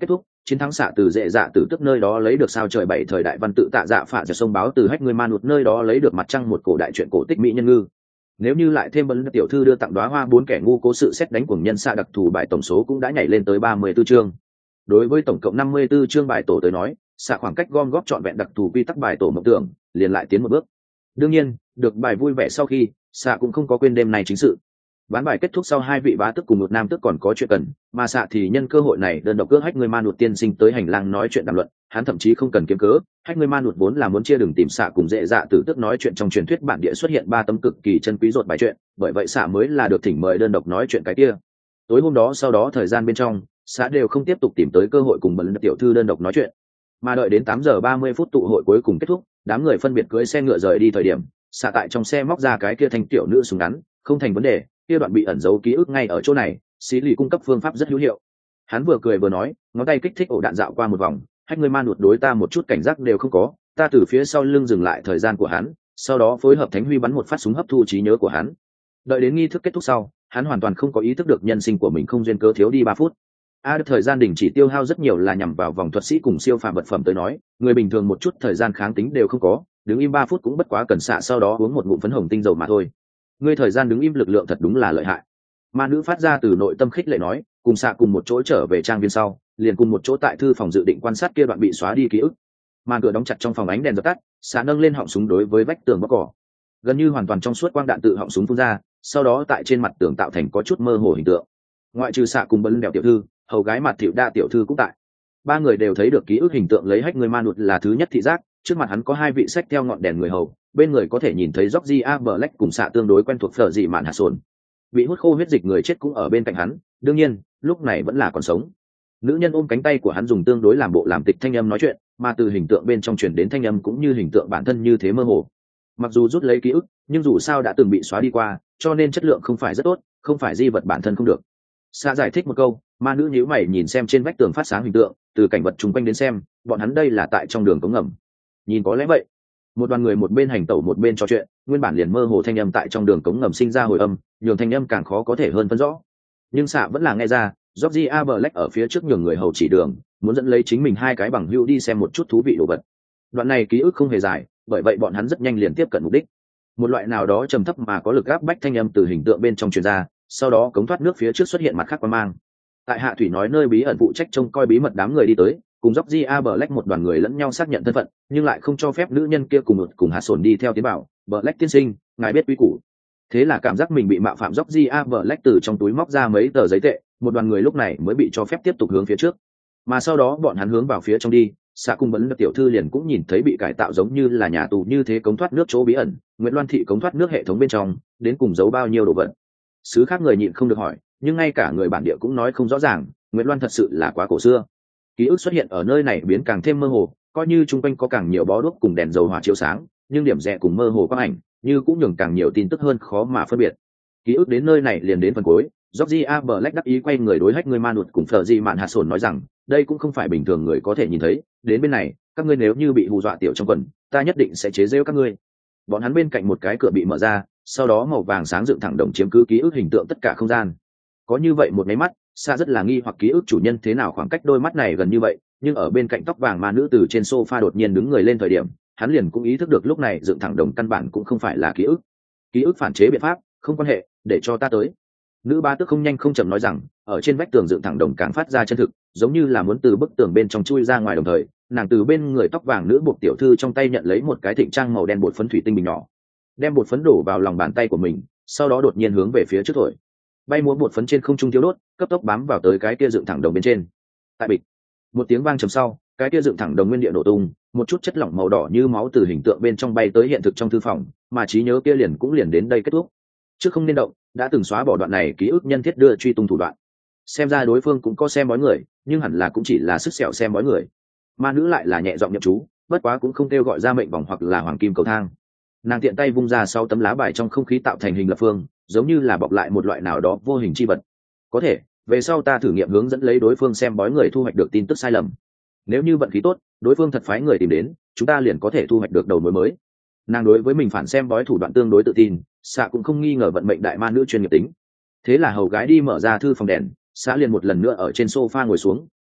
chiến thắng xạ từ dễ dạ từ tức nơi đó lấy được sao trời bảy thời đại văn tự tạ dạ phạ và sông báo từ hách người man nụt nơi đó lấy được mặt trăng một cổ đại truyện cổ tích mỹ nhân ngư. Nếu như lại thêm bấn tiểu thư đưa tặng đóa hoa bốn kẻ ngu cố sự xét đánh cuồng nhân xạ đặc thù bài tổng số cũng đã nhảy lên tới ba mươi 34 chương. Đối với tổng cộng năm mươi 54 chương bài tổ tới nói, xạ khoảng cách gom góp trọn vẹn đặc thù quy tắc bài tổ mộng tưởng, liền lại tiến một bước. Đương nhiên, được bài vui vẻ sau khi, xạ cũng không có quên đêm này chính sự. Ván bài kết thúc sau hai vị bá tức cùng một nam tức còn có chuyện cần, mà xạ thì nhân cơ hội này đơn độc cướp hách người man nụt tiên sinh tới hành lang nói chuyện đàm luận, hắn thậm chí không cần kiếm cớ, hách người man nụt vốn là muốn chia đường tìm xạ cùng dễ dạ tử tức nói chuyện trong truyền thuyết bản địa xuất hiện ba tấm cực kỳ chân quý rột bài chuyện, bởi vậy xạ mới là được thỉnh mời đơn độc nói chuyện cái kia. Tối hôm đó sau đó thời gian bên trong, xạ đều không tiếp tục tìm tới cơ hội cùng bần tiểu thư đơn độc nói chuyện, mà đợi đến tám giờ ba mươi phút tụ hội cuối cùng kết thúc, đám người phân biệt cưỡi xe ngựa rời đi thời điểm, xạ tại trong xe móc ra cái kia thanh tiểu nữ súng ngắn, không thành vấn đề, kia đoạn bị ẩn giấu ký ức ngay ở chỗ này, xí lì cung cấp phương pháp rất hữu hiệu. Hắn vừa cười vừa nói, ngón tay kích thích ổ đạn dạo qua một vòng, hách người man nụt đối ta một chút cảnh giác đều không có, ta từ phía sau lưng dừng lại thời gian của hắn, sau đó phối hợp thánh huy bắn một phát súng hấp thu trí nhớ của hắn. Đợi đến nghi thức kết thúc sau, hắn hoàn toàn không có ý thức được nhân sinh của mình không duyên cớ thiếu đi ba phút. A, thời gian đình chỉ tiêu hao rất nhiều là nhằm vào vòng thuật sĩ cùng siêu phàm vật phẩm tới nói, người bình thường một chút thời gian kháng tính đều không có, đứng im ba phút cũng bất quá cần xạ sau đó uống một ngụm phấn hồng tinh dầu mà thôi. Ngươi thời gian đứng im lực lượng thật đúng là lợi hại. Ma nữ phát ra từ nội tâm khích lệ nói, cùng xạ cùng một chỗ trở về trang viên sau, liền cùng một chỗ tại thư phòng dự định quan sát kia đoạn bị xóa đi ký ức. Màn cửa đóng chặt trong phòng, ánh đèn dập tắt, xạ nâng lên họng súng đối với vách tường bóc cỏ. Gần như hoàn toàn trong suốt quang đạn tự họng súng phun ra, sau đó tại trên mặt tường tạo thành có chút mơ hồ hình tượng. Ngoại trừ xạ cùng bấn đèo tiểu thư, hầu gái mặt tiểu đa tiểu thư cũng tại. Ba người đều thấy được ký ức hình tượng lấy hách người ma nụt là thứ nhất thị giác, trước mặt hắn có hai vị sách theo ngọn đèn người hầu, bên người có thể nhìn thấy George A. Black cùng xạ tương đối quen thuộc phở dị mạn hạ sồn. Bị hút khô huyết dịch người chết cũng ở bên cạnh hắn, đương nhiên, lúc này vẫn là còn sống. Nữ nhân ôm cánh tay của hắn dùng tương đối làm bộ làm tịch thanh âm nói chuyện, mà từ hình tượng bên trong truyền đến thanh âm cũng như hình tượng bản thân như thế mơ hồ. Mặc dù rút lấy ký ức, nhưng dù sao đã từng bị xóa đi qua, cho nên chất lượng không phải rất tốt, không phải di vật bản thân không được. Xạ giải thích một câu, ma nữ nhíu mày nhìn xem trên vách tường phát sáng hình tượng, từ cảnh vật chung quanh đến xem, bọn hắn đây là tại trong đường cống ngầm. Nhìn có lẽ vậy. Một đoàn người một bên hành tẩu một bên trò chuyện, nguyên bản liền mơ hồ thanh âm tại trong đường cống ngầm sinh ra hồi âm, nhường thanh âm càng khó có thể hơn phân rõ. Nhưng xạ vẫn là nghe ra, George A. Black ở phía trước nhường người hầu chỉ đường, muốn dẫn lấy chính mình hai cái bằng hữu đi xem một chút thú vị đồ vật. Đoạn này ký ức không hề dài, bởi vậy bọn hắn rất nhanh liền tiếp cận mục đích. Một loại nào đó trầm thấp mà có lực áp bách thanh âm từ hình tượng bên trong truyền ra, sau đó cống thoát nước phía trước xuất hiện mặt khác quang mang. Tại Hạ Thủy nói nơi bí ẩn phụ trách trông coi bí mật đám người đi tới, cùng George A. Black một đoàn người lẫn nhau xác nhận thân phận, nhưng lại không cho phép nữ nhân kia cùng một cùng Hạ Sồn đi theo tiến bảo. Black tiên sinh, ngài biết quy củ. Thế là cảm giác mình bị mạo phạm, George A. Black từ trong túi móc ra mấy tờ giấy tệ, một đoàn người lúc này mới bị cho phép tiếp tục hướng phía trước. Mà sau đó bọn hắn hướng vào phía trong đi, xạ cung bấn tiểu thư liền cũng nhìn thấy bị cải tạo giống như là nhà tù như thế cống thoát nước chỗ bí ẩn, Nguyệt Loan thị cống thoát nước hệ thống bên trong, đến cùng giấu bao nhiêu đồ vật. Sứ khác người nhịn không được hỏi, nhưng ngay cả người bản địa cũng nói không rõ ràng, Nguyệt Loan thật sự là quá cổ xưa. Ký ức xuất hiện ở nơi này biến càng thêm mơ hồ, coi như chung quanh có càng nhiều bó đuốc cùng đèn dầu hỏa chiếu sáng, nhưng điểm rẽ cùng mơ hồ quang ảnh, như cũng nhường càng nhiều tin tức hơn khó mà phân biệt. Ký ức đến nơi này liền đến phần cuối, George A. Black đắc ý quay người đối hách người ma nụt cùng phở dị mạn hạ sồn nói rằng, đây cũng không phải bình thường người có thể nhìn thấy, đến bên này, các ngươi nếu như bị hù dọa tiểu trong quần, ta nhất định sẽ chế giễu các ngươi. Bọn hắn bên cạnh một cái cửa bị mở ra, sau đó màu vàng sáng dựng thẳng đồng chiếm cứ ký ức hình tượng tất cả không gian. Có như vậy một máy mắt, xa rất là nghi hoặc ký ức chủ nhân thế nào khoảng cách đôi mắt này gần như vậy, nhưng ở bên cạnh tóc vàng ma nữ từ trên sofa đột nhiên đứng người lên thời điểm, hắn liền cũng ý thức được lúc này dựng thẳng đồng căn bản cũng không phải là ký ức. Ký ức phản chế biện pháp, không quan hệ, để cho ta tới. Nữ ba tước không nhanh không chậm nói rằng, ở trên vách tường dựng thẳng đồng càng phát ra chân thực, giống như là muốn từ bức tường bên trong chui ra ngoài, đồng thời nàng từ bên người tóc vàng nữ buộc tiểu thư trong tay nhận lấy một cái thịnh trang màu đen bột phấn thủy tinh bình nhỏ, đem bột phấn đổ vào lòng bàn tay của mình, sau đó đột nhiên hướng về phía trước thổi, bay múa bột phấn trên không trung thiếu đốt, cấp tốc bám vào tới cái kia dựng thẳng đồng bên trên. Tại bịch, một tiếng vang trầm sau, cái kia dựng thẳng đồng nguyên địa nổ tung, một chút chất lỏng màu đỏ như máu từ hình tượng bên trong bay tới hiện thực trong thư phòng, mà trí nhớ kia liền cũng liền đến đây kết thúc. Trước không nên động, đã từng xóa bỏ đoạn này ký ức nhân thiết đưa truy tung thủ đoạn. Xem ra đối phương cũng có xem bói người, nhưng hẳn là cũng chỉ là sức sẹo xem bói người. Ma nữ lại là nhẹ giọng nhậm chú, bất quá cũng không kêu gọi ra mệnh vòng hoặc là hoàng kim cầu thang. Nàng tiện tay vung ra sau tấm lá bài trong không khí tạo thành hình lập phương, giống như là bọc lại một loại nào đó vô hình chi vật. Có thể, về sau ta thử nghiệm hướng dẫn lấy đối phương xem bói người thu hoạch được tin tức sai lầm. Nếu như vận khí tốt, đối phương thật phái người tìm đến, chúng ta liền có thể thu hoạch được đầu mối mới. Nàng đối với mình phản xem bói thủ đoạn tương đối tự tin, xạ cũng không nghi ngờ vận mệnh đại ma nữ chuyên nghiệp tính. Thế là hầu gái đi mở ra thư phòng đèn, xạ liền một lần nữa ở trên sofa ngồi xuống,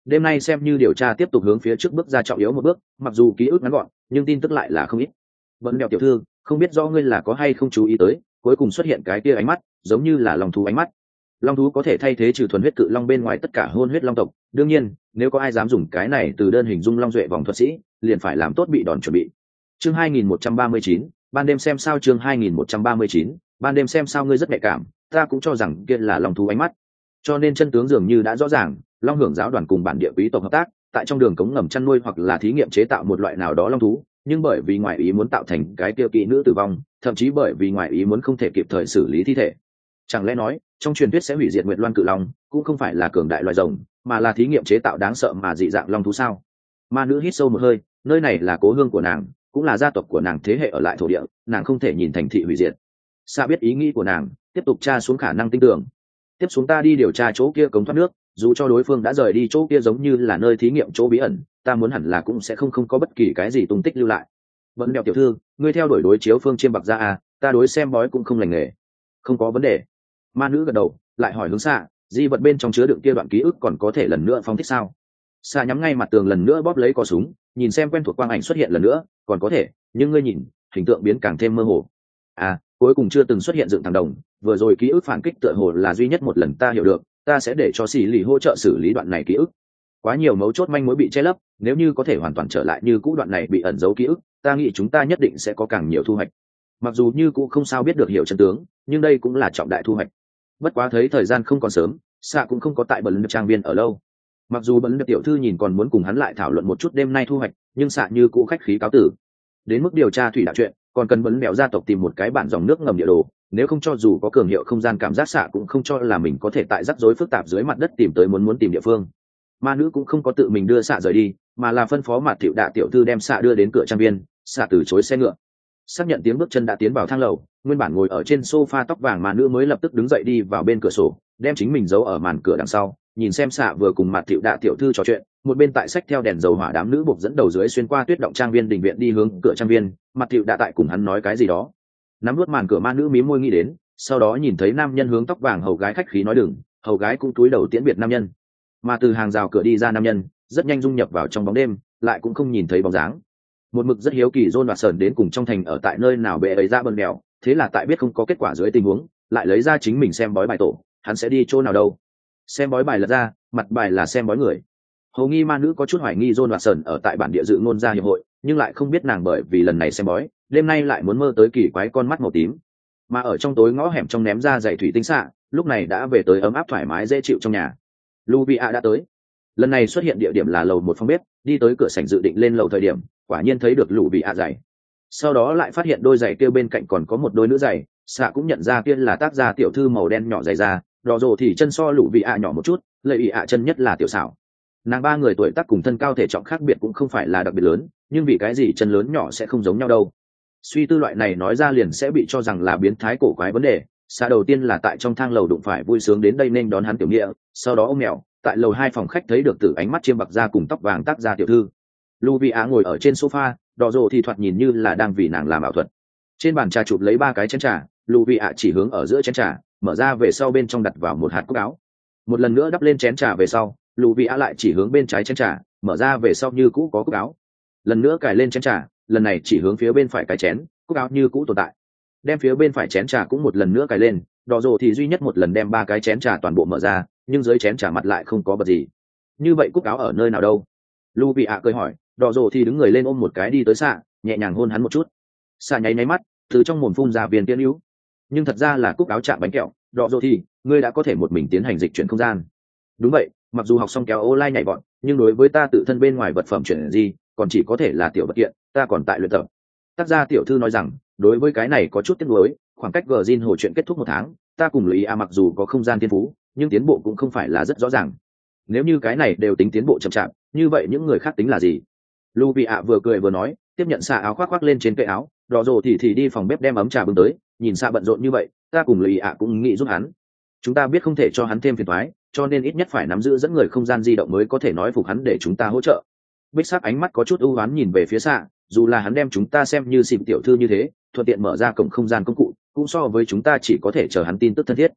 đêm nay xem như điều tra tiếp tục hướng phía trước bước ra trọng yếu một bước, mặc dù ký ức ngắn gọn nhưng tin tức lại là không ít. Vẫn đèo tiểu thư, không biết do ngươi là có hay không chú ý tới, cuối cùng xuất hiện cái kia ánh mắt giống như là long thú ánh mắt. Long thú có thể thay thế trừ thuần huyết cự long bên ngoài tất cả hôn huyết long tộc, đương nhiên nếu có ai dám dùng cái này từ đơn hình dung long duệ vòng thuật sĩ liền phải làm tốt bị đòn chuẩn bị. Chương hai nghìn một trăm ba mươi chín, ban đêm xem sao. Chương hai nghìn một trăm ba mươi chín, ban đêm xem sao. Ngươi rất nhạy cảm, ta cũng cho rằng kia là long thú ánh mắt, cho nên chân tướng dường như đã rõ ràng. Long hưởng giáo đoàn cùng bản địa quý tộc hợp tác tại trong đường cống ngầm chăn nuôi hoặc là thí nghiệm chế tạo một loại nào đó long thú, nhưng bởi vì ngoại ý muốn tạo thành cái tiêu kỵ nữ tử vong, thậm chí bởi vì ngoại ý muốn không thể kịp thời xử lý thi thể. Chẳng lẽ nói trong truyền thuyết sẽ hủy diệt Nguyệt Loan cự long cũng không phải là cường đại loài rồng, mà là thí nghiệm chế tạo đáng sợ mà dị dạng long thú sao? Ma nữ hít sâu một hơi, nơi này là cố hương của nàng, cũng là gia tộc của nàng thế hệ ở lại thổ địa, nàng không thể nhìn thành thị hủy diệt. Sa biết ý nghĩ của nàng, tiếp tục tra xuống khả năng tin tưởng. Tiếp xuống ta đi điều tra chỗ kia cống thoát nước, dù cho đối phương đã rời đi chỗ kia giống như là nơi thí nghiệm chỗ bí ẩn, ta muốn hẳn là cũng sẽ không không có bất kỳ cái gì tung tích lưu lại. Vẫn đèo tiểu thư, ngươi theo đuổi đối chiếu phương chiêm bạc ra à, ta đối xem bói cũng không lành nghề. Không có vấn đề. Ma nữ gật đầu, lại hỏi hướng Xạ, di vật bên trong chứa đựng kia đoạn ký ức còn có thể lần nữa phóng thích sao? Xạ nhắm ngay mặt tường lần nữa bóp lấy cò súng, nhìn xem quen thuộc quang ảnh xuất hiện lần nữa, còn có thể, nhưng ngươi nhìn, hình tượng biến càng thêm mơ hồ. À, cuối cùng chưa từng xuất hiện dựng thằng đồng, vừa rồi ký ức phản kích tựa hồ là duy nhất một lần ta hiểu được, ta sẽ để cho xì lì hỗ trợ xử lý đoạn này ký ức. Quá nhiều mấu chốt manh mối bị che lấp, nếu như có thể hoàn toàn trở lại như cũ đoạn này bị ẩn giấu ký ức, ta nghĩ chúng ta nhất định sẽ có càng nhiều thu hoạch. Mặc dù như cũ không sao biết được hiểu chân tướng, nhưng đây cũng là trọng đại thu hoạch. Bất quá thấy thời gian không còn sớm, Xạ cũng không có tại bẩn trang viên ở lâu. Mặc dù bẩn tiểu thư nhìn còn muốn cùng hắn lại thảo luận một chút đêm nay thu hoạch, nhưng Xạ như cũ khách khí cáo tử. Đến mức điều tra thủy đạo chuyện, còn cần bẩn bèo gia tộc tìm một cái bản dòng nước ngầm địa đồ, nếu không cho dù có cường hiệu không gian cảm giác, Xạ cũng không cho là mình có thể tại rắc rối phức tạp dưới mặt đất tìm tới muốn muốn tìm địa phương. Ma nữ cũng không có tự mình đưa Xạ rời đi, mà là phân phó Mạt Thiệu Đạ tiểu thư đem Xạ đưa đến cửa trang viên. Xạ từ chối xe ngựa, xác nhận tiếng bước chân đã tiến vào thang lầu, nguyên bản ngồi ở trên sofa tóc vàng Ma nữ mới lập tức đứng dậy đi vào bên cửa sổ, đem chính mình giấu ở màn cửa đằng sau, nhìn xem Xạ vừa cùng Mạt Thiệu Đạ tiểu thư trò chuyện, một bên tại sách theo đèn dầu hỏa đám nữ buộc dẫn đầu dưới xuyên qua tuyết động trang viên đình viện đi hướng cửa trang viên. Mạt Thiệu Đạ tại cùng hắn nói cái gì đó, nắm nuốt màn cửa Ma nữ mím môi nghĩ đến, sau đó nhìn thấy nam nhân hướng tóc vàng hầu gái khách khí nói đừng, hầu gái cũng cúi đầu tiễn biệt nam nhân. Mà từ hàng rào cửa đi ra nam nhân rất nhanh dung nhập vào trong bóng đêm, lại cũng không nhìn thấy bóng dáng. Một mực rất hiếu kỳ John và Sơn đến cùng trong thành ở tại nơi nào bệ ấy ra bần đèo, thế là tại biết không có kết quả dưới tình huống, lại lấy ra chính mình xem bói bài tổ, hắn sẽ đi chỗ nào đâu. Xem bói bài lật ra, mặt bài là xem bói người. Hầu nghi ma nữ có chút hoài nghi John và Sơn ở tại bản địa dự ngôn gia hiệp hội, nhưng lại không biết nàng bởi vì lần này xem bói, đêm nay lại muốn mơ tới kỳ quái con mắt màu tím. Mà ở trong tối ngõ hẻm trong ném ra dạy thủy tinh xạ, lúc này đã về tới ấm áp thoải mái dễ chịu trong nhà. Luvia đã tới. Lần này xuất hiện địa điểm là lầu một phòng bếp, đi tới cửa sảnh dự định lên lầu thời điểm, quả nhiên thấy được lũ bị ạ giày. Sau đó lại phát hiện đôi giày kia bên cạnh còn có một đôi nữ giày, xạ cũng nhận ra kia là tác gia tiểu thư màu đen nhỏ giày da, đỏ rồ thì chân so lũ bị ạ nhỏ một chút, lệ bị ạ chân nhất là tiểu xảo. Nàng ba người tuổi tác cùng thân cao thể trọng khác biệt cũng không phải là đặc biệt lớn, nhưng vì cái gì chân lớn nhỏ sẽ không giống nhau đâu. Suy tư loại này nói ra liền sẽ bị cho rằng là biến thái cổ quái vấn đề. Xạ đầu tiên là tại trong thang lầu đụng phải vui sướng đến đây nên đón hắn tiểu nghĩa, sau đó ôm mèo, tại lầu hai phòng khách thấy được từ ánh mắt chiêm bạc da cùng tóc vàng tác gia tiểu thư. Luvia ngồi ở trên sofa, đỏ rồ thì thoạt nhìn như là đang vì nàng làm ảo thuật. Trên bàn trà chụp lấy ba cái chén trà, Luvia chỉ hướng ở giữa chén trà, mở ra về sau bên trong đặt vào một hạt cúc áo. Một lần nữa đắp lên chén trà về sau, Luvia lại chỉ hướng bên trái chén trà, mở ra về sau như cũ có cúc áo. Lần nữa cài lên chén trà, lần này chỉ hướng phía bên phải cái chén, cúc áo như cũ tồn tại. Đem phía bên phải chén trà cũng một lần nữa cài lên, đỏ rồ thì duy nhất một lần đem ba cái chén trà toàn bộ mở ra, nhưng dưới chén trà mặt lại không có vật gì. Như vậy cúc áo ở nơi nào đâu? Luvia cười hỏi. Đỏ rồ thì đứng người lên ôm một cái đi tới Xạ, nhẹ nhàng hôn hắn một chút. Xạ nháy nháy mắt, từ trong mồm phun ra viên tiên yếu, nhưng thật ra là cúc áo chạm bánh kẹo. Đỏ rồ thì, ngươi đã có thể một mình tiến hành dịch chuyển không gian. Đúng vậy, mặc dù học xong kéo online nhảy vọt, nhưng đối với ta tự thân bên ngoài vật phẩm chuyển gì, còn chỉ có thể là tiểu vật kiện, ta còn tại luyện tập. Tác gia tiểu thư nói rằng, đối với cái này có chút tiếc nuối, khoảng cách Virgin hồ chuyện kết thúc một tháng, ta cùng Lý A mặc dù có không gian thiên phú, nhưng tiến bộ cũng không phải là rất rõ ràng. Nếu như cái này đều tính tiến bộ chậm chạp, như vậy những người khác tính là gì? Luvia vừa cười vừa nói, tiếp nhận xạ áo khoác khoác lên trên cây áo, đỏ rồ thì thì đi phòng bếp đem ấm trà bưng tới, nhìn xạ bận rộn như vậy, ta cùng Luvia cũng nghĩ giúp hắn. Chúng ta biết không thể cho hắn thêm phiền toái, cho nên ít nhất phải nắm giữ dẫn người không gian di động mới có thể nói phục hắn để chúng ta hỗ trợ. Bích Sắc ánh mắt có chút ưu ám nhìn về phía xạ, dù là hắn đem chúng ta xem như xịp tiểu thư như thế, thuận tiện mở ra cổng không gian công cụ, cũng so với chúng ta chỉ có thể chờ hắn tin tức thân thiết.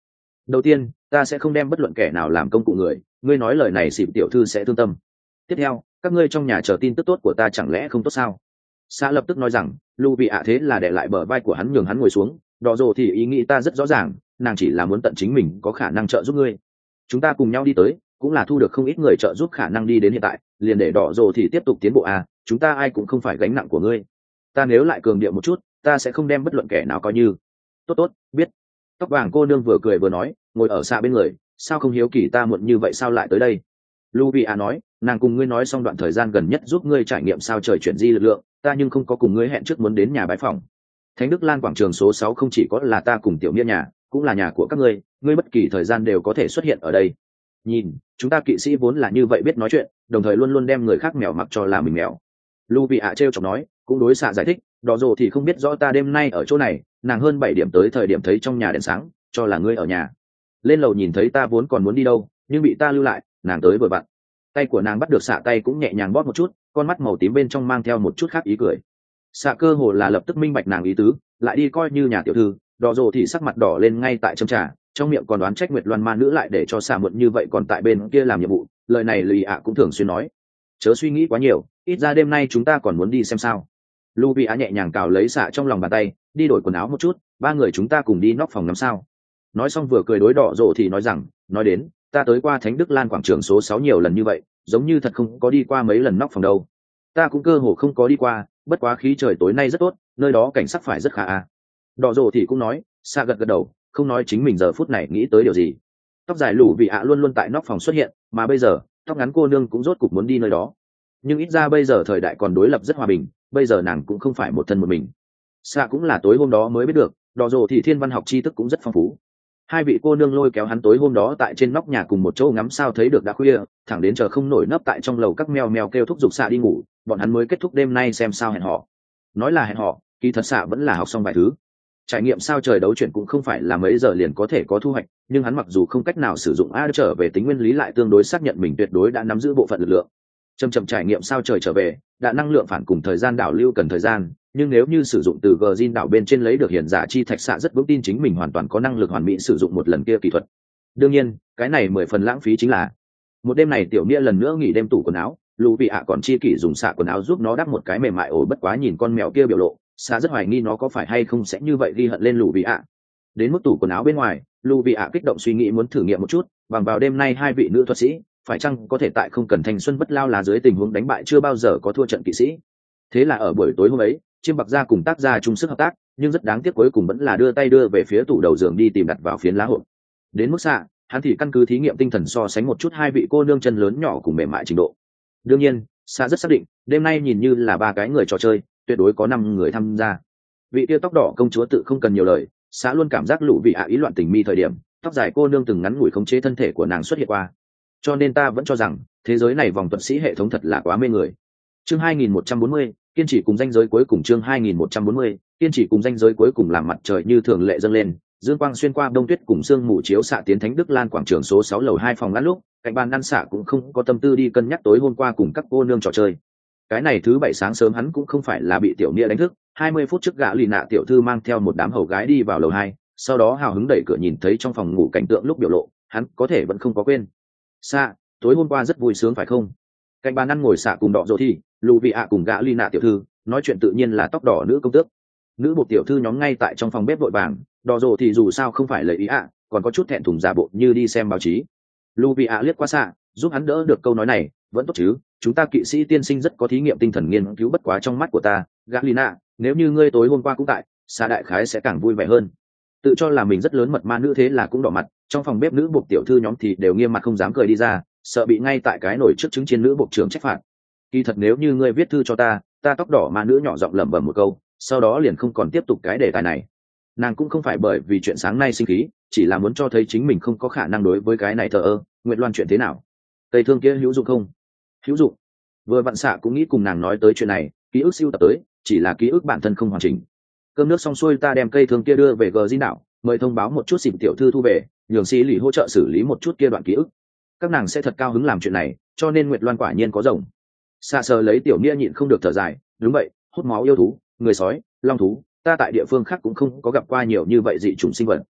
Đầu tiên, ta sẽ không đem bất luận kẻ nào làm công cụ người, ngươi nói lời này xịp tiểu thư sẽ thương tâm. Tiếp theo, các ngươi trong nhà chờ tin tức tốt của ta chẳng lẽ không tốt sao? Xã lập tức nói rằng, Lưu Vị ạ thế là để lại bờ vai của hắn nhường hắn ngồi xuống, đỏ rồ thì ý nghĩ ta rất rõ ràng, nàng chỉ là muốn tận chính mình có khả năng trợ giúp ngươi. Chúng ta cùng nhau đi tới, cũng là thu được không ít người trợ giúp khả năng đi đến hiện tại, liền để đỏ rồ thì tiếp tục tiến bộ à, chúng ta ai cũng không phải gánh nặng của ngươi. Ta nếu lại cường điệu một chút, ta sẽ không đem bất luận kẻ nào coi như. Tốt tốt, biết. Tóc vàng cô nương vừa cười vừa nói, ngồi ở xa bên người, sao không hiếu kỳ ta muộn như vậy sao lại tới đây? Luvia nói, nàng cùng ngươi nói xong đoạn thời gian gần nhất giúp ngươi trải nghiệm sao trời chuyển di lực lượng, ta nhưng không có cùng ngươi hẹn trước muốn đến nhà bái phòng. Thánh Đức Lan quảng trường số sáu không chỉ có là ta cùng tiểu nghĩa nhà, cũng là nhà của các ngươi, ngươi bất kỳ thời gian đều có thể xuất hiện ở đây. Nhìn, chúng ta kỵ sĩ vốn là như vậy biết nói chuyện, đồng thời luôn luôn đem người khác mèo mặc cho là mình mèo. Luvia trêu chọc nói, cũng đối xạ giải thích, đỏ rồ thì không biết rõ ta đêm nay ở chỗ này, nàng hơn bảy điểm tới thời điểm thấy trong nhà đèn sáng, cho là ngươi ở nhà. Lên lầu nhìn thấy ta vốn còn muốn đi đâu, nhưng bị ta lưu lại, nàng tới vừa vặn. Tay của nàng bắt được xạ tay cũng nhẹ nhàng bóp một chút, con mắt màu tím bên trong mang theo một chút khác ý cười. Xạ cơ hồ là lập tức minh bạch nàng ý tứ, lại đi coi như nhà tiểu thư, đỏ rồ thì sắc mặt đỏ lên ngay tại châm trà, trong miệng còn đoán trách Nguyệt Loan ma nữ lại để cho xạ muộn như vậy còn tại bên kia làm nhiệm vụ, lời này lì ạ cũng thường xuyên nói. Chớ suy nghĩ quá nhiều, ít ra đêm nay chúng ta còn muốn đi xem sao. Luvia nhẹ nhàng cào lấy xạ trong lòng bàn tay, đi đổi quần áo một chút, ba người chúng ta cùng đi nóc phòng ngắm sao. Nói xong vừa cười đối đỏ rồ thì nói rằng, nói đến, ta tới qua Thánh Đức Lan quảng trường số sáu nhiều lần như vậy, giống như thật không có đi qua mấy lần nóc phòng đâu. Ta cũng cơ hồ không có đi qua, bất quá khí trời tối nay rất tốt, nơi đó cảnh sắc phải rất khá à. Đỏ rồ thì cũng nói, xạ gật gật đầu, không nói chính mình giờ phút này nghĩ tới điều gì. Tóc dài lũ vị ạ luôn luôn tại nóc phòng xuất hiện, mà bây giờ tóc ngắn cô nương cũng rốt cục muốn đi nơi đó. Nhưng ít ra bây giờ thời đại còn đối lập rất hòa bình, bây giờ nàng cũng không phải một thân một mình. Xạ cũng là tối hôm đó mới biết được, đỏ rồ thì thiên văn học tri thức cũng rất phong phú. Hai vị cô nương lôi kéo hắn tối hôm đó tại trên nóc nhà cùng một chỗ ngắm sao thấy được đã khuya, thẳng đến chờ không nổi nấp tại trong lầu các mèo mèo kêu thúc giục xạ đi ngủ, bọn hắn mới kết thúc đêm nay xem sao hẹn họ. Nói là hẹn họ, kỳ thật xạ vẫn là học xong vài thứ. Trải nghiệm sao trời đấu chuyện cũng không phải là mấy giờ liền có thể có thu hoạch, nhưng hắn mặc dù không cách nào sử dụng a trở về tính nguyên lý lại tương đối xác nhận mình tuyệt đối đã nắm giữ bộ phận lực lượng. Chậm chậm trải nghiệm sao trời trở về, đã năng lượng phản cùng thời gian đảo lưu cần thời gian, nhưng nếu như sử dụng từ Gjin đảo bên trên lấy được hiển giả chi thạch xạ rất vững tin chính mình hoàn toàn có năng lực hoàn mỹ sử dụng một lần kia kỹ thuật. Đương nhiên, cái này mười phần lãng phí chính là một đêm này tiểu nghĩa lần nữa nghỉ đêm tủ quần áo, lù vị ạ còn chi kỷ dùng xạ quần áo giúp nó đắp một cái mềm mại ổ, bất quá nhìn con mèo kia biểu lộ, xạ rất hoài nghi nó có phải hay không sẽ như vậy ghi hận lên lù vị ạ. Đến mức tủ quần áo bên ngoài, lù vị ạ kích động suy nghĩ muốn thử nghiệm một chút, bằng vào đêm nay hai vị nữ thuật sĩ phải chăng có thể tại không cần thanh xuân bất lao là dưới tình huống đánh bại chưa bao giờ có thua trận kỵ sĩ. Thế là ở buổi tối hôm ấy, chiêm bạc gia cùng tác gia chung sức hợp tác, nhưng rất đáng tiếc cuối cùng vẫn là đưa tay đưa về phía tủ đầu giường đi tìm đặt vào phiến lá hộp. Đến mức xạ, hắn thì căn cứ thí nghiệm tinh thần so sánh một chút hai vị cô nương chân lớn nhỏ cùng mềm mại trình độ. Đương nhiên, xạ rất xác định, đêm nay nhìn như là ba cái người trò chơi, tuyệt đối có năm người tham gia. Vị kia tóc đỏ công chúa tự không cần nhiều lời, xạ luôn cảm giác lũ vị ạ ý loạn tình mi thời điểm, tóc dài cô nương từng ngắn ngủi khống chế thân thể của nàng xuất hiện qua. Cho nên ta vẫn cho rằng thế giới này vòng thuật sĩ hệ thống thật là quá mê người. Chương hai nghìn một trăm bốn mươi, kiên trì cùng danh giới cuối cùng. Chương hai nghìn một trăm bốn mươi, kiên trì cùng danh giới cuối cùng. Làm mặt trời như thường lệ dâng lên, dương quang xuyên qua đông tuyết cùng sương mù chiếu xạ tiến Thánh Đức Lan quảng trường số sáu lầu hai phòng ngăn lúc, cạnh bàn ăn xạ cũng không có tâm tư đi cân nhắc tối hôm qua cùng các cô nương trò chơi. Cái này thứ bảy sáng sớm hắn cũng không phải là bị tiểu nghĩa đánh thức, hai mươi phút trước gã lì nạ tiểu thư mang theo một đám hầu gái đi vào lầu hai, sau đó hào hứng đẩy cửa nhìn thấy trong phòng ngủ cảnh tượng lúc biểu lộ, hắn có thể vẫn không có quên. Xạ, tối hôm qua rất vui sướng phải không? Cạnh bàn ăn ngồi xạ cùng đỏ rồ thì lù vị ạ cùng gã ly nạ tiểu thư nói chuyện tự nhiên là tóc đỏ nữ công tước. Nữ bộ tiểu thư nhóm ngay tại trong phòng bếp vội vàng, đỏ rồ thì dù sao không phải lời ý ạ, còn có chút thẹn thùng giả bộ như đi xem báo chí. Lù vị ạ liếc qua xạ, giúp hắn đỡ được câu nói này, vẫn tốt chứ, chúng ta kỵ sĩ tiên sinh rất có thí nghiệm tinh thần nghiên cứu, bất quá trong mắt của ta, gã ly nạ, nếu như ngươi tối hôm qua cũng tại, xạ đại khái sẽ càng vui vẻ hơn. Tự cho là mình rất lớn mật ma nữ thế là cũng đỏ mặt, trong phòng bếp nữ buộc tiểu thư nhóm thì đều nghiêm mặt không dám cười đi ra, sợ bị ngay tại cái nồi trước trứng chiên nữ buộc trưởng trách phạt. Kỳ thật nếu như ngươi viết thư cho ta, ta tóc đỏ ma nữ nhỏ giọng lẩm bẩm một câu, sau đó liền không còn tiếp tục cái đề tài này. Nàng cũng không phải bởi vì chuyện sáng nay sinh khí, chỉ là muốn cho thấy chính mình không có khả năng đối với cái này thờ ơ. Nguyệt Loan chuyện thế nào? Tây thương kia hữu dụng không? Hữu dụng. Vừa vặn xạ cũng nghĩ cùng nàng nói tới chuyện này, ký ức siêu tập tới, chỉ là ký ức bản thân không hoàn chỉnh. Cơm nước xong xuôi ta đem cây thương kia đưa về gờ di đảo, mời thông báo một chút xịp tiểu thư thu về, nhường sĩ lì hỗ trợ xử lý một chút kia đoạn ký ức. Các nàng sẽ thật cao hứng làm chuyện này, cho nên Nguyệt Loan quả nhiên có rồng. Xa sờ lấy tiểu nghĩa nhịn không được thở dài, đúng vậy, hút máu yêu thú, người sói, long thú, ta tại địa phương khác cũng không có gặp qua nhiều như vậy dị chủng sinh vật.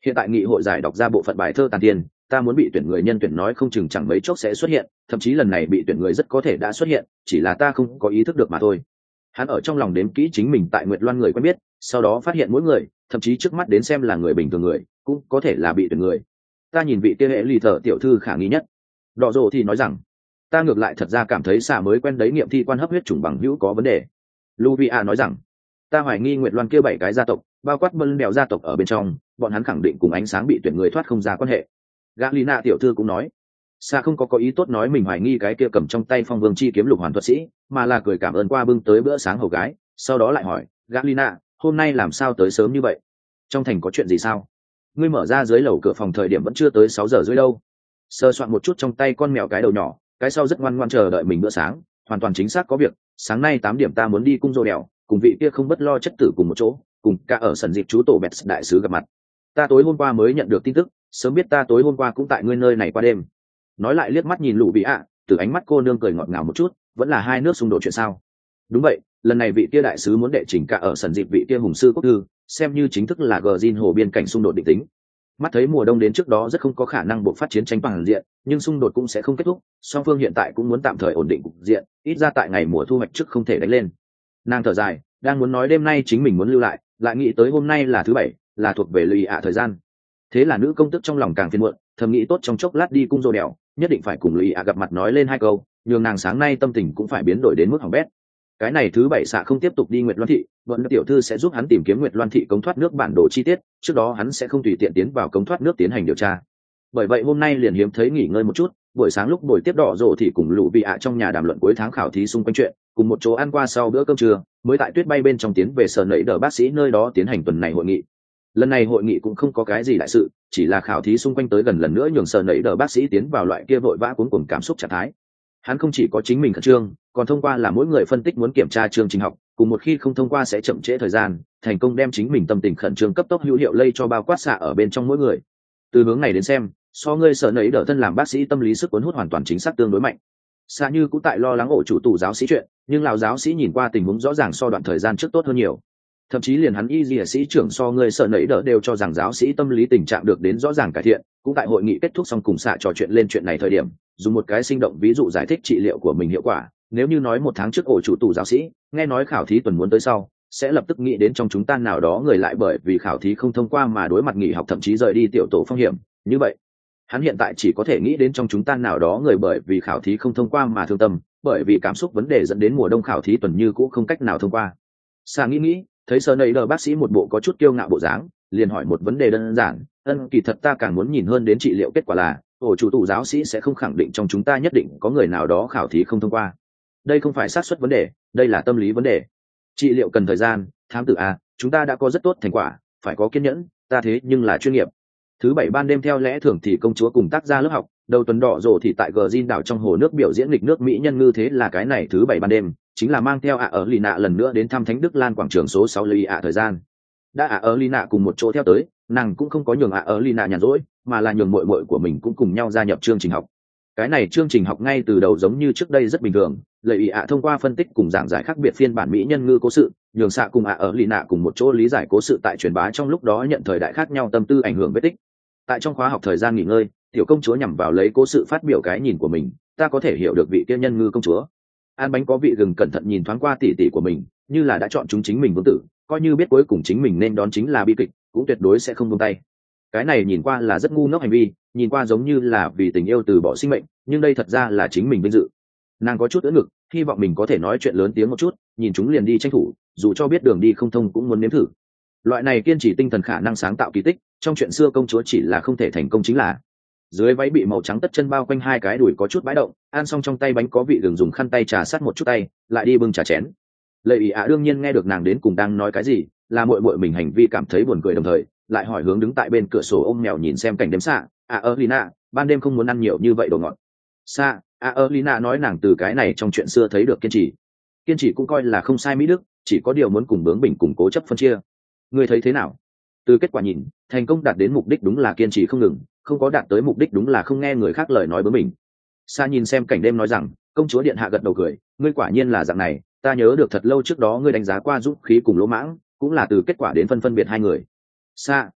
hiện tại nghị hội giải đọc ra bộ phận bài thơ tàn tiên, ta muốn bị tuyển người nhân tuyển nói không chừng chẳng mấy chốc sẽ xuất hiện, thậm chí lần này bị tuyển người rất có thể đã xuất hiện, chỉ là ta không có ý thức được mà thôi. Hắn ở trong lòng đếm kỹ chính mình tại Nguyệt Loan người quen biết, sau đó phát hiện mỗi người, thậm chí trước mắt đến xem là người bình thường người, cũng có thể là bị tuyển người. Ta nhìn vị kia hệ lì thợ tiểu thư khả nghi nhất. Đỏ rồ thì nói rằng, ta ngược lại thật ra cảm thấy xạ mới quen đấy nghiệm thi quan hấp huyết chủng bằng hữu có vấn đề. Luvia nói rằng, ta hoài nghi Nguyệt Loan kia bảy cái gia tộc, bao quát bân đèo gia tộc ở bên trong, bọn hắn khẳng định cùng ánh sáng bị tuyển người thoát không ra quan hệ. Galina tiểu thư cũng nói, xạ không có có ý tốt nói mình hoài nghi cái kia cầm trong tay phong vương chi kiếm lục hoàn thuật sĩ, mà là cười cảm ơn qua bưng tới bữa sáng hầu gái, sau đó lại hỏi, Galina, hôm nay làm sao tới sớm như vậy? Trong thành có chuyện gì sao? Ngươi mở ra dưới lầu cửa phòng thời điểm vẫn chưa tới sáu giờ rưỡi đâu. Sơ soạn một chút trong tay con mèo cái đầu nhỏ, cái sau rất ngoan ngoan chờ đợi mình bữa sáng, hoàn toàn chính xác có việc, sáng nay tám điểm ta muốn đi cung rô đèo, cùng vị kia không bất lo chất tử cùng một chỗ, cùng cả ở sân dịp chú tổ bẹt đại sứ gặp mặt. Ta tối hôm qua mới nhận được tin tức, sớm biết ta tối hôm qua cũng tại ngươi nơi này qua đêm. Nói lại liếc mắt nhìn Lũ Bị ạ, từ ánh mắt cô nương cười ngọt ngào một chút, vẫn là hai nước xung đột chuyện sao? Đúng vậy, lần này vị kia đại sứ muốn đệ trình cả ở sân dịp vị kia hùng sư quốc thư, xem như chính thức là gờ Jin hồ biên cảnh xung đột định tính. Mắt thấy mùa đông đến trước đó rất không có khả năng buộc phát chiến tranh toàn diện, nhưng xung đột cũng sẽ không kết thúc, song phương hiện tại cũng muốn tạm thời ổn định cục diện, ít ra tại ngày mùa thu hoạch trước không thể đánh lên. Nàng thở dài, đang muốn nói đêm nay chính mình muốn lưu lại, lại nghĩ tới hôm nay là thứ bảy, là thuộc về lùi ạ thời gian. Thế là nữ công tức trong lòng càng phiền muộn, thầm nghĩ tốt trong chốc lát đi cung rô đèo, nhất định phải cùng lùi ạ gặp mặt nói lên hai câu, nhường nàng sáng nay tâm tình cũng phải biến đổi đến mức hỏng bét. Cái này thứ bảy xạ không tiếp tục đi Nguyệt Loan thị, vẫn tiểu thư sẽ giúp hắn tìm kiếm Nguyệt Loan thị cống thoát nước bản đồ chi tiết, trước đó hắn sẽ không tùy tiện tiến vào cống thoát nước tiến hành điều tra. Bởi vậy hôm nay liền hiếm thấy nghỉ ngơi một chút, buổi sáng lúc buổi tiếp đỏ rộ thì cùng Lũ Bị ạ trong nhà đàm luận cuối tháng khảo thí xung quanh chuyện, cùng một chỗ ăn qua sau bữa cơm trưa, mới tại tuyết bay bên trong tiến về sở nẫy đờ bác sĩ nơi đó tiến hành tuần này hội nghị. Lần này hội nghị cũng không có cái gì đại sự, chỉ là khảo thí xung quanh tới gần lần nữa nhường sở nẫy đờ bác sĩ tiến vào loại kia vội vã cuống cuồng cảm xúc trạng thái. Hắn không chỉ có chính mình khẩn trương, còn thông qua là mỗi người phân tích muốn kiểm tra chương trình học, cùng một khi không thông qua sẽ chậm trễ thời gian, thành công đem chính mình tâm tình khẩn trương cấp tốc hữu hiệu lây cho bao quát xạ ở bên trong mỗi người. Từ hướng này đến xem, so ngươi sở nẫy đỡ thân làm bác sĩ tâm lý sức cuốn hút hoàn toàn chính xác tương đối mạnh. Xạ như cũng tại lo lắng ổ chủ tù giáo sĩ chuyện, nhưng lão giáo sĩ nhìn qua tình huống rõ ràng so đoạn thời gian trước tốt hơn nhiều. Thậm chí liền hắn y dìa sĩ trưởng so ngươi sở nẫy đỡ đều cho rằng giáo sĩ tâm lý tình trạng được đến rõ ràng cải thiện, cũng tại hội nghị kết thúc xong cùng xạ trò chuyện lên chuyện này thời điểm, dùng một cái sinh động ví dụ giải thích trị liệu của mình hiệu quả. Nếu như nói một tháng trước ổ chủ tù giáo sĩ nghe nói khảo thí tuần muốn tới sau, sẽ lập tức nghĩ đến trong chúng ta nào đó người lại bởi vì khảo thí không thông qua mà đối mặt nghỉ học thậm chí rời đi tiểu tổ phong hiểm, như vậy hắn hiện tại chỉ có thể nghĩ đến trong chúng ta nào đó người bởi vì khảo thí không thông qua mà thương tâm, bởi vì cảm xúc vấn đề dẫn đến mùa đông khảo thí tuần như cũ không cách nào thông qua. Sa nghĩ nghĩ, thấy sơ nầy đờ bác sĩ một bộ có chút kiêu ngạo bộ dáng, liền hỏi một vấn đề đơn giản, ân kỳ thật ta càng muốn nhìn hơn đến trị liệu kết quả là ổ chủ tù giáo sĩ sẽ không khẳng định trong chúng ta nhất định có người nào đó khảo thí không thông qua. Đây không phải xác suất vấn đề, đây là tâm lý vấn đề. Trị liệu cần thời gian, thám tử a, chúng ta đã có rất tốt thành quả, phải có kiên nhẫn, ta thế nhưng là chuyên nghiệp. Thứ bảy ban đêm theo lẽ thường thì công chúa cùng tác gia lớp học, đầu tuần đỏ rồ thì tại gờ Jin đảo trong hồ nước biểu diễn nghịch nước mỹ nhân ngư, thế là cái này thứ bảy ban đêm chính là mang theo ạ ở lì nạ lần nữa đến thăm Thánh Đức Lan quảng trường số sáu lì ạ thời gian. Đã ạ ở lì nạ cùng một chỗ theo tới, nàng cũng không có nhường ạ ở lì nạ nhàn rỗi, mà là nhường muội muội của mình cũng cùng nhau gia nhập chương trình học. Cái này chương trình học ngay từ đầu giống như trước đây rất bình thường, lợi ý ạ thông qua phân tích cùng giảng giải khác biệt phiên bản mỹ nhân ngư cố sự, nhường xạ cùng ạ ở lì nạ cùng một chỗ lý giải cố sự tại truyền bá trong lúc đó nhận thời đại khác nhau tâm tư ảnh hưởng vết tích. Tại trong khóa học thời gian nghỉ ngơi, tiểu công chúa nhằm vào lấy cố sự phát biểu cái nhìn của mình, ta có thể hiểu được vị kia nhân ngư công chúa. An bánh có vị gừng cẩn thận nhìn thoáng qua tỉ tỉ của mình, như là đã chọn chúng chính mình vương tử, coi như biết cuối cùng chính mình nên đón chính là bi kịch, cũng tuyệt đối sẽ không buông tay. Cái này nhìn qua là rất ngu ngốc hành vi, nhìn qua giống như là vì tình yêu từ bỏ sinh mệnh, nhưng đây thật ra là chính mình vinh dự. Nàng có chút ưỡn ngực, hy vọng mình có thể nói chuyện lớn tiếng một chút, nhìn chúng liền đi tranh thủ, dù cho biết đường đi không thông cũng muốn nếm thử. Loại này kiên trì tinh thần khả năng sáng tạo kỳ tích, trong chuyện xưa công chúa chỉ là không thể thành công chính là. Dưới váy bị màu trắng tất chân bao quanh hai cái đùi có chút bãi động, ăn xong trong tay bánh có vị gừng dùng khăn tay trà sát một chút tay, lại đi bưng trà chén. Lệ ý ạ đương nhiên nghe được nàng đến cùng đang nói cái gì, là muội muội mình hành vi cảm thấy buồn cười, đồng thời lại hỏi hướng đứng tại bên cửa sổ ôm mèo nhìn xem cảnh đêm xạ, à ơ lina, ban đêm không muốn ăn nhiều như vậy đồ ngọt. Xạ, à ơ lina nói nàng từ cái này trong chuyện xưa thấy được kiên trì. Kiên trì cũng coi là không sai mỹ đức, chỉ có điều muốn cùng bướng bỉnh cùng cố chấp phân chia. Ngươi thấy thế nào? Từ kết quả nhìn, thành công đạt đến mục đích đúng là kiên trì không ngừng, không có đạt tới mục đích đúng là không nghe người khác lời nói bướng bỉnh. Sa nhìn xem cảnh đêm nói rằng, công chúa điện hạ gật đầu cười, ngươi quả nhiên là dạng này, ta nhớ được thật lâu trước đó ngươi đánh giá qua dũng khí cùng lỗ mãng, cũng là từ kết quả đến phân phân biệt hai người. Sa,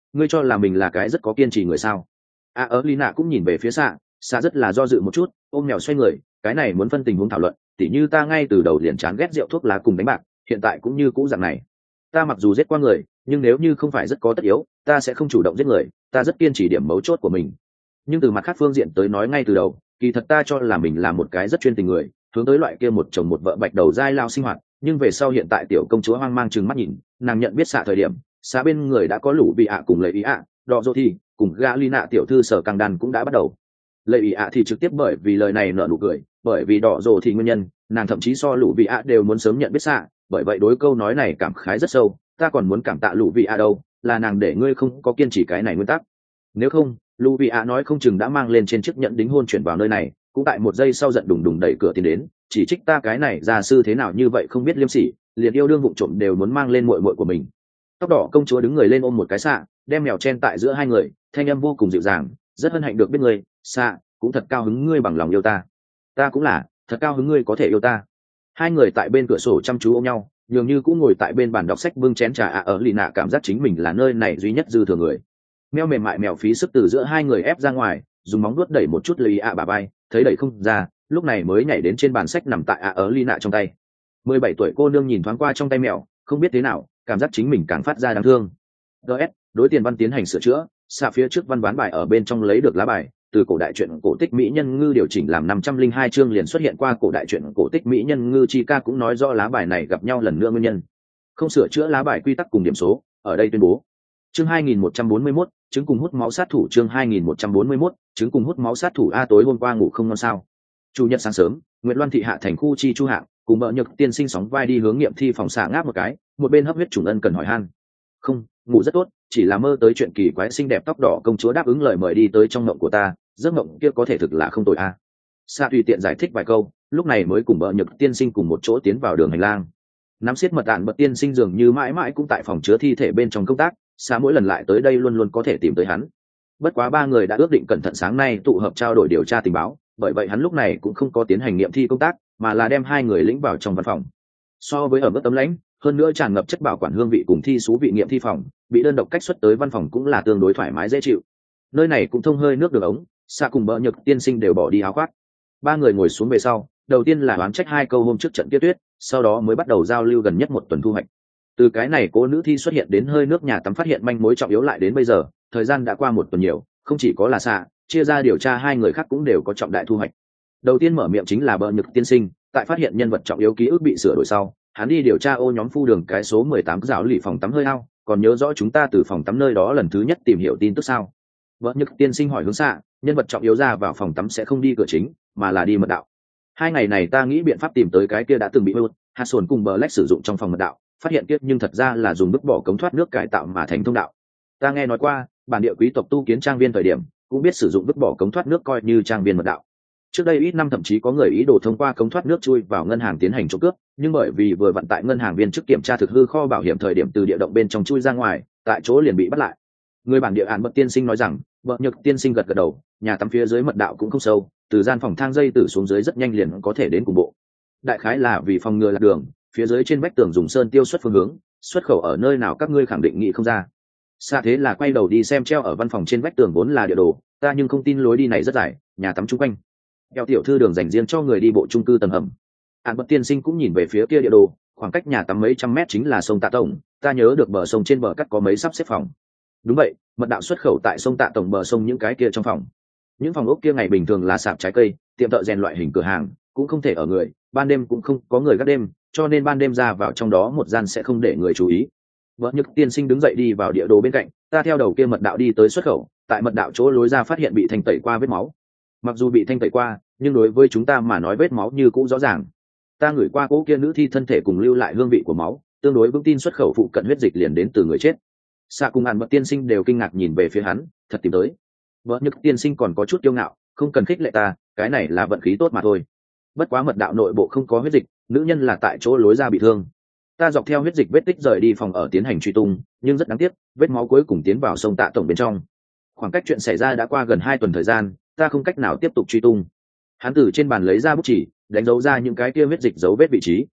ngươi cho là mình là cái rất có kiên trì người sao? A ớ Lina cũng nhìn về phía xạ, xạ rất là do dự một chút, ôm mèo xoay người, cái này muốn phân tình huống thảo luận, tỉ như ta ngay từ đầu liền chán ghét rượu thuốc lá cùng đánh bạc, hiện tại cũng như cũ dạng này. Ta mặc dù giết qua người, nhưng nếu như không phải rất có tất yếu, ta sẽ không chủ động giết người, ta rất kiên trì điểm mấu chốt của mình. Nhưng từ mặt khác phương diện tới nói ngay từ đầu, kỳ thật ta cho là mình là một cái rất chuyên tình người, hướng tới loại kia một chồng một vợ bạch đầu dai lao sinh hoạt, nhưng về sau hiện tại tiểu công chúa hoang mang chừng mắt nhìn, nàng nhận biết xạ thời điểm, xạ bên người đã có lũ bị ạ cùng lấy ý ạ, đọ dô thì cùng Galina tiểu thư sở căng đàn cũng đã bắt đầu. Lấy ý ạ thì trực tiếp bởi vì lời này nở nụ cười, bởi vì đỏ dô thì nguyên nhân, nàng thậm chí so lũ bị ạ đều muốn sớm nhận biết xạ, bởi vậy đối câu nói này cảm khái rất sâu, ta còn muốn cảm tạ lũ vị ạ đâu, là nàng để ngươi không có kiên trì cái này nguyên tắc. Nếu không, lũ vị ạ nói không chừng đã mang lên trên chiếc nhẫn đính hôn chuyển vào nơi này, cũng tại một giây sau giận đùng đùng đẩy cửa tiến đến, chỉ trích ta cái này gia sư thế nào như vậy không biết liêm sỉ, liền yêu đương vụng trộm đều muốn mang lên muội muội của mình. Tóc đỏ công chúa đứng người lên ôm một cái xạ, đem mèo chen tại giữa hai người, thanh âm vô cùng dịu dàng, rất hân hạnh được biết ngươi, xạ, cũng thật cao hứng ngươi bằng lòng yêu ta. Ta cũng là, thật cao hứng ngươi có thể yêu ta. Hai người tại bên cửa sổ chăm chú ôm nhau, dường như cũng ngồi tại bên bàn đọc sách bưng chén trà ạ ở lì nạ cảm giác chính mình là nơi này duy nhất dư thừa người. Mèo mềm mại mèo phí sức từ giữa hai người ép ra ngoài, dùng móng vuốt đẩy một chút lấy ạ bà bay, thấy đẩy không ra, lúc này mới nhảy đến trên bàn sách nằm tại ạ ở lì nạ trong tay. Mười bảy tuổi cô nương nhìn thoáng qua trong tay mèo, không biết thế nào, cảm giác chính mình càng phát ra đáng thương. ds đối tiền văn tiến hành sửa chữa, xạ phía trước văn ván bài ở bên trong lấy được lá bài, từ cổ đại truyện cổ tích mỹ nhân ngư điều chỉnh làm năm trăm linh hai chương liền xuất hiện qua cổ đại truyện cổ tích mỹ nhân ngư chi ca cũng nói rõ lá bài này gặp nhau lần nữa nguyên nhân. Không sửa chữa lá bài quy tắc cùng điểm số, ở đây tuyên bố. Chương hai nghìn một trăm bốn mươi mốt, chứng cùng hút máu sát thủ chương hai nghìn một trăm bốn mươi mốt, chứng cùng hút máu sát thủ a tối hôm qua ngủ không ngon sao? Chủ nhật sáng sớm, Nguyệt Loan thị hạ thành khu chi chu hạng, cùng bợ nhược tiên sinh sóng vai đi hướng nghiệm thi phòng xạ ngáp một cái, một bên hấp huyết trùng ân cần hỏi han. Không, ngủ rất tốt, chỉ là mơ tới chuyện kỳ quái xinh đẹp tóc đỏ công chúa đáp ứng lời mời đi tới trong mộng của ta, giấc mộng kia có thể thực là không tồi a. Sa tùy tiện giải thích vài câu, lúc này mới cùng bợ nhược tiên sinh cùng một chỗ tiến vào đường hành lang. Nắm siết mật đạn bật tiên sinh dường như mãi mãi cũng tại phòng chứa thi thể bên trong công tác, Sa mỗi lần lại tới đây luôn luôn có thể tìm tới hắn. Bất quá ba người đã ước định cẩn thận sáng nay tụ hợp trao đổi điều tra tình báo, bởi vậy hắn lúc này cũng không có tiến hành nghiệm thi công tác, mà là đem hai người lĩnh vào trong văn phòng. So với ở mức tấm lãnh, hơn nữa tràn ngập chất bảo quản hương vị cùng thi số vị nghiệm thi phòng, bị đơn độc cách xuất tới văn phòng cũng là tương đối thoải mái dễ chịu. Nơi này cũng thông hơi nước đường ống, Sa cùng bợ nhược tiên sinh đều bỏ đi áo khoác. Ba người ngồi xuống về sau, đầu tiên là oán trách hai câu hôm trước trận kia tuyết, sau đó mới bắt đầu giao lưu gần nhất một tuần thu hoạch. Từ cái này cố nữ thi xuất hiện đến hơi nước nhà tắm phát hiện manh mối trọng yếu lại đến bây giờ, thời gian đã qua một tuần nhiều, không chỉ có là Sa, chia ra điều tra hai người khác cũng đều có trọng đại thu hoạch. Đầu tiên mở miệng chính là bợ nhược tiên sinh, tại phát hiện nhân vật trọng yếu ký ức bị sửa đổi sau, hắn đi điều tra ô nhóm phu đường cái số mười tám giáo lì phòng tắm hơi ao, còn nhớ rõ chúng ta từ phòng tắm nơi đó lần thứ nhất tìm hiểu tin tức sao? Bợ nhược tiên sinh hỏi hướng Sa, nhân vật trọng yếu ra vào phòng tắm sẽ không đi cửa chính, mà là đi mật đạo. Hai ngày này ta nghĩ biện pháp tìm tới cái kia đã từng bị hút, hạt sồn cùng Black sử dụng trong phòng mật đạo, phát hiện kiếp nhưng thật ra là dùng bức bỏ cống thoát nước cải tạo mà thành thông đạo. Ta nghe nói qua, bản địa quý tộc tu kiến trang viên thời điểm, cũng biết sử dụng bức bỏ cống thoát nước coi như trang viên mật đạo. Trước đây ít năm thậm chí có người ý đồ thông qua cống thoát nước chui vào ngân hàng tiến hành trộm cướp, nhưng bởi vì vừa vận tại ngân hàng viên chức kiểm tra thực hư kho bảo hiểm thời điểm từ địa động bên trong chui ra ngoài, tại chỗ liền bị bắt lại. Người bản địa án bậc tiên sinh nói rằng, bợ nhược tiên sinh gật gật đầu, nhà tắm phía dưới mật đạo cũng không sâu, từ gian phòng thang dây tử xuống dưới rất nhanh liền có thể đến cùng bộ. Đại khái là vì phòng ngừa lạc đường, phía dưới trên vách tường dùng sơn tiêu xuất phương hướng, xuất khẩu ở nơi nào các ngươi khẳng định nghĩ không ra. Xa thế là quay đầu đi xem treo ở văn phòng trên vách tường vốn là địa đồ, ta nhưng không tin lối đi này rất dài, nhà tắm chung quanh. Theo tiểu thư đường dành riêng cho người đi bộ chung cư tầng hầm. Án bậc tiên sinh cũng nhìn về phía kia địa đồ, khoảng cách nhà tắm mấy trăm mét chính là sông Tạ Tổng, ta nhớ được bờ sông trên bờ cắt có mấy sắp xếp phòng. Đúng vậy, mật đạo xuất khẩu tại sông Tạ Tổng bờ sông những cái kia trong phòng. Những phòng ốc kia ngày bình thường là sạp trái cây, tiệm thợ rèn loại hình cửa hàng, cũng không thể ở người, ban đêm cũng không có người gác đêm, cho nên ban đêm ra vào trong đó một gian sẽ không để người chú ý. Vợ Nhược tiên sinh đứng dậy đi vào địa đồ bên cạnh, ta theo đầu kia mật đạo đi tới xuất khẩu, tại mật đạo chỗ lối ra phát hiện bị thanh tẩy qua vết máu. Mặc dù bị thanh tẩy qua, nhưng đối với chúng ta mà nói vết máu như cũ rõ ràng. Ta ngửi qua cố kia nữ thi thân thể cùng lưu lại hương vị của máu, tương đối vững tin xuất khẩu phụ cận huyết dịch liền đến từ người chết. Xạ cùng Hàn Bậc tiên sinh đều kinh ngạc nhìn về phía hắn, thật tìm tới. Vợ Nhược tiên sinh còn có chút kiêu ngạo, không cần khích lệ ta, cái này là vận khí tốt mà thôi. Bất quá mật đạo nội bộ không có huyết dịch, nữ nhân là tại chỗ lối ra bị thương. Ta dọc theo huyết dịch vết tích rời đi phòng ở tiến hành truy tung, nhưng rất đáng tiếc, vết máu cuối cùng tiến vào sông Tạ Tổng bên trong. Khoảng cách chuyện xảy ra đã qua gần hai tuần thời gian, ta không cách nào tiếp tục truy tung. Hắn từ trên bàn lấy ra bút chỉ, đánh dấu ra những cái kia huyết dịch dấu vết vị trí.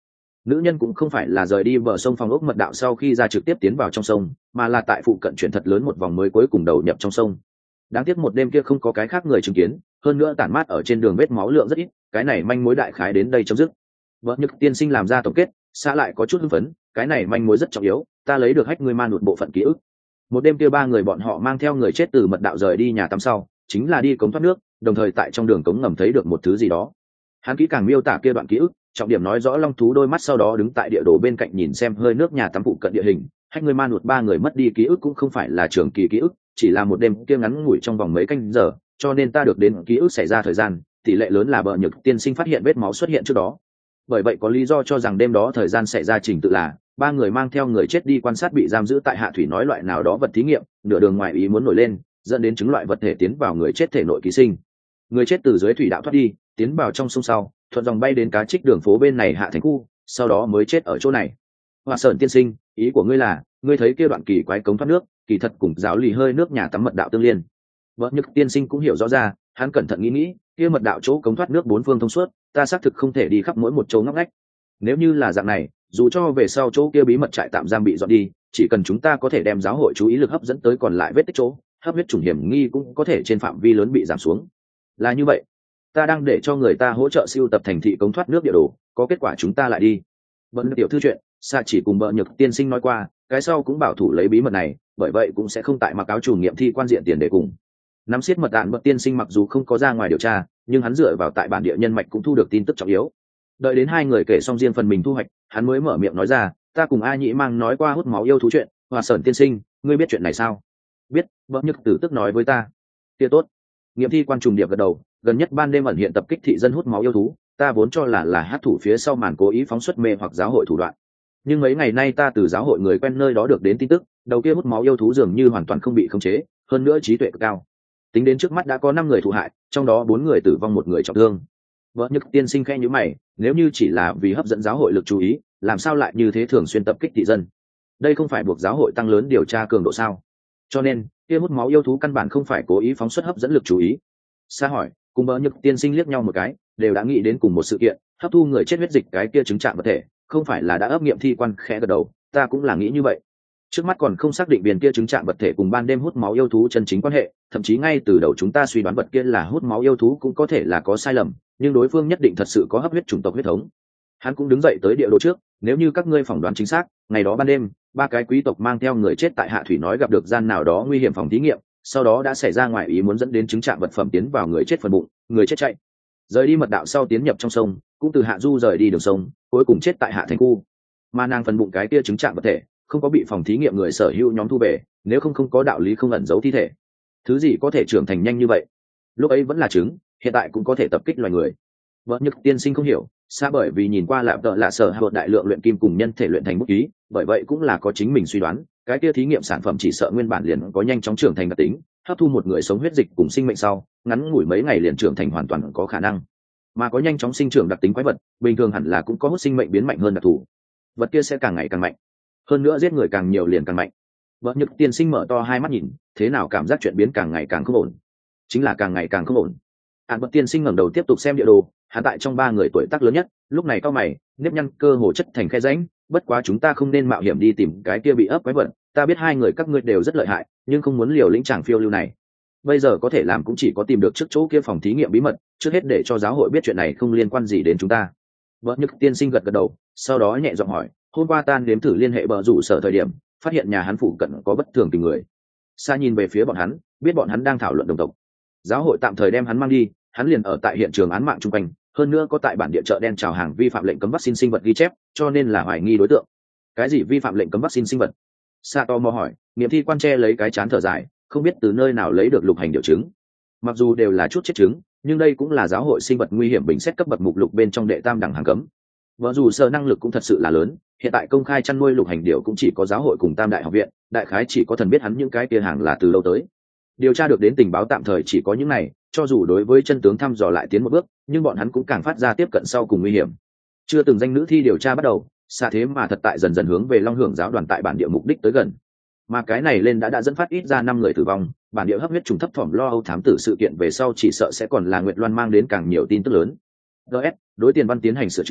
nữ nhân cũng không phải là rời đi bờ sông phòng ốc mật đạo sau khi ra trực tiếp tiến vào trong sông, mà là tại phụ cận chuyển thật lớn một vòng mới cuối cùng đầu nhập trong sông. Đáng tiếc một đêm kia không có cái khác người chứng kiến, hơn nữa tản mát ở trên đường vết máu lượng rất ít, cái này manh mối đại khái đến đây chấm dứt. Vợ Nhật tiên sinh làm ra tổng kết, xã lại có chút hưng phấn, cái này manh mối rất trọng yếu, ta lấy được hách ngươi man một bộ phận ký ức. Một đêm kia ba người bọn họ mang theo người chết từ mật đạo rời đi nhà tắm sau, chính là đi cống thoát nước, đồng thời tại trong đường cống ngầm thấy được một thứ gì đó. Hắn kỹ càng miêu tả kia đoạn ký ức, trọng điểm nói rõ long thú đôi mắt sau đó đứng tại địa đồ bên cạnh nhìn xem hơi nước nhà tắm phụ cận địa hình. Hách ngươi man một ba người mất đi ký ức cũng không phải là trường kỳ ký ức, chỉ là một đêm kia ngắn ngủi trong vòng mấy canh giờ, cho nên ta được đến ký ức xảy ra thời gian, tỷ lệ lớn là Bợ Nhật tiên sinh phát hiện vết máu xuất hiện trước đó. Bởi vậy có lý do cho rằng đêm đó thời gian xảy ra trình tự là ba người mang theo người chết đi quan sát bị giam giữ tại hạ thủy nói loại nào đó vật thí nghiệm, nửa đường ngoài ý muốn nổi lên, dẫn đến chứng loại vật thể tiến vào người chết thể nội ký sinh. Người chết từ dưới thủy đạo thoát đi, tiến vào trong sông sau, thuận dòng bay đến cá trích đường phố bên này hạ thành khu, sau đó mới chết ở chỗ này. Hoa Sơn tiên sinh, ý của ngươi là, ngươi thấy kia đoạn kỳ quái cống thoát nước, kỳ thật cùng giáo lì hơi nước nhà tắm mật đạo tương liên. Vợ Nhật tiên sinh cũng hiểu rõ ra, hắn cẩn thận nghĩ nghĩ, kia mật đạo chỗ cống thoát nước bốn phương thông suốt, ta xác thực không thể đi khắp mỗi một chỗ ngóc ngách. Nếu như là dạng này, dù cho về sau chỗ kia bí mật trại tạm giam bị dọn đi, chỉ cần chúng ta có thể đem giáo hội chú ý lực hấp dẫn tới còn lại vết tích chỗ, hấp huyết chủng hiểm nghi cũng có thể trên phạm vi lớn bị giảm xuống. Là như vậy, ta đang để cho người ta hỗ trợ siêu tập thành thị cống thoát nước địa đồ, có kết quả chúng ta lại đi. Vẫn tiểu thư chuyện, Sa chỉ cùng Bợ Nhật tiên sinh nói qua, cái sau cũng bảo thủ lấy bí mật này, bởi vậy cũng sẽ không tại mặc áo chủ nghiệm thi quan diện tiền để cùng. Nắm siết mật đạn Bợ tiên sinh mặc dù không có ra ngoài điều tra, nhưng hắn dựa vào tại bản địa nhân mạch cũng thu được tin tức trọng yếu. Đợi đến hai người kể xong riêng phần mình thu hoạch, hắn mới mở miệng nói ra, ta cùng A Nhĩ mang nói qua hút máu yêu thú chuyện, Hoa Sơn tiên sinh, ngươi biết chuyện này sao? Biết, Bợ Nhật tử tức nói với ta. Kia tốt. Nghiệm thi quan trùng điệp gật đầu, gần nhất ban đêm ẩn hiện tập kích thị dân hút máu yêu thú, ta vốn cho là là hát thủ phía sau màn cố ý phóng xuất mê hoặc giáo hội thủ đoạn. Nhưng mấy ngày nay ta từ giáo hội người quen nơi đó được đến tin tức, đầu kia hút máu yêu thú dường như hoàn toàn không bị khống chế, hơn nữa trí tuệ cực cao. Tính đến trước mắt đã có năm người thụ hại, trong đó bốn người tử vong một người trọng thương. Vợ Nhật tiên sinh khẽ nhíu mày, nếu như chỉ là vì hấp dẫn giáo hội lực chú ý, làm sao lại như thế thường xuyên tập kích thị dân? Đây không phải buộc giáo hội tăng lớn điều tra cường độ sao? Cho nên, kia hút máu yêu thú căn bản không phải cố ý phóng xuất hấp dẫn lực chú ý. Sa hỏi, cùng Vợ Nhật tiên sinh liếc nhau một cái, đều đã nghĩ đến cùng một sự kiện, hấp thu người chết huyết dịch cái kia chứng trạng vật thể, không phải là đã ấp nghiệm thi quan khẽ gật đầu, ta cũng là nghĩ như vậy. Trước mắt còn không xác định viên kia chứng trạng vật thể cùng ban đêm hút máu yêu thú chân chính quan hệ, thậm chí ngay từ đầu chúng ta suy đoán vật kia là hút máu yêu thú cũng có thể là có sai lầm, nhưng đối phương nhất định thật sự có hấp huyết chủng tộc huyết thống. Hắn cũng đứng dậy tới địa đồ trước, nếu như các ngươi phỏng đoán chính xác, ngày đó ban đêm, ba cái quý tộc mang theo người chết tại hạ thủy nói gặp được gian nào đó nguy hiểm phòng thí nghiệm, sau đó đã xảy ra ngoài ý muốn dẫn đến chứng trạng vật phẩm tiến vào người chết phần bụng, người chết chạy, rời đi mật đạo sau tiến nhập trong sông, cũng từ hạ du rời đi đường sông, cuối cùng chết tại hạ thành khu. Mà nàng phần bụng cái kia chứng trạng vật thể không có bị phòng thí nghiệm người sở hữu nhóm thu về, nếu không không có đạo lý không ẩn giấu thi thể. Thứ gì có thể trưởng thành nhanh như vậy? Lúc ấy vẫn là trứng, hiện tại cũng có thể tập kích loài người. Vợ Nhật tiên sinh không hiểu, xa bởi vì nhìn qua lạp tợ lạ sở hạ đại lượng luyện kim cùng nhân thể luyện thành bút ký, bởi vậy cũng là có chính mình suy đoán, cái kia thí nghiệm sản phẩm chỉ sợ nguyên bản liền có nhanh chóng trưởng thành đặc tính, hấp thu một người sống huyết dịch cùng sinh mệnh sau, ngắn ngủi mấy ngày liền trưởng thành hoàn toàn có khả năng. Mà có nhanh chóng sinh trưởng đặc tính quái vật, bình thường hẳn là cũng có hút sinh mệnh biến mạnh hơn đặc thù. Vật kia sẽ càng ngày càng mạnh, hơn nữa giết người càng nhiều liền càng mạnh. Vợ Nhật tiên sinh mở to hai mắt nhìn, thế nào cảm giác chuyện biến càng ngày càng không ổn? Chính là càng ngày càng không ổn. Hàn Bất tiên sinh ngẩng đầu tiếp tục xem địa đồ, hắn tại trong ba người tuổi tác lớn nhất, lúc này cao mày, nếp nhăn cơ hồ chất thành khe rãnh, bất quá chúng ta không nên mạo hiểm đi tìm cái kia bị ấp quái vật, ta biết hai người các ngươi đều rất lợi hại, nhưng không muốn liều lĩnh chàng phiêu lưu này. Bây giờ có thể làm cũng chỉ có tìm được trước chỗ kia phòng thí nghiệm bí mật, trước hết để cho giáo hội biết chuyện này không liên quan gì đến chúng ta. Vợ Nhật tiên sinh gật gật đầu, sau đó nhẹ giọng hỏi, hôm qua tan đếm thử liên hệ bờ rủ sở thời điểm, phát hiện nhà hắn phụ cận có bất thường tình người. Sa nhìn về phía bọn hắn, biết bọn hắn đang thảo luận đồng tộc. Giáo hội tạm thời đem hắn mang đi, hắn liền ở tại hiện trường án mạng chung quanh, hơn nữa có tại bản địa chợ đen chào hàng vi phạm lệnh cấm vaccine sinh vật ghi chép, cho nên là hoài nghi đối tượng. Cái gì vi phạm lệnh cấm vaccine sinh vật? Sa to mò hỏi, nghiệm thi quan che lấy cái chán thở dài, không biết từ nơi nào lấy được lục hành điệu chứng. Mặc dù đều là chút chết chứng, nhưng đây cũng là giáo hội sinh vật nguy hiểm bình xét cấp bậc mục lục bên trong đệ tam đẳng hàng cấm. Vợ dù sở năng lực cũng thật sự là lớn, hiện tại công khai chăn nuôi lục hành điệu cũng chỉ có giáo hội cùng tam đại học viện, đại khái chỉ có thần biết hắn những cái kia hàng là từ lâu tới. Điều tra được đến tình báo tạm thời chỉ có những này, cho dù đối với chân tướng thăm dò lại tiến một bước, nhưng bọn hắn cũng càng phát ra tiếp cận sau cùng nguy hiểm. Chưa từng danh nữ thi điều tra bắt đầu, xa thế mà thật tại dần dần hướng về Long Hưởng giáo đoàn tại bản địa mục đích tới gần. Mà cái này lên đã đã dẫn phát ít ra năm người tử vong, bản địa hấp huyết trùng thấp thỏm lo âu thám tử sự kiện về sau chỉ sợ sẽ còn là Nguyệt Loan mang đến càng nhiều tin tức lớn. đê ét đối tiền văn tiến hành sửa chữa,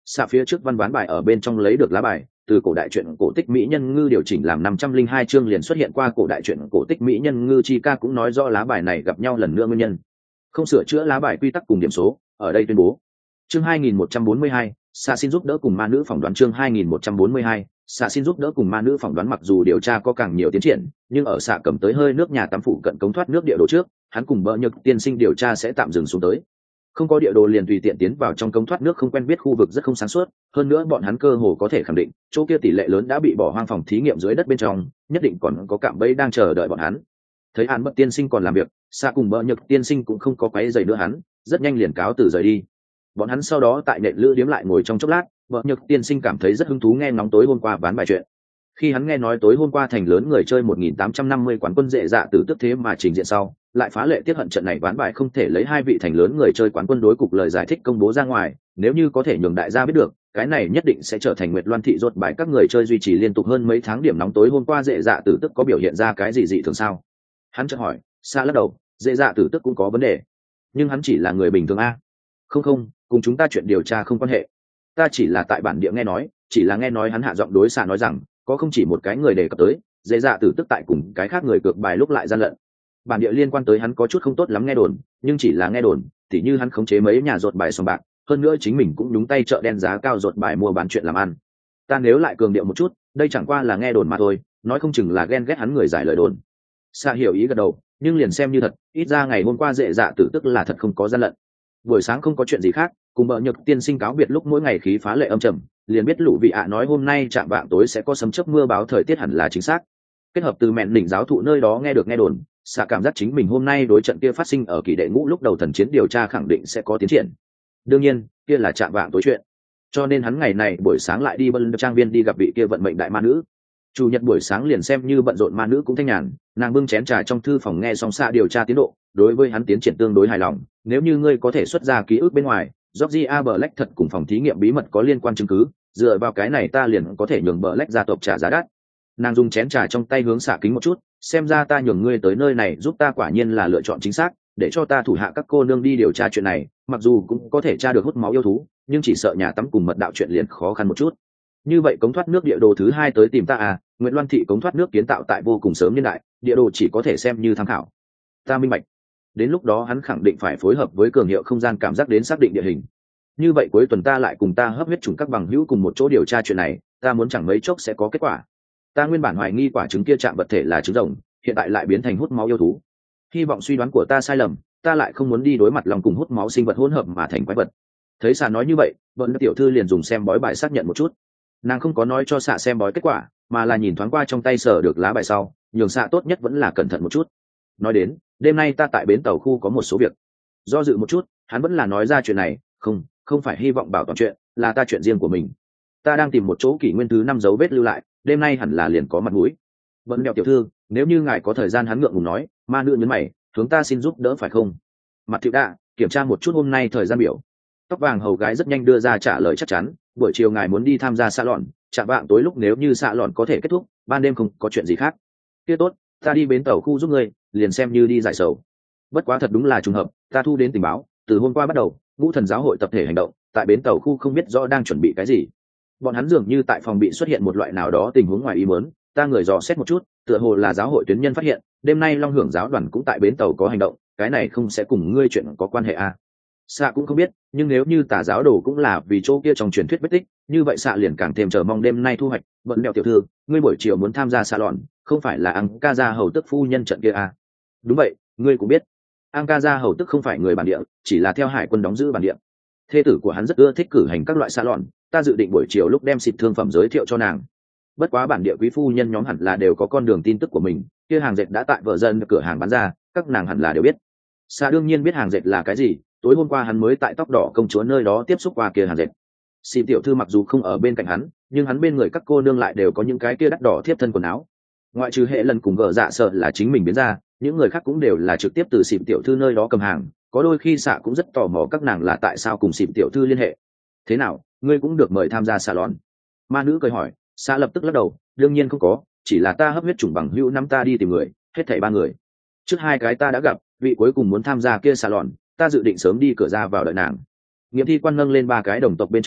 xạ phía trước văn ván bài ở bên trong lấy được lá bài, từ cổ đại truyện cổ tích mỹ nhân ngư điều chỉnh làm năm trăm linh hai chương liền xuất hiện qua cổ đại truyện cổ tích mỹ nhân ngư chi ca cũng nói rõ lá bài này gặp nhau lần nữa nguyên nhân. Không sửa chữa lá bài quy tắc cùng điểm số, ở đây tuyên bố. Chương hai nghìn một trăm bốn mươi hai, xạ xin giúp đỡ cùng ma nữ phỏng đoán. Chương hai nghìn một trăm bốn mươi hai, xạ xin giúp đỡ cùng ma nữ phỏng đoán. Mặc dù điều tra có càng nhiều tiến triển, nhưng ở xạ cầm tới hơi nước nhà tắm phụ cận cống thoát nước địa đồ trước, hắn cùng bỡ nhược tiên sinh điều tra sẽ tạm dừng xuống tới. Không có địa đồ liền tùy tiện tiến vào trong cống thoát nước không quen biết khu vực rất không sáng suốt, hơn nữa bọn hắn cơ hồ có thể khẳng định chỗ kia tỷ lệ lớn đã bị bỏ hoang phòng thí nghiệm dưới đất bên trong, nhất định còn có cạm bẫy đang chờ đợi bọn hắn. Thấy án bất tiên sinh còn làm việc, xạ cùng bỡ nhược tiên sinh cũng không có quấy rầy nữa hắn, rất nhanh liền cáo từ rời đi. Bọn hắn sau đó tại nệm lữ điếm lại ngồi trong chốc lát, bỡ nhược tiên sinh cảm thấy rất hứng thú nghe ngóng tối hôm qua ván bài chuyện. Khi hắn nghe nói tối hôm qua thành lớn người chơi một nghìn tám trăm năm mươi quán quân dễ dạ từ tức thế mà trình diện sau, lại phá lệ tiết hận trận này ván bài không thể lấy hai vị thành lớn người chơi quán quân đối cục lời giải thích công bố ra ngoài, nếu như có thể nhường đại gia biết được, cái này nhất định sẽ trở thành Nguyệt Loan thị rốt bài các người chơi duy trì liên tục hơn mấy tháng điểm nóng. Tối hôm qua dễ dạ tử tức có biểu hiện ra cái gì dị thường sao? Hắn chợt hỏi. Xa lắc đầu, dễ dạ tử tức cũng có vấn đề, nhưng hắn chỉ là người bình thường a. Không không, cùng chúng ta chuyện điều tra không quan hệ. Ta chỉ là tại bản địa nghe nói, chỉ là nghe nói hắn hạ giọng đối xạ nói rằng có không chỉ một cái người đề cập tới dễ dạ tử tức tại cùng cái khác người cược bài lúc lại gian lận. Bản địa liên quan tới hắn có chút không tốt lắm nghe đồn, nhưng chỉ là nghe đồn, tỉ như hắn khống chế mấy nhà rột bài sòng bạc, hơn nữa chính mình cũng đúng tay chợ đen giá cao rột bài mua bán chuyện làm ăn. Ta nếu lại cường điệu một chút, đây chẳng qua là nghe đồn mà thôi, nói không chừng là ghen ghét hắn người giải lời đồn. Sa hiểu ý gật đầu, nhưng liền xem như thật, ít ra ngày hôm qua dễ dạ tử tức là thật không có gian lận. Buổi sáng không có chuyện gì khác, cùng bợ nhược tiên sinh cáo biệt lúc mỗi ngày khí phá lệ âm trầm, liền biết lũ vị ạ nói hôm nay chạm vạng tối sẽ có sấm chớp mưa báo thời tiết hẳn là chính xác. Kết hợp từ mẹn đỉnh giáo thụ nơi đó nghe được nghe đồn, xạ cảm giác chính mình hôm nay đối trận kia phát sinh ở kỳ đệ ngũ lúc đầu thần chiến điều tra khẳng định sẽ có tiến triển. Đương nhiên kia là chạm vạng tối chuyện, cho nên hắn ngày này buổi sáng lại đi bân trang viên đi gặp vị kia vận mệnh đại ma nữ. Chủ nhật buổi sáng liền xem như bận rộn ma nữ cũng thanh nhàn, nàng bưng chén trà trong thư phòng nghe xong xạ điều tra tiến độ, đối với hắn tiến triển tương đối hài lòng. Nếu như ngươi có thể xuất ra ký ức bên ngoài Georgia Black thật cùng phòng thí nghiệm bí mật có liên quan chứng cứ, dựa vào cái này ta liền có thể nhường Black gia tộc trả giá đắt. Nàng dùng chén trà trong tay hướng xạ kính một chút, xem ra ta nhường ngươi tới nơi này giúp ta quả nhiên là lựa chọn chính xác, để cho ta thủ hạ các cô nương đi điều tra chuyện này, mặc dù cũng có thể tra được hút máu yêu thú, nhưng chỉ sợ nhà tắm cùng mật đạo chuyện liền khó khăn một chút. Như vậy cống thoát nước địa đồ thứ hai tới tìm ta à? Nguyệt Loan thị cống thoát nước kiến tạo tại vô cùng sớm niên đại, địa đồ chỉ có thể xem như tham khảo. Ta minh bạch. Đến lúc đó hắn khẳng định phải phối hợp với cường hiệu không gian cảm giác đến xác định địa hình. Như vậy cuối tuần ta lại cùng ta hấp huyết trùng các bằng hữu cùng một chỗ điều tra chuyện này, ta muốn chẳng mấy chốc sẽ có kết quả. Ta nguyên bản hoài nghi quả trứng kia chạm vật thể là trứng rồng, hiện tại lại biến thành hút máu yêu thú. Hy vọng suy đoán của ta sai lầm, ta lại không muốn đi đối mặt lòng cùng hút máu sinh vật hỗn hợp mà thành quái vật. Thấy xạ nói như vậy, bọn tiểu thư liền dùng xem bói bài xác nhận một chút. Nàng không có nói cho xạ xem bói kết quả, mà là nhìn thoáng qua trong tay sở được lá bài sau, nhường xạ tốt nhất vẫn là cẩn thận một chút. Nói đến, đêm nay ta tại bến tàu khu có một số việc. Do dự một chút, hắn vẫn là nói ra chuyện này, không, không phải hy vọng bảo toàn chuyện, là ta chuyện riêng của mình. Ta đang tìm một chỗ kỷ nguyên thứ năm dấu vết lưu lại, đêm nay hẳn là liền có mặt mũi. Vẫn đeo tiểu thư, nếu như ngài có thời gian, hắn ngượng ngùng nói, ma nữ nhấn mày, hướng ta xin giúp đỡ phải không? Mặt thiệu đạ, kiểm tra một chút hôm nay thời gian biểu. Tóc vàng hầu gái rất nhanh đưa ra trả lời chắc chắn, buổi chiều ngài muốn đi tham gia xạ lọn, chạm vạng tối lúc nếu như xạ lọn có thể kết thúc, ban đêm không có chuyện gì khác. Kia tốt, ta đi bến tàu khu giúp ngươi, liền xem như đi giải sầu. Bất quá thật đúng là trùng hợp, ta thu đến tình báo, từ hôm qua bắt đầu, Ngũ Thần giáo hội tập thể hành động, tại bến tàu khu không biết rõ đang chuẩn bị cái gì. Bọn hắn dường như tại phòng bị xuất hiện một loại nào đó tình huống ngoài ý muốn, ta người dò xét một chút, tựa hồ là giáo hội tuyến nhân phát hiện, đêm nay Long Hưởng giáo đoàn cũng tại bến tàu có hành động, cái này không sẽ cùng ngươi chuyện có quan hệ à? Xạ cũng không biết, nhưng nếu như tà giáo đồ cũng là vì chỗ kia trong truyền thuyết vết tích, như vậy xạ liền càng thêm chờ mong đêm nay thu hoạch. Bận đeo tiểu thư, ngươi buổi chiều muốn tham gia xạ lọn, không phải là Ang Ca gia hầu tức phu nhân trận kia à? Đúng vậy, ngươi cũng biết, Ang Ca gia hầu tức không phải người bản địa, chỉ là theo hải quân đóng giữ bản địa. Thê tử của hắn rất ưa thích cử hành các loại xạ lọn, ta dự định buổi chiều lúc đem xịt thương phẩm giới thiệu cho nàng. Bất quá bản địa quý phu nhân nhóm hẳn là đều có con đường tin tức của mình, kia hàng dệt đã tại vợ dân cửa hàng bán ra, các nàng hẳn là đều biết. Xạ đương nhiên biết hàng dệt là cái gì, tối hôm qua hắn mới tại tóc đỏ công chúa nơi đó tiếp xúc qua kia hàng dệt. Xịt tiểu thư mặc dù không ở bên cạnh hắn, nhưng hắn bên người các cô nương lại đều có những cái kia đắt đỏ thiếp thân quần áo. Ngoại trừ hệ lần cùng gờ dạ sợ là chính mình biến ra, những người khác cũng đều là trực tiếp từ xịt tiểu thư nơi đó cầm hàng. Có đôi khi xạ cũng rất tò mò các nàng là tại sao cùng xịt tiểu thư liên hệ. Thế nào, ngươi cũng được mời tham gia salon? Ma nữ cười hỏi. Xạ lập tức lắc đầu, đương nhiên không có, chỉ là ta hấp huyết chủng bằng hữu năm ta đi tìm người, hết thảy ba người. Trước hai cái ta đã gặp, vị cuối cùng muốn tham gia kia salon, ta dự định sớm đi cửa ra vào đợi nàng. Nghiệm thi quan nâng lên ba cái đồng tộc bên trong,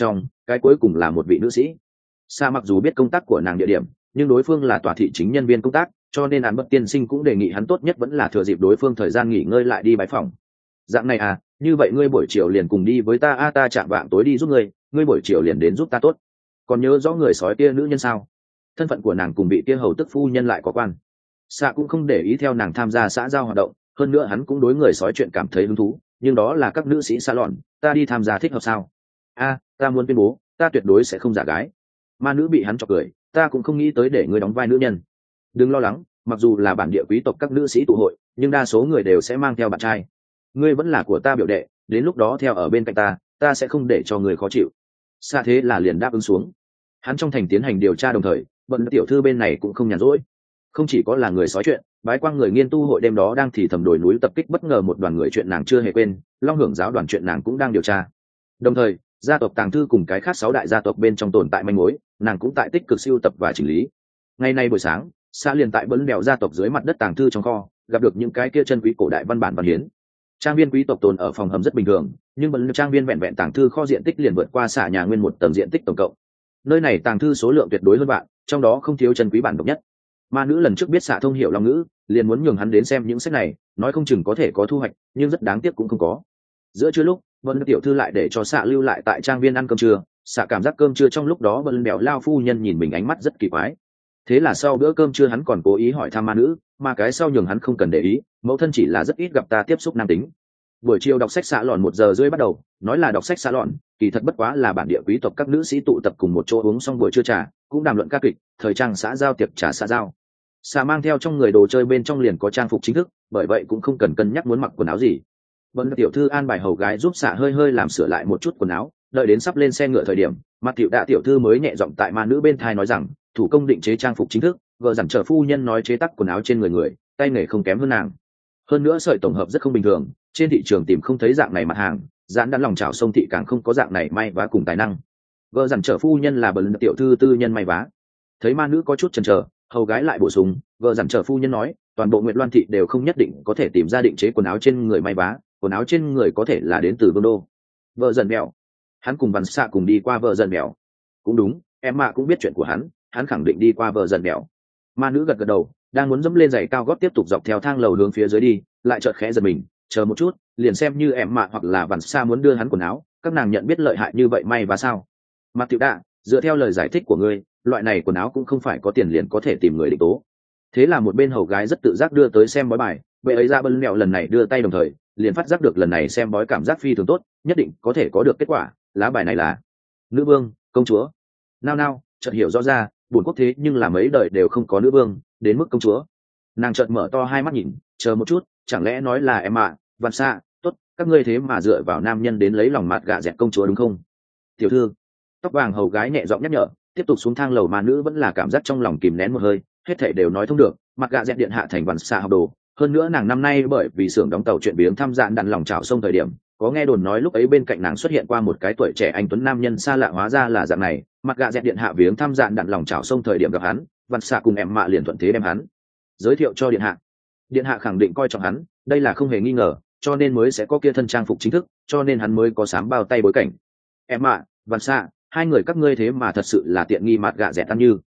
cái cuối cùng là một vị nữ sĩ. Sa mặc dù biết công tác của nàng địa điểm, nhưng đối phương là tòa thị chính nhân viên công tác, cho nên án bất tiên sinh cũng đề nghị hắn tốt nhất vẫn là thừa dịp đối phương thời gian nghỉ ngơi lại đi bái phòng. Dạng này à, như vậy ngươi buổi chiều liền cùng đi với ta, a ta chạm vạng tối đi giúp ngươi, ngươi buổi chiều liền đến giúp ta tốt. Còn nhớ rõ người sói kia nữ nhân sao? Thân phận của nàng cùng vị kia hầu tức phu nhân lại có quan. Sa cũng không để ý theo nàng tham gia xã giao hoạt động, hơn nữa hắn cũng đối người sói chuyện cảm thấy hứng thú, nhưng đó là các nữ sĩ xa lọn, ta đi tham gia thích hợp sao? A, ta muốn tuyên bố, ta tuyệt đối sẽ không giả gái. Ma nữ bị hắn chọc cười, ta cũng không nghĩ tới để ngươi đóng vai nữ nhân. Đừng lo lắng, mặc dù là bản địa quý tộc các nữ sĩ tụ hội, nhưng đa số người đều sẽ mang theo bạn trai. Ngươi vẫn là của ta biểu đệ, đến lúc đó theo ở bên cạnh ta, ta sẽ không để cho người khó chịu. Xa thế là liền đáp ứng xuống. Hắn trong thành tiến hành điều tra đồng thời, bận tiểu thư bên này cũng không nhàn rỗi. Không chỉ có là người sói chuyện, bái quang người nghiên tu hội đêm đó đang thì thầm đồi núi tập kích bất ngờ một đoàn người chuyện nàng chưa hề quên, long hưởng giáo đoàn chuyện nàng cũng đang điều tra. Đồng thời, gia tộc tàng thư cùng cái khác sáu đại gia tộc bên trong tồn tại manh mối, nàng cũng tại tích cực siêu tập và chỉnh lý. Ngày nay buổi sáng, xã liền tại bấn đèo gia tộc dưới mặt đất tàng thư trong kho, gặp được những cái kia chân quý cổ đại văn bản văn hiến. Trang viên quý tộc tồn ở phòng hầm rất bình thường, nhưng bấn trang viên vẹn vẹn tàng thư kho diện tích liền vượt qua xả nhà nguyên một tầng diện tích tổng cộng. Nơi này tàng thư số lượng tuyệt đối hơn bạn, trong đó không thiếu chân quý bản độc nhất. Ma nữ lần trước biết xạ thông hiểu long ngữ, liền muốn nhường hắn đến xem những sách này, nói không chừng có thể có thu hoạch, nhưng rất đáng tiếc cũng không có. Giữa trưa lúc, vân tiểu thư lại để cho xạ lưu lại tại trang viên ăn cơm trưa, xạ cảm giác cơm trưa trong lúc đó vân bèo lao phu nhân nhìn mình ánh mắt rất kỳ quái. Thế là sau bữa cơm trưa hắn còn cố ý hỏi thăm ma nữ, mà cái sau nhường hắn không cần để ý, mẫu thân chỉ là rất ít gặp ta tiếp xúc nam tính. Buổi chiều đọc sách xạ lòn một giờ rưỡi bắt đầu, nói là đọc sách xạ lòn, kỳ thật bất quá là bản địa quý tộc các nữ sĩ tụ tập cùng một chỗ uống xong buổi trưa trà, cũng đàm luận ca kịch, thời trang xã giao tiệc trà xã giao. Xạ mang theo trong người đồ chơi bên trong liền có trang phục chính thức, bởi vậy cũng không cần cân nhắc muốn mặc quần áo gì. Vân tiểu thư an bài hầu gái giúp xạ hơi hơi làm sửa lại một chút quần áo, đợi đến sắp lên xe ngựa thời điểm, mặt tiểu đạ tiểu thư mới nhẹ giọng tại ma nữ bên thai nói rằng, thủ công định chế trang phục chính thức, vợ dặn trở phu nhân nói chế tác quần áo trên người người, tay nghề không kém hơn nàng. Hơn nữa sợi tổng hợp rất không bình thường, trên thị trường tìm không thấy dạng này mặt hàng, giãn đắn lòng chảo sông thị càng không có dạng này may vá cùng tài năng. Vợ dặn trở phu nhân là bần tiểu thư tư nhân may vá. Thấy ma nữ có chút chần chờ, hầu gái lại bổ sung, vợ dặn trở phu nhân nói, toàn bộ Nguyệt Loan thị đều không nhất định có thể tìm ra định chế quần áo trên người may vá, quần áo trên người có thể là đến từ vương đô. Vợ dần mèo, hắn cùng văn xạ cùng đi qua vợ dần mèo. Cũng đúng, em mạ cũng biết chuyện của hắn, hắn khẳng định đi qua vợ dần mèo. Ma nữ gật gật đầu, đang muốn dẫm lên giày cao gót tiếp tục dọc theo thang lầu hướng phía dưới đi, lại chợt khẽ giật mình, chờ một chút, liền xem như em mạ hoặc là văn xạ muốn đưa hắn quần áo, các nàng nhận biết lợi hại như vậy may và sao? Mặt tiểu đạ, dựa theo lời giải thích của ngươi, loại này quần áo cũng không phải có tiền liền có thể tìm người định tố. Thế là một bên hầu gái rất tự giác đưa tới xem bói bài, vậy ấy ra bân mẹo lần này đưa tay đồng thời liền phát giác được lần này xem bói cảm giác phi thường tốt, nhất định có thể có được kết quả. Lá bài này là nữ vương, công chúa. Nao nao chợt hiểu rõ ra, buồn quốc thế nhưng là mấy đời đều không có nữ vương đến mức công chúa. Nàng chợt mở to hai mắt nhìn, chờ một chút, chẳng lẽ nói là em ạ, văn xa, tốt, các ngươi thế mà dựa vào nam nhân đến lấy lòng mạt gạ dẹt công chúa đúng không? Tiểu thư, tóc vàng hầu gái nhẹ giọng nhắc nhở, tiếp tục xuống thang lầu mà nữ vẫn là cảm giác trong lòng kìm nén một hơi, hết thảy đều nói thông được, mặt gạ dẹt điện hạ thành văn xa học đồ. Hơn nữa nàng năm nay bởi vì xưởng đóng tàu chuyện biếng thăm dạn đặn lòng trào sông thời điểm, có nghe đồn nói lúc ấy bên cạnh nàng xuất hiện qua một cái tuổi trẻ anh tuấn nam nhân xa lạ, hóa ra là dạng này. Mặt gạ dẹt điện hạ viếng thăm dạn đặn lòng trào sông thời điểm gặp hắn, văn xạ cùng em mạ liền thuận thế đem hắn giới thiệu cho điện hạ. Điện hạ khẳng định coi trọng hắn, đây là không hề nghi ngờ, cho nên mới sẽ có kia thân trang phục chính thức, cho nên hắn mới có sám bao tay bối cảnh. Em mạ, văn xạ, hai người các ngươi thế mà thật sự là tiện nghi mặt gạ dẹt ăn như.